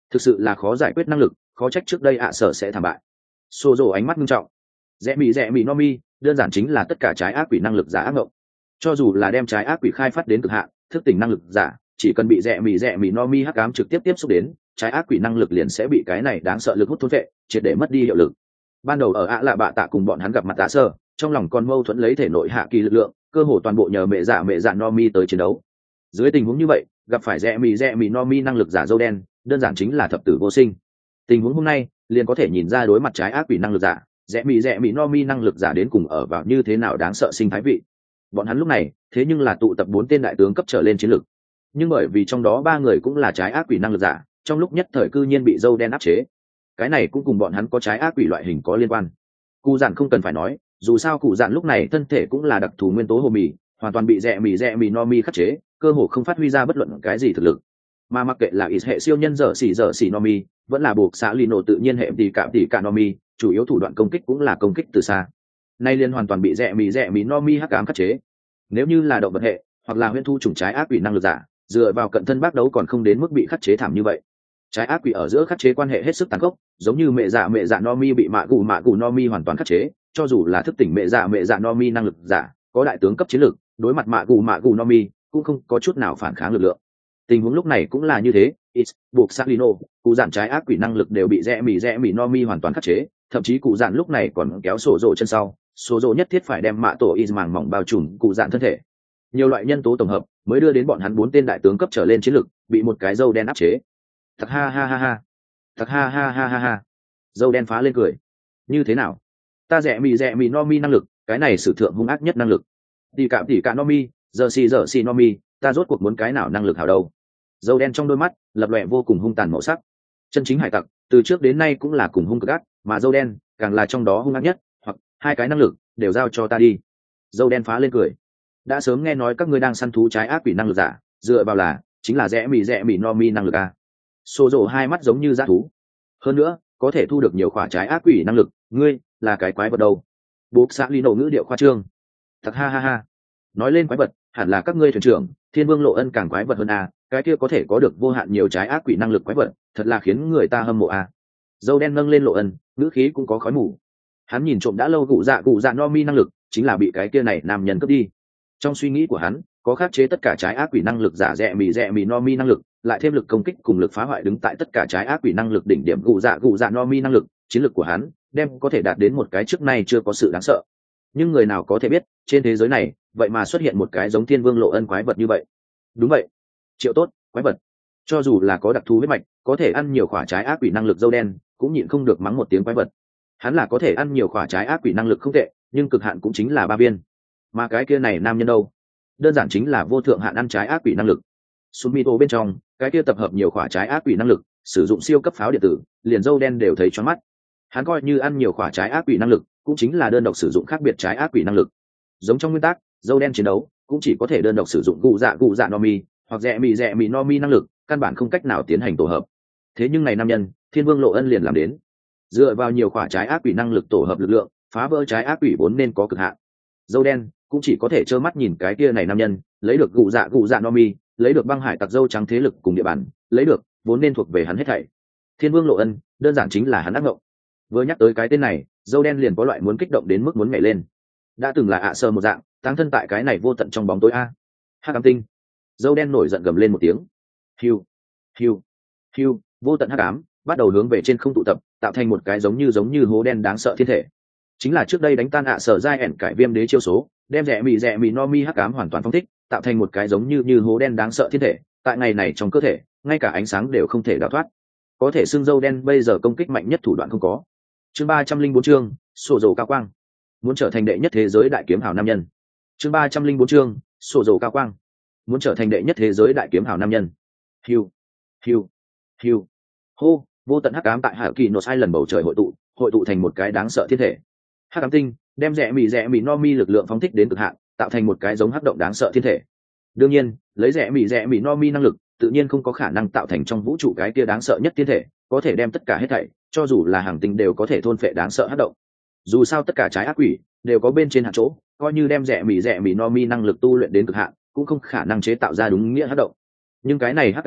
thực sự là khó giải quyết năng lực, khó trách trước đây ạ sở sẽ thảm bại. Sô dồ ánh mắt nghiêm trọng. Rẽ mì rẽ mì no mi đơn giản chính là tất cả trái ác quỷ năng lực giả ác ngộng. Cho dù là đem trái ác quỷ khai phát đến cực hạn, thức tỉnh năng lực giả, chỉ cần bị rẽ mì rẽ mì no mi hắc ám trực tiếp tiếp xúc đến, trái ác quỷ năng lực liền sẽ bị cái này đáng sợ lực hút thôn vệ, triệt để mất đi hiệu lực. Ban đầu ở ạ lạ bạ tạ cùng bọn hắn gặp mặt tạ sơ, trong lòng còn mâu thuẫn lấy thể nội hạ kỳ lực lượng, cơ hồ toàn bộ nhờ mẹ dạ mẹ dạ no mi tới chiến đấu. Dưới tình huống như vậy, gặp phải rẽ mì rẽ mì no mi năng lực giả dâu đen, đơn giản chính là thập tử vô sinh. Tình huống hôm nay liền có thể nhìn ra đối mặt trái ác quỷ năng lực giả, rẽ mì rẽ mì no mi năng lực giả đến cùng ở vào như thế nào đáng sợ sinh thái vị. Bọn hắn lúc này thế nhưng là tụ tập bốn tên đại tướng cấp trở lên chiến lực, nhưng bởi vì trong đó ba người cũng là trái ác quỷ năng lực giả, trong lúc nhất thời cư nhiên bị dâu đen áp chế. Cái này cũng cùng bọn hắn có trái ác quỷ loại hình có liên quan. Cụ dạn không cần phải nói, dù sao cụ dạn lúc này thân thể cũng là đặc thù nguyên tố hồ mì, hoàn toàn bị rẽ mì rẽ mì no mi khắc chế, cơ hồ không phát huy ra bất luận cái gì thực lực. Mà mặc kệ là ít hệ siêu nhân dở xỉ dở xỉ no mi, vẫn là buộc xã lino tự nhiên hệ tỷ cả tỷ cả no mi, chủ yếu thủ đoạn công kích cũng là công kích từ xa. Nay liên hoàn toàn bị rẽ mì rẽ mì no mi hắc ám khắc chế. Nếu như là động vật hệ hoặc là huyễn thu trùng trái ác quỷ năng lực giả, dựa vào cận thân bác đấu còn không đến mức bị khắc chế thảm như vậy. Trái ác quỷ ở giữa khắc chế quan hệ hết sức tàn khốc, giống như mẹ dạ mẹ dạ no mi bị mạ gù mạ gù no mi hoàn toàn khắc chế, cho dù là thức tỉnh mẹ dạ mẹ dạ no mi năng lực giả, có đại tướng cấp chiến lực, đối mặt mạ gù mạ gù no mi cũng không có chút nào phản kháng lực lượng. Tình huống lúc này cũng là như thế, X, buộc Salino, cụ dạn trái ác quỷ năng lực đều bị rẽ mì rẽ mì no mi hoàn toàn khắc chế, thậm chí cụ dạn lúc này còn kéo sổ rộ chân sau, sổ rộ nhất thiết phải đem mạ tổ is màng mỏng bao trùm cụ dạn thân thể. Nhiều loại nhân tố tổng hợp mới đưa đến bọn hắn bốn tên đại tướng cấp trở lên chiến lực bị một cái dâu đen áp chế. Thật ha ha ha ha, thật ha ha ha ha ha. Dâu đen phá lên cười. Như thế nào? Ta rẽ mì rẽ mì no mi năng lực, cái này sử thượng hung ác nhất năng lực. Tỷ cả tỷ cả no mi, giờ xì giờ xì no mi, ta rốt cuộc muốn cái nào năng lực hảo đâu? Dâu đen trong đôi mắt lập lòe vô cùng hung tàn màu sắc. Chân chính hải tặc từ trước đến nay cũng là cùng hung cực ác, mà dâu đen càng là trong đó hung ác nhất, hoặc hai cái năng lực đều giao cho ta đi. Dâu đen phá lên cười. Đã sớm nghe nói các ngươi đang săn thú trái ác quỷ năng lực giả, dựa vào là chính là rẽ mì rẽ mì no mi năng lực a. Xô rộ hai mắt giống như dã thú. Hơn nữa có thể thu được nhiều khỏa trái ác quỷ năng lực, ngươi là cái quái vật đâu? Bốp xã ly nổ ngữ điệu khoa trương. Thật ha ha ha. Nói lên quái vật, hẳn là các ngươi thuyền trưởng Thiên Vương Lộ Ân càng quái vật hơn a, cái kia có thể có được vô hạn nhiều trái ác quỷ năng lực quái vật, thật là khiến người ta hâm mộ a. Dâu đen nâng lên Lộ Ân, ngữ khí cũng có khói mù. Hắn nhìn trộm đã lâu cụ dạ cụ dạ no mi năng lực, chính là bị cái kia này nam nhân cướp đi. Trong suy nghĩ của hắn có khắc chế tất cả trái ác quỷ năng lực giả rẽ mì rẽ mì no mi năng lực, lại thêm lực công kích cùng lực phá hoại đứng tại tất cả trái ác quỷ năng lực đỉnh điểm cụ dạ cụ dạ no mi năng lực, chiến lực của hắn đem có thể đạt đến một cái trước nay chưa có sự đáng sợ. Nhưng người nào có thể biết trên thế giới này vậy mà xuất hiện một cái giống Thiên Vương Lộ Ân quái vật như vậy? Đúng vậy, Triệu Tốt, quái vật. Cho dù là có đặc thù huyết mạch, có thể ăn nhiều khỏa trái ác quỷ năng lực dâu đen cũng nhịn không được mắng một tiếng quái vật. Hắn là có thể ăn nhiều khỏa trái ác quỷ năng lực không tệ, nhưng cực hạn cũng chính là ba viên. Mà cái kia này nam nhân đâu? Đơn giản chính là vô thượng hạn ăn trái ác quỷ năng lực. Sumito bên trong, cái kia tập hợp nhiều khỏa trái ác quỷ năng lực, sử dụng siêu cấp pháo điện tử, liền dâu đen đều thấy choáng mắt. Hắn coi như ăn nhiều khỏa trái ác quỷ năng lực, cũng chính là đơn độc sử dụng khác biệt trái ác quỷ năng lực. Giống trong nguyên tắc, dâu đen chiến đấu cũng chỉ có thể đơn độc sử dụng cụ dạ cụ dạ no mi, hoặc rẽ mì rẽ mì no mi năng lực, căn bản không cách nào tiến hành tổ hợp. Thế nhưng này nam nhân, Thiên Vương Lộ Ân liền làm đến. Dựa vào nhiều khỏa trái ác quỷ năng lực tổ hợp lực lượng, phá vỡ trái ác quỷ vốn nên có cực hạn. Dâu đen cũng chỉ có thể trơ mắt nhìn cái kia này nam nhân lấy được cụ dạ cụ dạ no mi, lấy được băng hải tặc dâu trắng thế lực cùng địa bàn, lấy được vốn nên thuộc về hắn hết thảy. Thiên Vương Lộ Ân đơn giản chính là hắn ác mộng. Vừa nhắc tới cái tên này, dâu đen liền có loại muốn kích động đến mức muốn nhảy lên. Đã từng là ạ sơ một dạng táng thân tại cái này vô tận trong bóng tối a. Hắc ám tinh. Dâu đen nổi giận gầm lên một tiếng. Hiu, hiu, hiu, vô tận hắc ám bắt đầu hướng về trên không tụ tập, tạo thành một cái giống như giống như hố đen đáng sợ thiên thể. Chính là trước đây đánh tan ạ sở giai ẻn cải viêm đế chiêu số, đem rẽ mì rẽ mì no mi hắc ám hoàn toàn phong thích, tạo thành một cái giống như như hố đen đáng sợ thiên thể. Tại ngày này trong cơ thể, ngay cả ánh sáng đều không thể đào thoát. Có thể xưng dâu đen bây giờ công kích mạnh nhất thủ đoạn không có. Chương ba trăm linh bốn chương, sổ dầu cao quang. Muốn trở thành đệ nhất thế giới đại kiếm hào nam nhân. Chương ba trăm linh bốn chương, sổ dầu cao quang. Muốn trở thành đệ nhất thế giới đại kiếm hào nam nhân. Hiu, hiu, hiu. Hô, vô tận hắc ám tại hải kỳ nổ hai lần bầu trời hội tụ, hội tụ thành một cái đáng sợ thiên thể. Hắc ám tinh đem rẽ mì rẽ mì no mi lực lượng phóng thích đến cực hạn, tạo thành một cái giống hắc động đáng sợ thiên thể. Đương nhiên, lấy rẽ mì rẽ mì no mi năng lực, tự nhiên không có khả năng tạo thành trong vũ trụ cái kia đáng sợ nhất thiên thể, có thể đem tất cả hết thảy, cho dù là hàng tinh đều có thể thôn phệ đáng sợ hắc động. Dù sao tất cả trái ác quỷ đều có bên trên hạt chỗ, coi như đem rẽ mì rẽ mì no mi năng lực tu luyện đến cực hạn, cũng không khả năng chế tạo ra đúng nghĩa hắc động. Nhưng cái này hắc ám tinh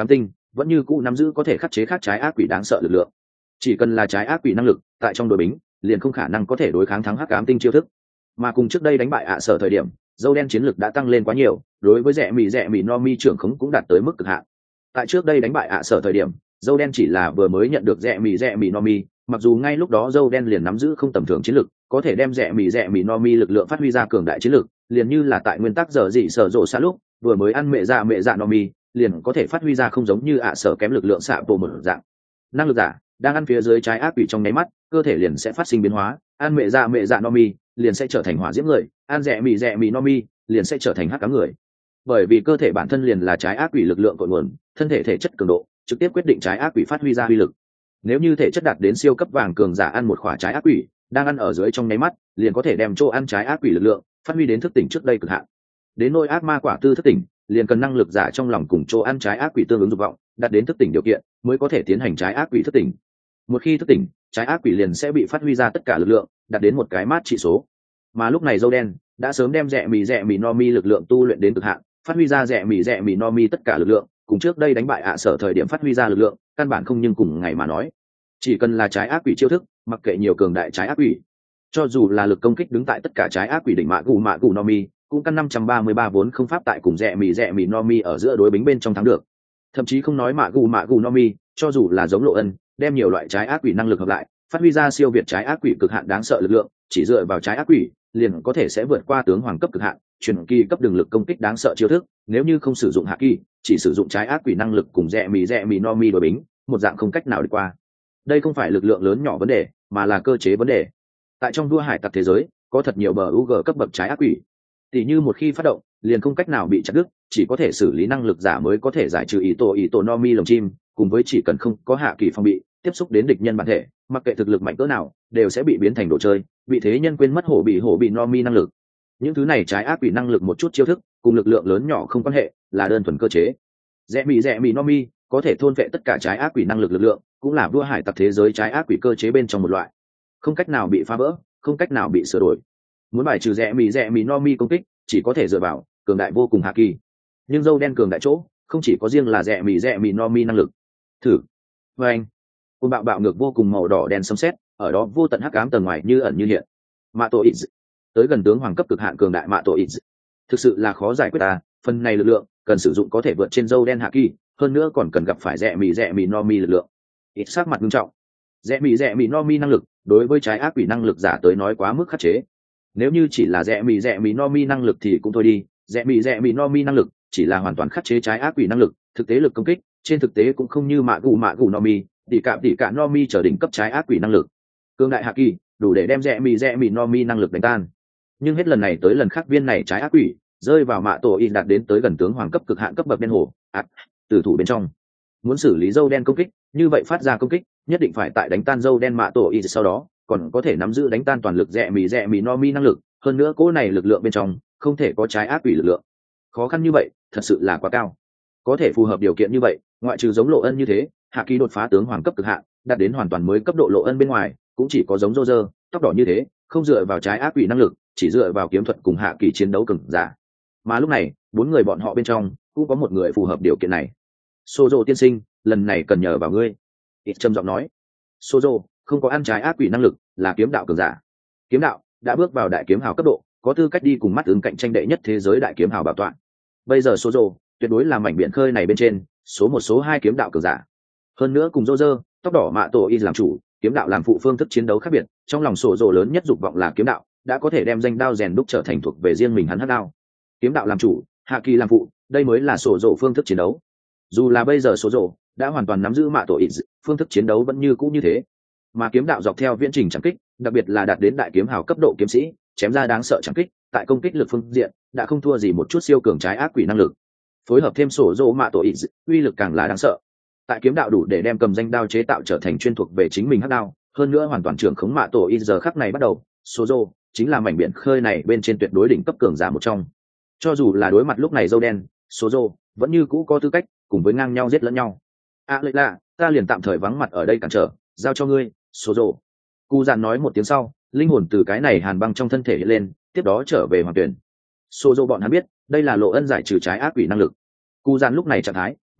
vẫn như cũ nắm giữ có thể khắc chế các trái ác quỷ đáng sợ lực lượng. Chỉ cần là trái ác quỷ năng lực, tại trong đội bính liền không khả năng có thể đối kháng thắng hắc ám tinh chiêu thức. Mà cùng trước đây đánh bại ạ sở thời điểm, dâu đen chiến lực đã tăng lên quá nhiều, đối với rẻ mì rẻ mì no mi trưởng khống cũng đạt tới mức cực hạn. Tại trước đây đánh bại ạ sở thời điểm, dâu đen chỉ là vừa mới nhận được rẻ mì rẻ mì no mi, mặc dù ngay lúc đó dâu đen liền nắm giữ không tầm thường chiến lực, có thể đem rẻ mì rẻ mì no mi lực lượng phát huy ra cường đại chiến lực, liền như là tại nguyên tắc giờ dị sở rộ xa lúc vừa mới ăn mẹ dạ mẹ dạ no mi, liền có thể phát huy ra không giống như ạ sở kém lực lượng xạ bộ một dạng. Năng lực giả đang ăn phía dưới trái ác quỷ trong nháy mắt, cơ thể liền sẽ phát sinh biến hóa, ăn mẹ dạ mẹ dạ no mi liền sẽ trở thành hỏa diễm người, ăn rẻ mì rẻ mì no mi liền sẽ trở thành hắc ám người. Bởi vì cơ thể bản thân liền là trái ác quỷ lực lượng cội nguồn, thân thể thể chất cường độ trực tiếp quyết định trái ác quỷ phát huy ra uy lực. Nếu như thể chất đạt đến siêu cấp vàng cường giả ăn một quả trái ác quỷ, đang ăn ở dưới trong nháy mắt, liền có thể đem chỗ ăn trái ác quỷ lực lượng phát huy đến thức tỉnh trước đây cực hạn. Đến nỗi ác ma quả tư thức tỉnh, liền cần năng lực giả trong lòng cùng chỗ ăn trái ác quỷ tương ứng dục vọng, đạt đến thức tỉnh điều kiện, mới có thể tiến hành trái ác quỷ thức tỉnh. Một khi thức tỉnh, trái ác quỷ liền sẽ bị phát huy ra tất cả lực lượng, đạt đến một cái mát trị số. Mà lúc này dâu đen đã sớm đem rẻ mì rẻ mì no mi lực lượng tu luyện đến cực hạn, phát huy ra rẻ mì rẻ mì no mi tất cả lực lượng, cùng trước đây đánh bại ạ sở thời điểm phát huy ra lực lượng căn bản không nhưng cùng ngày mà nói. Chỉ cần là trái ác quỷ chiêu thức, mặc kệ nhiều cường đại trái ác quỷ, cho dù là lực công kích đứng tại tất cả trái ác quỷ đỉnh mạ gù mạ gù no mi, cũng căn năm trăm ba mươi ba vốn không pháp tại cùng rẻ mì rẻ mì no mi ở giữa đối bính bên trong thắng được. Thậm chí không nói mạ gù mạ gù no mi, cho dù là giống lộ ân đem nhiều loại trái ác quỷ năng lực hợp lại, phát huy ra siêu việt trái ác quỷ cực hạn đáng sợ lực lượng, chỉ dựa vào trái ác quỷ liền có thể sẽ vượt qua tướng hoàng cấp cực hạn, truyền kỳ cấp đường lực công kích đáng sợ chiêu thức. Nếu như không sử dụng hạ kỳ, chỉ sử dụng trái ác quỷ năng lực cùng rẻ mì rẻ mì no mi đối bính, một dạng không cách nào đi qua. Đây không phải lực lượng lớn nhỏ vấn đề, mà là cơ chế vấn đề. Tại trong đua hải tặc thế giới, có thật nhiều bờ u g cấp bậc trái ác quỷ, tỷ như một khi phát động liền không cách nào bị chặt đứt, chỉ có thể xử lý năng lực giả mới có thể giải trừ ý tổ ý tổ no mi lồng chim, cùng với chỉ cần không có hạ kỳ phòng bị, tiếp xúc đến địch nhân bản thể, mặc kệ thực lực mạnh cỡ nào đều sẽ bị biến thành đồ chơi, bị thế nhân quên mất hổ bị hổ bị no mi năng lực. Những thứ này trái ác quỷ năng lực một chút chiêu thức cùng lực lượng lớn nhỏ không quan hệ, là đơn thuần cơ chế. Rẽ mì rẽ mì no mi có thể thôn vệ tất cả trái ác quỷ năng lực lực lượng, cũng là vua hải tặc thế giới trái ác quỷ cơ chế bên trong một loại, không cách nào bị phá vỡ, không cách nào bị sửa đổi. Muốn bài trừ rẽ mì rẽ mì no mi công kích, chỉ có thể dựa vào cường đại vô cùng hạ kỳ. Nhưng dâu đen cường đại chỗ không chỉ có riêng là rẽ mì rẽ mì no mi năng lực. Thử và anh côn bạo bạo ngược vô cùng màu đỏ đen xâm xét, ở đó vô tận hắc ám tầng ngoài như ẩn như hiện. Mạ tổ ít tới gần tướng hoàng cấp cực hạn cường đại mạ tổ ít, thực sự là khó giải quyết ta. Phần này lực lượng cần sử dụng có thể vượt trên dâu đen hạ kỳ, hơn nữa còn cần gặp phải rẽ mì rẽ mì no mi lực lượng. Ít sắc mặt nghiêm trọng. Rẽ mì rẽ mì no mi năng lực đối với trái ác quỷ năng lực giả tới nói quá mức khắc chế. Nếu như chỉ là rẽ mì rẽ mì no mi năng lực thì cũng thôi đi, rẽ mì rẽ mì no mi năng lực chỉ là hoàn toàn khắc chế trái ác quỷ năng lực, thực tế lực công kích trên thực tế cũng không như mạ gù mạ gù no mi, tỉ cả tỉ cả no mi trở đỉnh cấp trái ác quỷ năng lực. Cương đại hạ kỳ đủ để đem rẽ mì rẽ mì no mi năng lực đánh tan, nhưng hết lần này tới lần khác viên này trái ác quỷ rơi vào mạ tổ y đạt đến tới gần tướng hoàng cấp cực hạn cấp bậc đen hổ ạt từ thủ bên trong. Muốn xử lý dâu đen công kích, như vậy phát ra công kích nhất định phải tại đánh tan dâu đen mạ tổ y, sau đó còn có thể nắm giữ đánh tan toàn lực rẽ mì rẽ mì no mi năng lực, hơn nữa cỗ này lực lượng bên trong không thể có trái ác quỷ lực lượng. Khó khăn như vậy thật sự là quá cao. Có thể phù hợp điều kiện như vậy, ngoại trừ giống lộ ân như thế hạ kỳ đột phá tướng hoàng cấp cực hạn đạt đến hoàn toàn mới cấp độ lộ ân bên ngoài, cũng chỉ có giống rô rơ tóc đỏ như thế không dựa vào trái ác quỷ năng lực, chỉ dựa vào kiếm thuật cùng hạ kỳ chiến đấu cường giả. Mà lúc này bốn người bọn họ bên trong cũng có một người phù hợp điều kiện này. Sozo tiên sinh, lần này cần nhờ vào ngươi, ít trầm giọng nói. Sozo không có ăn trái ác quỷ năng lực, là kiếm đạo cường giả. Kiếm đạo đã bước vào đại kiếm hào cấp độ, có tư cách đi cùng mắt ứng cạnh tranh đệ nhất thế giới đại kiếm hào bảo tọa. Bây giờ Sozo tuyệt đối là mảnh biển khơi này bên trên số một số hai kiếm đạo cường giả. Hơn nữa cùng Roger tóc đỏ mạ tổ y làm chủ, kiếm đạo làm phụ phương thức chiến đấu khác biệt, trong lòng Sozo lớn nhất dục vọng là kiếm đạo, đã có thể đem danh đao rèn đúc trở thành thuộc về riêng mình hắn hắc đao. Kiếm đạo làm chủ, hạ kỳ làm phụ, đây mới là Sozo phương thức chiến đấu. Dù là bây giờ Sozo đã hoàn toàn nắm giữ mạ tổ y, phương thức chiến đấu vẫn như cũ như thế. Mà kiếm đạo dọc theo viễn trình chẳng kích, đặc biệt là đạt đến đại kiếm hào cấp độ kiếm sĩ, chém ra đáng sợ chẳng kích, tại công kích lực phương diện đã không thua gì một chút siêu cường trái ác quỷ năng lực. Phối hợp thêm sổ dỗ mạ tổ ít, uy lực càng là đáng sợ. Tại kiếm đạo đủ để đem cầm danh đao chế tạo trở thành chuyên thuộc về chính mình hắc đao, hơn nữa hoàn toàn trưởng khống mạ tổ ít. Giờ khắc này bắt đầu, sổ dỗ chính là mảnh biển khơi này bên trên tuyệt đối đỉnh cấp cường giả một trong. Cho dù là đối mặt lúc này dâu đen, sổ dỗ vẫn như cũ có tư cách cùng với ngang nhau giết lẫn nhau. À lợi lạ, ta liền tạm thời vắng mặt ở đây cản trở, giao cho ngươi, sổ dỗ. Cụ dàn nói một tiếng sau, linh hồn từ cái này hàn băng trong thân thể hiện lên, tiếp đó trở về hoàng tuyển. Sổ dỗ bọn hắn biết đây là lộ ân giải trừ trái ác quỷ năng lực. Cụ dàn lúc này trạng thái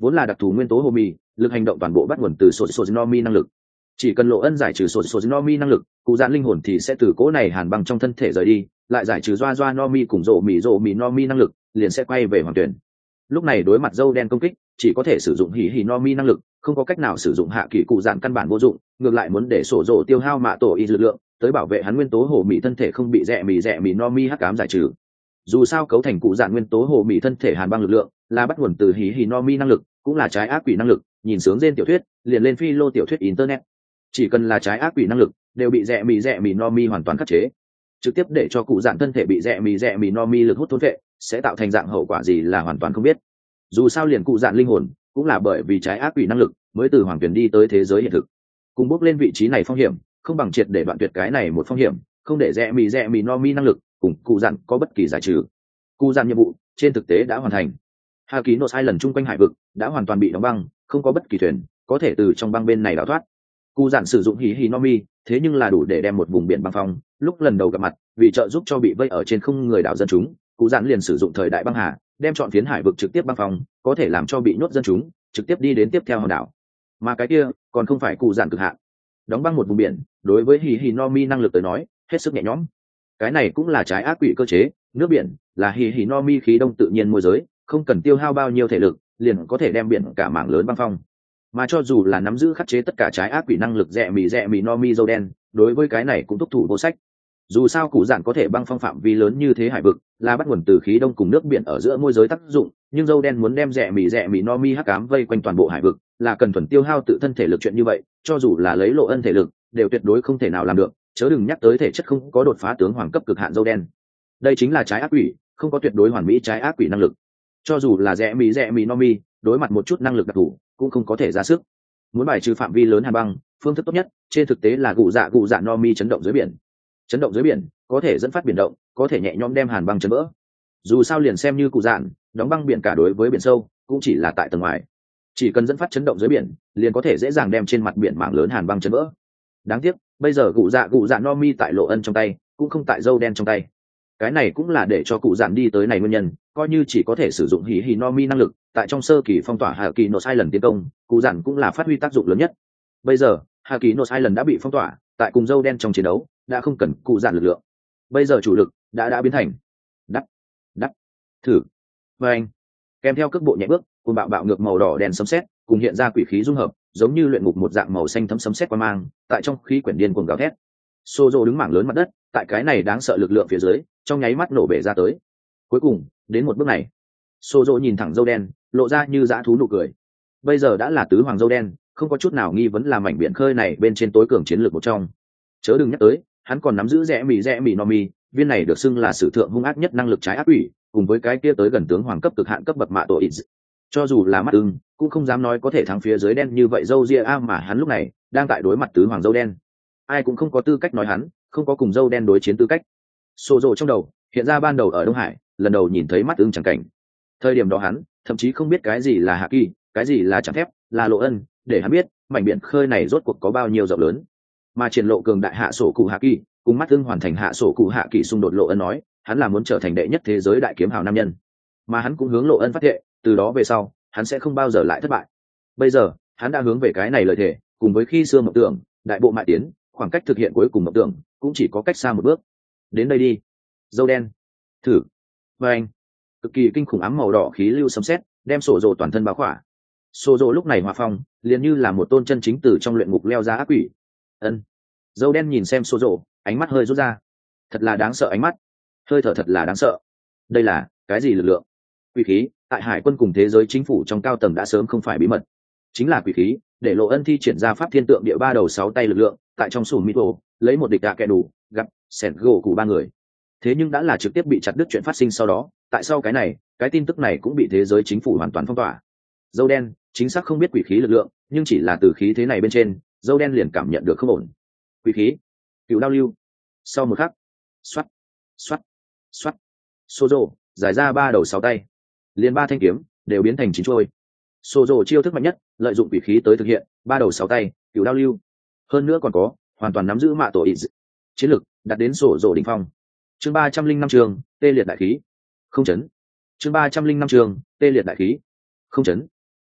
vốn là đặc thù nguyên tố hồ mì, lực hành động toàn bộ bắt nguồn từ sổ sổ no mi năng lực. Chỉ cần lộ ân giải trừ sổ sổ no mi năng lực, cụ dạn linh hồn thì sẽ từ cỗ này hàn băng trong thân thể rời đi, lại giải trừ doa doa no mi cùng rộ mì rộ mì no mi năng lực, liền sẽ quay về hoàng tuyển. Lúc này đối mặt dâu đen công kích, chỉ có thể sử dụng hỉ hỉ no mi năng lực, không có cách nào sử dụng hạ kỳ cụ dạn căn bản vô dụng, ngược lại muốn để sổ rộ tiêu hao mạ tổ y lực lượng tới bảo vệ hắn nguyên tố hồ mì thân thể không bị rẽ mì rẽ mì no mi hắc ám giải trừ. Dù sao cấu thành cụ dạn nguyên tố hồ mì thân thể hàn băng lực lượng là bắt nguồn từ hỉ hỉ no mi năng lực, cũng là trái ác quỷ năng lực. Nhìn sướng trên tiểu thuyết liền lên phi lô tiểu thuyết internet, chỉ cần là trái ác quỷ năng lực đều bị rẽ mì rẽ mì no mi hoàn toàn khắc chế, trực tiếp để cho cụ dạn thân thể bị rẽ mì rẽ mì no mi lực hút thôn vệ, sẽ tạo thành dạng hậu quả gì là hoàn toàn không biết. Dù sao liền cụ dạn linh hồn cũng là bởi vì trái ác quỷ năng lực mới từ hoàng tuyển đi tới thế giới hiện thực, cùng bước lên vị trí này phong hiểm không bằng triệt để đoạn tuyệt cái này một phong hiểm, không để rẽ mì rẽ mì no mi năng lực cùng cụ dạn có bất kỳ giải trừ. Cụ dạn nhiệm vụ trên thực tế đã hoàn thành. Hà Ký Nô sai lần chung quanh hải vực đã hoàn toàn bị đóng băng, không có bất kỳ thuyền có thể từ trong băng bên này đào thoát. Cụ dạn sử dụng hỉ hỉ no mi, thế nhưng là đủ để đem một vùng biển băng phong. Lúc lần đầu gặp mặt, vì trợ giúp cho bị vây ở trên không người đảo dân chúng, cụ dạn liền sử dụng thời đại băng hà, đem chọn phiến hải vực trực tiếp băng phong, có thể làm cho bị nhốt dân chúng trực tiếp đi đến tiếp theo hòn đảo. Mà cái kia còn không phải cụ dạn cực hạn. Đóng băng một vùng biển, đối với hỉ hỉ no mi năng lực tới nói, hết sức nhẹ nhõm. Cái này cũng là trái ác quỷ cơ chế, nước biển là hỉ hỉ no mi khí đông tự nhiên môi giới, không cần tiêu hao bao nhiêu thể lực, liền có thể đem biển cả mảng lớn băng phong. Mà cho dù là nắm giữ khắc chế tất cả trái ác quỷ năng lực rẽ mì rẽ mì no mi dâu đen, đối với cái này cũng thúc thủ vô sách. Dù sao cụ dạn có thể băng phong phạm vi lớn như thế hải vực, là bắt nguồn từ khí đông cùng nước biển ở giữa môi giới tác dụng, nhưng dâu đen muốn đem rẽ mì rẽ mì no mi hắc ám vây quanh toàn bộ hải vực, là cần thuần tiêu hao tự thân thể lực chuyện như vậy, cho dù là lấy lộ ân thể lực, đều tuyệt đối không thể nào làm được, chớ đừng nhắc tới thể chất không có đột phá tướng hoàng cấp cực hạn dâu đen. Đây chính là trái ác quỷ, không có tuyệt đối hoàn mỹ trái ác quỷ năng lực. Cho dù là rẽ mì rẽ mì no mi, đối mặt một chút năng lực đặc thù, cũng không có thể ra sức. Muốn bài trừ phạm vi lớn hàn băng, phương thức tốt nhất trên thực tế là gù dạ gù dạ no mi chấn động dưới biển. Chấn động dưới biển có thể dẫn phát biển động, có thể nhẹ nhõm đem hàn băng chấn vỡ. Dù sao liền xem như cụ dạn đóng băng biển cả đối với biển sâu cũng chỉ là tại tầng ngoài, chỉ cần dẫn phát chấn động dưới biển liền có thể dễ dàng đem trên mặt biển mảng lớn hàn băng chấn vỡ. Đáng tiếc bây giờ gù dạ gù dạ no mi tại lộ ân trong tay, cũng không tại dâu đen trong tay. Cái này cũng là để cho cụ dạn đi tới này nguyên nhân, coi như chỉ có thể sử dụng hỉ hỉ no mi năng lực tại trong sơ kỳ phong tỏa Hà Kỳ Nô sai lần tiến công, cụ dạn cũng là phát huy tác dụng lớn nhất. Bây giờ Hà Kỳ Nô sai lần đã bị phong tỏa, tại cùng dâu đen trong chiến đấu đã không cần cụ dạn lực lượng, bây giờ chủ lực đã đã biến thành đắp đắp thử và anh kèm theo cước bộ nhẹ bước cùng bạo bạo ngược màu đỏ đèn sấm sét cùng hiện ra quỷ khí dung hợp, giống như luyện ngục một dạng màu xanh thấm sấm sét qua mang tại trong khí quyển điên cuồng gào thét. Xô rô đứng mảng lớn mặt đất, tại cái này đáng sợ lực lượng phía dưới trong nháy mắt nổ bể ra tới. Cuối cùng đến một bước này, Xô rô nhìn thẳng dâu đen, lộ ra như dã thú nụ cười. Bây giờ đã là tứ hoàng dâu đen, không có chút nào nghi vấn là mảnh biển khơi này bên trên tối cường chiến lược một trong. Chớ đừng nhắc tới hắn còn nắm giữ rẽ mì rẽ mì no mi, viên này được xưng là sử thượng hung ác nhất năng lực trái ác quỷ, cùng với cái kia tới gần tướng hoàng cấp cực hạn cấp bậc mạ tổ ít. Cho dù là mắt ưng cũng không dám nói có thể thắng phía dưới đen như vậy dâu ria a, mà hắn lúc này đang tại đối mặt tứ hoàng dâu đen, ai cũng không có tư cách nói hắn không có cùng dâu đen đối chiến tư cách. Xô rộ trong đầu hiện ra ban đầu ở Đông Hải lần đầu nhìn thấy mắt ưng chẳng cảnh, thời điểm đó hắn thậm chí không biết cái gì là hạ kỳ, cái gì là chẳng thép, là lộ ân, để hắn biết mảnh biển khơi này rốt cuộc có bao nhiêu rộng lớn. Mà triển lộ cường đại hạ sổ cụ hạ kỳ cùng mắt ưng hoàn thành hạ sổ cụ hạ kỳ xung đột, lộ ân nói hắn là muốn trở thành đệ nhất thế giới đại kiếm hào nam nhân, mà hắn cũng hướng lộ ân phát thệ từ đó về sau hắn sẽ không bao giờ lại thất bại. Bây giờ hắn đã hướng về cái này lời thề, cùng với khi xưa mộng tưởng đại bộ mại tiến, khoảng cách thực hiện cuối cùng mộng tưởng cũng chỉ có cách xa một bước. Đến đây đi dâu đen, thử và anh cực kỳ kinh khủng ám màu đỏ khí lưu sấm sét đem sổ rồ toàn thân báo khỏa. Sổ rồ lúc này hòa phong liền như là một tôn chân chính từ trong luyện ngục leo ra ác quỷ. Ân. Dâu đen nhìn xem sổ rồ, ánh mắt hơi rút ra. Thật là đáng sợ ánh mắt, hơi thở thật là đáng sợ. Đây là cái gì lực lượng? Quỷ khí tại hải quân cùng thế giới chính phủ trong cao tầng đã sớm không phải bí mật, chính là quỷ khí để lộ ân thi triển ra pháp thiên tượng địa ba đầu sáu tay lực lượng tại trong sủ mít ổ lấy một địch đạ kẻ đủ gặp sẹt gỗ cụ ba người. Thế nhưng đã là trực tiếp bị chặt đứt chuyện phát sinh sau đó, tại sau cái này cái tin tức này cũng bị thế giới chính phủ hoàn toàn phong tỏa. Dâu đen chính xác không biết quỷ khí lực lượng, nhưng chỉ là từ khí thế này bên trên dâu đen liền cảm nhận được không ổn. Quỷ khí cựu đao lưu. Sau một khắc, xoắt xoắt xoắt, xô rộ giải ra ba đầu sáu tay, liền ba thanh kiếm đều biến thành chín trôi. Xô rộ chiêu thức mạnh nhất lợi dụng quỷ khí tới thực hiện ba đầu sáu tay cựu đao lưu, hơn nữa còn có hoàn toàn nắm giữ mạ tổ ít chiến lực đạt đến sổ rộ đỉnh phong. Chương ba trăm linh năm trường tê liệt đại khí không chấn. Chương ba trăm linh năm trường tê liệt đại khí không chấn.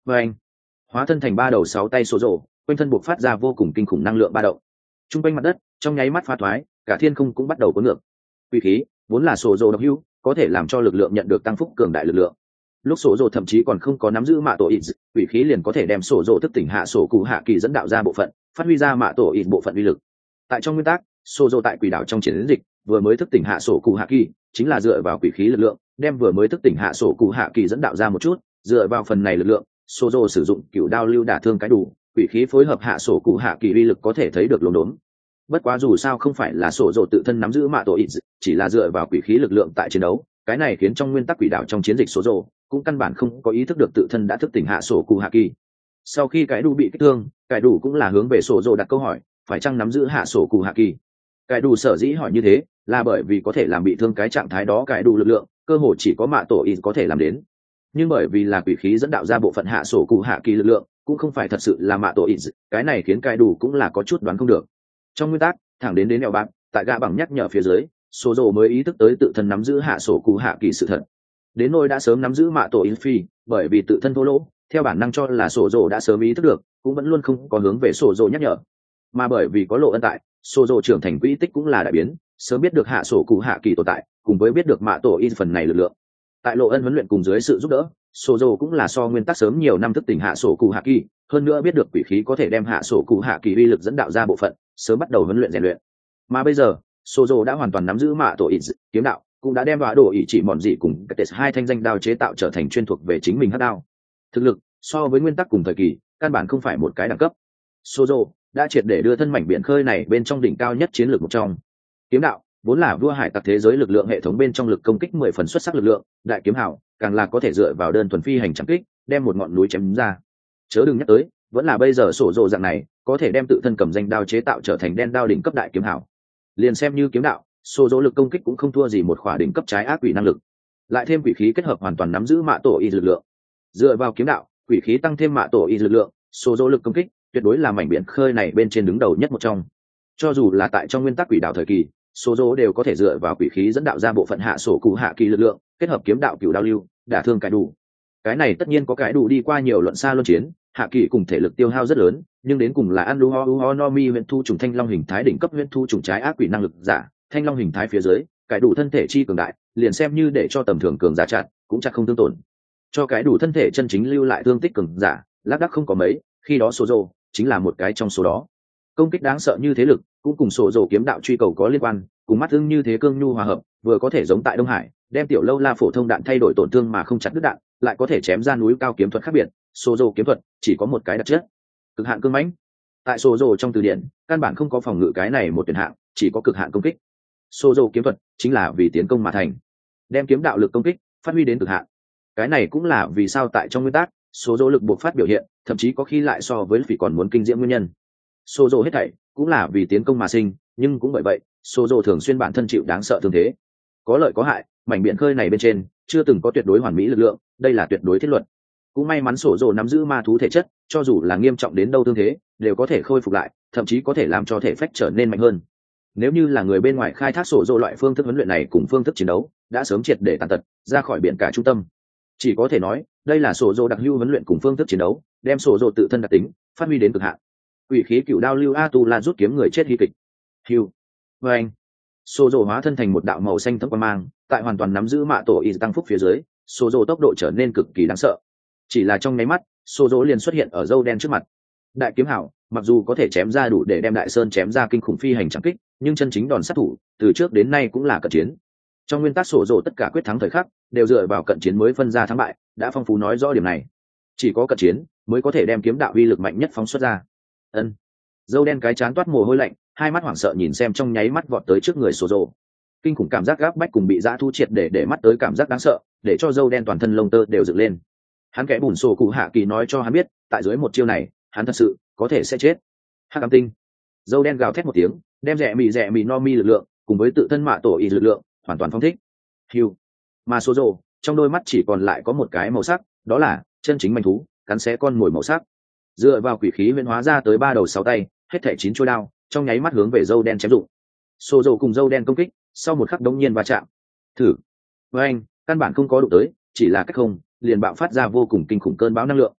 và anh hóa thân thành ba đầu sáu tay sổ rộ, quanh thân buộc phát ra vô cùng kinh khủng năng lượng ba động. Trung quanh mặt đất trong nháy mắt phá thoái, cả thiên không cũng bắt đầu cuốn ngược. Quỷ khí vốn là sổ rộ độc hưu, có thể làm cho lực lượng nhận được tăng phúc cường đại lực lượng. Lúc sổ rộ thậm chí còn không có nắm giữ mạ tổ ít, quỷ khí liền có thể đem sổ rộ thức tỉnh hạ sổ cụ hạ kỳ dẫn đạo ra bộ phận, phát huy ra mạ tổ ít bộ phận uy lực. Tại trong nguyên tắc, sổ rộ tại quỷ đảo trong chiến dịch vừa mới thức tỉnh hạ sổ cụ hạ kỳ, chính là dựa vào quỷ khí lực lượng đem vừa mới thức tỉnh hạ sổ cụ hạ kỳ dẫn đạo ra một chút. Dựa vào phần này lực lượng, sổ rộ sử dụng cựu đao lưu đả thương cái đủ, quỷ khí phối hợp hạ sổ cụ hạ kỳ uy lực có thể thấy được lồn đốn. Bất quá dù sao không phải là sổ rộ tự thân nắm giữ mạ tổ ít, chỉ là dựa vào quỷ khí lực lượng tại chiến đấu, cái này khiến trong nguyên tắc quỷ đảo trong chiến dịch sổ rộ cũng căn bản không có ý thức được tự thân đã thức tỉnh hạ sổ cụ hạ kỳ. Sau khi cái đủ bị kích thương, cái đủ cũng là hướng về sổ rộ đặt câu hỏi, phải chăng nắm giữ hạ sổ cụ hạ kỳ. Cái đủ sở dĩ hỏi như thế là bởi vì có thể làm bị thương cái trạng thái đó cái đủ lực lượng cơ hồ chỉ có mạ tổ ít có thể làm đến, nhưng bởi vì là quỷ khí dẫn đạo ra bộ phận hạ sổ cụ hạ kỳ lực lượng cũng không phải thật sự là mạ tổ ít, cái này khiến cái đủ cũng là có chút đoán không được. Trong nguyên tắc thẳng đến đến neo bạc, tại gã bằng nhắc nhở phía dưới, sổ rộ mới ý thức tới tự thân nắm giữ hạ sổ cụ hạ kỳ sự thật. Đến nôi đã sớm nắm giữ mạ tổ ít phi, bởi vì tự thân thô lỗ, theo bản năng cho là sổ rộ đã sớm ý thức được, cũng vẫn luôn không có hướng về sổ rộ nhắc nhở. Mà bởi vì có lộ ân tại, sổ rộ trưởng thành quỹ tích cũng là đại biến, sớm biết được hạ sổ cụ hạ kỳ tồn tại, cùng với biết được mạ tổ ít phần này lực lượng. Tại lộ ân huấn luyện cùng dưới sự giúp đỡ, sổ rộ cũng là so nguyên tắc sớm nhiều năm thức tỉnh hạ sổ cụ hạ kỳ, hơn nữa biết được quỷ khí có thể đem hạ sổ cụ hạ kỳ uy lực dẫn đạo ra bộ phận, sớm bắt đầu huấn luyện rèn luyện. Mà bây giờ sổ rộ đã hoàn toàn nắm giữ mạ tổ ít kiếm đạo, cũng đã đem vào đồ ý chỉ mòn dị cùng cái hai thanh danh đao chế tạo trở thành chuyên thuộc về chính mình hắc đao. Thực lực so với nguyên tắc cùng thời kỳ căn bản không phải một cái đẳng cấp. Sổ rộ đã triệt để đưa thân mảnh biển khơi này bên trong đỉnh cao nhất chiến lược một trong. Kiếm đạo vốn là vua hải tặc thế giới lực lượng hệ thống bên trong lực công kích mười phần xuất sắc lực lượng, đại kiếm hảo càng là có thể dựa vào đơn thuần phi hành chẳng kích đem một ngọn núi chém ra. Chớ đừng nhắc tới vẫn là bây giờ sổ rộ dạng này có thể đem tự thân cầm danh đao chế tạo trở thành đen đao đỉnh cấp đại kiếm hảo. Liền xem như kiếm đạo, sổ rộ lực công kích cũng không thua gì một khỏa đỉnh cấp trái ác quỷ năng lực, lại thêm quỷ khí kết hợp hoàn toàn nắm giữ mạ tổ y lực lượng. Dựa vào kiếm đạo, quỷ khí tăng thêm mạ tổ y lực lượng, sổ rộ lực công kích tuyệt đối là mảnh biển khơi này bên trên đứng đầu nhất một trong. Cho dù là tại trong nguyên tắc quỷ đạo thời kỳ, sổ rộ đều có thể dựa vào quỷ khí dẫn đạo ra bộ phận hạ sổ cụ hạ kỳ lực lượng, kết hợp kiếm đạo cửu đao lưu đả thương cái đủ. Cái này tất nhiên có cái đủ đi qua nhiều luận xa luân chiến, hạ kỳ cùng thể lực tiêu hao rất lớn, nhưng đến cùng là ăn lu ho u ho no mi huyện thu trùng thanh long hình thái đỉnh cấp huyện thu trùng trái ác quỷ năng lực giả, thanh long hình thái phía dưới cái đủ thân thể chi cường đại, liền xem như để cho tầm thường cường giả chặn cũng chắc không tương tổn. Cho cái đủ thân thể chân chính lưu lại thương tích cường giả lác đác không có mấy, khi đó sổ rộ chính là một cái trong số đó. Công kích đáng sợ như thế lực cũng cùng sổ rộ kiếm đạo truy cầu có liên quan, cùng mắt thương như thế cương nhu hòa hợp, vừa có thể giống tại Đông Hải đem tiểu lâu la phổ thông đạn thay đổi tổn thương mà không chặt đứt đạn, lại có thể chém ra núi cao kiếm thuật khác biệt. Sổ rộ kiếm thuật chỉ có một cái đặc chất, cực hạn cương mãnh. Tại sổ rộ trong từ điển căn bản không có phòng ngự cái này một tuyển hạng, chỉ có cực hạn công kích. Sổ rộ kiếm thuật chính là vì tiến công mà thành, đem kiếm đạo lực công kích phát huy đến cực hạn. Cái này cũng là vì sao tại trong nguyên tắc sổ rộ lực buộc phát biểu hiện thậm chí có khi lại so với phỉ còn muốn kinh diễm nguyên nhân. Sổ rộ hết thảy cũng là vì tiến công mà sinh, nhưng cũng bởi vậy sổ rộ thường xuyên bản thân chịu đáng sợ thương thế. Có lợi có hại, mảnh biển khơi này bên trên chưa từng có tuyệt đối hoàn mỹ lực lượng, đây là tuyệt đối thiết luật. Cũng may mắn sổ rộ nắm giữ ma thú thể chất, cho dù là nghiêm trọng đến đâu thương thế đều có thể khôi phục lại, thậm chí có thể làm cho thể phách trở nên mạnh hơn. Nếu như là người bên ngoài khai thác sổ rộ loại phương thức huấn luyện này cùng phương thức chiến đấu, đã sớm triệt để tàn tật ra khỏi biển cả trung tâm. Chỉ có thể nói đây là sổ rộ đặc hữu huấn luyện cùng phương thức chiến đấu, đem sổ rộ tự thân đặc tính phát huy đến cực hạn. Quỷ khí cựu đao lưu a tu la rút kiếm người chết hy kịch hiu và anh sổ rộ hóa thân thành một đạo màu xanh thấm quang mang, tại hoàn toàn nắm giữ mạ tổ y tăng phúc phía dưới, sổ rộ tốc độ trở nên cực kỳ đáng sợ. Chỉ là trong nháy mắt sổ rộ liền xuất hiện ở dâu đen trước mặt. Đại kiếm hảo mặc dù có thể chém ra đủ để đem đại sơn chém ra kinh khủng phi hành chẳng kích, nhưng chân chính đòn sát thủ từ trước đến nay cũng là cận chiến. Trong nguyên tắc sổ rộ tất cả quyết thắng thời khắc đều dựa vào cận chiến mới phân ra thắng bại, đã phong phú nói rõ điểm này. Chỉ có cận chiến mới có thể đem kiếm đạo uy lực mạnh nhất phóng xuất ra. Ân. Dâu đen cái chán toát mồ hôi lạnh, hai mắt hoảng sợ nhìn xem trong nháy mắt vọt tới trước người sổ rộ. Kinh khủng cảm giác gáp bách cùng bị dã thu triệt để để mắt tới cảm giác đáng sợ, để cho dâu đen toàn thân lông tơ đều dựng lên. Hắn kẽ bùn sổ cụ hạ kỳ nói cho hắn biết, tại dưới một chiêu này hắn thật sự có thể sẽ chết. Hắc ám tinh. Dâu đen gào thét một tiếng, đem rẻ mì rẻ mì no mi lực lượng cùng với tự thân mạ tổ y lực lượng hoàn toàn phong thích. Hiu. Mà sổ rộ trong đôi mắt chỉ còn lại có một cái màu sắc, đó là chân chính manh thú cắn xé con mồi màu sắc. Dựa vào quỷ khí huyễn hóa ra tới ba đầu sáu tay, hết thảy chín chuôi đao trong nháy mắt hướng về dâu đen chém dụng. Sổ rộ cùng dâu đen công kích sau một khắc đống nhiên va chạm. Thử. Với anh căn bản không có đụng tới, chỉ là cách không liền bạo phát ra vô cùng kinh khủng cơn bão năng lượng.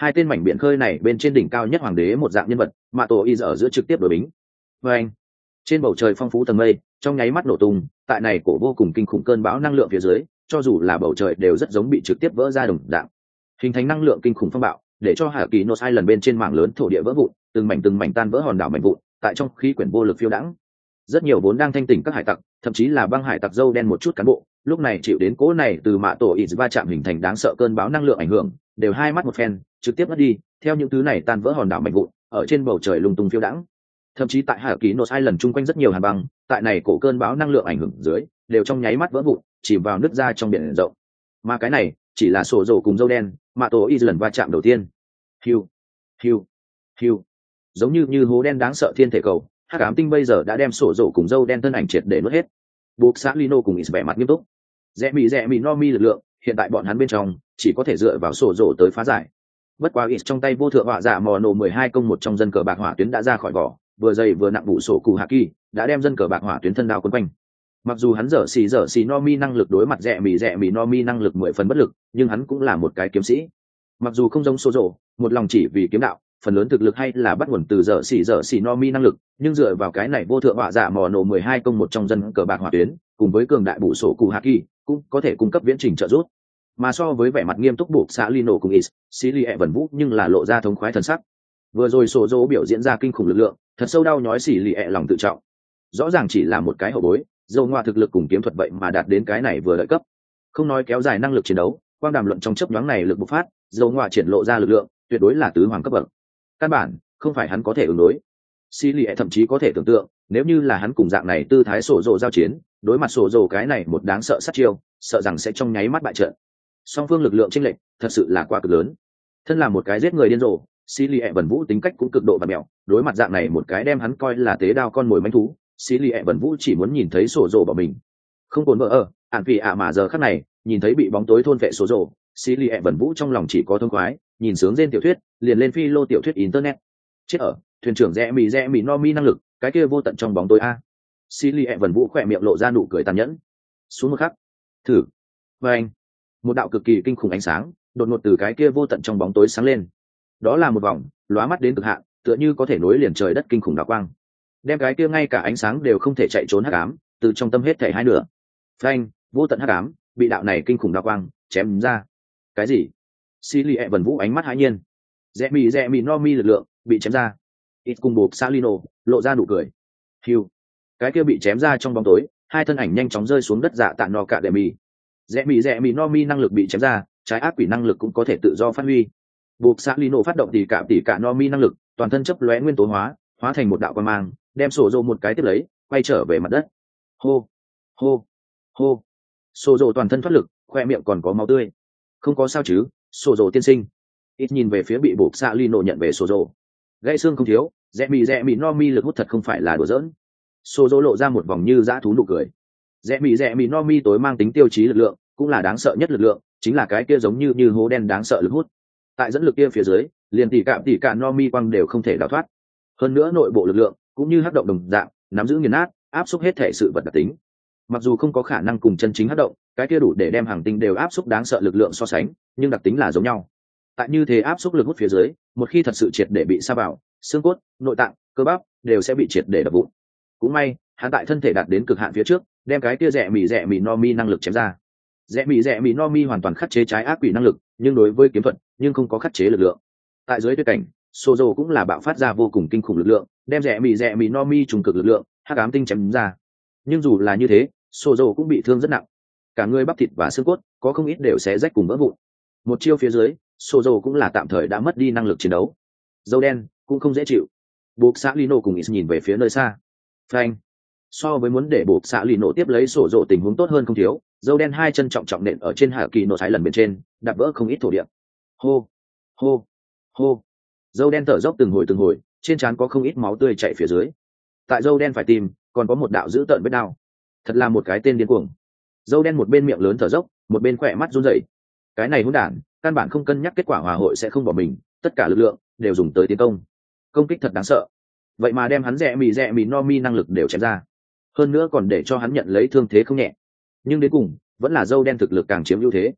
hai tên mảnh biển khơi này bên trên đỉnh cao nhất hoàng đế một dạng nhân vật mạ tổ y ở giữa trực tiếp đội bính. Và anh trên bầu trời phong phú tầng mây trong nháy mắt nổ tung, tại này cổ vô cùng kinh khủng cơn bão năng lượng phía dưới, cho dù là bầu trời đều rất giống bị trực tiếp vỡ ra đồng dạng, hình thành năng lượng kinh khủng phong bạo, để cho hạ kỳ nốt hai lần bên trên mảng lớn thổ địa vỡ vụn, từng mảnh từng mảnh tan vỡ hòn đảo mảnh vụn, tại trong khí quyển vô lực phiêu đãng. Rất nhiều vốn đang thanh tỉnh các hải tặc, thậm chí là băng hải tặc dâu đen một chút cán bộ, lúc này chịu đến cỗ này từ mạ tổ y va chạm hình thành đáng sợ cơn bão năng lượng ảnh hưởng, đều hai mắt một phen trực tiếp mất đi, theo những thứ này tan vỡ hòn đảo mảnh vụn ở trên bầu trời lung tung phiêu đãng. Thậm chí tại hạ kỳ nốt hai lần chung quanh rất nhiều hàn băng, tại này cổ cơn bão năng lượng ảnh hưởng dưới, đều trong nháy mắt vỡ vụn, chìm vào nước ra trong biển rộng. Mà cái này chỉ là sổ dầu cùng dâu đen mạ tổ y lần va chạm đầu tiên. Hiu, hiu, hiu, giống như như hố đen đáng sợ thiên thể cầu, hắc ám tinh bây giờ đã đem sổ dầu cùng dâu đen thân ảnh triệt để nuốt hết. Buộc xã Lino cùng Is vẻ mặt nghiêm túc. Rẽ mì rẽ mì no mi lực lượng, hiện tại bọn hắn bên trong chỉ có thể dựa vào sổ dầu tới phá giải. Bất quá Is trong tay vô thượng họa dạ mò nổ mười hai công một trong dân cờ bạc hỏa tuyến đã ra khỏi vỏ, vừa dày vừa nặng vụ sổ cụ hạ kỳ đã đem dân cờ bạc hỏa tuyến thân đao quấn quanh. Mặc dù hắn dở xì dở xì no mi năng lực đối mặt rẽ mì rẽ mì no mi năng lực mười phần bất lực, nhưng hắn cũng là một cái kiếm sĩ. Mặc dù không giống sổ dầu, một lòng chỉ vì kiếm đạo, phần lớn thực lực hay là bắt nguồn từ dở xì dở xì no mi năng lực, nhưng dựa vào cái này vô thượng họa dạ mò nổ mười hai công một trong dân cờ bạc hỏa tuyến, cùng với cường đại bụ sổ cụ hạ kỳ cũng có thể cung cấp viễn trình trợ giúp. Mà so với vẻ mặt nghiêm túc buộc xã Lino cùng Is, xí lì ẹ vần vũ nhưng là lộ ra thống khoái thần sắc. Vừa rồi sổ dỗ biểu diễn ra kinh khủng lực lượng, thật sâu đau nhói xỉ lì ẹ lòng tự trọng. Rõ ràng chỉ là một cái hậu bối, dâu ngoa thực lực cùng kiếm thuật vậy mà đạt đến cái này vừa lợi cấp. Không nói kéo dài năng lực chiến đấu, quang đàm luận trong chớp nhoáng này lực bộc phát, dâu ngoa triển lộ ra lực lượng tuyệt đối là tứ hoàng cấp bậc. Căn bản không phải hắn có thể ứng đối. Xỉ lì ẹ thậm chí có thể tưởng tượng, nếu như là hắn cùng dạng này tư thái sổ dỗ giao chiến, đối mặt sổ dỗ cái này một đáng sợ sát chiêu, sợ rằng sẽ trong nháy mắt bại trận. Song phương lực lượng chênh lệch thật sự là quá cực lớn. Thân là một cái giết người điên rồ, xí lì ẹ vần vũ tính cách cũng cực độ bạt mẹo, đối mặt dạng này một cái đem hắn coi là tế đao con mồi manh thú, xí lì ẹ vần vũ chỉ muốn nhìn thấy sổ rồ bỏ mình. Không cồn vợ ở ạn vì ạ mà giờ khắc này nhìn thấy bị bóng tối thôn vệ sổ rồ, xí lì ẹ vần vũ trong lòng chỉ có thông khoái, nhìn sướng trên tiểu thuyết liền lên phi lô tiểu thuyết internet. Chết ở thuyền trưởng rẽ mì rẽ mì no mi năng lực, cái kia vô tận trong bóng tối a. Xí lì ẹ vần vũ khỏe miệng lộ ra nụ cười tàn nhẫn. Xuống một khắc, thử và anh một đạo cực kỳ kinh khủng ánh sáng đột ngột từ cái kia vô tận trong bóng tối sáng lên. Đó là một vòng lóa mắt đến cực hạn, tựa như có thể nối liền trời đất kinh khủng đạo quang, đem cái kia ngay cả ánh sáng đều không thể chạy trốn hắc ám từ trong tâm hết thể hai nửa. Phanh, vô tận hắc ám bị đạo này kinh khủng đạo quang chém ra. Cái gì? Xí lì ẹ vần vũ ánh mắt hãi nhiên. Rẽ mì rẽ mì no mi lực lượng bị chém ra. Ít cùng buộc Salino lộ ra nụ cười. Hiu, cái kia bị chém ra trong bóng tối, hai thân ảnh nhanh chóng rơi xuống đất dạ tạn nọ cả đệ mì. Rẽ mì rẽ mì no mi năng lực bị chém ra, trái ác quỷ năng lực cũng có thể tự do phát huy. Buộc xã Lino phát động tỉ cả tỉ cả no mi năng lực, toàn thân chấp lóe nguyên tố hóa, hóa thành một đạo quang mang, đem sổ dồ một cái tiếp lấy, quay trở về mặt đất. Hô, hô, hô. Sổ dồ toàn thân thoát lực, khoe miệng còn có máu tươi. Không có sao chứ, sổ dồ tiên sinh. Ít nhìn về phía bị buộc xã Lino nhận về sổ dồ. Gãy xương không thiếu, rẽ mì rẽ mì no mi lực hút thật không phải là đùa giỡn. Sổ dồ lộ ra một vòng như dã thú nụ cười. Rẽ mì rẽ mì no mi tối mang tính tiêu chí lực lượng, cũng là đáng sợ nhất lực lượng, chính là cái kia giống như như hố đen đáng sợ lực hút. Tại dẫn lực kia phía dưới, liền tỉ cạm tỉ cả no mi quang đều không thể đào thoát. Hơn nữa nội bộ lực lượng cũng như hắc động đồng dạng, nắm giữ nghiền nát, áp xúc hết thể sự vật đặc tính. Mặc dù không có khả năng cùng chân chính hắc động, cái kia đủ để đem hàng tinh đều áp xúc đáng sợ lực lượng so sánh, nhưng đặc tính là giống nhau. Tại như thế áp xúc lực hút phía dưới, một khi thật sự triệt để bị sa vào, xương cốt, nội tạng, cơ bắp đều sẽ bị triệt để đập vụn. Cũng may, hắn tại thân thể đạt đến cực hạn phía trước, đem cái kia rẽ mì rẽ mì no mi năng lực chém ra. Rẽ mì rẽ mì no mi hoàn toàn khắc chế trái ác quỷ năng lực, nhưng đối với kiếm thuật nhưng không có khắc chế lực lượng. Tại dưới tuyết cảnh, Sozo cũng là bạo phát ra vô cùng kinh khủng lực lượng, đem rẽ mì rẽ mì no mi trùng cực lực lượng hắc ám tinh chém ra. Nhưng dù là như thế, Sozo cũng bị thương rất nặng, cả người bắp thịt và xương cốt có không ít đều xé rách cùng vỡ vụn. Một chiêu phía dưới, Sozo cũng là tạm thời đã mất đi năng lực chiến đấu. Dâu đen cũng không dễ chịu. Buộc xã Lino cùng Is nhìn về phía nơi xa. Phanh. So với muốn để buộc xã Lino tiếp lấy sổ rộ tình huống tốt hơn không thiếu, dâu đen hai chân trọng trọng nện ở trên hạ kỳ nổ thái lần bên trên, đạp vỡ không ít thổ địa. Hô, hô, hô. Dâu đen thở dốc từng hồi từng hồi, trên trán có không ít máu tươi chảy phía dưới. Tại dâu đen phải tìm, còn có một đạo dữ tợn vết đao. Thật là một cái tên điên cuồng. Dâu đen một bên miệng lớn thở dốc, một bên khỏe mắt run rẩy. Cái này hỗn đản, căn bản không cân nhắc kết quả hòa hội sẽ không bỏ mình, tất cả lực lượng đều dùng tới tiến công. Công kích thật đáng sợ. Vậy mà đem hắn rẽ mì rẽ mì no mi năng lực đều chém ra. Hơn nữa còn để cho hắn nhận lấy thương thế không nhẹ. Nhưng đến cùng, vẫn là dâu đen thực lực càng chiếm ưu thế.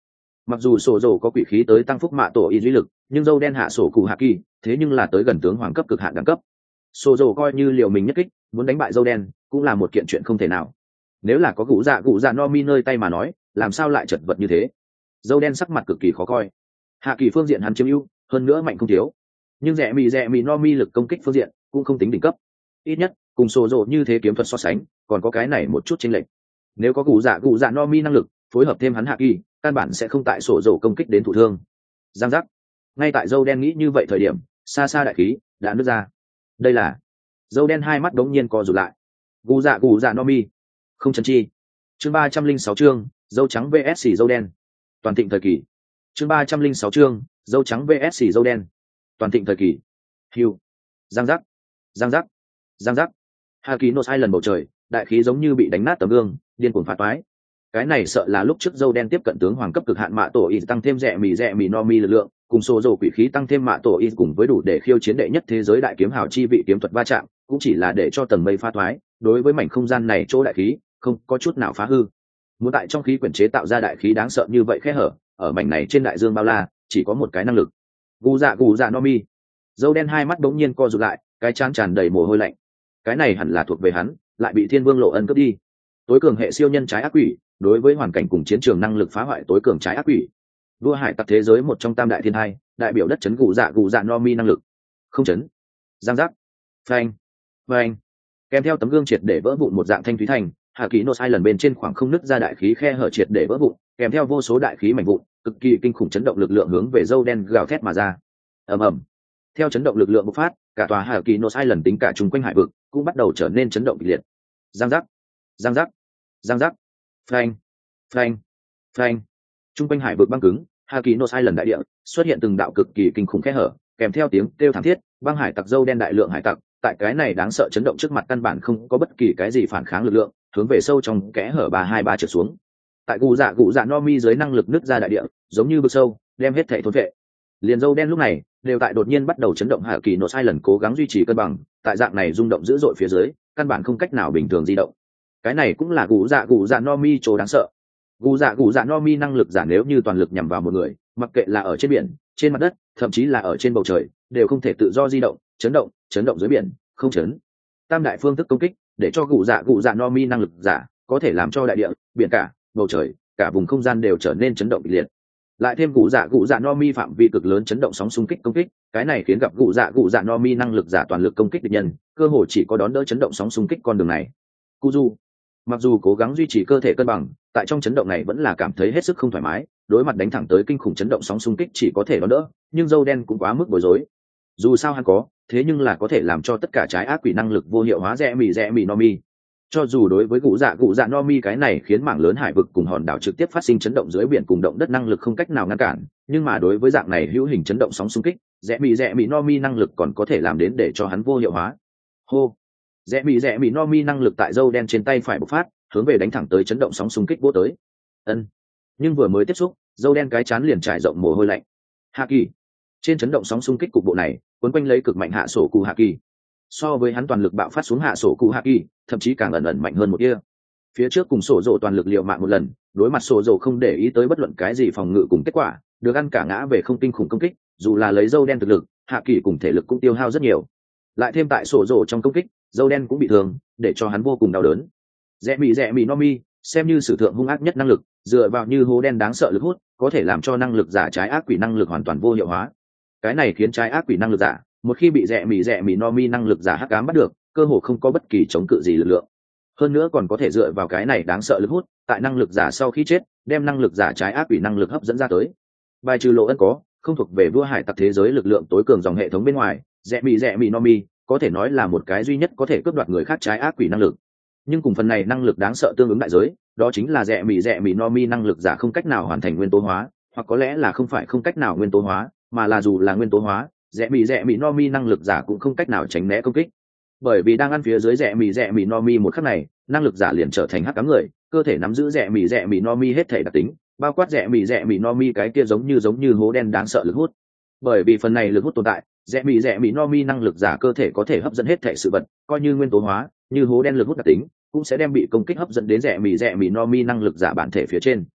Mặc dù sổ dầu có quỷ khí tới tăng phúc mạ tổ y duy lực, nhưng dâu đen hạ sổ cụ hạ kỳ thế nhưng là tới gần tướng hoàng cấp cực hạn đẳng cấp. Sổ dầu coi như liều mình nhất kích muốn đánh bại dâu đen cũng là một kiện chuyện không thể nào. Nếu là có cụ dạ cụ dạ no mi nơi tay mà nói, làm sao lại chật vật như thế. Dâu đen sắc mặt cực kỳ khó coi. Hạ kỳ phương diện hắn chiếm ưu, hơn nữa mạnh không thiếu, nhưng rẻ mì rẻ mì no mi lực công kích phương diện cũng không tính đỉnh cấp, ít nhất cùng sổ dầu như thế kiếm thuật so sánh còn có cái này một chút chênh lệch. Nếu có cụ dạ cụ dạ no mi năng lực phối hợp thêm hắn hạ kỳ, căn bản sẽ không tại sổ dầu công kích đến thụ thương. Giang giác. Ngay tại dâu đen nghĩ như vậy thời điểm, xa xa đại khí đã nứt ra. Đây là dâu đen hai mắt đống nhiên co rụt lại. Cụ dạ cụ dạ no mi không chấn chi. Chương ba trăm linh sáu chương dâu trắng vs dâu đen toàn thịnh thời kỳ. Chương ba trăm linh sáu chương dâu trắng vs dâu đen toàn thịnh thời kỳ. Hiu. Giang giác. Giang giác. Giang giác. Hà kỳ nốt hai lần bầu trời, đại khí giống như bị đánh nát tấm gương, điên cuồng phá toái. Cái này sợ là lúc trước dâu đen tiếp cận tướng hoàng cấp cực hạn mạ tổ y tăng thêm rẻ mì rẻ mì no mi lực lượng, cùng số dầu quỷ khí tăng thêm mạ tổ y cùng với đủ để khiêu chiến đệ nhất thế giới đại kiếm hào chi vị kiếm thuật va chạm, cũng chỉ là để cho tầng mây phá thoái. Đối với mảnh không gian này chỗ đại khí không có chút nào phá hư. Muốn tại trong khí quyển chế tạo ra đại khí đáng sợ như vậy khe hở, ở mảnh này trên đại dương bao la chỉ có một cái năng lực. Gù dạ gù dạ no mi. Dâu đen hai mắt bỗng nhiên co rụt lại, cái trán tràn đầy mồ hôi lạnh. Cái này hẳn là thuộc về hắn, lại bị thiên vương lộ ân cướp đi. Tối cường hệ siêu nhân trái ác quỷ, đối với hoàn cảnh cùng chiến trường năng lực phá hoại tối cường trái ác quỷ. Vua hải tặc thế giới một trong tam đại thiên hai, đại biểu đất chấn gù dạ gù dạ no mi năng lực. Không chấn. Giang giác. Phanh. Phanh. Kèm theo tấm gương triệt để vỡ vụn một dạng thanh thúy thành, hạ ký nốt hai lần bên trên khoảng không nứt ra đại khí khe hở triệt để vỡ vụn, kèm theo vô số đại khí mảnh vụn, cực kỳ kinh khủng chấn động lực lượng hướng về dâu đen gào thét mà ra. Ầm ầm. Theo chấn động lực lượng bộc phát, cả tòa hạ kỳ nốt hai lần tính cả chung quanh hải vực cũng bắt đầu trở nên chấn động kịch liệt. Giang giác. Giang giác. Giang giác. Phanh. Phanh. Phanh. Chung quanh hải vực băng cứng, hạ kỳ nốt hai lần đại địa xuất hiện từng đạo cực kỳ kinh khủng khe hở, kèm theo tiếng kêu thảm thiết, băng hải tặc dâu đen đại lượng hải tặc tại cái này đáng sợ chấn động trước mặt căn bản không có bất kỳ cái gì phản kháng lực lượng, hướng về sâu trong kẽ hở ba hai ba trượt xuống. Tại gù dạ gù dạ no mi dưới năng lực nứt ra đại địa giống như vực sâu đem hết thể thôn vệ. Liền dâu đen lúc này đều tại đột nhiên bắt đầu chấn động, hạ kỳ nốt hai lần cố gắng duy trì cân bằng, tại dạng này rung động dữ dội phía dưới căn bản không cách nào bình thường di động. Cái này cũng là gù dạ gù dạ no mi chỗ đáng sợ. Gù dạ gù dạ no mi năng lực giả nếu như toàn lực nhằm vào một người, mặc kệ là ở trên biển, trên mặt đất, thậm chí là ở trên bầu trời, đều không thể tự do di động, chấn động, chấn động dưới biển, không chấn. Tam đại phương thức công kích để cho gù dạ gù dạ no mi năng lực giả có thể làm cho đại địa, biển cả, bầu trời, cả vùng không gian đều trở nên chấn động kịch liệt. Lại thêm gù dạ gù dạ no mi phạm vi cực lớn chấn động sóng xung kích công kích, cái này khiến gặp gù dạ gù dạ no mi năng lực giả toàn lực công kích địch nhân, cơ hội chỉ có đón đỡ chấn động sóng xung kích con đường này. Kuzu mặc dù cố gắng duy trì cơ thể cân bằng, tại trong chấn động này vẫn là cảm thấy hết sức không thoải mái, đối mặt đánh thẳng tới kinh khủng chấn động sóng xung kích chỉ có thể đón đỡ, nhưng dâu đen cũng quá mức bối rối. Dù sao hắn có, thế nhưng là có thể làm cho tất cả trái ác quỷ năng lực vô hiệu hóa rẽ mì rẽ mì no mi. Cho dù đối với cụ dạ cụ dạ no mi cái này khiến mảng lớn hải vực cùng hòn đảo trực tiếp phát sinh chấn động dưới biển cùng động đất năng lực không cách nào ngăn cản, nhưng mà đối với dạng này hữu hình chấn động sóng xung kích, rẽ mì rẽ mì no mi năng lực còn có thể làm đến để cho hắn vô hiệu hóa. Hô. Rẽ mì rẽ mì no mi năng lực tại dâu đen trên tay phải bộc phát, hướng về đánh thẳng tới chấn động sóng xung kích vô tới. Ân. Nhưng vừa mới tiếp xúc, dâu đen cái chán liền trải rộng mồ hôi lạnh. Hạ kỳ. Trên chấn động sóng xung kích cục bộ này, quấn quanh lấy cực mạnh hạ sổ cụ hạ kỳ. So với hắn toàn lực bạo phát xuống hạ sổ cụ hạ kỳ, thậm chí càng ẩn ẩn mạnh hơn một kia. Phía trước cùng sổ dồ toàn lực liều mạng một lần, đối mặt sổ dồ không để ý tới bất luận cái gì phòng ngự cùng kết quả, được ăn cả ngã về không kinh khủng công kích, dù là lấy dâu đen thực lực, hạ kỳ cùng thể lực cũng tiêu hao rất nhiều. Lại thêm tại sổ dồ trong công kích, dâu đen cũng bị thương, để cho hắn vô cùng đau đớn. Rẽ mì rẽ mì no mi, xem như sử thượng hung ác nhất năng lực, dựa vào như hố đen đáng sợ lực hút, có thể làm cho năng lực giả trái ác quỷ năng lực hoàn toàn vô hiệu hóa. Cái này khiến trái ác quỷ năng lực giả, một khi bị rẽ mì rẽ mì no mi năng lực giả hắc ám bắt được, cơ hồ không có bất kỳ chống cự gì lực lượng. Hơn nữa còn có thể dựa vào cái này đáng sợ lực hút, tại năng lực giả sau khi chết, đem năng lực giả trái ác quỷ năng lực hấp dẫn ra tới. Bài trừ lộ ân có, không thuộc về vua hải tặc thế giới lực lượng tối cường dòng hệ thống bên ngoài, rẽ mì rẽ mì no mi có thể nói là một cái duy nhất có thể cướp đoạt người khác trái ác quỷ năng lực. Nhưng cùng phần này năng lực đáng sợ tương ứng đại giới, đó chính là rẽ mì rẽ mì no mi năng lực giả không cách nào hoàn thành nguyên tố hóa, hoặc có lẽ là không phải không cách nào nguyên tố hóa, mà là dù là nguyên tố hóa, rẽ mì rẽ mì no mi năng lực giả cũng không cách nào tránh né công kích. Bởi vì đang ăn phía dưới rẽ mì rẽ mì no mi một khắc này, năng lực giả liền trở thành hắc ám người, cơ thể nắm giữ rẽ mì rẽ mì no mi hết thể đặc tính, bao quát rẽ mì rẽ mì no mi cái kia giống như giống như hố đen đáng sợ lực hút. Bởi vì phần này lực hút tồn tại, rẽ mì rẽ mì no mi năng lực giả cơ thể có thể hấp dẫn hết thể sự vật, coi như nguyên tố hóa, như hố đen lực hút đặc tính, cũng sẽ đem bị công kích hấp dẫn đến rẽ mì rẽ mì no mi năng lực giả bản thể phía trên.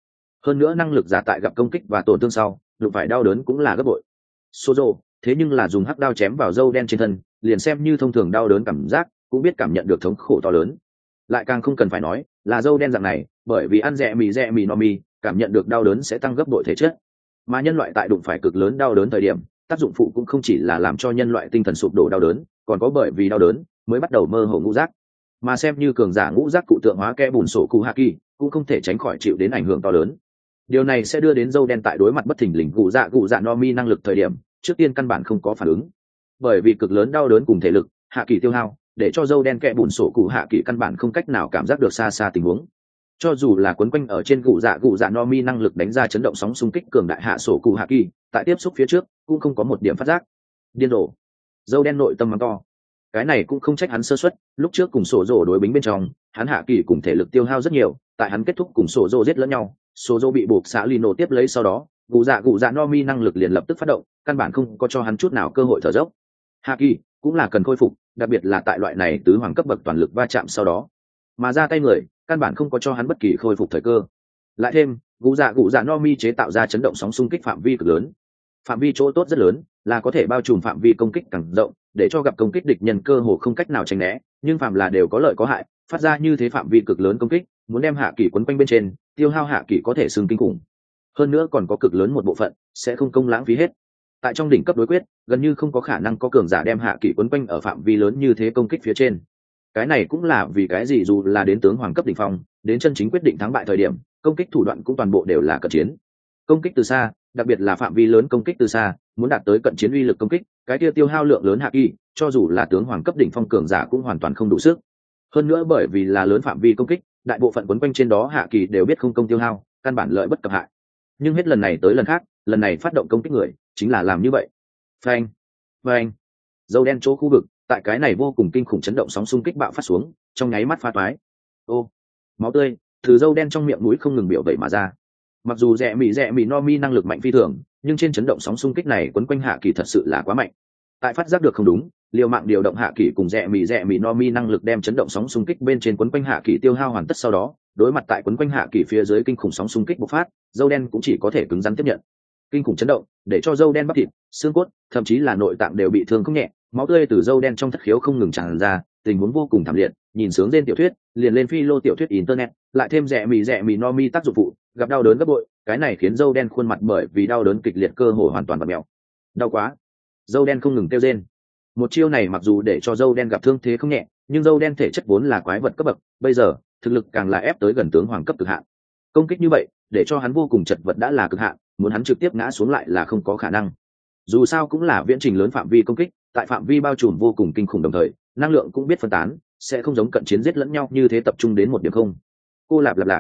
hơn nữa năng lực giả tại gặp công kích và tổn thương sau đụng phải đau đớn cũng là gấp bội. Sozo thế nhưng là dùng hắc đao chém vào dâu đen trên thân, liền xem như thông thường đau đớn cảm giác cũng biết cảm nhận được thống khổ to lớn. Lại càng không cần phải nói là dâu đen dạng này, bởi vì ăn rẻ mì rẻ mì no mi cảm nhận được đau đớn sẽ tăng gấp bội thể chất, mà nhân loại tại đụng phải cực lớn đau đớn thời điểm tác dụng phụ cũng không chỉ là làm cho nhân loại tinh thần sụp đổ đau đớn, còn có bởi vì đau đớn mới bắt đầu mơ hồ ngũ giác, mà xem như cường giả ngũ giác cụ tượng hóa kẽ bùn sổ cụ hạ kỳ cũng không thể tránh khỏi chịu đến ảnh hưởng to lớn. Điều này sẽ đưa đến dâu đen tại đối mặt bất thình lình cụ dạ cụ dạ no mi năng lực thời điểm trước tiên căn bản không có phản ứng, bởi vì cực lớn đau đớn cùng thể lực hạ kỳ tiêu hao để cho dâu đen kẽ bùn sổ cụ hạ kỳ căn bản không cách nào cảm giác được xa xa tình huống. Cho dù là quấn quanh ở trên cụ dạ cụ dạ no mi năng lực đánh ra chấn động sóng xung kích cường đại hạ sổ cụ hạ kỳ tại tiếp xúc phía trước cũng không có một điểm phát giác. Điên rồ, dâu đen nội tâm mắng to. Cái này cũng không trách hắn sơ suất, lúc trước cùng sổ rồ đối bính bên trong hắn hạ kỳ cùng thể lực tiêu hao rất nhiều, tại hắn kết thúc cùng sổ rồ giết lẫn nhau, sổ rồ bị buộc xạ lino tiếp lấy sau đó cụ dạ cụ dạ no mi năng lực liền lập tức phát động, căn bản không có cho hắn chút nào cơ hội thở dốc. Hạ kỳ cũng là cần khôi phục, đặc biệt là tại loại này tứ hoàng cấp bậc toàn lực va chạm sau đó, mà ra tay người căn bản không có cho hắn bất kỳ khôi phục thời cơ. Lại thêm cụ dạ cụ dạ no mi chế tạo ra chấn động sóng xung kích phạm vi cực lớn, phạm vi chỗ tốt rất lớn là có thể bao trùm phạm vi công kích càng rộng, để cho gặp công kích địch nhân cơ hồ không cách nào tránh né, nhưng phạm là đều có lợi có hại, phát ra như thế phạm vi cực lớn công kích muốn đem hạ kỳ quấn quanh bên trên tiêu hao hạ kỳ có thể xương kinh khủng, hơn nữa còn có cực lớn một bộ phận sẽ không công lãng phí hết. Tại trong đỉnh cấp đối quyết gần như không có khả năng có cường giả đem hạ kỳ quấn quanh ở phạm vi lớn như thế công kích phía trên. Cái này cũng là vì cái gì dù là đến tướng hoàng cấp đỉnh phong, đến chân chính quyết định thắng bại thời điểm công kích thủ đoạn cũng toàn bộ đều là cận chiến. Công kích từ xa, đặc biệt là phạm vi lớn công kích từ xa, muốn đạt tới cận chiến uy lực công kích, cái kia tiêu hao lượng lớn hạ kỳ, cho dù là tướng hoàng cấp đỉnh phong cường giả cũng hoàn toàn không đủ sức. Hơn nữa bởi vì là lớn phạm vi công kích, đại bộ phận quấn quanh trên đó hạ kỳ đều biết không công tiêu hao, căn bản lợi bất cập hại. Nhưng hết lần này tới lần khác, lần này phát động công kích người chính là làm như vậy. Phanh, phanh, dâu đen chỗ khu vực, tại cái này vô cùng kinh khủng chấn động sóng xung kích bạo phát xuống, trong nháy mắt phá toái. Ô, máu tươi từ dâu đen trong miệng mũi không ngừng biểu vậy mà ra. Mặc dù rẻ mì rẻ mì no mi năng lực mạnh phi thường, nhưng trên chấn động sóng xung kích này quấn quanh hạ kỳ thật sự là quá mạnh. Tại phát giác được không đúng, liều mạng điều động hạ kỳ cùng rẻ mì rẻ mì no mi năng lực đem chấn động sóng xung kích bên trên quấn quanh hạ kỳ tiêu hao hoàn tất sau đó, đối mặt tại quấn quanh hạ kỳ phía dưới kinh khủng sóng xung kích bộc phát, dâu đen cũng chỉ có thể cứng rắn tiếp nhận. Kinh khủng chấn động để cho dâu đen bắp thịt, xương cốt, thậm chí là nội tạng đều bị thương không nhẹ, máu tươi từ dâu đen trong thất khiếu không ngừng tràn ra, tình huống vô cùng thảm liệt. Nhìn sướng lên tiểu thuyết, liền lên phi lô tiểu thuyết internet, lại thêm rẻ mì rẻ mì no mi tác dụng phụ, gặp đau đớn gấp bội, cái này khiến dâu đen khuôn mặt bởi vì đau đớn kịch liệt cơ hồ hoàn toàn bật mèo. Đau quá! Dâu đen không ngừng kêu rên. Một chiêu này mặc dù để cho dâu đen gặp thương thế không nhẹ, nhưng dâu đen thể chất vốn là quái vật cấp bậc, bây giờ thực lực càng là ép tới gần tướng hoàng cấp cực hạn. Công kích như vậy, để cho hắn vô cùng chật vật đã là cực hạn, muốn hắn trực tiếp ngã xuống lại là không có khả năng. Dù sao cũng là viễn trình lớn phạm vi công kích, tại phạm vi bao trùm vô cùng kinh khủng, đồng thời năng lượng cũng biết phân tán, sẽ không giống cận chiến giết lẫn nhau như thế tập trung đến một điểm không. Cô lạp lạp lạp.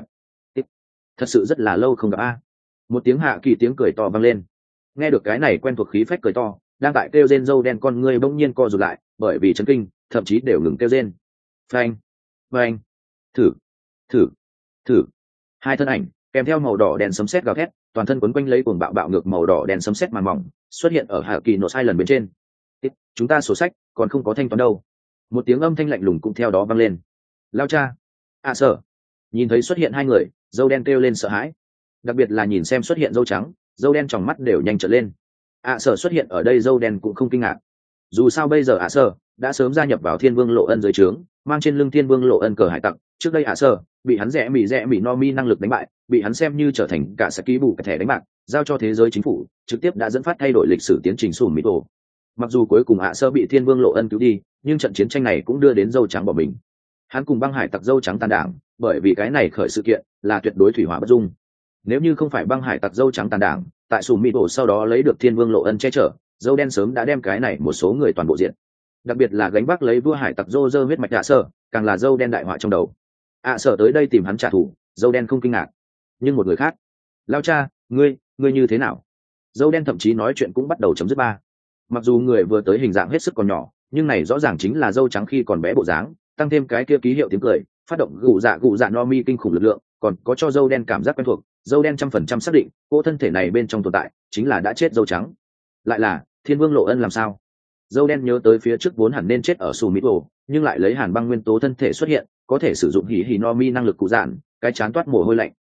Thật sự rất là lâu không gặp a. Một tiếng hạ kỳ tiếng cười to vang lên. Nghe được cái này quen thuộc khí phách cười to, đang tại kêu rên dâu đen con ngươi bỗng nhiên co rụt lại, bởi vì chấn kinh, thậm chí đều ngừng kêu rên. Phanh, phanh, thử, thử, thử. Hai thân ảnh kèm theo màu đỏ đèn sấm sét gào thét, toàn thân quấn quanh lấy cuồng bạo bạo ngược màu đỏ đèn sấm sét màn mỏng, xuất hiện ở hạ kỳ nổ sai lần bên trên. Chúng ta sổ sách còn không có thanh toán đâu. Một tiếng âm thanh lạnh lùng cũng theo đó vang lên. Lao cha, à sợ. Nhìn thấy xuất hiện hai người, dâu đen kêu lên sợ hãi, đặc biệt là nhìn xem xuất hiện dâu trắng, dâu đen trong mắt đều nhanh trở lên. À sợ xuất hiện ở đây dâu đen cũng không kinh ngạc, dù sao bây giờ à sợ đã sớm gia nhập vào thiên vương lộ ân dưới trướng, mang trên lưng thiên vương lộ ân cờ hải tặc. Trước đây à sợ bị hắn rẽ mỉ rẽ mỉ no mi năng lực đánh bại, bị hắn xem như trở thành cả saki bù cái thẻ đánh bạc, giao cho thế giới chính phủ, trực tiếp đã dẫn phát thay đổi lịch sử tiến trình sùn mít ổ. Mặc dù cuối cùng ạ sơ bị thiên vương lộ ân cứu đi, nhưng trận chiến tranh này cũng đưa đến dâu trắng bỏ mình. Hắn cùng băng hải tặc dâu trắng tàn đảng, bởi vì cái này khởi sự kiện là tuyệt đối thủy hỏa bất dung. Nếu như không phải băng hải tặc dâu trắng tàn đảng tại sùn mít ổ sau đó lấy được thiên vương lộ ân che chở, dâu đen sớm đã đem cái này một số người toàn bộ diện. Đặc biệt là gánh vác lấy vua hải tặc dô dơ huyết mạch ạ sơ, càng là dâu đen đại họa trong đầu. ạ sơ tới đây tìm hắn trả thù, dâu đen không kinh ngạc. Nhưng một người khác, lao cha, ngươi ngươi như thế nào? Dâu đen thậm chí nói chuyện cũng bắt đầu chấm dứt ba. Mặc dù người vừa tới hình dạng hết sức còn nhỏ, nhưng này rõ ràng chính là dâu trắng khi còn bé bộ dáng, tăng thêm cái kia ký hiệu tiếng cười, phát động gù dạ gù dạ no mi kinh khủng lực lượng, còn có cho dâu đen cảm giác quen thuộc. Dâu đen trăm phần trăm xác định cô thân thể này bên trong tồn tại chính là đã chết dâu trắng. Lại là thiên vương lộ ân làm sao? Dâu đen nhớ tới phía trước vốn hẳn nên chết ở sù mỹ ổ, nhưng lại lấy hàn băng nguyên tố thân thể xuất hiện, có thể sử dụng hỉ hỉ no mi năng lực cụ dạn, cái chán toát mồ hôi lạnh.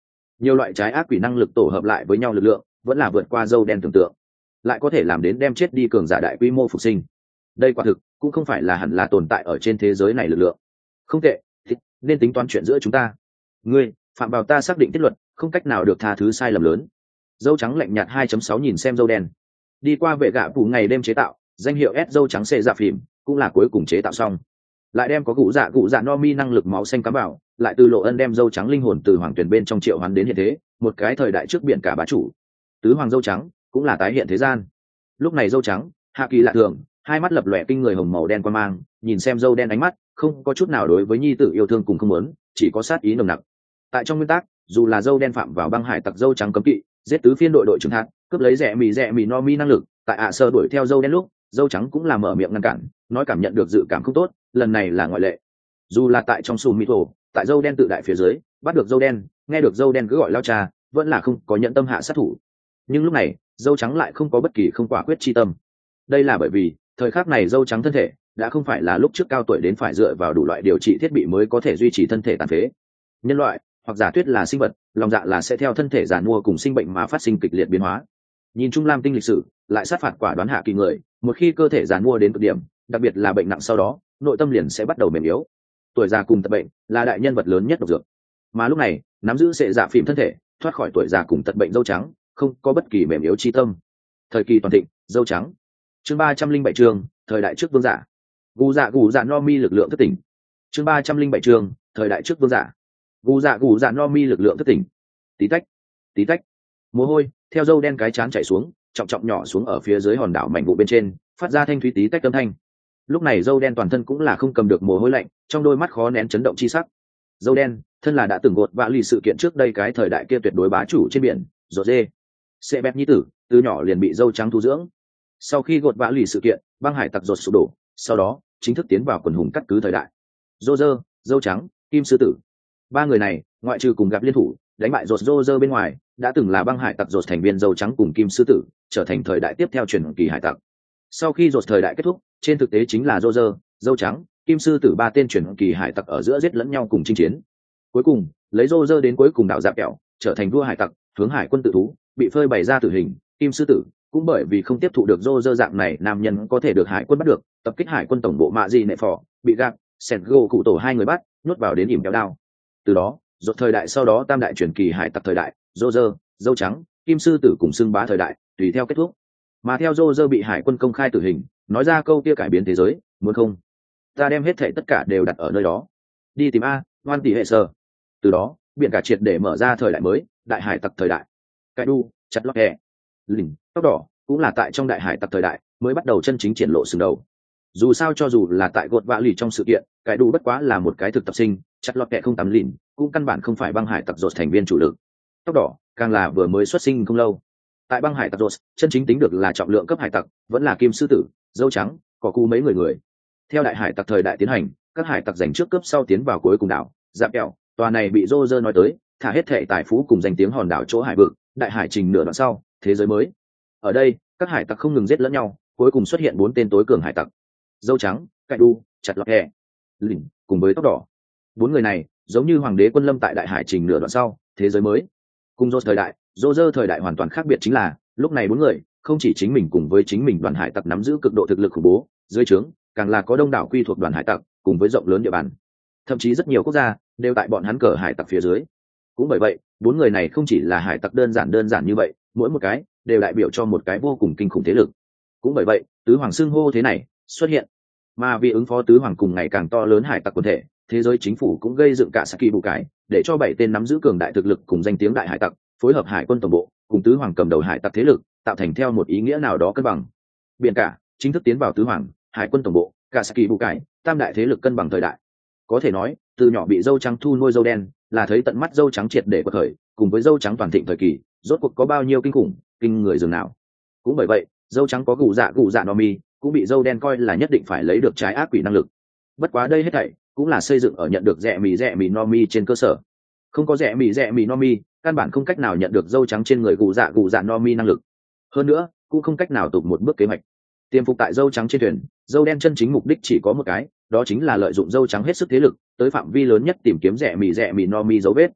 nhiều loại trái ác quỷ năng lực tổ hợp lại với nhau lực lượng vẫn là vượt qua dâu đen tưởng tượng, lại có thể làm đến đem chết đi cường giả đại quy mô phục sinh. Đây quả thực cũng không phải là hẳn là tồn tại ở trên thế giới này lực lượng. Không tệ, nên tính toán chuyện giữa chúng ta. Ngươi phạm vào ta xác định tiết luật, không cách nào được tha thứ sai lầm lớn. Dâu trắng lạnh nhạt hai chấm sáu nhìn xem dâu đen. Đi qua vệ gạ phủ ngày đêm chế tạo, danh hiệu S dâu trắng xệ dạ phìm cũng là cuối cùng chế tạo xong. Lại đem có cụ dạ cụ dạ no mi năng lực máu xanh cắm vào, lại từ lộ ân đem dâu trắng linh hồn từ hoàng tuyển bên trong triệu hoán đến hiện thế, một cái thời đại trước biển cả bá chủ. Tứ hoàng dâu trắng cũng là tái hiện thế gian. Lúc này dâu trắng hạ kỳ lạ thường, hai mắt lập lòe kinh người hồng màu đen quan mang, nhìn xem dâu đen ánh mắt không có chút nào đối với nhi tử yêu thương cùng không muốn, chỉ có sát ý nồng nặc. Tại trong nguyên tắc, dù là dâu đen phạm vào băng hải tặc dâu trắng cấm kỵ, giết tứ phiên đội đội trưởng hạt, cướp lấy rẻ mì rẻ mì no mi năng lực, tại ạ sơ đuổi theo dâu đen lúc dâu trắng cũng là mở miệng ngăn cản, nói cảm nhận được dự cảm không tốt, lần này là ngoại lệ. Dù là tại trong sùm mít hồ, tại dâu đen tự đại phía dưới bắt được dâu đen, nghe được dâu đen cứ gọi lao cha, vẫn là không có nhận tâm hạ sát thủ. Nhưng lúc này dâu trắng lại không có bất kỳ không quả quyết chi tâm. Đây là bởi vì thời khắc này dâu trắng thân thể đã không phải là lúc trước cao tuổi đến phải dựa vào đủ loại điều trị thiết bị mới có thể duy trì thân thể tàn phế. Nhân loại hoặc giả thuyết là sinh vật, lòng dạ là sẽ theo thân thể giàn mua cùng sinh bệnh mà phát sinh kịch liệt biến hóa. Nhìn chung lam tinh lịch sử lại sát phạt quả đoán hạ kỳ người, một khi cơ thể giàn mua đến cực điểm, đặc biệt là bệnh nặng sau đó, nội tâm liền sẽ bắt đầu mềm yếu. Tuổi già cùng tật bệnh là đại nhân vật lớn nhất độc dược, mà lúc này nắm giữ sệ dạ phìm thân thể, thoát khỏi tuổi già cùng tật bệnh dâu trắng không có bất kỳ mềm yếu chi tâm. Thời kỳ toàn thịnh dâu trắng. Chương ba trăm linh bảy chương thời đại trước vương giả. Gù dạ gù dạ no mi lực lượng thất tỉnh. Chương ba trăm linh bảy chương thời đại trước vương giả. Gù dạ gù dạ no mi lực lượng thất tỉnh. Tí tách, tí tách, mồ hôi theo dâu đen cái chán chảy xuống, trọng trọng nhỏ xuống ở phía dưới hòn đảo mảnh vụ bên trên, phát ra thanh thúy tí tách âm thanh. Lúc này dâu đen toàn thân cũng là không cầm được mồ hôi lạnh, trong đôi mắt khó nén chấn động chi sắc. Dâu đen thân là đã từng gột vạ lì sự kiện trước đây cái thời đại kia tuyệt đối bá chủ trên biển, rột dê sẽ bẹp nhi tử từ nhỏ liền bị dâu trắng thu dưỡng. Sau khi gột vã lì sự kiện, băng hải tặc rột sụp đổ, sau đó chính thức tiến vào quần hùng cắt cứ thời đại. Dô dơ, dâu trắng, kim sư tử, ba người này ngoại trừ cùng gặp liên thủ đánh bại rột dô dơ bên ngoài, đã từng là băng hải tặc rột thành viên dâu trắng cùng kim sư tử, trở thành thời đại tiếp theo truyền kỳ hải tặc. Sau khi rột thời đại kết thúc, trên thực tế chính là dô dơ, dâu trắng, kim sư tử ba tên truyền kỳ hải tặc ở giữa giết lẫn nhau cùng chinh chiến. Cuối cùng lấy dô dơ đến cuối cùng đảo dạp kẹo, trở thành vua hải tặc, hướng hải quân tự thú, bị phơi bày ra tử hình. Kim sư tử cũng bởi vì không tiếp thụ được dô dơ dạng này nam nhân có thể được hải quân bắt được, tập kích hải quân tổng bộ mạ di nệ phò, bị gạt sẹt gỗ cụ tổ hai người bắt, nhốt vào đến ỉm kéo đao. Từ đó rột thời đại, sau đó tam đại truyền kỳ hải tặc thời đại, dô dơ, dâu trắng, kim sư tử cùng xưng bá thời đại tùy theo kết thúc. Mà theo dô dơ bị hải quân công khai tử hình, nói ra câu kia cải biến thế giới, muốn không ta đem hết thệ tất cả đều đặt ở nơi đó, đi tìm a ngoan tỷ hệ sơ. Từ đó biển cả triệt để mở ra thời đại mới, đại hải tặc thời đại. Cái đu chặt lót hẹ lỉnh tóc đỏ cũng là tại trong đại hải tặc thời đại mới bắt đầu chân chính triển lộ sừng đầu. Dù sao cho dù là tại gột vạ lì trong sự kiện, cái đu bất quá là một cái thực tập sinh, chặt lót hẹ không tắm lìn cũng căn bản không phải băng hải tặc rột thành viên chủ lực. Tóc đỏ càng là vừa mới xuất sinh không lâu. Tại băng hải tặc rột, chân chính tính được là trọng lượng cấp hải tặc vẫn là kim sư tử, dâu trắng, có cu mấy người người. Theo đại hải tặc thời đại tiến hành, các hải tặc giành trước cướp sau tiến vào cuối cùng đảo dạp kẹo. Tòa này bị rô rơ nói tới thả hết thệ tài phú cùng danh tiếng hòn đảo chỗ hải vực, đại hải trình nửa đoạn sau thế giới mới. Ở đây các hải tặc không ngừng giết lẫn nhau, cuối cùng xuất hiện bốn tên tối cường hải tặc: dâu trắng, cạnh đu, chặt lọt hẹ lỉnh cùng với tóc đỏ. Bốn người này giống như hoàng đế quân lâm tại đại hải trình nửa đoạn sau thế giới mới. Cùng rô thời đại, rô rơ thời đại hoàn toàn khác biệt chính là lúc này bốn người không chỉ chính mình cùng với chính mình đoàn hải tặc nắm giữ cực độ thực lực khủng bố, dưới trướng càng là có đông đảo quy thuộc đoàn hải tặc cùng với rộng lớn địa bàn, thậm chí rất nhiều quốc gia đều tại bọn hắn cờ hải tặc phía dưới. Cũng bởi vậy bốn người này không chỉ là hải tặc đơn giản đơn giản như vậy, mỗi một cái đều đại biểu cho một cái vô cùng kinh khủng thế lực. Cũng bởi vậy tứ hoàng xưng hô thế này xuất hiện. Mà vì ứng phó tứ hoàng cùng ngày càng to lớn hải tặc quần thể, thế giới chính phủ cũng gây dựng cả Saki bù cái để cho bảy tên nắm giữ cường đại thực lực cùng danh tiếng đại hải tặc phối hợp hải quân tổng bộ cùng tứ hoàng cầm đầu hải tặc thế lực, tạo thành theo một ý nghĩa nào đó cân bằng. Biển cả chính thức tiến vào tứ hoàng, hải quân tổng bộ, cả Saki bù cái tam đại thế lực cân bằng thời đại. Có thể nói từ nhỏ bị dâu trắng thu nuôi dâu đen là thấy tận mắt dâu trắng triệt để quật khởi, cùng với dâu trắng toàn thịnh thời kỳ rốt cuộc có bao nhiêu kinh khủng kinh người dường nào. Cũng bởi vậy dâu trắng có gù dạ gù dạ no mi cũng bị dâu đen coi là nhất định phải lấy được trái ác quỷ năng lực. Bất quá đây hết thảy cũng là xây dựng ở nhận được rẻ mì rẻ mì no mi trên cơ sở. Không có rẻ mì rẻ mì no mi, căn bản không cách nào nhận được dâu trắng trên người gù dạ gù dạ no mi năng lực. Hơn nữa cũng không cách nào tục một bước kế hoạch tiêm phục tại dâu trắng trên thuyền. Dâu đen chân chính mục đích chỉ có một cái, đó chính là lợi dụng dâu trắng hết sức thế lực tới phạm vi lớn nhất tìm kiếm rẻ mì rẻ mì no mi dấu vết.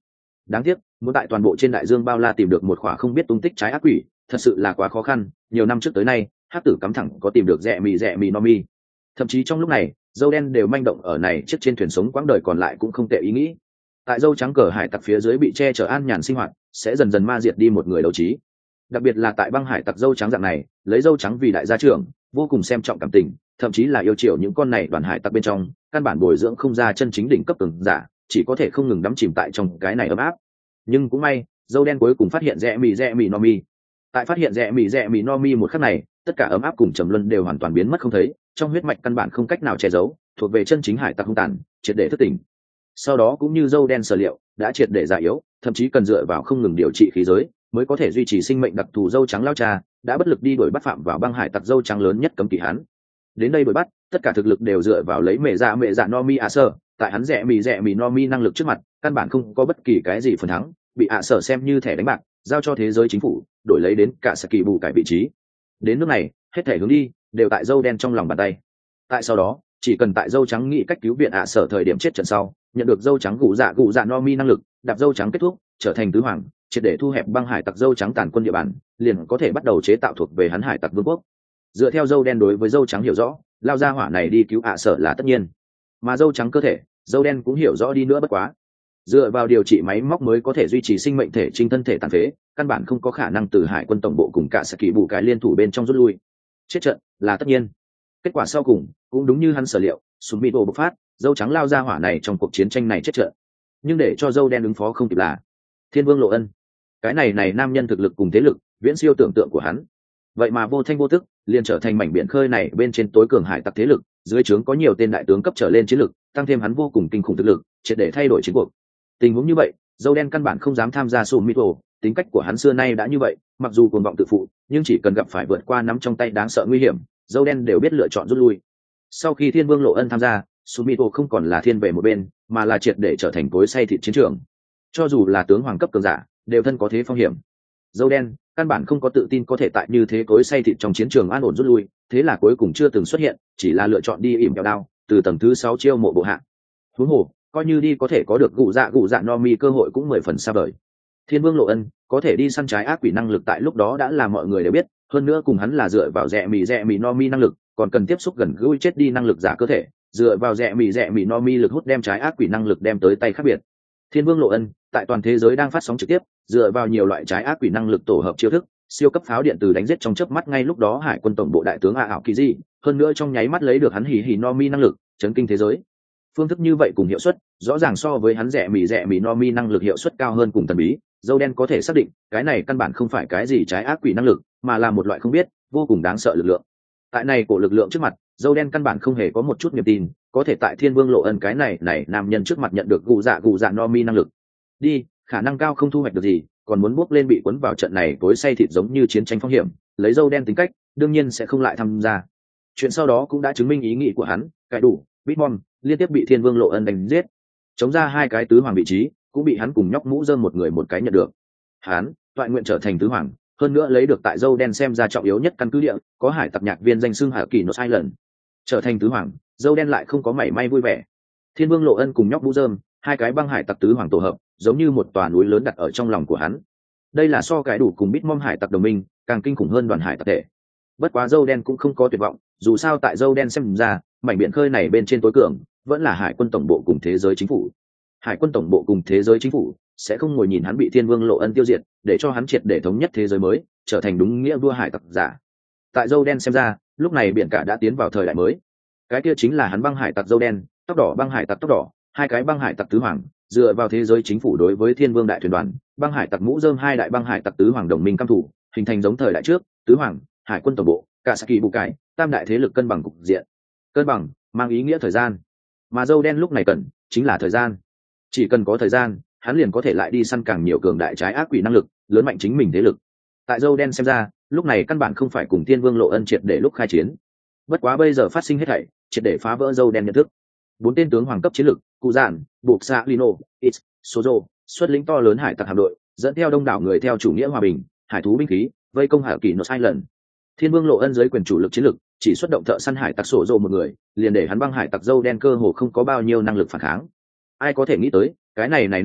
đáng tiếc muốn tại toàn bộ trên đại dương bao la tìm được một khỏa không biết tung tích trái ác quỷ thật sự là quá khó khăn. Nhiều năm trước tới nay hắc tử cắm thẳng có tìm được rẽ mì rẽ mì no mi, thậm chí trong lúc này dâu đen đều manh động ở này chiếc trên thuyền sống quãng đời còn lại cũng không tệ ý nghĩ. Tại dâu trắng cờ hải tặc phía dưới bị che chở an nhàn sinh hoạt sẽ dần dần ma diệt đi một người đấu trí, đặc biệt là tại băng hải tặc dâu trắng dạng này lấy dâu trắng vì đại gia trưởng, vô cùng xem trọng cảm tình, thậm chí là yêu chiều những con này đoàn hải tặc bên trong, căn bản bồi dưỡng không ra chân chính đỉnh cấp cường giả, chỉ có thể không ngừng đắm chìm tại trong cái này ấm áp. Nhưng cũng may dâu đen cuối cùng phát hiện rẽ mì rẽ mì no mi. Tại phát hiện rẽ mì rẽ mì no mi một khắc này, tất cả ấm áp cùng trầm luân đều hoàn toàn biến mất không thấy, trong huyết mạch căn bản không cách nào che giấu, thuộc về chân chính hải tặc hung tàn, triệt để thức tỉnh. Sau đó cũng như dâu đen sở liệu, đã triệt để già yếu, thậm chí cần dựa vào không ngừng điều trị khí giới mới có thể duy trì sinh mệnh đặc thù. Dâu trắng lao cha đã bất lực đi đuổi bắt phạm vào băng hải tặc dâu trắng lớn nhất cấm kỵ hắn. Đến đây đuổi bắt, tất cả thực lực đều dựa vào lấy mẹ dạ mẹ dạ no mi ạ sở, tại hắn rẽ mì rẽ mì no mi năng lực trước mặt, căn bản không có bất kỳ cái gì phần thắng, bị ạ sở xem như thẻ đánh bạc, giao cho thế giới chính phủ, đổi lấy đến cả saki bù cải vị trí. Đến nước này, hết thể hướng đi đều tại dâu đen trong lòng bàn tay. Tại sau đó, chỉ cần tại dâu trắng nghĩ cách cứu viện ạ sở thời điểm chết trận sau, nhận được dâu trắng gù dạ gù dạ no mi năng lực, đạp dâu trắng kết thúc, trở thành tứ hoàng, triệt để thu hẹp băng hải tặc dâu trắng tàn quân địa bàn, liền có thể bắt đầu chế tạo thuộc về hắn hải tặc vương quốc. Dựa theo dâu đen đối với dâu trắng hiểu rõ, lao ra hỏa này đi cứu ạ sở là tất nhiên, mà dâu trắng cơ thể, dâu đen cũng hiểu rõ đi nữa bất quá. Dựa vào điều trị máy móc mới có thể duy trì sinh mệnh thể trinh thân thể tàn phế, căn bản không có khả năng từ hải quân tổng bộ cùng cả saki bù cái liên thủ bên trong rút lui. Chết trận là tất nhiên. Kết quả sau cùng cũng đúng như hắn sở liệu, Sumito bộc phát, dâu trắng lao ra hỏa này trong cuộc chiến tranh này chết trận. Nhưng để cho dâu đen ứng phó không kịp là Thiên Vương Lộ Ân. Cái này này nam nhân thực lực cùng thế lực viễn siêu tưởng tượng của hắn, vậy mà vô thanh vô tức liền trở thành mảnh biển khơi này bên trên tối cường hải tặc thế lực, dưới trướng có nhiều tên đại tướng cấp trở lên chiến lực, tăng thêm hắn vô cùng kinh khủng thực lực, triệt để thay đổi chiến cuộc. Tình huống như vậy, dâu đen căn bản không dám tham gia Sumito, tính cách của hắn xưa nay đã như vậy, mặc dù cuồng vọng tự phụ, nhưng chỉ cần gặp phải vượt qua nắm trong tay đáng sợ nguy hiểm, dâu đen đều biết lựa chọn rút lui. Sau khi Thiên Vương Lộ Ân tham gia, Sumito không còn là thiên về một bên, mà là triệt để trở thành cối xay thịt chiến trường. Cho dù là tướng hoàng cấp cường giả, đều thân có thế phong hiểm. Dâu đen căn bản không có tự tin có thể tại như thế cối xay thịt trong chiến trường an ổn rút lui, thế là cuối cùng chưa từng xuất hiện, chỉ là lựa chọn đi ỉm kẹo đao, từ tầng thứ sáu chiêu mộ bộ hạ. Huống hồ, coi như đi có thể có được gù dạ gù dạ no mi cơ hội cũng mười phần xa vời. Thiên Vương Lộ Ân có thể đi săn trái ác quỷ năng lực tại lúc đó đã là mọi người đều biết, hơn nữa cùng hắn là dựa vào rẽ mì rẽ mì no mi năng lực, còn cần tiếp xúc gần gũi chết đi năng lực giả cơ thể, dựa vào rẽ mì rẽ mì no mi lực hút đem trái ác quỷ năng lực đem tới tay khác biệt. Thiên Vương Lộ Ân tại toàn thế giới đang phát sóng trực tiếp, dựa vào nhiều loại trái ác quỷ năng lực tổ hợp chiêu thức, siêu cấp pháo điện từ đánh giết trong chớp mắt, ngay lúc đó hải quân tổng bộ đại tướng a ảo kỳ di, hơn nữa trong nháy mắt lấy được hắn hỉ hỉ no mi năng lực, chấn kinh thế giới. Phương thức như vậy cùng hiệu suất, rõ ràng so với hắn rẽ mì rẽ mì no mi năng lực hiệu suất cao hơn cùng thần bí. Dâu đen có thể xác định, cái này căn bản không phải cái gì trái ác quỷ năng lực, mà là một loại không biết, vô cùng đáng sợ lực lượng. Tại này của lực lượng trước mặt, dâu đen căn bản không hề có một chút niềm tin, có thể tại Thiên Vương Lộ Ân cái này này nam nhân trước mặt nhận được gù dạ gù dạ no mi năng lực. Đi, khả năng cao không thu hoạch được gì, còn muốn bước lên bị cuốn vào trận này tối say thịt giống như chiến tranh phong hiểm, lấy dâu đen tính cách, đương nhiên sẽ không lại tham gia. Chuyện sau đó cũng đã chứng minh ý nghĩ của hắn, cái đủ, Bitmon liên tiếp bị Thiên Vương Lộ Ân đánh giết, chống ra hai cái tứ hoàng vị trí, cũng bị hắn cùng nhóc mũ rơm một người một cái nhận được. Hắn toại nguyện trở thành tứ hoàng, hơn nữa lấy được tại dâu đen xem ra trọng yếu nhất căn cứ địa, có hải tặc nhạc viên danh xưng Hạ Kỳ Nốt Island. Trở thành tứ hoàng, dâu đen lại không có mảy may vui vẻ. Thiên Vương Lộ Ân cùng nhóc mũ rơm, hai cái băng hải tặc tứ hoàng tổ hợp, giống như một tòa núi lớn đặt ở trong lòng của hắn. Đây là so cái đủ cùng Bitmom hải tặc đồng minh, càng kinh khủng hơn đoàn hải tặc thể. Bất quá dâu đen cũng không có tuyệt vọng, dù sao tại dâu đen xem ra, mảnh biển khơi này bên trên tối cường, vẫn là hải quân tổng bộ cùng thế giới chính phủ. Hải quân tổng bộ cùng thế giới chính phủ sẽ không ngồi nhìn hắn bị Thiên Vương Lộ Ân tiêu diệt, để cho hắn triệt để thống nhất thế giới mới, trở thành đúng nghĩa vua hải tặc giả. Tại dâu đen xem ra, lúc này biển cả đã tiến vào thời đại mới. Cái kia chính là hắn băng hải tặc dâu đen, tóc đỏ băng hải tặc tóc đỏ, hai cái băng hải tặc tứ hoàng, dựa vào thế giới chính phủ đối với Thiên Vương đại thuyền đoàn, băng hải tặc mũ rơm hai đại băng hải tặc tứ hoàng đồng minh căm thủ, hình thành giống thời đại trước, tứ hoàng, hải quân tổng bộ, cả Saki bù cải, tam đại thế lực cân bằng cục diện. Cân bằng mang ý nghĩa thời gian, mà dâu đen lúc này cần chính là thời gian. Chỉ cần có thời gian, hắn liền có thể lại đi săn càng nhiều cường đại trái ác quỷ năng lực, lớn mạnh chính mình thế lực. Tại dâu đen xem ra, lúc này căn bản không phải cùng Thiên Vương Lộ Ân triệt để lúc khai chiến. Bất quá bây giờ phát sinh hết thảy, triệt để phá vỡ dâu đen nhận thức. Bốn tên tướng hoàng cấp chiến lực, cụ giản, buộc xạ lino, X, sozo, xuất lĩnh to lớn hải tặc hạm đội, dẫn theo đông đảo người theo chủ nghĩa hòa bình, hải thú binh khí, vây công Hạ Kỳ Nốt Island. Thiên Vương Lộ Ân dưới quyền chủ lực chiến lực, chỉ xuất động thợ săn hải tặc sổ rồ một người, liền để hắn băng hải tặc dâu đen cơ hồ không có bao nhiêu năng lực phản kháng. Ai có thể nghĩ tới, cái này này nam nhân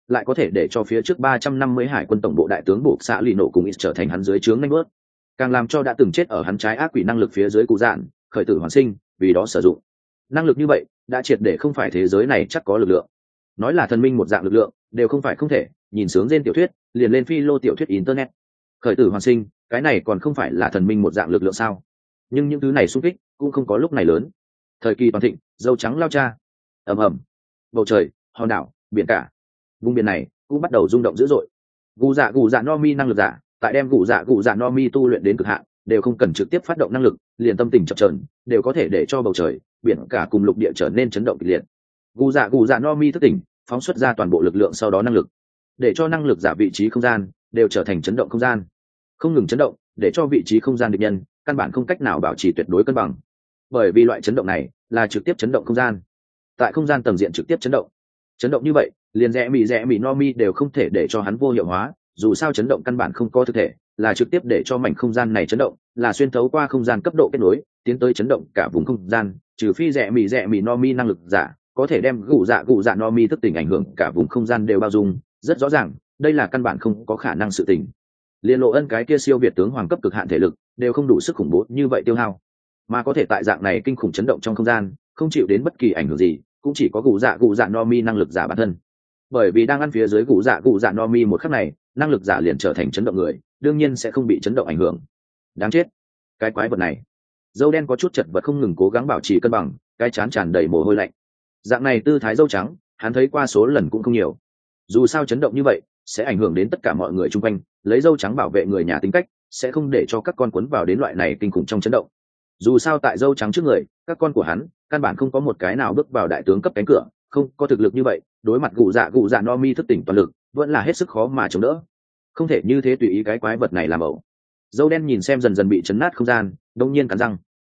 lại có thể để cho phía trước ba trăm năm mươi hải quân tổng bộ đại tướng buộc xạ lì nổ cùng ít trở thành hắn dưới trướng nanh bớt, càng làm cho đã từng chết ở hắn trái ác quỷ năng lực phía dưới cụ dạn khởi tử hoàn sinh, vì đó sử dụng năng lực như vậy đã triệt để không phải thế giới này chắc có lực lượng. Nói là thần minh một dạng lực lượng đều không phải không thể, nhìn sướng trên tiểu thuyết liền lên phi lô tiểu thuyết internet, khởi tử hoàn sinh cái này còn không phải là thần minh một dạng lực lượng sao? Nhưng những thứ này xung kích cũng không có lúc này lớn. Thời kỳ toàn thịnh, dâu trắng lao cha, ầm ầm, bầu trời, hòn đảo, biển cả, vùng biển này cũng bắt đầu rung động dữ dội. Gù dạ gù dạ no mi năng lực giả tại đem gù dạ gù dạ no mi tu luyện đến cực hạn, đều không cần trực tiếp phát động năng lực, liền tâm tình chập chờn đều có thể để cho bầu trời, biển cả cùng lục địa trở nên chấn động kịch liệt. Gù dạ gù dạ no mi thức tỉnh, phóng xuất ra toàn bộ lực lượng, sau đó năng lực để cho năng lực giả vị trí không gian đều trở thành chấn động không gian, không ngừng chấn động, để cho vị trí không gian địch nhân căn bản không cách nào bảo trì tuyệt đối cân bằng, bởi vì loại chấn động này là trực tiếp chấn động không gian, tại không gian tầng diện trực tiếp chấn động. Chấn động như vậy liền rẽ mì rẽ mì no mi đều không thể để cho hắn vô hiệu hóa, dù sao chấn động căn bản không có thực thể, là trực tiếp để cho mảnh không gian này chấn động, là xuyên thấu qua không gian cấp độ kết nối tiến tới chấn động cả vùng không gian, trừ phi rẽ mì rẽ mì no mi năng lực giả có thể đem gù dạ gù dạ no mi thức tỉnh ảnh hưởng cả vùng không gian đều bao dung. Rất rõ ràng đây là căn bản không có khả năng sự tình. Liên lộ ân cái kia siêu việt tướng hoàng cấp cực hạn thể lực đều không đủ sức khủng bố như vậy tiêu hao, mà có thể tại dạng này kinh khủng chấn động trong không gian không chịu đến bất kỳ ảnh hưởng gì, cũng chỉ có gù dạ gù dạ no mi năng lực giả bản thân. Bởi vì đang ăn phía dưới gù dạ gù dạ no mi một khắc này, năng lực giả liền trở thành chấn động người, đương nhiên sẽ không bị chấn động ảnh hưởng. Đáng chết, cái quái vật này. Dâu đen có chút chật vật không ngừng cố gắng bảo trì cân bằng, cái chán tràn đầy mồ hôi lạnh. Dạng này tư thái dâu trắng hắn thấy qua số lần cũng không nhiều, dù sao chấn động như vậy sẽ ảnh hưởng đến tất cả mọi người chung quanh, lấy dâu trắng bảo vệ người nhà tính cách sẽ không để cho các con quấn vào đến loại này kinh khủng trong chấn động. Dù sao tại dâu trắng trước người, các con của hắn căn bản không có một cái nào bước vào đại tướng cấp cánh cửa, không có thực lực như vậy, đối mặt gù dạ gù dạ no mi thức tỉnh toàn lực vẫn là hết sức khó mà chống đỡ. Không thể như thế tùy ý cái quái vật này làm ẩu. Dâu đen nhìn xem dần dần bị chấn nát không gian, đông nhiên cắn răng.